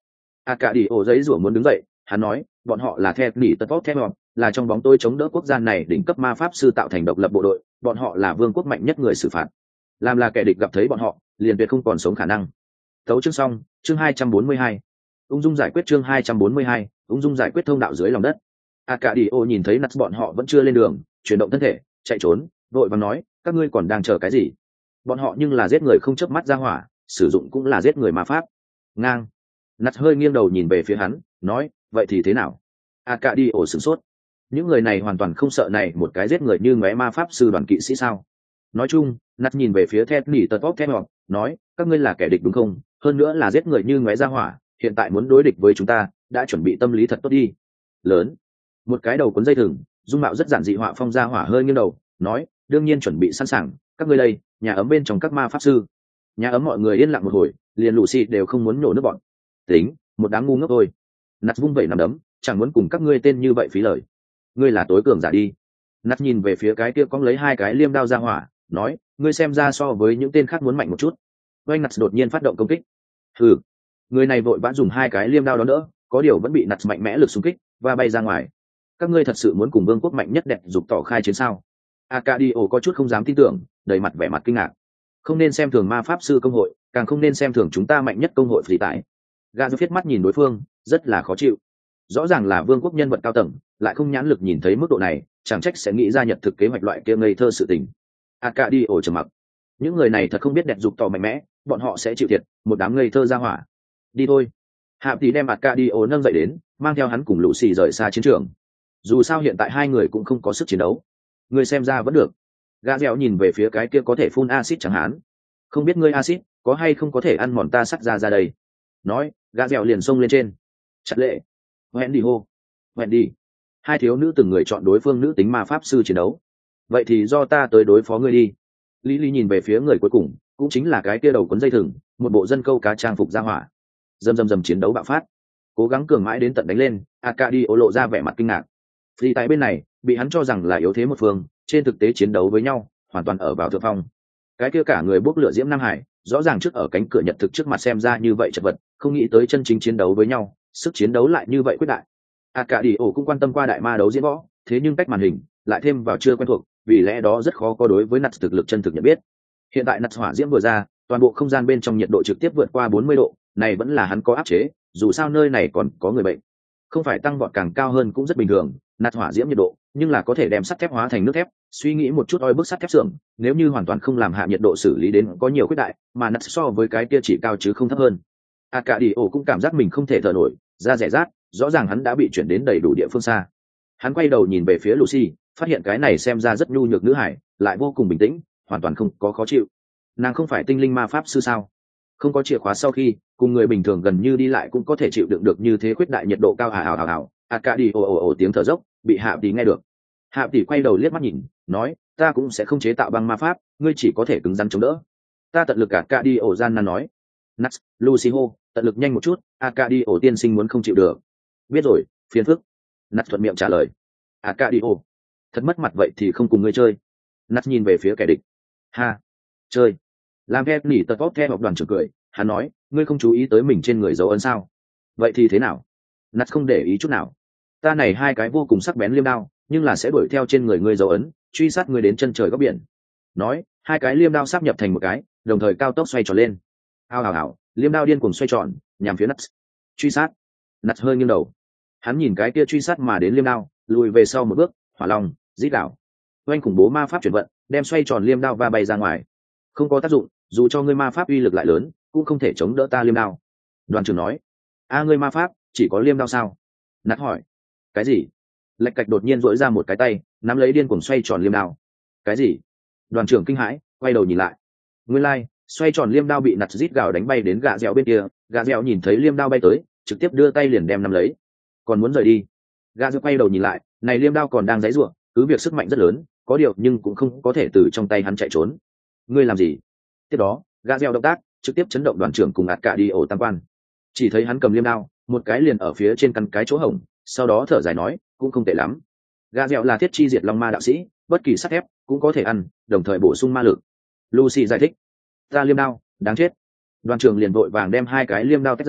a cả đi ổ giấy rủa muốn đứng dậy, hắn nói bọn họ là the nỉ tật tốt theo là trong bóng tôi chống đỡ quốc gia này đỉnh cấp ma pháp sư tạo thành độc lập bộ đội, bọn họ là vương quốc mạnh nhất người xử phạt, làm là kẻ địch gặp thấy bọn họ liền tuyệt không còn sống khả năng. Tấu chương xong. Chương hai trăm bốn mươi hai, ung dung giải quyết. Chương hai trăm bốn mươi hai, ung dung giải quyết thông đạo dưới lòng đất. Arcadio nhìn thấy nặt bọn họ vẫn chưa lên đường, chuyển động thân thể chạy trốn, vội vàng nói các ngươi còn đang chờ cái gì? Bọn họ nhưng là giết người không chớp mắt ra hỏa, sử dụng cũng là giết người ma pháp. Ngang. Nặt hơi nghiêng đầu nhìn về phía hắn, nói vậy thì thế nào? Arcadio sửng sốt, những người này hoàn toàn không sợ này một cái giết người như ngóe ma pháp sư đoàn kỵ sĩ sao? Nói chung, nặt nhìn về phía Ted nỉ tật tốt theo nói các ngươi là kẻ địch đúng không? Hơn nữa là giết người như ngóe ra hỏa, hiện tại muốn đối địch với chúng ta, đã chuẩn bị tâm lý thật tốt đi. Lớn. Một cái đầu cuốn dây thừng, dung mạo rất giản dị họa phong ra hỏa hơi nghiêng đầu, nói đương nhiên chuẩn bị sẵn sàng, các ngươi đây, nhà ấm bên trong các ma pháp sư. Nhà ấm mọi người yên lặng một hồi, liền Lucy đều không muốn nổ nước bọn. Tính, một đám ngu ngốc thôi. Nặt vung vẩy nằm đấm, chẳng muốn cùng các ngươi tên như vậy phí lời. Ngươi là tối cường giả đi. Nặt nhìn về phía cái kia cong lấy hai cái liêm đao ra hỏa, nói ngươi xem ra so với những tên khác muốn mạnh một chút. Oanh, Nặt đột nhiên phát động công kích. Hừ. Người này vội vã dùng hai cái liêm đao đó đỡ, có điều vẫn bị Nặt mạnh mẽ lực xung kích và bay ra ngoài. Các ngươi thật sự muốn cùng vương quốc mạnh nhất đẹp dục tỏ khai chiến sao? Arcadio có chút không dám tin tưởng, đầy mặt vẻ mặt kinh ngạc. Không nên xem thường ma pháp sư công hội, càng không nên xem thường chúng ta mạnh nhất công hội phỉ tại. Gã viết mắt nhìn đối phương, rất là khó chịu. Rõ ràng là vương quốc nhân vật cao tầng, lại không nhãn lực nhìn thấy mức độ này, chẳng trách sẽ nghĩ ra nhật thực kế hoạch loại kia ngây thơ sự tình. Arcadio trầm mặc. Những người này thật không biết đẹp dục tỏ mạnh mẽ, bọn họ sẽ chịu thiệt, một đám ngây thơ ra hỏa. Đi thôi. Hạ tỷ đem Arcadio nâng dậy đến, mang theo hắn cùng Lucy rời xa chiến trường. Dù sao hiện tại hai người cũng không có sức chiến đấu, người xem ra vẫn được. Gã dẻo nhìn về phía cái kia có thể phun axit chẳng hạn, không biết ngươi axit có hay không có thể ăn mòn ta sắt ra ra đây. Nói, gã dẻo liền xông lên trên. Chặt lệ, hẹn đi hô, hẹn đi. Hai thiếu nữ từng người chọn đối phương nữ tính ma pháp sư chiến đấu. Vậy thì do ta tới đối phó ngươi đi. Lý Lý nhìn về phía người cuối cùng, cũng chính là cái kia đầu cuốn dây thừng, một bộ dân câu cá trang phục ra hỏa. Dầm dầm dầm chiến đấu bạo phát, cố gắng cường mãi đến tận đánh lên. Arcadio lộ ra vẻ mặt kinh ngạc. Vì tại bên này bị hắn cho rằng là yếu thế một phương, trên thực tế chiến đấu với nhau hoàn toàn ở vào thượng phong. Cái kia cả người bốc lửa diễm Nam Hải rõ ràng trước ở cánh cửa nhật thực trước mặt xem ra như vậy chật vật, không nghĩ tới chân chính chiến đấu với nhau, sức chiến đấu lại như vậy quyết đại. Arcadio cũng quan tâm qua đại ma đấu diễn võ, thế nhưng cách màn hình lại thêm vào chưa quen thuộc, vì lẽ đó rất khó có đối với nặt thực lực chân thực nhận biết. Hiện tại nặt hỏa diễm vừa ra, toàn bộ không gian bên trong nhiệt độ trực tiếp vượt qua bốn mươi độ, này vẫn là hắn có áp chế, dù sao nơi này còn có người bệnh, không phải tăng vọt càng cao hơn cũng rất bình thường. Nạt hỏa diễm nhiệt độ nhưng là có thể đem sắt thép hóa thành nước thép, suy nghĩ một chút oi bức sắt thép xưởng, nếu như hoàn toàn không làm hạ nhiệt độ xử lý đến có nhiều khuyết đại, mà nạt so với cái kia chỉ cao chứ không thấp hơn. Arcadio cũng cảm giác mình không thể thở nổi, da rẻ rát, rõ ràng hắn đã bị chuyển đến đầy đủ địa phương xa. Hắn quay đầu nhìn về phía Lucy, phát hiện cái này xem ra rất nhu nhược nữ hải lại vô cùng bình tĩnh, hoàn toàn không có khó chịu. Nàng không phải tinh linh ma pháp sư sao? Không có chìa khóa sau khi cùng người bình thường gần như đi lại cũng có thể chịu đựng được như thế khuyết đại nhiệt độ cao. Hào hào hào. Arcadio ồ ồ ồ tiếng thở dốc bị Hạ Tỷ nghe được. Hạ Tỷ quay đầu liếc mắt nhìn, nói ta cũng sẽ không chế tạo băng ma pháp, ngươi chỉ có thể cứng rắn chống đỡ. Ta tận lực. Arcadio gian nan nói. Nuts, Lucy hô, tận lực nhanh một chút, Arcadio tiên sinh muốn không chịu được. Biết rồi, phiền phức. Nuts thuận miệng trả lời. Arcadio, thật mất mặt vậy thì không cùng ngươi chơi. Nuts nhìn về phía kẻ địch. Ha, chơi. Làm theo nỉ tật tốt theo học đoàn trưởng cười, hắn nói ngươi không chú ý tới mình trên người dấu ấn sao? Vậy thì thế nào? Nặt không để ý chút nào. Ta này hai cái vô cùng sắc bén liêm đao, nhưng là sẽ đuổi theo trên người ngươi dấu ấn, truy sát ngươi đến chân trời góc biển. Nói, hai cái liêm đao sáp nhập thành một cái, đồng thời cao tốc xoay tròn lên. Ao hào hào, liêm đao điên cuồng xoay tròn, nhằm phía Nặt. Truy sát. Nặt hơi nghiêng đầu. Hắn nhìn cái kia truy sát mà đến liêm đao, lùi về sau một bước, hỏa long, rít đảo. Oanh khủng bố ma pháp chuyển vận, đem xoay tròn liêm đao va bay ra ngoài. Không có tác dụng, dù cho ngươi ma pháp uy lực lại lớn cũng không thể chống đỡ ta liêm đao. Đoàn trưởng nói. A ngươi ma pháp chỉ có liêm đao sao? Nát hỏi. Cái gì? Lạch cạch đột nhiên dỗi ra một cái tay nắm lấy điên cuồng xoay tròn liêm đao. Cái gì? Đoàn trưởng kinh hãi quay đầu nhìn lại. Nguyên lai like, xoay tròn liêm đao bị nặt rít gào đánh bay đến gạ dẻo bên kia. Gạ dẻo nhìn thấy liêm đao bay tới trực tiếp đưa tay liền đem nắm lấy, còn muốn rời đi. Gạ dẻo quay đầu nhìn lại, này liêm đao còn đang giãy giụa, cứ việc sức mạnh rất lớn, có điều nhưng cũng không có thể từ trong tay hắn chạy trốn. Ngươi làm gì? Tiếp đó, gã gieo động tác trực tiếp chấn động đoàn trưởng cùng ạt cả đi ổ tam quan. Chỉ thấy hắn cầm liêm đao, một cái liền ở phía trên căn cái chỗ hổng, sau đó thở dài nói, cũng không tệ lắm. Gã gieo là thiết chi diệt long ma đạo sĩ, bất kỳ sắt thép cũng có thể ăn, đồng thời bổ sung ma lực. Lucy giải thích. Ta liêm đao, đáng chết. Đoàn trưởng liền vội vàng đem hai cái liêm đao tách ra,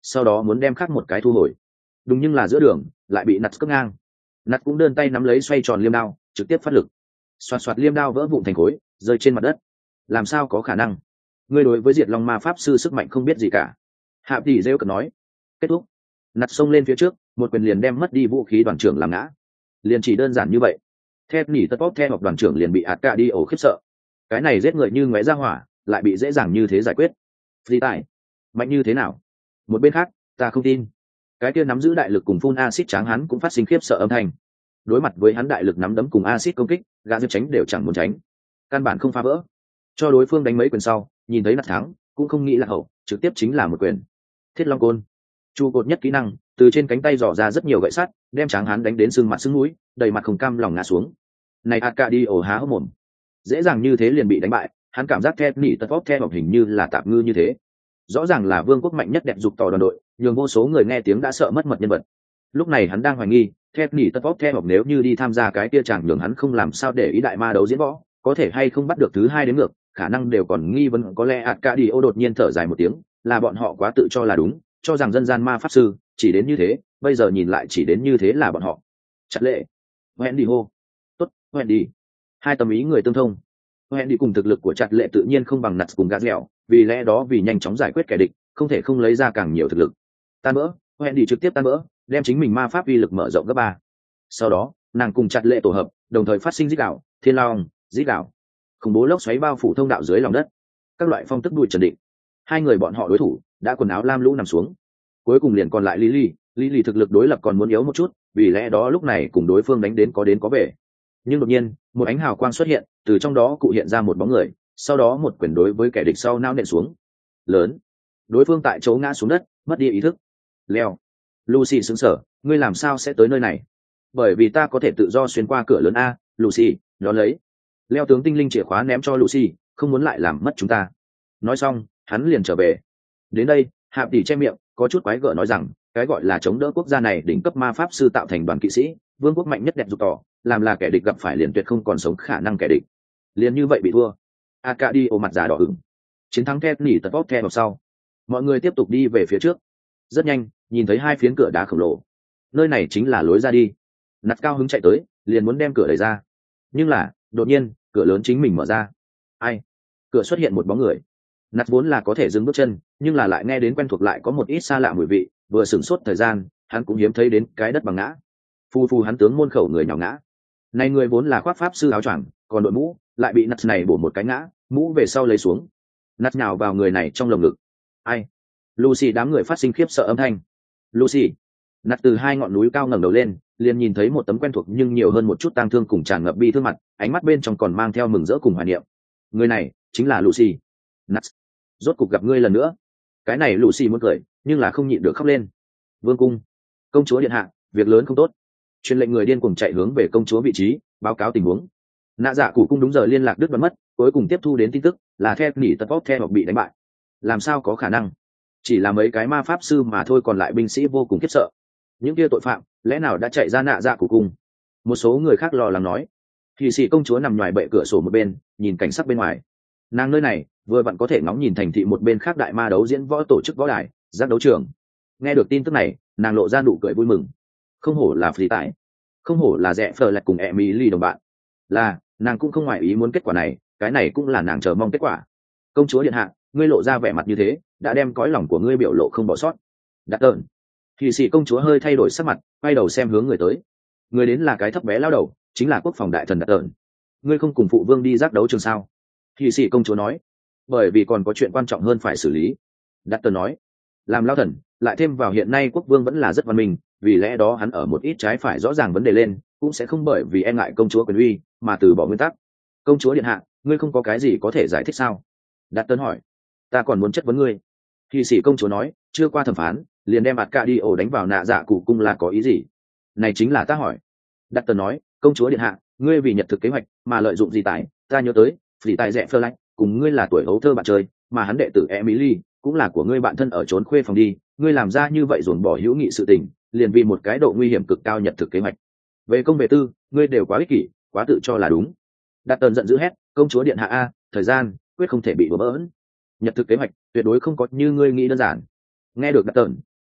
sau đó muốn đem khác một cái thu hồi. Đúng, nhưng là giữa đường lại bị nặt cướp ngang. Nặt cũng đơn tay nắm lấy xoay tròn liêm đao, trực tiếp phát lực. Xoạt xoạt liêm đao vỡ vụn thành khối, rơi trên mặt đất. Làm sao có khả năng? Ngươi đối với diệt long ma pháp sư sức mạnh không biết gì cả. Hạ tỷ rêu cợt nói. Kết thúc. Nặt xông lên phía trước, một quyền liền đem mất đi vũ khí đoàn trưởng làm ngã. Liền chỉ đơn giản như vậy. Theo nỉ tất bóp theo hoặc đoàn trưởng liền bị ạt cả đi ổ khiếp sợ. Cái này giết người như ngoé ra hỏa, lại bị dễ dàng như thế giải quyết. Gì tại? Mạnh như thế nào? Một bên khác, ta không tin. Cái kia nắm giữ đại lực cùng phun axit tráng hắn cũng phát sinh khiếp sợ âm thanh. Đối mặt với hắn đại lực nắm đấm cùng axit công kích, gã diệp tránh đều chẳng muốn tránh. Căn bản không phá vỡ. Cho đối phương đánh mấy quyền sau, nhìn thấy nạt thắng, cũng không nghĩ là hậu, trực tiếp chính là một quyền. Thiết Long Côn. Chu cột nhất kỹ năng, từ trên cánh tay dò ra rất nhiều gậy sắt, đem tráng hắn đánh đến sưng mặt sưng mũi, đầy mặt không cam lòng ngã xuống. Này Arcadio há hốc mồm. Dễ dàng như thế liền bị đánh bại, hắn cảm giác Ted Nỉ tật vóc theo hình như là tạp ngư như thế. Rõ ràng là vương quốc mạnh nhất đẹp dục tỏ đoàn đội, nhường vô số người nghe tiếng đã sợ mất mật nhân vật. Lúc này hắn đang hoài nghi, Ted Nỉ tật vóc theo nếu như đi tham gia cái kia chẳng nhường hắn không làm sao để ý đại ma đấu diễn võ, có thể hay không bắt được thứ hai đến ngược, khả năng đều còn nghi vấn. Có lẽ Arcadio đột nhiên thở dài một tiếng, là bọn họ quá tự cho là đúng, cho rằng dân gian ma pháp sư chỉ đến như thế, bây giờ nhìn lại chỉ đến như thế là bọn họ. Chặt lệ. Wendy hô. Tốt, Wendy. Hai tâm ý người tương thông. Wendy cùng thực lực của chặt lệ tự nhiên không bằng nặt cùng gạt dẻo, vì lẽ đó vì nhanh chóng giải quyết kẻ địch, không thể không lấy ra càng nhiều thực lực. Tan bỡ, Wendy trực tiếp tan bỡ, đem chính mình ma pháp uy lực mở rộng gấp ba. Sau đó, nàng cùng chặt lệ tổ hợp, đồng thời phát sinh rít gạo, thiên long, rít gạo. Khủng bố lốc xoáy bao phủ thông đạo dưới lòng đất. Các loại phong tức đuổi trần định. Hai người bọn họ đối thủ đã quần áo lam lũ nằm xuống. Cuối cùng liền còn lại Lily, Lily thực lực đối lập còn muốn yếu một chút, vì lẽ đó lúc này cùng đối phương đánh đến có đến có về. Nhưng đột nhiên, một ánh hào quang xuất hiện, từ trong đó cụ hiện ra một bóng người, sau đó một quyền đối với kẻ địch sau nao nện xuống. Lớn. Đối phương tại chỗ ngã xuống đất, mất đi ý thức. Leo. Lucy sững sờ, ngươi làm sao sẽ tới nơi này? Bởi vì ta có thể tự do xuyên qua cửa lớn a, Lucy, đó lấy. Leo tướng tinh linh chìa khóa ném cho Lucy, không muốn lại làm mất chúng ta. Nói xong, hắn liền trở về. Đến đây, Hạp Tỷ che miệng, có chút quái gở nói rằng, cái gọi là chống đỡ quốc gia này đỉnh cấp ma pháp sư tạo thành đoàn kỵ sĩ, vương quốc mạnh nhất đẹp dục tỏ, làm là kẻ địch gặp phải liền tuyệt không còn sống khả năng kẻ địch. Liền như vậy bị thua. Arcadio mặt già đỏ ửng. Chiến thắng Ted Nỉ tật bóp theo sau. Mọi người tiếp tục đi về phía trước. Rất nhanh, nhìn thấy hai phiến cửa đá khổng lồ. Nơi này chính là lối ra đi. Nạt cao hứng chạy tới, liền muốn đem cửa đẩy ra. Nhưng là, đột nhiên, cửa lớn chính mình mở ra. Ai? Cửa xuất hiện một bóng người. Nạt vốn là có thể dừng bước chân, nhưng là lại nghe đến quen thuộc lại có một ít xa lạ mùi vị, vừa sửng sốt thời gian, hắn cũng hiếm thấy đến cái đất bằng ngã. Phu phu hắn tướng môn khẩu người nhào ngã. Này người vốn là khoác pháp sư áo choàng, còn đội mũ, lại bị Nạt này bổ một cái ngã, mũ về sau lấy xuống. Nạt nhào vào người này trong lồng ngực. Ai? Lucy đám người phát sinh khiếp sợ âm thanh. Lucy. Nạt từ hai ngọn núi cao ngẩng đầu lên, liền nhìn thấy một tấm quen thuộc nhưng nhiều hơn một chút tang thương cùng tràn ngập bi thương mặt, ánh mắt bên trong còn mang theo mừng rỡ cùng hoài niệm. Người này chính là Lucy. Nạt. Rốt cục gặp ngươi lần nữa. Cái này Lucy muốn cười, nhưng là không nhịn được khóc lên. Vương cung. Công chúa điện hạ, việc lớn không tốt. Truyền lệnh người điên cuồng chạy hướng về công chúa vị trí, báo cáo tình huống. Nạ dạ cụ cung đúng giờ liên lạc đứt đoạn mất, cuối cùng tiếp thu đến tin tức là Ted Nỉ tật vóc theo hoặc bị đánh bại. Làm sao có khả năng? Chỉ là mấy cái ma pháp sư mà thôi, còn lại binh sĩ vô cùng khiếp sợ. Những kia tội phạm, lẽ nào đã chạy ra nạ dạ cụ cung? Một số người khác lo lắng nói. Thì sĩ công chúa nằm ngoài bệ cửa sổ một bên, nhìn cảnh sắc bên ngoài. Nàng nơi này vừa vặn có thể ngóng nhìn thành thị một bên khác đại ma đấu diễn võ tổ chức võ đài, giác đấu trường. Nghe được tin tức này, nàng lộ ra nụ cười vui mừng. Không hổ là phi tại, không hổ là rẽ phờ lạch cùng Emily đồng bạn. Là, nàng cũng không ngoài ý muốn kết quả này, cái này cũng là nàng chờ mong kết quả. Công chúa điện hạ, ngươi lộ ra vẻ mặt như thế, đã đem cõi lòng của ngươi biểu lộ không bỏ sót. Đặt tợn. Thì sĩ công chúa hơi thay đổi sắc mặt, quay đầu xem hướng người tới. Người đến là cái thấp bé lao đầu, chính là quốc phòng đại thần Đặt tợn. Ngươi không cùng phụ vương đi giác đấu trường sao? Thì sĩ công chúa nói. Bởi vì còn có chuyện quan trọng hơn phải xử lý. Đặt tợn nói. Làm lao thần, lại thêm vào hiện nay quốc vương vẫn là rất văn minh, vì lẽ đó hắn ở một ít trái phải rõ ràng vấn đề lên, cũng sẽ không bởi vì e ngại công chúa quyền uy mà từ bỏ nguyên tắc. Công chúa điện hạ, ngươi không có cái gì có thể giải thích sao? Đặt tợn hỏi. Ta còn muốn chất vấn ngươi. Thì sĩ công chúa nói, chưa qua thẩm phán liền đem ạt cả đi ổ đánh vào nạ dạ cụ cung là có ý gì? Này chính là ta hỏi. Đặt tần nói, công chúa điện hạ, ngươi vì nhật thực kế hoạch mà lợi dụng gì tài? Ta nhớ tới phỉ tài rẻ phơ lạnh cùng ngươi là tuổi hấu thơ bạn chơi, mà hắn đệ tử Emily cũng là của ngươi bạn thân ở trốn khuê phòng đi, ngươi làm ra như vậy dồn bỏ hữu nghị sự tình, liền vì một cái độ nguy hiểm cực cao nhật thực kế hoạch. Về công về tư, ngươi đều quá ích kỷ, quá tự cho là đúng. Đặt tần giận dữ hét, công chúa điện hạ a, thời gian quyết không thể bị bỡ bỡn. Nhật thực kế hoạch tuyệt đối không có như ngươi nghĩ đơn giản. Nghe được Đặt tần,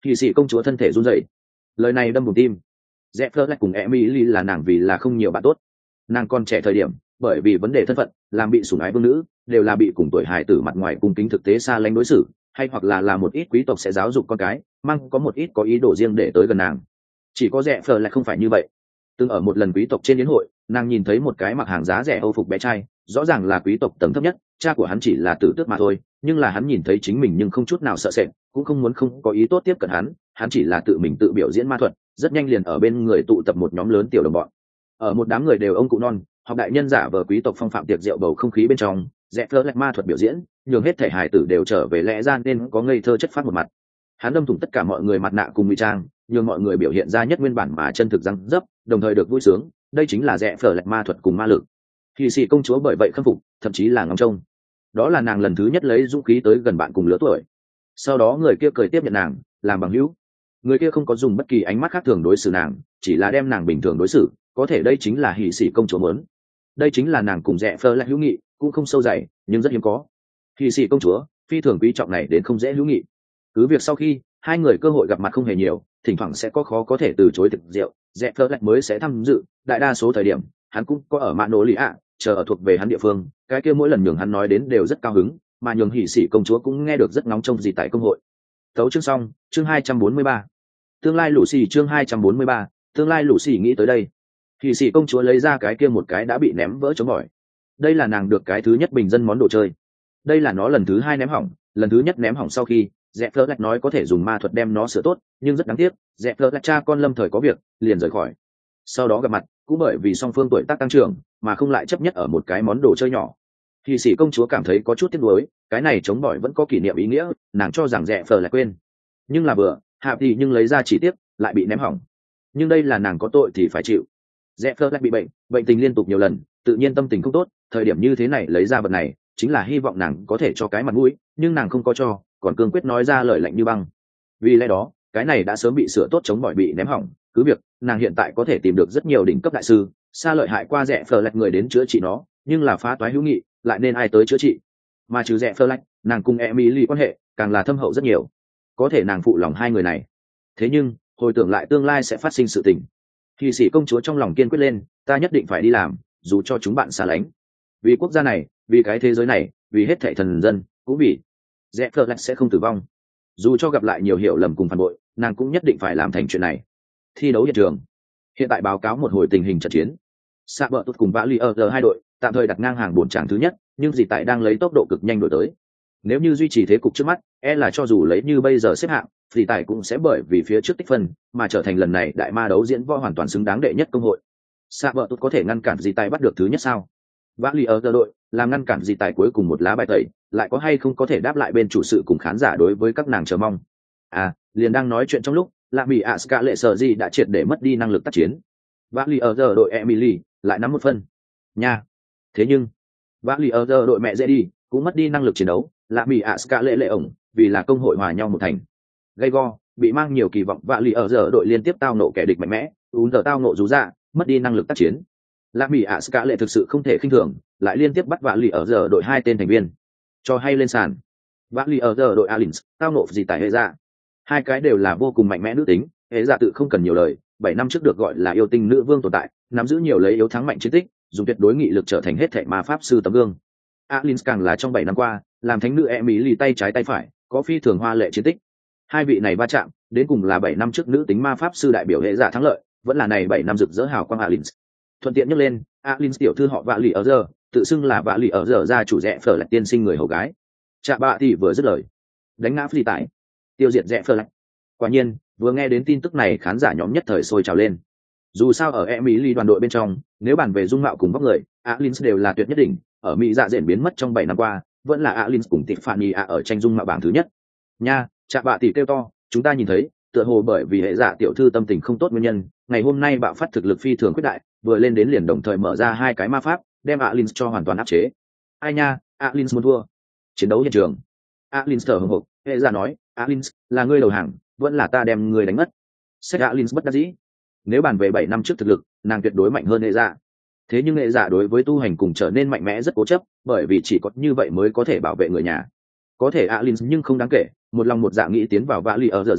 Thì sĩ công chúa thân thể run rẩy, lời này đâm bụng tim. Rẽ phơ lại cùng Emily là nàng vì là không nhiều bạn tốt. Nàng còn trẻ thời điểm, bởi vì vấn đề thân phận, làm bị sủng ái vương nữ, đều là bị cùng tuổi hài tử mặt ngoài cung kính thực tế xa lánh đối xử, hay hoặc là là một ít quý tộc sẽ giáo dục con cái, mang có một ít có ý đồ riêng để tới gần nàng. Chỉ có Rẽ phơ lại không phải như vậy. Từng ở một lần quý tộc trên yến hội, nàng nhìn thấy một cái mặc hàng giá rẻ Âu phục bé trai, rõ ràng là quý tộc tầng thấp nhất, cha của hắn chỉ là tử tước mà thôi, nhưng là hắn nhìn thấy chính mình nhưng không chút nào sợ sệt, cũng không muốn không có ý tốt tiếp cận hắn, hắn chỉ là tự mình tự biểu diễn ma thuật, rất nhanh liền ở bên người tụ tập một nhóm lớn tiểu đồng bọn. Ở một đám người đều ông cụ non, học đại nhân giả vờ quý tộc phong phạm tiệc rượu bầu không khí bên trong, Rẽ phơ lạch ma thuật biểu diễn, nhường hết thể hài tử đều trở về lẽ ra nên có ngây thơ chất phát một mặt. Hắn đâm thủng tất cả mọi người mặt nạ cùng ngụy trang, nhường mọi người biểu hiện ra nhất nguyên bản mà chân thực răng dấp, đồng thời được vui sướng. Đây chính là Rẽ phơ lạch ma thuật cùng ma lực. Thì sĩ công chúa bởi vậy khâm phục, thậm chí là ngóng trông. Đó là nàng lần thứ nhất lấy dũng khí tới gần bạn cùng lứa tuổi. Sau đó người kia cười tiếp nhận nàng, làm bằng hữu. Người kia không có dùng bất kỳ ánh mắt khác thường đối xử nàng, chỉ là đem nàng bình thường đối xử. Có thể đây chính là hỷ sĩ công chúa muốn. Đây chính là nàng cùng Rẽ phơ lạch hữu nghị, cũng không sâu dày, nhưng rất hiếm có. Hỷ sĩ công chúa phi thường quý trọng này đến không dễ hữu nghị. Cứ việc sau khi hai người cơ hội gặp mặt không hề nhiều, thỉnh thoảng sẽ có khó có thể từ chối thực rượu, Rẽ phơ lạch mới sẽ tham dự. Đại đa số thời điểm hắn cũng có ở mạn nổ lì ạ, chờ ở thuộc về hắn địa phương, cái kia mỗi lần nhường hắn nói đến đều rất cao hứng, mà nhường hỷ sĩ công chúa cũng nghe được rất nóng trông gì tại công hội. Tấu chương xong, chương hai trăm bốn mươi ba. Tương lai lũ xì chương hai trăm bốn mươi ba, tương lai lũ xì nghĩ tới đây. Hỷ sĩ công chúa lấy ra cái kia một cái đã bị ném vỡ chống bỏi. Đây là nàng được cái thứ nhất bình dân món đồ chơi. Đây là nó lần thứ hai ném hỏng, lần thứ nhất ném hỏng sau khi, Rẽ phơ lạch nói có thể dùng ma thuật đem nó sửa tốt, nhưng rất đáng tiếc, Rẽ phơ lạch cha con lâm thời có việc, liền rời khỏi. Sau đó gặp mặt, cũng bởi vì song phương tuổi tác tăng trưởng, mà không lại chấp nhất ở một cái món đồ chơi nhỏ. Thì sĩ công chúa cảm thấy có chút tiếc nuối, cái này chống bỏi vẫn có kỷ niệm ý nghĩa, nàng cho rằng Rẽ phơ lại quên. Nhưng là vừa, hạ thì nhưng lấy ra chỉ tiếc, lại bị ném hỏng. Nhưng đây là nàng có tội thì phải chịu. Rẽ phơ lại bị bệnh, bệnh tình liên tục nhiều lần, tự nhiên tâm tình không tốt, thời điểm như thế này lấy ra vật này, chính là hy vọng nàng có thể cho cái mặt mũi, nhưng nàng không có cho, còn cương quyết nói ra lời lạnh như băng. Vì lẽ đó, cái này đã sớm bị sửa tốt chống bỏi bị ném hỏng, cứ việc nàng hiện tại có thể tìm được rất nhiều đỉnh cấp đại sư, xa lợi hại qua Rẽ phơ lạch người đến chữa trị nó, nhưng là phá toái hữu nghị, lại nên ai tới chữa trị? Mà trừ Rẽ phơ lạch, nàng cùng Emily quan hệ càng là thâm hậu rất nhiều, có thể nàng phụ lòng hai người này. Thế nhưng hồi tưởng lại tương lai sẽ phát sinh sự tình, thì sĩ công chúa trong lòng kiên quyết lên, ta nhất định phải đi làm, dù cho chúng bạn xa lánh, vì quốc gia này, vì cái thế giới này, vì hết thảy thần dân, cũng vì Rẽ phơ lạch sẽ không tử vong. Dù cho gặp lại nhiều hiểu lầm cùng phản bội, nàng cũng nhất định phải làm thành chuyện này. Thi đấu hiện trường hiện tại báo cáo một hồi tình hình trận chiến. Sạ bờ tốt cùng vã li ở giờ hai đội tạm thời đặt ngang hàng bốn tràng thứ nhất, nhưng dì tại đang lấy tốc độ cực nhanh đổi tới. Nếu như duy trì thế cục trước mắt, e là cho dù lấy như bây giờ xếp hạng, dì tại cũng sẽ bởi vì phía trước tích phân mà trở thành lần này đại ma đấu diễn võ hoàn toàn xứng đáng đệ nhất công hội. Sạ bờ tốt có thể ngăn cản dì tại bắt được thứ nhất sao? Vã li ở giờ đội làm ngăn cản dì tại cuối cùng một lá bài tẩy, lại có hay không có thể đáp lại bên chủ sự cùng khán giả đối với các nàng chờ mong. À, liền đang nói chuyện trong lúc lạ bị ạ ska lệ sợ gì đã triệt để mất đi năng lực tác chiến. Vã li ở giờ đội Emily lại nắm một phân nha. Thế nhưng vã li ở giờ đội mẹ dễ đi cũng mất đi năng lực chiến đấu, lạ bị ạ ska lệ lệ ổng vì là công hội hòa nhau một thành. Gây go bị mang nhiều kỳ vọng, vã li ở giờ đội liên tiếp tao nộ kẻ địch mạnh mẽ, ún giờ tao nộ rú ra, mất đi năng lực tác chiến. Lạ bị ạ ska lệ thực sự không thể khinh thường, lại liên tiếp bắt vã li ở giờ đội hai tên thành viên cho hay lên sàn. Vã li ở giờ đội Alins tao nộ gì tại hệ ra, hai cái đều là vô cùng mạnh mẽ nữ tính, hệ dạ tự không cần nhiều lời, bảy năm trước được gọi là yêu tinh nữ vương tồn tại, nắm giữ nhiều lấy yếu thắng mạnh chiến tích, dùng tuyệt đối nghị lực trở thành hết thảy ma pháp sư tấm gương. Alins càng là trong bảy năm qua làm thánh nữ Emily tay trái tay phải, có phi thường hoa lệ chiến tích. Hai vị này va chạm, đến cùng là bảy năm trước nữ tính ma pháp sư đại biểu hệ dạ thắng lợi, vẫn là này bảy năm rực rỡ hào quang Alins. Thuận tiện nhắc lên, Alins tiểu thư họ Vạ Lì ở giờ, tự xưng là Vạ Lì ở giờ gia chủ Rẽ phở lạch tiên sinh người hầu gái. Chạ bạ thì vừa dứt lời, đánh ngã phi tải, tiêu diệt Rẽ phở lạch. Quả nhiên, vừa nghe đến tin tức này, khán giả nhóm nhất thời sôi trào lên. Dù sao ở Emily đoàn đội bên trong, nếu bàn về dung mạo cùng vóc người, Alins đều là tuyệt nhất đỉnh, ở Mỹ dạ dện biến mất trong bảy năm qua, vẫn là Alins cùng Tiffany ạ ở tranh dung mạo bảng thứ nhất. Nha, Chạ bạ thì kêu to, chúng ta nhìn thấy, tựa hồ bởi vì hệ dạ tiểu thư tâm tình không tốt nguyên nhân, ngày hôm nay bạo phát thực lực phi thường quyết đại, vừa lên đến liền đồng thời mở ra hai cái ma pháp, đem Alins cho hoàn toàn áp chế. Ai nha, Alins muốn thua. Chiến đấu hiện trường. Alins thở hổn hộc, hệ dạ nói, Alins, là ngươi đầu hàng, vẫn là ta đem ngươi đánh mất. Xét Alins bất đắc dĩ. Nếu bàn về bảy năm trước thực lực, nàng tuyệt đối mạnh hơn hệ dạ. Thế nhưng hệ dạ đối với tu hành cùng trở nên mạnh mẽ rất cố chấp, bởi vì chỉ có như vậy mới có thể bảo vệ người nhà. Có thể Alins nhưng không đáng kể, một lòng một dạ nghĩ tiến vào Vạ Lì ở giờ ra,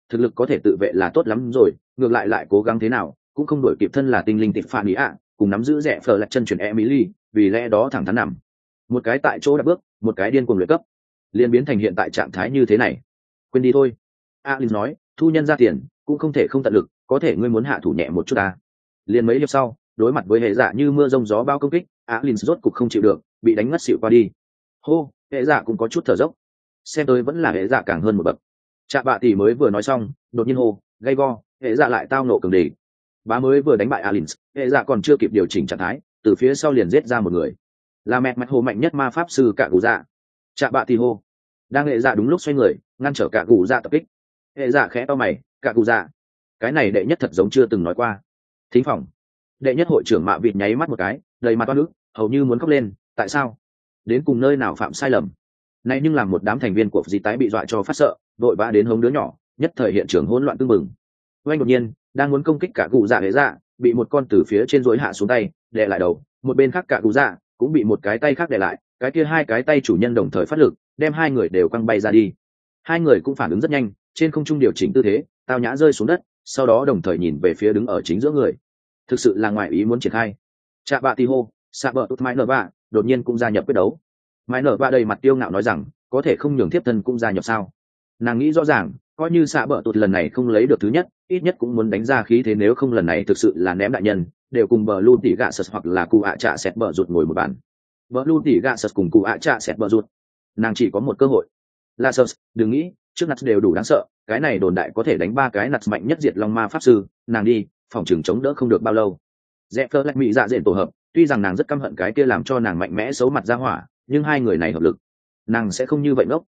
thực lực có thể tự vệ là tốt lắm rồi, ngược lại lại cố gắng thế nào cũng không đổi kịp thân là tinh linh tịch phản ý ạ cùng nắm giữ rẻ phờ lạch chân chuyển Emily, vì lẽ đó thẳng thắn nằm một cái tại chỗ đã bước, một cái điên cuồng luyện cấp, liền biến thành hiện tại trạng thái như thế này. Quên đi thôi, Alin nói, thu nhân ra tiền cũng không thể không tận lực, có thể ngươi muốn hạ thủ nhẹ một chút ta. Liền mấy hiệp sau, đối mặt với hệ dạ như mưa rông gió bao công kích, Alin rốt cục không chịu được, bị đánh ngất xỉu qua đi. Hô, hệ dạ cũng có chút thở dốc, xem tới vẫn là hệ dạ càng hơn một bậc. Trạ bạ tỷ mới vừa nói xong, đột nhiên hô, gay go, hệ dạ lại tao nộ cường địch. Bá mới vừa đánh bại Alin, hệ dạ còn chưa kịp điều chỉnh trạng thái, từ phía sau liền giết ra một người, là mẹ mạch hồ mạnh nhất ma pháp sư cả cụ dạ. Trạ bạ tỷ hô, đang hệ dạ đúng lúc xoay người ngăn trở cả cụ dạ tập kích. Hệ dạ khẽ to mày, cả cụ dạ, cái này đệ nhất thật giống chưa từng nói qua. Thính phòng, đệ nhất hội trưởng mạ vịt nháy mắt một cái, đầy mặt oan ức, hầu như muốn khóc lên. Tại sao? Đến cùng nơi nào phạm sai lầm? Này nhưng làm một đám thành viên của dì tái bị dọa cho phát sợ, vội vã đến hống đứa nhỏ, nhất thời hiện trường hỗn loạn tương mừng. Oanh đột nhiên đang muốn công kích cả cụ dạ hệ dạ, bị một con từ phía trên rối hạ xuống tay, đè lại đầu. Một bên khác cả cụ dạ cũng bị một cái tay khác đè lại, cái kia hai cái tay chủ nhân đồng thời phát lực, đem hai người đều quăng bay ra đi. Hai người cũng phản ứng rất nhanh, trên không trung điều chỉnh tư thế, tao nhã rơi xuống đất, sau đó đồng thời nhìn về phía đứng ở chính giữa người. Thực sự là ngoài ý muốn triển khai. Trạ bạ tì hô, xạ bờ tốt mãi nở bạ đột nhiên cũng gia nhập quyết đấu. Mãi nở bạ đầy mặt tiêu ngạo nói rằng, có thể không nhường thiếp thân cũng gia nhập sao? Nàng nghĩ rõ ràng, coi như xạ bờ tốt lần này không lấy được thứ nhất, ít nhất cũng muốn đánh ra khí thế, nếu không lần này thực sự là ném đại nhân, đều cùng bờ lu tỉ gạ sật hoặc là cụ ạ trạ sẹt bờ rụt ngồi một bàn. Bờ lu tỉ gạ sật cùng cụ ạ trạ sẹt bờ rụt, nàng chỉ có một cơ hội. La sật, đừng nghĩ, trước nặt đều đủ đáng sợ, cái này đồn đại có thể đánh ba cái nặt mạnh nhất diệt long ma pháp sư, nàng đi, phòng trường chống đỡ không được bao lâu. Dẹp phơ lạch mỹ dạ dện tổ hợp, tuy rằng nàng rất căm hận cái kia làm cho nàng mạnh mẽ xấu mặt ra hỏa, nhưng hai người này hợp lực, nàng sẽ không như vậy ngốc.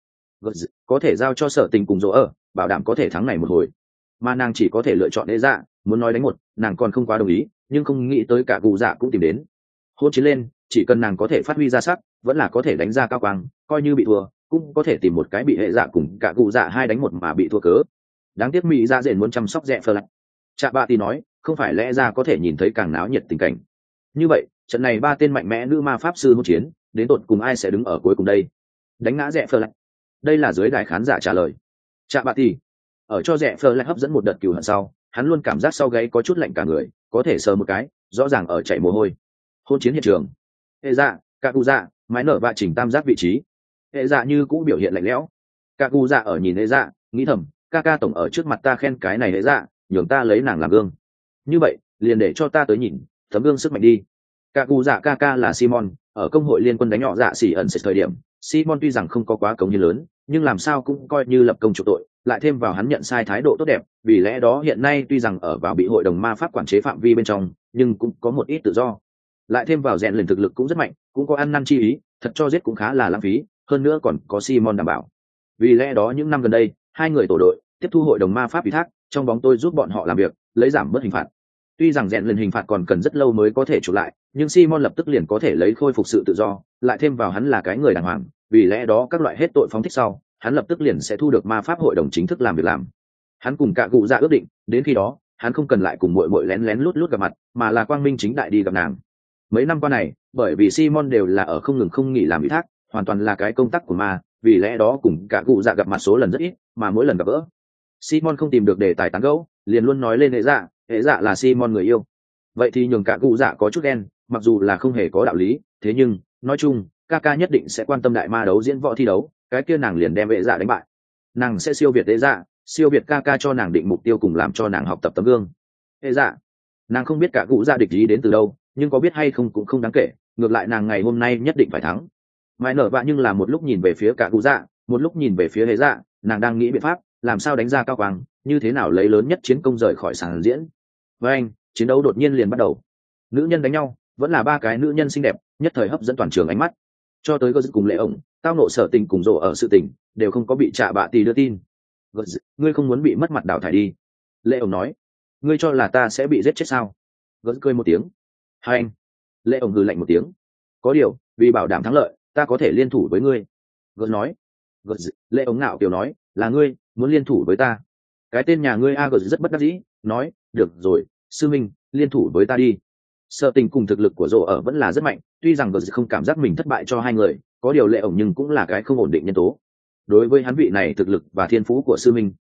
Có thể giao cho Sở Tình cùng Dỗ ở, bảo đảm có thể thắng này một hồi, mà nàng chỉ có thể lựa chọn đế dạ. Muốn nói đánh một, nàng còn không quá đồng ý, nhưng không nghĩ tới cả cụ dạ cũng tìm đến. Hôn chiến lên, chỉ cần nàng có thể phát huy ra sắc, vẫn là có thể đánh ra cao quang, coi như bị thua cũng có thể tìm một cái bị hệ dạ cùng cả cụ dạ hai đánh một mà bị thua cớ. Đáng tiếc mỹ dạ dện muốn chăm sóc dẹp phơ lạch. Trạ bạ tì nói, không phải lẽ ra có thể nhìn thấy càng náo nhiệt tình cảnh như vậy. Trận này ba tên mạnh mẽ nữ ma pháp sư hỗn chiến, đến tột cùng ai sẽ đứng ở cuối cùng đây? Đánh ngã rẽ phơ lạch, đây là dưới đài khán giả trả lời. Trạ bạ tì ở cho rẽ phơ lạch hấp dẫn một đợt cừu hận sau, hắn luôn cảm giác sau gáy có chút lạnh cả người, có thể sờ một cái, rõ ràng ở chảy mồ hôi. Hôn chiến hiện trường, hệ dạ, cả cụ dạ, mái nở và chỉnh tam giác vị trí. Hệ dạ như cũ biểu hiện lạnh lẽo. Cả cụ dạ ở nhìn hệ dạ, nghĩ thầm, ca ca tổng ở trước mặt ta khen cái này hệ dạ, nhường ta lấy nàng làm gương, như vậy liền để cho ta tới nhìn tấm gương sức mạnh đi. Cả cụ dạ ca ca là Simon, ở công hội liên quân đánh nhỏ dạ xỉ ẩn sẽ thời điểm, Simon tuy rằng không có quá cống hiến lớn, nhưng làm sao cũng coi như lập công chuộc tội, lại thêm vào hắn nhận sai thái độ tốt đẹp, vì lẽ đó hiện nay tuy rằng ở vào bị hội đồng ma pháp quản chế phạm vi bên trong, nhưng cũng có một ít tự do. Lại thêm vào rèn lần thực lực cũng rất mạnh, cũng có ăn năn chi ý, thật cho giết cũng khá là lãng phí, hơn nữa còn có Simon đảm bảo. Vì lẽ đó những năm gần đây, hai người tổ đội tiếp thu hội đồng ma pháp ủy thác, trong bóng tôi giúp bọn họ làm việc, lấy giảm bớt hình phạt. Tuy rằng rèn lần hình phạt còn cần rất lâu mới có thể chụp lại, nhưng Simon lập tức liền có thể lấy khôi phục sự tự do, lại thêm vào hắn là cái người đàng hoàng, vì lẽ đó các loại hết tội phóng thích sau, hắn lập tức liền sẽ thu được ma pháp hội đồng chính thức làm việc làm. Hắn cùng cả cụ dạ ước định, đến khi đó, hắn không cần lại cùng muội muội lén lén lút lút gặp mặt, mà là quang minh chính đại đi gặp nàng. Mấy năm qua này, bởi vì Simon đều là ở không ngừng không nghỉ làm ủy thác, hoàn toàn là cái công tác của ma, vì lẽ đó cùng cả cụ dạ gặp mặt số lần rất ít, mà mỗi lần gặp gỡ, Simon không tìm được đề tài tán gẫu, liền luôn nói lên hệ dạ, hệ dạ là Simon người yêu. Vậy thì nhường cả cụ dạ có chút đen, mặc dù là không hề có đạo lý, thế nhưng nói chung, Kaka nhất định sẽ quan tâm đại ma đấu diễn võ thi đấu, cái kia nàng liền đem hệ dạ đánh bại. Nàng sẽ siêu việt hệ dạ, siêu việt Kaka cho nàng định mục tiêu cùng làm cho nàng học tập tấm gương. Hệ dạ, nàng không biết cả cụ dạ địch ý đến từ đâu, nhưng có biết hay không cũng không đáng kể, ngược lại nàng ngày hôm nay nhất định phải thắng. Mai nở vạ nhưng là một lúc nhìn về phía cả cụ dạ, một lúc nhìn về phía hệ dạ, nàng đang nghĩ biện pháp làm sao đánh ra cao quang, như thế nào lấy lớn nhất chiến công rời khỏi sàn diễn. Với anh, chiến đấu đột nhiên liền bắt đầu. Nữ nhân đánh nhau, vẫn là ba cái nữ nhân xinh đẹp, nhất thời hấp dẫn toàn trường ánh mắt. Cho tới Gơ cùng Lệ ổng, tao nộ Sở Tình cùng Rồ ở sự tình, đều không có bị Trạ Bạ Tì đưa tin. Gơ, ngươi không muốn bị mất mặt đào thải đi. Lệ ổng nói, ngươi cho là ta sẽ bị giết chết sao? Gơ cười một tiếng. Hai anh. Lệ ổng hừ lạnh một tiếng. Có điều, vì bảo đảm thắng lợi, ta có thể liên thủ với ngươi. Gơ nói. Gơ, Lệ ổng ngạo kiểu nói, là ngươi muốn liên thủ với ta? Cái tên nhà ngươi a. Gơ rất bất đắc dĩ, nói, được rồi, sư minh, liên thủ với ta đi. Sở Tình cùng thực lực của Rồ ở vẫn là rất mạnh, tuy rằng Gơ không cảm giác mình thất bại cho hai người, có điều Lệ ổng nhưng cũng là cái không ổn định nhân tố. Đối với hắn vị này thực lực và thiên phú của sư minh,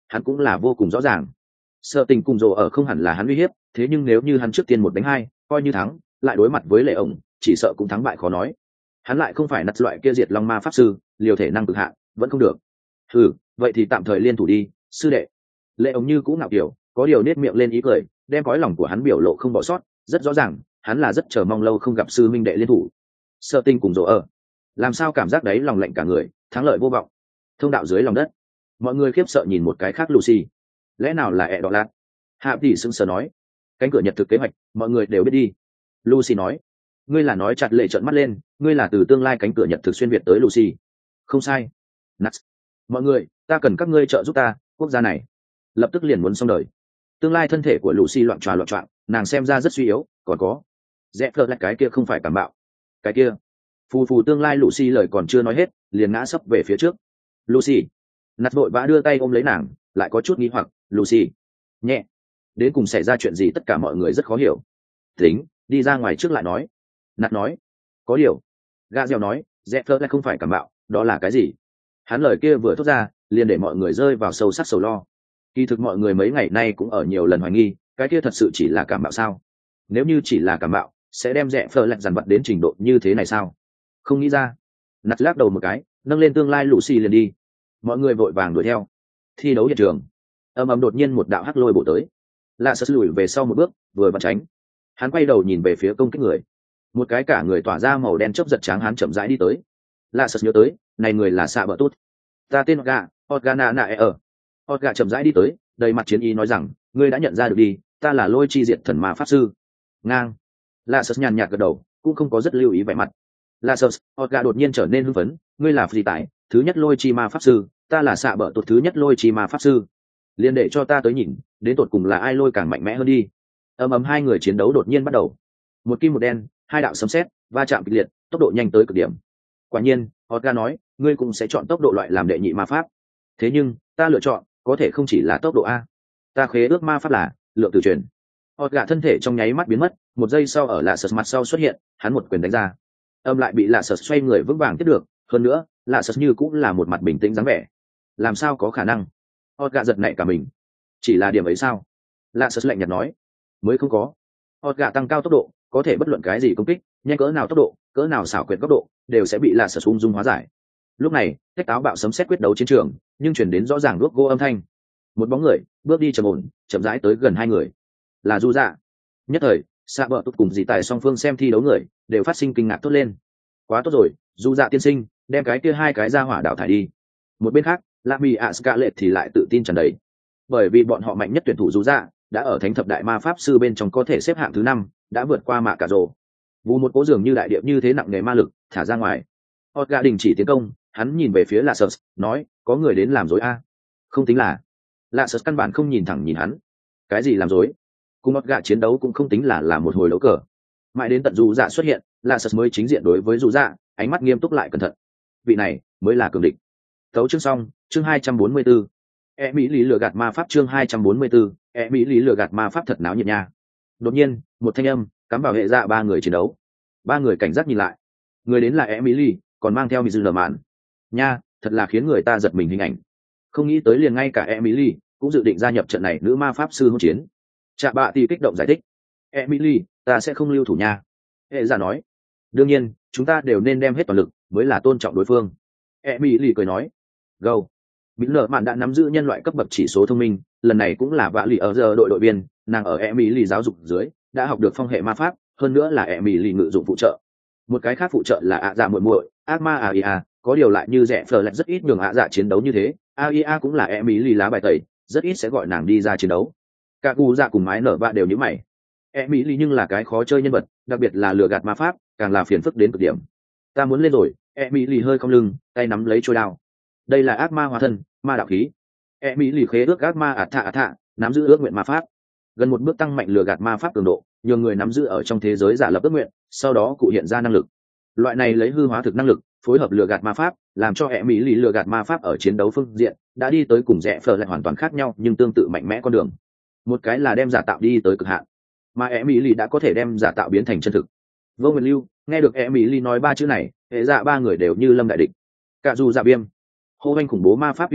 hắn cũng là vô cùng rõ ràng. Sợ tình cùng rồ ở không hẳn là hắn uy hiếp, thế nhưng nếu như hắn trước tiên một đánh hai, coi như thắng, lại đối mặt với lệ ổng, chỉ sợ cũng thắng bại khó nói. Hắn lại không phải nặt loại kia diệt long ma pháp sư, liều thể năng cực hạn, vẫn không được. Ừ, vậy thì tạm thời liên thủ đi, sư đệ. Lệ ổng như cũng ngạo kiểu, có điều nết miệng lên ý cười, đem cõi lòng của hắn biểu lộ không bỏ sót, rất rõ ràng, hắn là rất chờ mong lâu không gặp sư minh đệ liên thủ. Sợ tình cùng rồ ở, làm sao cảm giác đấy lòng lạnh cả người, thắng lợi vô vọng. Thông đạo dưới lòng đất, mọi người khiếp sợ nhìn một cái khác Lucy. Lẽ nào là ẹ đỏ lạt? Hạ tỷ sững sờ nói, cánh cửa nhật thực kế hoạch mọi người đều biết đi. Lucy nói, ngươi là nói chặt lệ trợn mắt lên, ngươi là từ tương lai cánh cửa nhật thực xuyên việt tới Lucy. Không sai. Nuts. Mọi người, ta cần các ngươi trợ giúp ta, quốc gia này lập tức liền muốn xong đời. Tương lai thân thể của Lucy loạn tròa loạn choạng, nàng xem ra rất suy yếu, còn có rẽ phơ lại cái kia không phải cảm bạo. Cái kia phù phù tương lai Lucy lời còn chưa nói hết, liền ngã sấp về phía trước. Lucy. Nặt vội vã đưa tay ôm lấy nàng, lại có chút nghi hoặc. Lucy. Nhẹ. Đến cùng xảy ra chuyện gì tất cả mọi người rất khó hiểu. Tính, đi ra ngoài trước lại nói. Nặt nói. Có điều. Gà dẻo nói, rẽ phơ lại không phải cảm bạo, đó là cái gì? Hắn lời kia vừa thốt ra, liền để mọi người rơi vào sâu sắc sầu lo. Kỳ thực mọi người mấy ngày nay cũng ở nhiều lần hoài nghi, cái kia thật sự chỉ là cảm bạo sao? Nếu như chỉ là cảm bạo, sẽ đem rẽ phơ lạch dằn vặt đến trình độ như thế này sao? Không nghĩ ra. Nặt lắc đầu một cái, nâng lên tương lai Lucy liền đi. Mọi người vội vàng đuổi theo. Thi đấu hiện trường, ầm ầm đột nhiên một đạo hắc lôi bổ tới. Lạ sật lùi về sau một bước, vừa vặn tránh. Hắn quay đầu nhìn về phía công kích người. Một cái cả người tỏa ra màu đen chớp giật tráng hắn chậm rãi đi tới. Lạ sật nhớ tới, này người là xạ bờ tốt. Ta tên Gà, Organa nạ ở. Orga chậm rãi đi tới, đầy mặt chiến ý nói rằng, ngươi đã nhận ra được đi, ta là lôi chi diệt thần ma pháp sư. Ngang. Lạ sật nhàn nhạt gật đầu, cũng không có rất lưu ý vẻ mặt. Lạ sật, Orga đột nhiên trở nên hưng phấn, ngươi là phi tài, thứ nhất lôi chi ma pháp sư, ta là xạ bờ tốt thứ nhất lôi chi ma pháp sư. Liên để cho ta tới nhìn, đến tột cùng là ai lôi càng mạnh mẽ hơn đi. Ầm ầm hai người chiến đấu đột nhiên bắt đầu. Một kim một đen, hai đạo sấm sét, va chạm kịch liệt, tốc độ nhanh tới cực điểm. Quả nhiên, Orga nói, ngươi cũng sẽ chọn tốc độ loại làm đệ nhị ma pháp. Thế nhưng, ta lựa chọn, có thể không chỉ là tốc độ a. Ta khế ước ma pháp là lượng tử truyền. Orga thân thể trong nháy mắt biến mất, một giây sau ở lạ sật mặt sau xuất hiện, hắn một quyền đánh ra. Âm lại bị lạ sật xoay người vững vàng tiếp được, hơn nữa, lạ sật như cũng là một mặt bình tĩnh dáng vẻ. Làm sao có khả năng? Orga giật nảy cả mình. Chỉ là điểm ấy sao? Lạ sật lạnh nhạt nói, mới không có. Orga tăng cao tốc độ, có thể bất luận cái gì công kích, nhanh cỡ nào tốc độ, cỡ nào xảo quyệt góc độ, đều sẽ bị lạ sật ung dung hóa giải. Lúc này, cách táo bạo sấm sét quyết đấu chiến trường, nhưng chuyển đến rõ ràng luốc gô âm thanh. Một bóng người bước đi trầm ổn, chậm rãi tới gần hai người, là Du Dạ. Nhất thời, xạ bờ tốt cùng dì tài song phương xem thi đấu người đều phát sinh kinh ngạc tốt lên. Quá tốt rồi, Du Dạ tiên sinh, đem cái kia hai cái ra hỏa đảo thải đi. Một bên khác, La Mi ạ Scarlet thì lại tự tin tràn đầy, bởi vì bọn họ mạnh nhất tuyển thủ Du Dạ đã ở thánh thập đại ma pháp sư bên trong có thể xếp hạng thứ năm, đã vượt qua Mạ Cà Rồ. Vù một cố dường như đại điệp như thế nặng nề ma lực thả ra ngoài. Orga đình chỉ tiến công, hắn nhìn về phía Lạ Sật, nói, có người đến làm rối a. Không tính là. Lạ Sật căn bản không nhìn thẳng nhìn hắn. Cái gì làm rối? Cùng Orga chiến đấu cũng không tính là là một hồi đấu cờ. Mãi đến tận Du Dạ xuất hiện, Lạ Sật mới chính diện đối với Du Dạ, ánh mắt nghiêm túc lại cẩn thận. Vị này mới là cường địch. Tấu chương xong, chương hai trăm bốn mươi tư. E Mỹ lý lừa gạt ma pháp chương hai trăm bốn mươi tư. E Mỹ lý lừa gạt ma pháp thật náo nhiệt nha. Đột nhiên, một thanh âm cắm vào hệ dạ ba người chiến đấu. Ba người cảnh giác nhìn lại. Người đến là Emily, còn mang theo Mizu Mạn. Nha, thật là khiến người ta giật mình hình ảnh. Không nghĩ tới liền ngay cả Emily cũng dự định gia nhập trận này nữ ma pháp sư hỗn chiến. Trạ bạ thì kích động giải thích. Emily, ta sẽ không lưu thủ nha. Hệ dạ nói. Đương nhiên, chúng ta đều nên đem hết toàn lực, mới là tôn trọng đối phương. Emily cười nói. Go. Mizu Mạn đã nắm giữ nhân loại cấp bậc chỉ số thông minh, lần này cũng là vạ lì ở giờ đội đội viên, nàng ở Emily giáo dục dưới, đã học được phong hệ ma pháp, hơn nữa là Emily ngự dụng phụ trợ. Một cái khác phụ trợ là ạ dạ muội muội, ác ma a i a, có điều lại như rẻ phờ lại rất ít nhường ạ dạ chiến đấu như thế, a i a cũng là Emily lá bài tẩy, rất ít sẽ gọi nàng đi ra chiến đấu. Cả gu dạ cùng mái nở vạ đều như mày. Emily nhưng là cái khó chơi nhân vật, đặc biệt là lừa gạt ma pháp, càng là phiền phức đến cực điểm. Ta muốn lên rồi. Emily hơi cong lưng, tay nắm lấy trôi đao. Đây là ác ma hóa thân, ma đạo khí. Emily khế ước ác ma ạt thạ ạt thạ, nắm giữ ước nguyện ma pháp. Gần một bước tăng mạnh lừa gạt ma pháp cường độ, nhường người nắm giữ ở trong thế giới giả lập ước nguyện, sau đó cụ hiện ra năng lực. Loại này lấy hư hóa thực năng lực, phối hợp lừa gạt ma pháp, làm cho Emily lừa gạt ma pháp ở chiến đấu phương diện đã đi tới cùng rẽ phờ lại hoàn toàn khác nhau nhưng tương tự mạnh mẽ con đường. Một cái là đem giả tạo đi tới cực hạn, mà Emily đã có thể đem giả tạo biến thành chân thực. Vô Nguyệt Lưu nghe được Emily nói ba chữ này, hệ dạ ba người đều như lâm đại địch. Cả dù dạ viêm, hô anh khủng bố ma pháp uy lực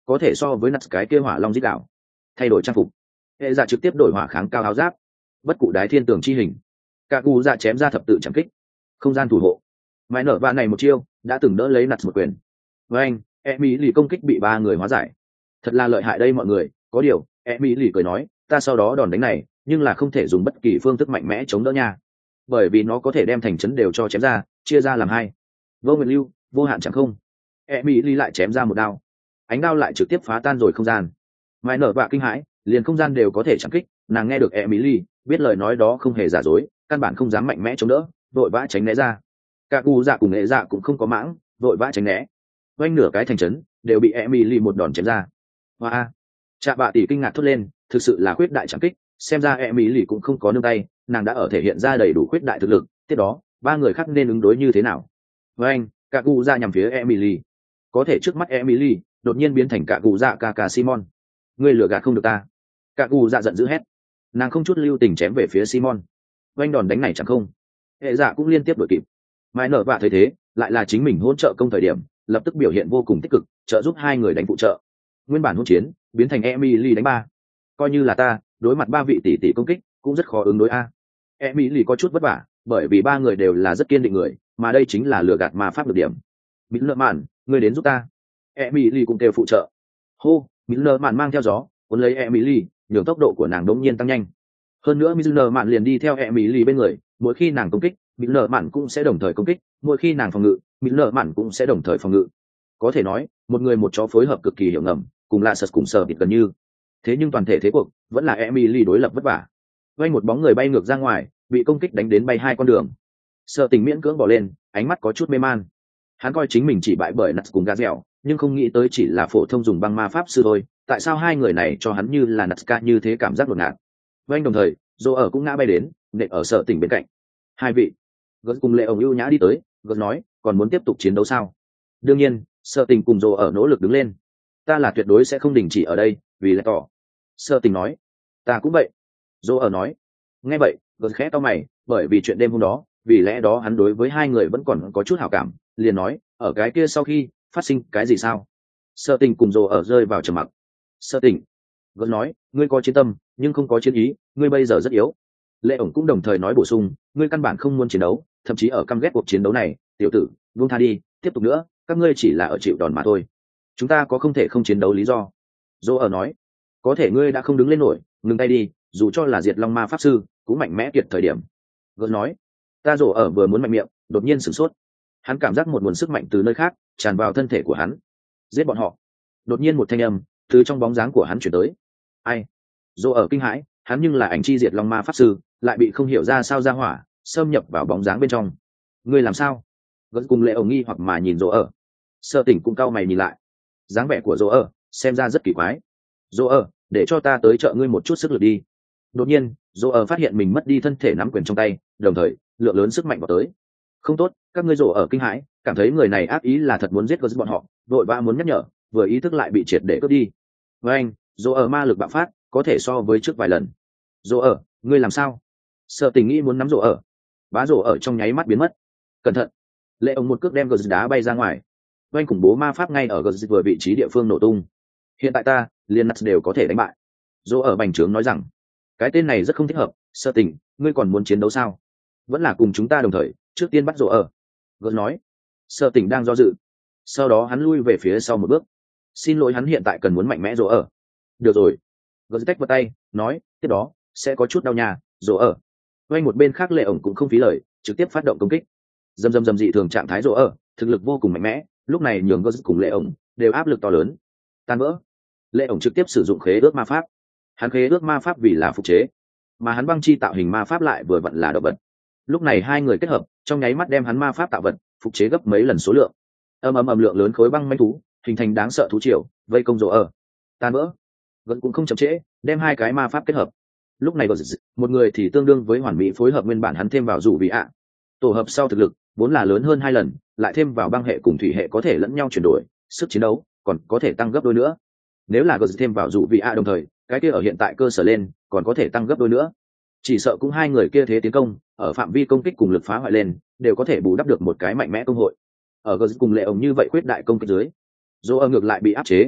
có thể so với nặt cái kia hỏa long dít đảo. Thay đổi trang phục, hệ dạ trực tiếp đổi hỏa kháng cao áo giáp, bất cụ đái thiên tường chi hình, cả cụ dạ chém ra thập tự chẳng kích, không gian thủ hộ. Mãi nở vạn này một chiêu đã từng đỡ lấy nặt một quyền. Với anh, Emily công kích bị ba người hóa giải, thật là lợi hại đây mọi người. Có điều Emily cười nói, ta sau đó đòn đánh này nhưng là không thể dùng bất kỳ phương thức mạnh mẽ chống đỡ nha, bởi vì nó có thể đem thành trấn đều cho chém ra, chia ra làm hai. Vô nguyện lưu, vô hạn chẳng không. Emily lại chém ra một đao, ánh đao lại trực tiếp phá tan rồi không gian. Mai nở vạ kinh hãi, liền không gian đều có thể chạm kích. Nàng nghe được Emily biết lời nói đó không hề giả dối, căn bản không dám mạnh mẽ chống đỡ, vội vã tránh né ra. Cả cụ dạ cùng nghệ dạ cũng không có mãng, vội vã tránh né. Quanh nửa cái thành trấn đều bị Emily một đòn chém ra. Hoa, Trạ bạ tỷ kinh ngạc thốt lên, thực sự là khuyết đại chạm kích, xem ra Emily cũng không có nương tay, nàng đã ở thể hiện ra đầy đủ khuyết đại thực lực. Tiếp đó ba người khác nên ứng đối như thế nào? Với anh, cả cụ dạ nhằm phía Emily, có thể trước mắt Emily đột nhiên biến thành cả cụ dạ ca ca Simon. Ngươi lừa gạt không được ta. Cả cụ dạ giận dữ hét, nàng không chút lưu tình chém về phía Simon. Oanh đòn đánh này chẳng không, hệ dạ cũng liên tiếp đuổi kịp. Mai nở vạ thấy thế, lại là chính mình hỗ trợ công thời điểm, lập tức biểu hiện vô cùng tích cực, trợ giúp hai người đánh phụ trợ. Nguyên bản hỗn chiến biến thành Emily đánh ba. Coi như là ta đối mặt ba vị tỷ tỷ công kích cũng rất khó ứng đối a. Emily có chút vất vả, bởi vì ba người đều là rất kiên định người, mà đây chính là lừa gạt ma pháp được điểm. Mỹ lợ mạn, ngươi đến giúp ta. Emily cũng kêu phụ trợ. Hô, Mỹ lợ mạn mang theo gió cuốn lấy Emily, nhường tốc độ của nàng đống nhiên tăng nhanh. Hơn nữa Mỹ lợ mạn liền đi theo Emily bên người, mỗi khi nàng công kích, Mỹ lợ mạn cũng sẽ đồng thời công kích, mỗi khi nàng phòng ngự, Mỹ lợ mạn cũng sẽ đồng thời phòng ngự. Có thể nói một người một chó phối hợp cực kỳ hiệu ngầm, cùng là sật cùng sờ thịt gần như. Thế nhưng toàn thể thế cuộc vẫn là Emily đối lập vất vả. Vay một bóng người bay ngược ra ngoài, bị công kích đánh đến bay hai con đường. Sợ Tình miễn cưỡng bỏ lên, ánh mắt có chút mê man. Hắn coi chính mình chỉ bại bởi nặt cùng gà dẻo, nhưng không nghĩ tới chỉ là phổ thông dùng băng ma pháp sư thôi. Tại sao hai người này cho hắn như là nặt ca như thế, cảm giác đột ngạt. Vanh đồng thời dô ở cũng ngã bay đến, nện ở Sợ Tình bên cạnh. Hai vị gớt cùng lệ ổng ưu nhã đi tới, gớt nói, còn muốn tiếp tục chiến đấu sao? Đương nhiên. Sợ Tình cùng dô ở nỗ lực đứng lên. Ta là tuyệt đối sẽ không đình chỉ ở đây, vì lẽ tỏ. Sợ Tình nói. Ta cũng vậy. Dô ở nói. Nghe vậy gớt khẽ to mày, bởi vì chuyện đêm hôm đó, vì lẽ đó hắn đối với hai người vẫn còn có chút hảo cảm, liền nói, ở cái kia sau khi phát sinh cái gì sao? Sợ Tình cùng dô ở rơi vào trầm mặc. Sợ Tình gớt nói, ngươi có chiến tâm nhưng không có chiến ý, ngươi bây giờ rất yếu. Lệ ổng cũng đồng thời nói bổ sung, ngươi căn bản không muốn chiến đấu, thậm chí ở căm ghét cuộc chiến đấu này. Tiểu tử, buông tha đi, tiếp tục nữa các ngươi chỉ là ở chịu đòn mà thôi, chúng ta có không thể không chiến đấu lý do. Dô ở nói, có thể ngươi đã không đứng lên nổi, ngừng tay đi, dù cho là diệt long ma pháp sư cũng mạnh mẽ kiệt thời điểm. Gớt nói, ta Dô ở vừa muốn mạnh miệng, đột nhiên sửng sốt. Hắn cảm giác một nguồn sức mạnh từ nơi khác tràn vào thân thể của hắn. Giết bọn họ. Đột nhiên một thanh âm từ trong bóng dáng của hắn chuyển tới. Ai? Dô ở kinh hãi, hắn nhưng là ảnh chi diệt long ma pháp sư, lại bị không hiểu ra sao ra hỏa xâm nhập vào bóng dáng bên trong. Ngươi làm sao? Gớt cùng lệ ổng nghi hoặc mà nhìn Dô ở. Sợ Tình cũng cau mày nhìn lại. Dáng vẻ của Dô ở xem ra rất kỳ quái. Dô ở, để cho ta tới trợ ngươi một chút sức lực đi. Đột nhiên Dô ở phát hiện mình mất đi thân thể nắm quyền trong tay, đồng thời lượng lớn sức mạnh vào tới. Không tốt, các ngươi Dô ở kinh hãi, cảm thấy người này ác ý là thật muốn giết Gớt bọn họ, đội vã muốn nhắc nhở, vừa ý thức lại bị triệt để cướp đi. Với anh, Dô ở ma lực bạo phát, có thể so với trước vài lần. Dô ở, ngươi làm sao? Sợ Tình nghĩ muốn nắm Dô ở, bá Dô ở trong nháy mắt biến mất. Cẩn thận! Lệ ổng một cước đem Gớt đá bay ra ngoài. Oanh khủng bố ma pháp ngay ở Gớt vừa vị trí địa phương nổ tung. Hiện tại ta liền nặt đều có thể đánh bại. Dô ở bành trướng nói rằng, cái tên này rất không thích hợp. Sợ Tình, ngươi còn muốn chiến đấu sao? Vẫn là cùng chúng ta đồng thời trước tiên bắt Dô ở. Gớt nói. Sợ Tình đang do dự, sau đó hắn lui về phía sau một bước. Xin lỗi, hắn hiện tại cần muốn mạnh mẽ Dô ở. Được rồi. Gớt tách vào tay, nói, tiếp đó sẽ có chút đau nhà. Dô ở. Oanh một bên khác Lệ ổng cũng không phí lời, trực tiếp phát động công kích. Dầm dầm dầm dị thường trạng thái Dô ở, thực lực vô cùng mạnh mẽ, lúc này nhường Gớt cùng Lệ ổng đều áp lực to lớn. Tan vỡ. Lệ ổng trực tiếp sử dụng khế ước ma pháp. Hắn khế ước ma pháp vì là phục chế, mà hắn băng chi tạo hình ma pháp lại vừa vặn là động vật. Lúc này hai người kết hợp, trong nháy mắt đem hắn ma pháp tạo vật phục chế gấp mấy lần số lượng. Âm ầm ầm lượng lớn khối băng manh thú hình thành đáng sợ thú triều, vây công Dô ở. Tan vỡ. Gớt cũng không chậm trễ, đem hai cái ma pháp kết hợp. Lúc này Gớt, một người thì tương đương với hoàn mỹ phối hợp nguyên bản hắn thêm vào dù vị ạ. Tổ hợp sau thực lực vốn là lớn hơn hai lần, lại thêm vào băng hệ cùng thủy hệ có thể lẫn nhau chuyển đổi, sức chiến đấu còn có thể tăng gấp đôi nữa. Nếu là Gớt thêm vào dù vị ạ đồng thời, cái kia ở hiện tại cơ sở lên còn có thể tăng gấp đôi nữa. Chỉ sợ cũng hai người kia thế tiến công, ở phạm vi công kích cùng lực phá hoại lên, đều có thể bù đắp được một cái mạnh mẽ công hội. Ở Gớt cùng Lệ ổng như vậy quyết đại công kích dưới, Dô ở ngược lại bị áp chế.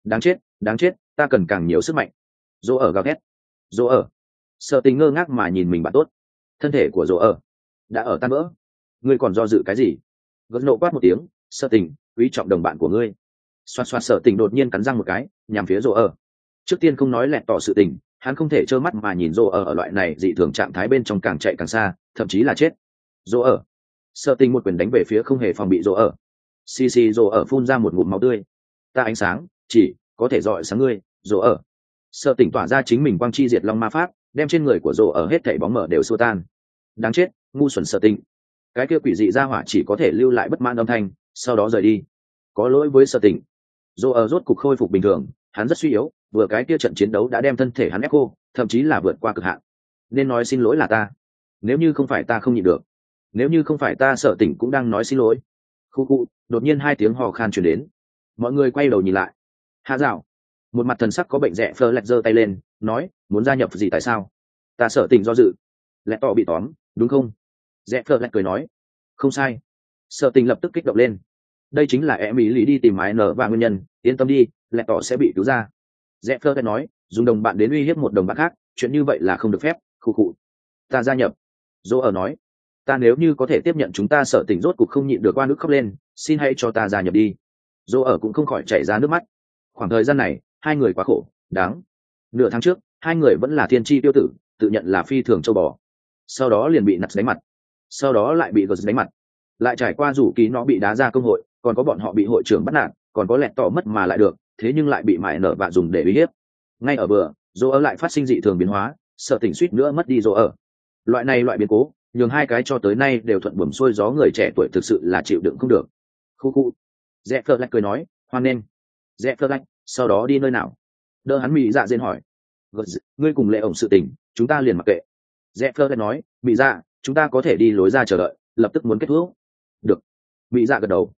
đáng chết đáng chết, ta cần càng nhiều sức mạnh. Dỗ ở gào thét. Dỗ ở. Sợ tình ngơ ngác mà nhìn mình bạn tốt. Thân thể của dỗ ở đã ở tan vỡ. Ngươi còn do dự cái gì? Gớt nộ quát một tiếng. Sợ tình, quý trọng đồng bạn của ngươi. Xoạt xoạt Sợ tình đột nhiên cắn răng một cái, nhằm phía dỗ ở. Trước tiên không nói lẹt tỏ sự tình, hắn không thể trơ mắt mà nhìn dỗ ở ở loại này dị thường trạng thái bên trong càng chạy càng xa, thậm chí là chết. Dỗ ở. Sợ tình một quyền đánh về phía không hề phòng bị dỗ ở. Xì xì dỗ ở phun ra một ngụm máu tươi. Ta ánh sáng chỉ có thể dọi sáng ngươi, dỗ ở. Sợ tỉnh tỏa ra chính mình quang chi diệt long ma pháp, đem trên người của dỗ ở hết thảy bóng mở đều xua tan. Đáng chết, ngu xuẩn Sợ tỉnh. Cái kia quỷ dị ra hỏa chỉ có thể lưu lại bất mãn âm thanh, sau đó rời đi. Có lỗi với Sợ tỉnh. Dỗ ở rốt cục khôi phục bình thường, hắn rất suy yếu, vừa cái kia trận chiến đấu đã đem thân thể hắn ép khô, thậm chí là vượt qua cực hạn. Nên nói xin lỗi là ta. Nếu như không phải ta không nhịn được, nếu như không phải ta Sợ tỉnh cũng đang nói xin lỗi. Khu khu, đột nhiên hai tiếng hò khan truyền đến. Mọi người quay đầu nhìn lại. Hạ Dạo, một mặt thần sắc có bệnh rẻ Fleur lẹt giơ tay lên, nói, muốn gia nhập gì tại sao? Ta Sợ tình do dự. Lẹt tỏ bị tóm, đúng không? Rẻ Fleur lẹt cười nói, không sai. Sợ tình lập tức kích động lên. Đây chính là em ý lý đi tìm mái nở và nguyên nhân, yên tâm đi, lẹt tỏ sẽ bị cứu ra. Rẻ Fleur lẹt nói, dùng đồng bạn đến uy hiếp một đồng bạn khác, chuyện như vậy là không được phép. Khụ khụ. Ta gia nhập. Dỗ ở nói, ta nếu như có thể tiếp nhận chúng ta Sợ tình rốt cục không nhịn được oan ức khóc lên, xin hãy cho ta gia nhập đi. Dỗ ở cũng không khỏi chảy ra nước mắt. Khoảng thời gian này hai người quá khổ đáng. Nửa tháng trước hai người vẫn là thiên tri tiêu tử, tự nhận là phi thường châu bò, sau đó liền bị nặt đánh mặt, sau đó lại bị gờ đánh mặt, lại trải qua rủ ký nó bị đá ra công hội, còn có bọn họ bị hội trưởng bắt nạt, còn có lẹt tỏ mất mà lại được, thế nhưng lại bị mại nở vạ dùng để uy hiếp. Ngay ở bữa dỗ ở lại phát sinh dị thường biến hóa, Sợ tỉnh suýt nữa mất đi dỗ ở. Loại này loại biến cố nhường hai cái cho tới nay đều thuận buồm xuôi gió người trẻ tuổi thực sự là chịu đựng không được. Khu khu. Rẽ Phơ lách cười nói, hoan nghênh. Rẽ Phơ lách, sau đó đi nơi nào? Đỡ hắn mỹ dạ dên hỏi. Ngươi cùng lệ ổng sự tình, chúng ta liền mặc kệ. Rẽ Phơ lách nói, mỹ dạ, chúng ta có thể đi lối ra chờ đợi, lập tức muốn kết thúc. Được. Mỹ dạ gật đầu.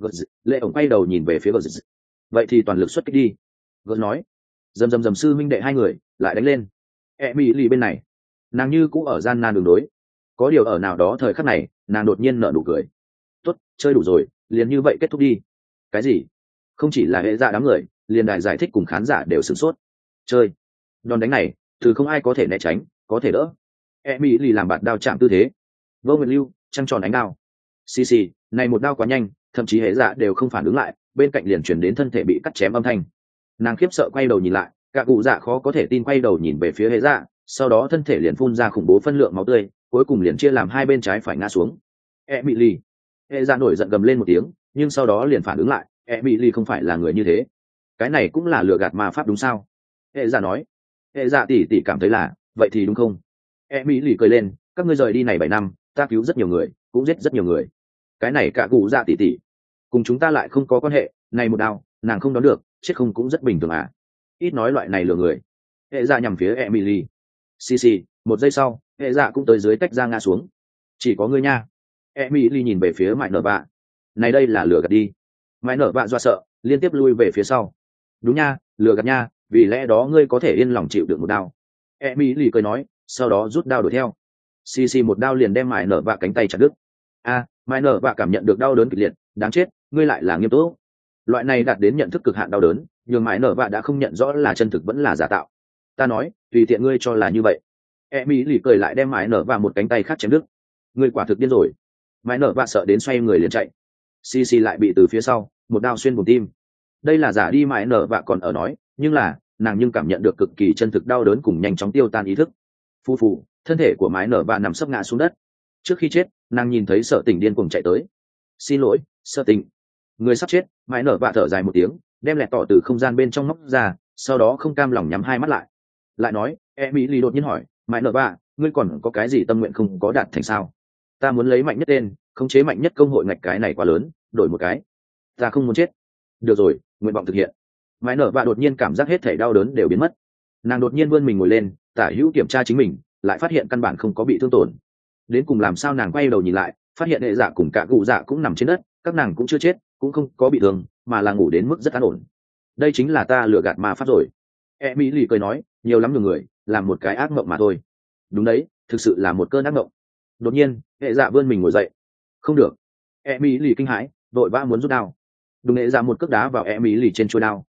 Lệ ổng quay đầu nhìn về phía gờ. Vậy thì toàn lực xuất kích đi. Gờ nói. Dầm dầm dầm sư minh đệ hai người lại đánh lên. E mỹ lì bên này, nàng như cũng ở gian nan đường đối. Có điều ở nào đó thời khắc này, nàng đột nhiên nở nụ cười. Tốt, chơi đủ rồi, liền như vậy kết thúc đi. Cái gì? Không chỉ là hệ dạ đám người, liền đài giải thích cùng khán giả đều sửng sốt. Chơi. Đòn đánh này, từ không ai có thể né tránh, có thể đỡ. E mỹ lì làm bạt đao chạm tư thế. Vô nguyện lưu, trăng tròn đánh đao. Xì xì, này một đao quá nhanh, thậm chí hệ dạ đều không phản ứng lại, bên cạnh liền chuyển đến thân thể bị cắt chém âm thanh. Nàng khiếp sợ quay đầu nhìn lại, cả cụ dạ khó có thể tin quay đầu nhìn về phía hệ dạ, sau đó thân thể liền phun ra khủng bố phân lượng máu tươi, cuối cùng liền chia làm hai bên trái phải ngã xuống. E mỹ lì. Hệ dạ nổi giận gầm lên một tiếng, nhưng sau đó liền phản ứng lại, e mỹ lì không phải là người như thế, cái này cũng là lừa gạt ma pháp đúng sao? Hệ dạ nói. Hệ dạ tỉ tỉ cảm thấy là vậy thì đúng không? E mỹ lì cười lên, các ngươi rời đi này bảy năm, ta cứu rất nhiều người, cũng giết rất nhiều người, cái này cả cụ dạ tỉ tỉ cùng chúng ta lại không có quan hệ, này một đao nàng không đón được, chết không cũng rất bình thường à? Ít nói loại này lừa người. Hệ dạ nhằm phía e mỹ lì. Xì xì, một giây sau hệ dạ cũng tới dưới tách ra ngã xuống. Chỉ có ngươi nha. E mỹ lì nhìn về phía mại nở bạ. Này đây là lừa gạt đi. Mại nở bạ do sợ liên tiếp lui về phía sau. Đúng nha, lừa gạt nha, vì lẽ đó ngươi có thể yên lòng chịu được một đao. E mỹ lì cười nói, sau đó rút đao đuổi theo. Xì xì một đao liền đem mại nở bạ cánh tay chặt đứt. A, mại nở bạ cảm nhận được đau đớn kịch liệt, đáng chết, ngươi lại là nghiêm túc. Loại này đạt đến nhận thức cực hạn đau đớn, nhưng mại nở bạ đã không nhận rõ là chân thực vẫn là giả tạo. Ta nói, tùy tiện ngươi cho là như vậy. E mỹ lì cười lại đem mại nở bạ một cánh tay khác chém đứt. Ngươi quả thực điên rồi. Mại nở bạ sợ đến xoay người liền chạy. Xì xì lại bị từ phía sau một đao xuyên vùng tim. Đây là giả đi, mại nở bạ còn ở nói, nhưng là nàng nhưng cảm nhận được cực kỳ chân thực đau đớn cùng nhanh chóng tiêu tan ý thức. Phu phù, thân thể của mại nở bạ nằm sấp ngã xuống đất. Trước khi chết, nàng nhìn thấy Sợ Tình điên cuồng chạy tới. Xin lỗi, Sợ Tình. Người sắp chết. Mại nở bạ thở dài một tiếng, đem lẹt tỏ từ không gian bên trong móc ra, sau đó không cam lòng nhắm hai mắt lại. Lại nói, Emily đột nhiên hỏi, mại nở bạ, ngươi còn có cái gì tâm nguyện không có đạt thành sao? Ta muốn lấy mạnh nhất tên, khống chế mạnh nhất công hội, ngạch cái này quá lớn, đổi một cái. Ta không muốn chết. Được rồi, nguyện vọng thực hiện. Mại nở bạ đột nhiên cảm giác hết thảy đau đớn đều biến mất. Nàng đột nhiên vươn mình ngồi lên, tả hữu kiểm tra chính mình, lại phát hiện căn bản không có bị thương tổn. Đến cùng làm sao nàng quay đầu nhìn lại, phát hiện hệ dạ cùng cả cụ dạ cũng nằm trên đất, các nàng cũng chưa chết, cũng không có bị thương, mà là ngủ đến mức rất an ổn. Đây chính là ta lừa gạt ma pháp rồi. Emily cười nói, nhiều lắm nhiều người, làm một cái ác mộng mà thôi. Đúng đấy, thực sự là một cơn ác mộng. Đột nhiên, hệ dạ vươn mình ngồi dậy. Không được. Emily kinh hãi, vội vã muốn rút đao. Đúng, hệ dạ một cước đá vào Emily trên chuôi đao,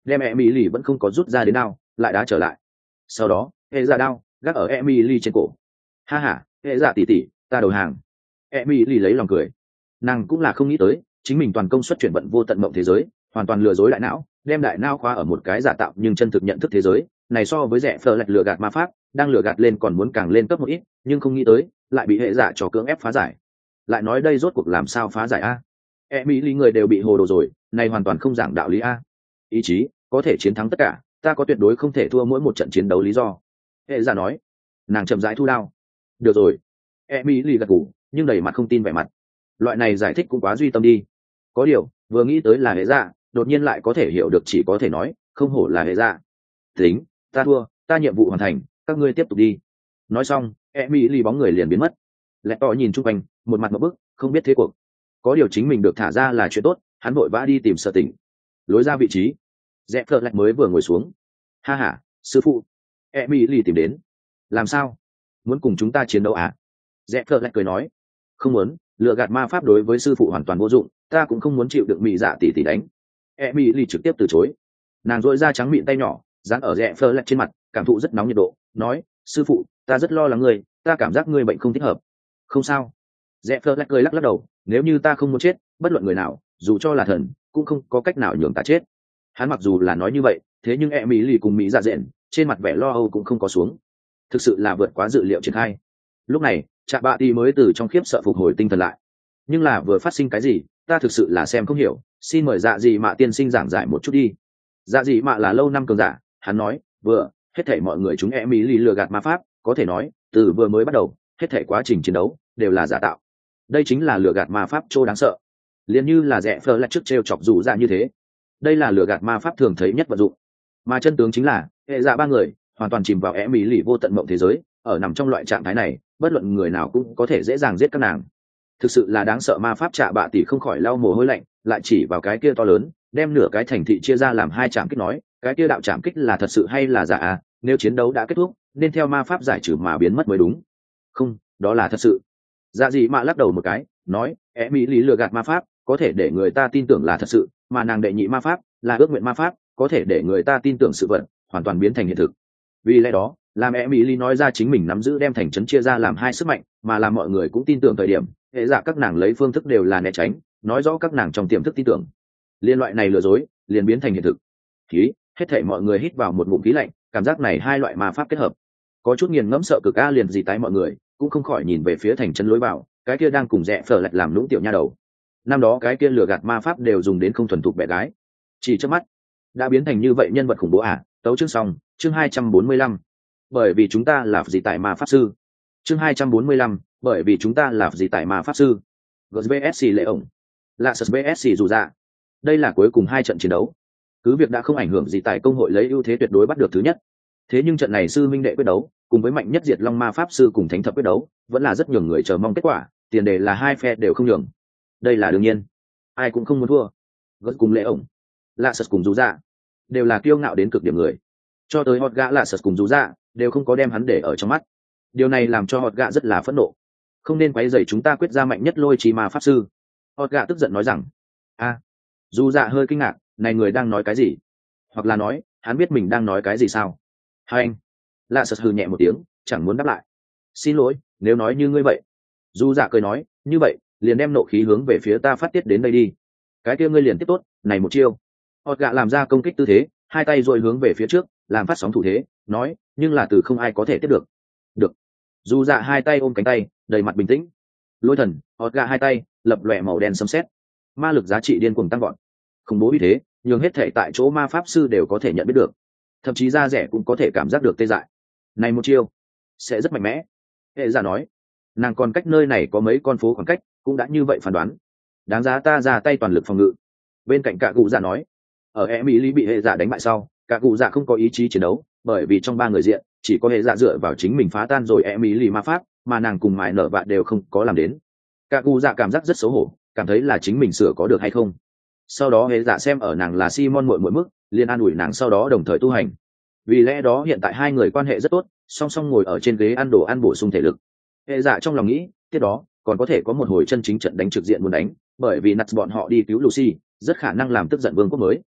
đem e mỹ lì vẫn không có rút ra đến đao lại đá trở lại. Sau đó hệ dạ đao gác ở e mỹ lì trên cổ. Ha ha, hệ dạ tỉ tỉ, ta đầu hàng. E mỹ lì lấy lòng cười, nàng cũng là không nghĩ tới chính mình toàn công suất chuyển vận vô tận mộng thế giới, hoàn toàn lừa dối đại não, đem đại não khóa ở một cái giả tạo nhưng chân thực nhận thức thế giới này, so với rẻ phờ lạch lừa gạt ma pháp đang lừa gạt lên còn muốn càng lên cấp một ít, nhưng không nghĩ tới lại bị hệ giả cho cưỡng ép phá giải. Lại nói đây rốt cuộc làm sao phá giải a? E mỹ lý người đều bị hồ đồ rồi, này hoàn toàn không giảng đạo lý a. Ý chí có thể chiến thắng tất cả, ta có tuyệt đối không thể thua mỗi một trận chiến đấu lý do. Hệ giả nói. Nàng chậm rãi thu đao. Được rồi. E mỹ lý gật gù, nhưng đầy mặt không tin vẻ mặt. Loại này giải thích cũng quá duy tâm đi. Có điều vừa nghĩ tới là hệ giả, đột nhiên lại có thể hiểu được, chỉ có thể nói không hổ là hệ giả. Tính, ta thua, ta nhiệm vụ hoàn thành, các ngươi tiếp tục đi. Nói xong e mỹ lì bóng người liền biến mất. Lẹ tỏ nhìn chung quanh, một mặt một bức, không biết thế cuộc. Có điều chính mình được thả ra là chuyện tốt, hắn vội vã đi tìm Sở Tỉnh. Lối ra vị trí, Rẽ Phờ lại mới vừa ngồi xuống. Ha ha, sư phụ. e mỹ lì tìm đến. Làm sao? Muốn cùng chúng ta chiến đấu à? Rẽ Phờ lại cười nói. Không muốn, lừa gạt ma pháp đối với sư phụ hoàn toàn vô dụng, ta cũng không muốn chịu được mị dạ tỷ tỷ đánh. e mỹ lì trực tiếp từ chối. Nàng dội ra trắng mịn tay nhỏ dán ở Rẽ Phờ lại trên mặt, cảm thụ rất nóng nhiệt độ, nói, sư phụ, ta rất lo lắng ngươi, ta cảm giác ngươi bệnh không thích hợp. Không sao. Rẽ Phờ lại cười lắc lắc đầu, nếu như ta không muốn chết, bất luận người nào, dù cho là thần, cũng không có cách nào nhường ta chết. Hắn mặc dù là nói như vậy, thế nhưng e mỹ lì cùng mỹ dạ dện trên mặt vẻ lo âu cũng không có xuống. Thực sự là vượt quá dự liệu triển khai. Lúc này Trạ Bạ Tì mới từ trong khiếp sợ phục hồi tinh thần lại. Nhưng là vừa phát sinh cái gì, ta thực sự là xem không hiểu, xin mời Dạ Dị Mạ tiên sinh giảng giải một chút đi. Dạ Dị Mạ là lâu năm cường giả, hắn nói, vừa hết thảy mọi người chúng e mỹ lì lừa gạt ma pháp, có thể nói từ vừa mới bắt đầu, hết thảy quá trình chiến đấu đều là giả tạo. Đây chính là lừa gạt ma pháp trô đáng sợ, liền như là Rẽ Phờ lại trước trêu chọc rủ ra như thế. Đây là lừa gạt ma pháp thường thấy nhất vận dụng, mà chân tướng chính là hệ dạ ba người hoàn toàn chìm vào e mỹ lì vô tận mộng thế giới, ở nằm trong loại trạng thái này, bất luận người nào cũng có thể dễ dàng giết các nàng. Thực sự là đáng sợ. Ma pháp Trạ Bạ Tỉ không khỏi lau mồ hôi lạnh, lại chỉ vào cái kia to lớn, đem nửa cái thành thị chia ra làm hai trạm kích, nói, cái kia đạo trạm kích là thật sự hay là giả à? Nếu chiến đấu đã kết thúc, nên theo ma pháp giải trừ mà biến mất mới đúng. Không, đó là thật sự. Dạ Dị Mạ lắc đầu một cái, nói, e mỹ lì lừa gạt ma pháp có thể để người ta tin tưởng là thật sự, mà nàng đệ nhị ma pháp là ước nguyện ma pháp, có thể để người ta tin tưởng sự vật hoàn toàn biến thành hiện thực. Vì lẽ đó, làm e mỹ lì nói ra chính mình nắm giữ đem thành trấn chia ra làm hai sức mạnh, mà làm mọi người cũng tin tưởng thời điểm, hệ dạ các nàng lấy phương thức đều là né tránh, nói rõ các nàng trong tiềm thức tin tưởng. Liên loại này lừa dối liền biến thành hiện thực. Khí, hết thảy mọi người hít vào một ngụm khí lạnh, cảm giác này hai loại ma pháp kết hợp, có chút nghiền ngẫm sợ cực a. Liền gì tái mọi người cũng không khỏi nhìn về phía thành trấn lối vào, cái kia đang cùng Rẽ Phờ lại làm lũng tiểu nha đầu. Năm đó cái kia lừa gạt ma pháp đều dùng đến không thuần thục bé gái, chỉ trước mắt đã biến thành như vậy nhân vật khủng bố à. Tấu chương xong, chương hai trăm bốn mươi lăm. Bởi vì chúng ta là gì tại ma pháp sư. Chương hai trăm bốn mươi lăm, bởi vì chúng ta là gì tại ma pháp sư. giê bê ét xê lệ ổng, là giê bê ét xê dù dạ. Đây là cuối cùng hai trận chiến đấu. Cứ việc đã không ảnh hưởng gì tại công hội lấy ưu thế tuyệt đối bắt được thứ nhất. Thế nhưng trận này sư minh đệ quyết đấu, cùng với mạnh nhất diệt long ma pháp sư cùng thánh thập quyết đấu, vẫn là rất nhiều người chờ mong kết quả, tiền đề là hai phe đều không nhường. Đây là đương nhiên, ai cũng không muốn thua. Gớt cùng lệ ổng, lạ sật cùng dù dạ, đều là kiêu ngạo đến cực điểm người. Cho tới hot gã lạ sật cùng dù dạ, đều không có đem hắn để ở trong mắt. Điều này làm cho hot gã rất là phẫn nộ. Không nên quấy rầy chúng ta quyết ra mạnh nhất lôi trì ma pháp sư. Hot gã tức giận nói rằng, a, dù dạ hơi kinh ngạc, này người đang nói cái gì? Hoặc là nói, hắn biết mình đang nói cái gì sao? Hai anh, lạ sật hừ nhẹ một tiếng, chẳng muốn đáp lại. Xin lỗi, nếu nói như ngươi vậy. Dù dạ cười nói, như vậy liền đem nộ khí hướng về phía ta phát tiết đến đây đi. Cái kia ngươi liền tiếp tốt, này một chiêu. Hột gạ làm ra công kích tư thế, hai tay rồi hướng về phía trước, làm phát sóng thủ thế, nói, nhưng là từ không ai có thể tiếp được. Được. Dù dạ hai tay ôm cánh tay, đầy mặt bình tĩnh. Lôi thần, hột gạ hai tay lập lòe màu đen sấm sét, ma lực giá trị điên cuồng tăng vọt, khủng bố như thế, nhường hết thể tại chỗ ma pháp sư đều có thể nhận biết được, thậm chí da rẻ cũng có thể cảm giác được tê dại. Này một chiêu sẽ rất mạnh mẽ. Hệ giả nói, nàng còn cách nơi này có mấy con phố khoảng cách, cũng đã như vậy phán đoán, đáng giá ta ra tay toàn lực phòng ngự. Bên cạnh cả cụ dạ nói, ở e mỹ lý bị hệ giả đánh bại sau, cả cụ dạ không có ý chí chiến đấu, bởi vì trong ba người diện chỉ có hệ giả dựa vào chính mình phá tan rồi e mỹ lý ma pháp, mà nàng cùng mài nở vạ đều không có làm đến. Cả cụ dạ cảm giác rất xấu hổ, cảm thấy là chính mình sửa có được hay không. Sau đó hệ giả xem ở nàng là Simon muội muội mức, liền an ủi nàng, sau đó đồng thời tu hành. Vì lẽ đó hiện tại hai người quan hệ rất tốt, song song ngồi ở trên ghế ăn đồ ăn bổ sung thể lực. Hệ giả trong lòng nghĩ, tiếp đó còn có thể có một hồi chân chính trận đánh trực diện muốn đánh, bởi vì nặt bọn họ đi cứu Lucy, rất khả năng làm tức giận vương quốc mới.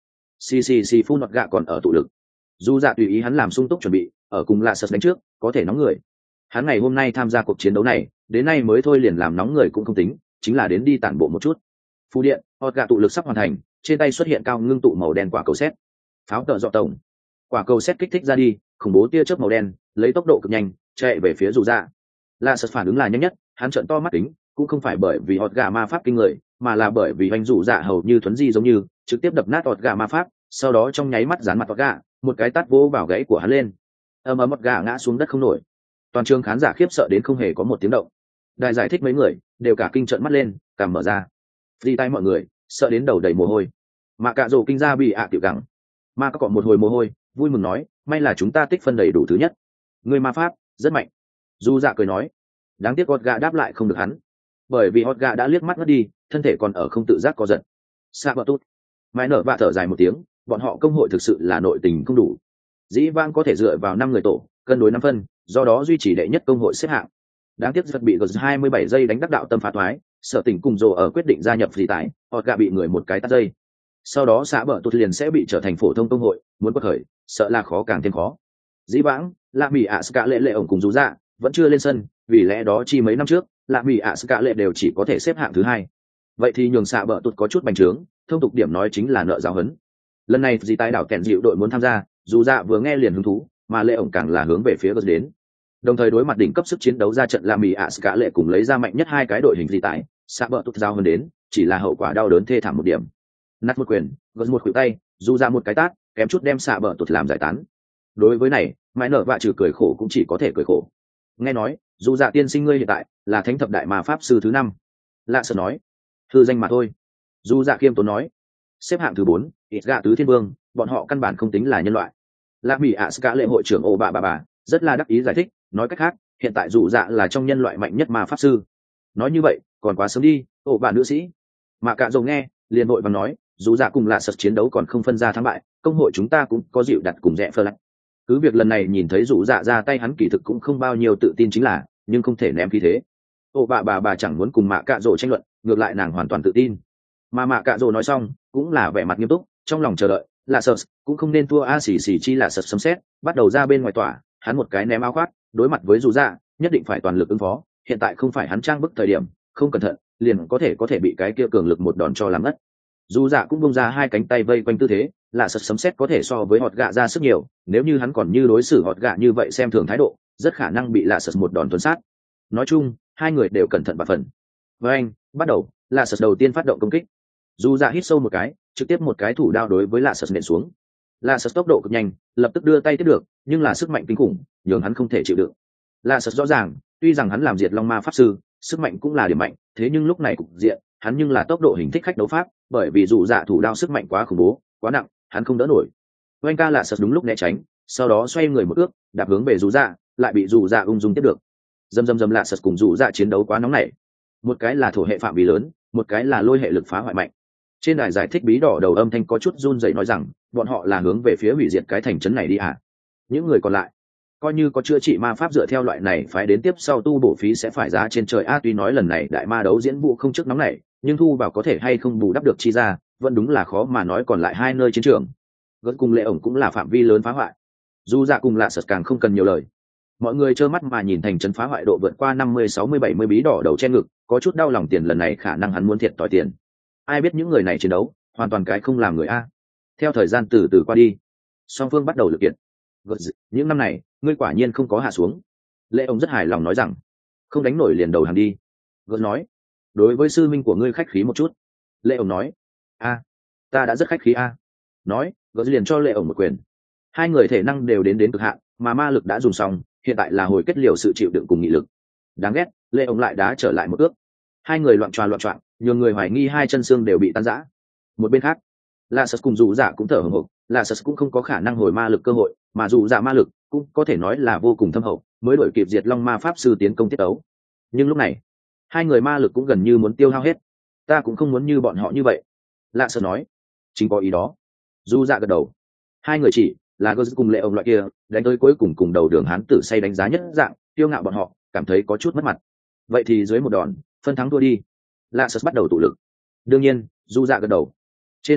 xì xì xì phun nọt gạ còn ở tụ lực. Dù dạ tùy ý hắn làm sung túc chuẩn bị, ở cùng lạ sật đánh trước có thể nóng người. Hắn ngày hôm nay tham gia cuộc chiến đấu này, đến nay mới thôi liền làm nóng người cũng không tính, chính là đến đi tản bộ một chút. Phù điện, nọt gạ tụ lực sắp hoàn thành, trên tay xuất hiện cao ngưng tụ màu đen quả cầu sét. Pháo tợ dọ tổng. Quả cầu sét kích thích ra đi, khủng bố tia chớp màu đen lấy tốc độ cực nhanh chạy về phía dù dạ. Lạ sật phản ứng là nhanh nhất, hắn trợn to mắt kính, cũng không phải bởi vì hột gà ma pháp kinh người, mà là bởi vì hoành dù dạ hầu như thuấn di giống như trực tiếp đập nát hột gà ma pháp, sau đó trong nháy mắt dán mặt hột gà, một cái tát vỗ vào gãy của hắn lên. ầm ầm hột gà ngã xuống đất không nổi. Toàn trường khán giả khiếp sợ đến không hề có một tiếng động. Đài giải thích mấy người đều cả kinh trợn mắt lên, cằm mở ra. Đi tay mọi người sợ đến đầu đầy mồ hôi. Mà cạ rồ kinh ra bị ạ tiểu gẳng. Ma có cọ một hồi mồ hôi, vui mừng nói, may là chúng ta tích phân đầy đủ thứ nhất. Người ma pháp rất mạnh. Du dạ cười nói, đáng tiếc hột gà đáp lại không được hắn, bởi vì hột gà đã liếc mắt ngất đi, thân thể còn ở không tự giác co giật. Sa bờ tốt. Mãi nở vạ thở dài một tiếng, bọn họ công hội thực sự là nội tình không đủ. Dĩ vãng có thể dựa vào năm người tổ cân đối năm phân, do đó duy trì đệ nhất công hội xếp hạng. Đáng tiếc giật bị gờ hai mươi bảy giây đánh đắc đạo tâm phá thoái, sở tỉnh cùng rồ ở quyết định gia nhập phì tải, hột gà bị người một cái tắt dây. Sau đó xã bờ tốt liền sẽ bị trở thành phổ thông công hội, muốn quật khởi sợ là khó càng thêm khó. Dĩ vãng lạ mỹ ạ ska lệ lệ ổng cùng rú dạ vẫn chưa lên sân, vì lẽ đó chi mấy năm trước lạ mỹ ạ ska lệ đều chỉ có thể xếp hạng thứ hai. Vậy thì nhường xạ bờ tụt có chút bành trướng, thông tục điểm nói chính là nợ giáo huấn. Lần này dì tái đảo kèn dịu đội muốn tham gia, dù dạ vừa nghe liền hứng thú, mà lệ ổng càng là hướng về phía gớt đến. Đồng thời đối mặt đỉnh cấp sức chiến đấu ra trận lạ mỹ ạ ska lệ cùng lấy ra mạnh nhất hai cái đội hình dì tái, xạ bờ tụt giao hơn đến, chỉ là hậu quả đau đớn thê thảm một điểm. Nát một quyền, gớt một khuỷu tay, dù ra một cái tát, kém chút đem xạ bờ tụt làm giải tán. Đối với này, mãi nở vạ trừ cười khổ cũng chỉ có thể cười khổ. Nghe nói dù dạ tiên sinh ngươi hiện tại là thánh thập đại ma pháp sư thứ năm. Lạ sợ nói, thư danh mà thôi. Dù dạ khiêm tốn nói, xếp hạng thứ bốn, ít gạ tứ thiên vương, bọn họ căn bản không tính là nhân loại. Lạc mỹ ạ ska lệ hội trưởng ổ bà bà bà rất là đắc ý giải thích, nói cách khác hiện tại dù dạ là trong nhân loại mạnh nhất ma pháp sư. Nói như vậy còn quá sớm đi, ổ bà nữ sĩ. Mà cả dầu nghe liền vội và nói, dù dạ cùng lạ sật chiến đấu còn không phân ra thắng bại, công hội chúng ta cũng có dịu đặt cùng rẽ phơ lạnh. Cứ việc lần này nhìn thấy rủ dạ ra tay hắn kỳ thực cũng không bao nhiêu tự tin chính là, nhưng không thể ném khí thế. Ô bà bà bà chẳng muốn cùng mạ cạ rồ tranh luận, ngược lại nàng hoàn toàn tự tin. Mà mạ cạ rồ nói xong cũng là vẻ mặt nghiêm túc, trong lòng chờ đợi là sợ cũng không nên thua a xì xì chi là sợ sấm xét, bắt đầu ra bên ngoài tỏa, hắn một cái ném áo khoác, đối mặt với rủ dạ nhất định phải toàn lực ứng phó, hiện tại không phải hắn trang bức thời điểm, không cẩn thận liền có thể có thể bị cái kia cường lực một đòn cho làm ngất. Dù dạ cũng bung ra hai cánh tay vây quanh tư thế, là sật sấm xét có thể so với hột gạ ra sức nhiều, nếu như hắn còn như đối xử hột gạ như vậy xem thường thái độ, rất khả năng bị lạ sật một đòn tuấn sát. Nói chung hai người đều cẩn thận và phần. Với anh bắt đầu, lạ sật đầu tiên phát động công kích. Dù dạ hít sâu một cái, trực tiếp một cái thủ đao đối với lạ sật nện xuống. Lạ sật tốc độ cực nhanh, lập tức đưa tay tiếp được, nhưng là sức mạnh kinh khủng nhường hắn không thể chịu đựng. Lạ sật rõ ràng tuy rằng hắn làm diệt long ma pháp sư, sức mạnh cũng là điểm mạnh, thế nhưng lúc này cục diện hắn nhưng là tốc độ hình thích khách đấu pháp, bởi vì dù dạ thủ đao sức mạnh quá khủng bố quá nặng, hắn không đỡ nổi. Oanh ca lạ sật đúng lúc né tránh, sau đó xoay người một ước đạp hướng về dù dạ, lại bị dù dạ ung dung tiếp được. Dầm dầm dầm lạ sật cùng dù dạ chiến đấu quá nóng nảy, một cái là thổ hệ phạm vi lớn, một cái là lôi hệ lực phá hoại mạnh. Trên đài giải thích bí đỏ đầu âm thanh có chút run rẩy nói rằng bọn họ là hướng về phía hủy diệt cái thành trấn này đi à. Những người còn lại coi như có chữa trị ma pháp dựa theo loại này phải đến tiếp sau tu bổ phí sẽ phải giá trên trời a. Tuy nói lần này đại ma đấu diễn vụ không trước nóng này, nhưng thu vào có thể hay không bù đắp được chi ra vẫn đúng là khó mà nói. Còn lại hai nơi chiến trường gớt cùng lệ ổng cũng là phạm vi lớn phá hoại, dù dạ cùng lạ sật càng không cần nhiều lời. Mọi người trơ mắt mà nhìn thành trấn phá hoại độ vượt qua năm mươi sáu mươi bảy mươi bí đỏ đầu che ngực, có chút đau lòng tiền lần này khả năng hắn muốn thiệt tỏi tiền. Ai biết những người này chiến đấu hoàn toàn cái không làm người a. Theo thời gian từ từ qua đi, song phương bắt đầu lực kiện. Những năm này ngươi quả nhiên không có hạ xuống. Lệ ông rất hài lòng nói rằng không đánh nổi liền đầu hàng đi. Gớt nói đối với sư minh của ngươi khách khí một chút. Lệ ông nói a ta đã rất khách khí a. Nói gớt liền cho lệ ông một quyền. Hai người thể năng đều đến đến cực hạn, mà ma lực đã dùng xong, hiện tại là hồi kết liều sự chịu đựng cùng nghị lực. Đáng ghét, lệ ông lại đá trở lại một ước. Hai người loạn tròa loạn trọn, nhiều người hoài nghi hai chân xương đều bị tan rã. Một bên khác lạ sật cùng dù dạ cũng thở hổn hộc, lạ sật cũng không có khả năng hồi ma lực cơ hội, mà dù dạ ma lực cũng có thể nói là vô cùng thâm hậu, mới đổi kịp diệt long ma pháp sư tiến công tiết tấu. Nhưng lúc này hai người ma lực cũng gần như muốn tiêu hao hết. Ta cũng không muốn như bọn họ như vậy, lạ sật nói. Chính có ý đó. Dù dạ gật đầu. Hai người chỉ là gơ cùng lệ ông loại kia đánh tới cuối cùng cùng đầu đường hán tử say đánh giá nhất dạng tiêu ngạo bọn họ cảm thấy có chút mất mặt. Vậy thì dưới một đòn phân thắng thua đi. Lạ sật bắt đầu tụ lực. Đương nhiên dù dạ gật đầu. Trên này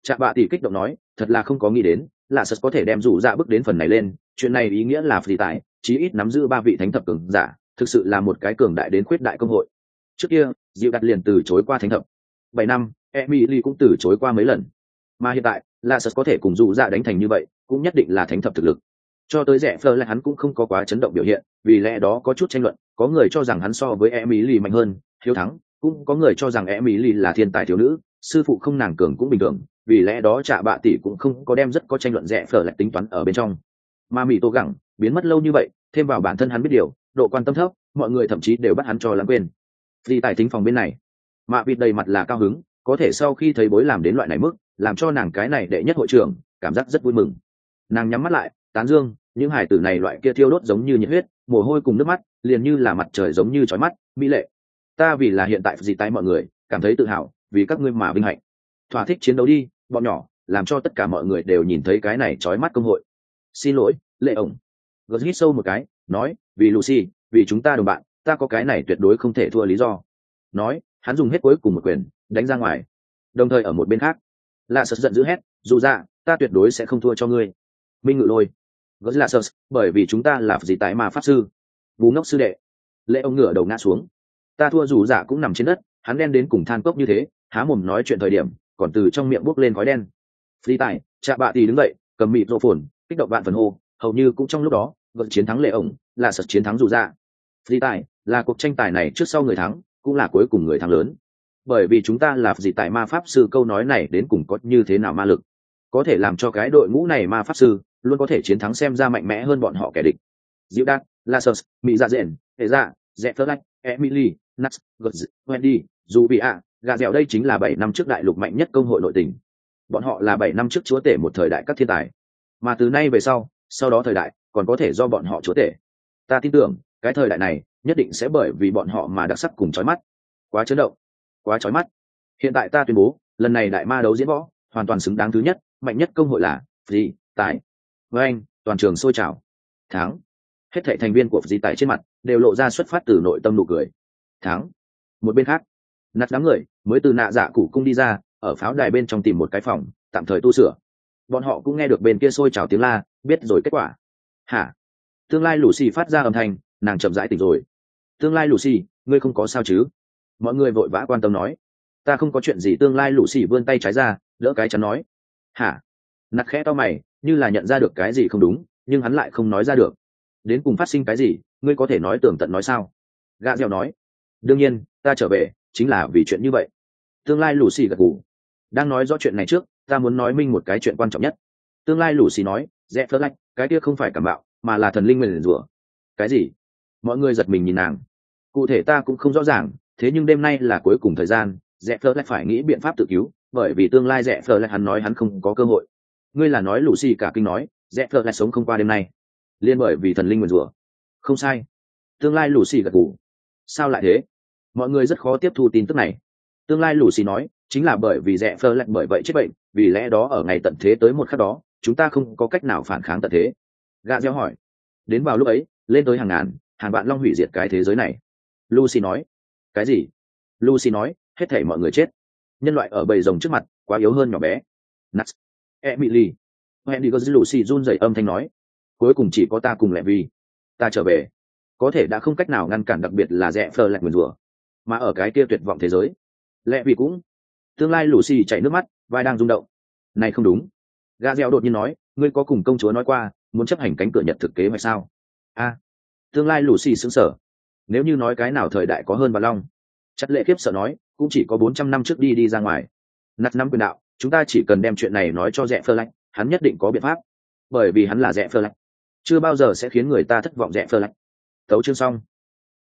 Chạ bạ tỷ kích động nói, thật là không có nghĩ đến là sật có thể đem rủ dạ bước đến phần này lên. Chuyện này ý nghĩa là phi tại chí ít nắm giữ ba vị thánh thập cường giả, thực sự là một cái cường đại đến khuyết đại công hội. Trước kia dịu đặt liền từ chối qua thánh thập bảy năm, Emily cũng từ chối qua mấy lần, mà hiện tại là sật có thể cùng rủ dạ đánh thành như vậy, cũng nhất định là thánh thập thực lực. Cho tới rẻ phơ lại hắn cũng không có quá chấn động biểu hiện, vì lẽ đó có chút tranh luận, có người cho rằng hắn so với Emily mạnh hơn, hiếu thắng, cũng có người cho rằng Emily là thiên tài thiếu nữ, sư phụ không nàng cường cũng bình thường, vì lẽ đó Trạ Bạ tỷ cũng không có đem rất có tranh luận rẻ phở lại tính toán ở bên trong. Mà Mị Tô gẳng biến mất lâu như vậy, thêm vào bản thân hắn biết điều, độ quan tâm thấp, mọi người thậm chí đều bắt hắn cho lãng quên. Vì tại thính phòng bên này, Mạ Vịt đầy mặt là cao hứng, có thể sau khi thấy bối làm đến loại này mức, làm cho nàng cái này đệ nhất hội trưởng cảm giác rất vui mừng. Nàng nhắm mắt lại, tán dương, những hải tử này loại kia thiêu đốt giống như nhiệt huyết, mồ hôi cùng nước mắt, liền như là mặt trời giống như chói mắt, mỹ lệ. Ta vì là hiện tại gì tái mọi người, cảm thấy tự hào, vì các ngươi mà vinh hạnh. Thỏa thích chiến đấu đi, bọn nhỏ, làm cho tất cả mọi người đều nhìn thấy cái này chói mắt công hội. Xin lỗi, lệ ổng. Gật hít sâu một cái, nói, vì Lucy, vì chúng ta đồng bạn, ta có cái này tuyệt đối không thể thua lý do. Nói, hắn dùng hết cuối cùng một quyền, đánh ra ngoài. Đồng thời ở một bên khác, lạ sật giận dữ hét, dù ra, ta tuyệt đối sẽ không thua cho ngươi. Minh ngự lôi. Gật lạ sật, bởi vì chúng ta là gì tái mà pháp sư. Bú ngốc sư đệ. Lệ ông ngửa đầu ngã xuống. Ta thua dù giả cũng nằm trên đất, hắn đen đến cùng than cốc như thế, há mồm nói chuyện thời điểm, còn từ trong miệng bốc lên khói đen. Phi tài, Trạ Bạ tỷ đứng dậy, cầm mịt rộ phồn, kích động vạn phần hô, hầu như cũng trong lúc đó, vận chiến thắng lệ ổng, là sật chiến thắng dù ra. Phi tài, là cuộc tranh tài này trước sau người thắng, cũng là cuối cùng người thắng lớn. Bởi vì chúng ta là gì tại ma pháp sư, câu nói này đến cùng có như thế nào ma lực, có thể làm cho cái đội ngũ này ma pháp sư luôn có thể chiến thắng xem ra mạnh mẽ hơn bọn họ kẻ địch. Diệu Đắc, Lassus, Mỹ Dạ Dện, Hệ Dạ, Zephyr, Emily, Nats, Guts, Wendy, dù bị ạ, gà dẻo đây chính là bảy năm trước đại lục mạnh nhất công hội nội tình. Bọn họ là bảy năm trước chúa tể một thời đại các thiên tài, mà từ nay về sau, sau đó thời đại còn có thể do bọn họ chúa tể. Ta tin tưởng cái thời đại này nhất định sẽ bởi vì bọn họ mà đặc sắc cùng chói mắt. Quá chấn động, quá chói mắt. Hiện tại ta tuyên bố, lần này đại ma đấu diễn võ hoàn toàn xứng đáng thứ nhất, mạnh nhất công hội là gì tại. Với anh, toàn trường sôi trào. Thắng. Hết thảy thành viên của gì tại trên mặt đều lộ ra xuất phát từ nội tâm nụ cười. Thắng. Một bên khác, nạt đám người mới từ nạ dạ cụ cung đi ra, ở pháo đài bên trong tìm một cái phòng tạm thời tu sửa. Bọn họ cũng nghe được bên kia sôi trào tiếng la, biết rồi kết quả. Hả? Tương lai Lucy phát ra âm thanh, nàng chậm rãi tỉnh rồi. Tương lai Lucy, ngươi không có sao chứ? Mọi người vội vã quan tâm nói. Ta không có chuyện gì. Tương lai Lucy vươn tay trái ra, đỡ cái chắn nói. Hả? Nạt khẽ to mày, như là nhận ra được cái gì không đúng, nhưng hắn lại không nói ra được. Đến cùng phát sinh cái gì, ngươi có thể nói tường tận nói sao? Gã dẻo nói. Đương nhiên, ta trở về chính là vì chuyện như vậy. Tương lai Lucy gật gù. Đang nói rõ chuyện này trước, ta muốn nói minh một cái chuyện quan trọng nhất. Tương lai Lucy nói, rẽ phớt lách, cái kia không phải cảm bạo, mà là thần linh nguyền rủa. Cái gì? Mọi người giật mình nhìn nàng. Cụ thể ta cũng không rõ ràng, thế nhưng đêm nay là cuối cùng thời gian, rẽ phớt lách phải nghĩ biện pháp tự cứu, bởi vì tương lai rẽ phớt lách hắn nói hắn không có cơ hội. Ngươi là nói Lucy cả kinh nói, rẽ phớt lách sống không qua đêm nay, liên bởi vì thần linh nguyền rủa. Không sai. Tương lai Lucy gật gù. Sao lại thế? Mọi người rất khó tiếp thu tin tức này. Tương lai Lucy nói, chính là bởi vì rẽ phơ lạnh bởi vậy chết bệnh, vì lẽ đó ở ngày tận thế tới một khắc đó, chúng ta không có cách nào phản kháng tận thế. Gã gieo hỏi. Đến vào lúc ấy, lên tới hàng ngàn, hàng vạn long hủy diệt cái thế giới này. Lucy nói. Cái gì? Lucy nói, hết thảy mọi người chết. Nhân loại ở bầy rồng trước mặt, quá yếu hơn nhỏ bé. Nuts. Emily. Wendy có Lucy run rẩy âm thanh nói. Cuối cùng chỉ có ta cùng lẹ vì. Ta trở về. Có thể đã không cách nào ngăn cản, đặc biệt là rẽ phơ lạnh nguyền rủa. Mà ở cái kia tuyệt vọng thế giới, lẹ vì cũng. Tương lai Lucy chảy nước mắt, vai đang rung động. Này không đúng. Gã dẻo đột nhiên nói, ngươi có cùng công chúa nói qua muốn chấp hành cánh cửa nhật thực kế hoạch sao? A. À, tương lai Lucy sững sờ. Nếu như nói cái nào thời đại có hơn bà long, Chất lệ khiếp sợ nói, cũng chỉ có bốn trăm năm trước đi đi ra ngoài. Nặt năm quyền đạo, chúng ta chỉ cần đem chuyện này nói cho rẽ phơ lạnh, hắn nhất định có biện pháp, bởi vì hắn là rẽ phơ lạnh, chưa bao giờ sẽ khiến người ta thất vọng. Rẽ phơ lạnh. Tấu chương xong.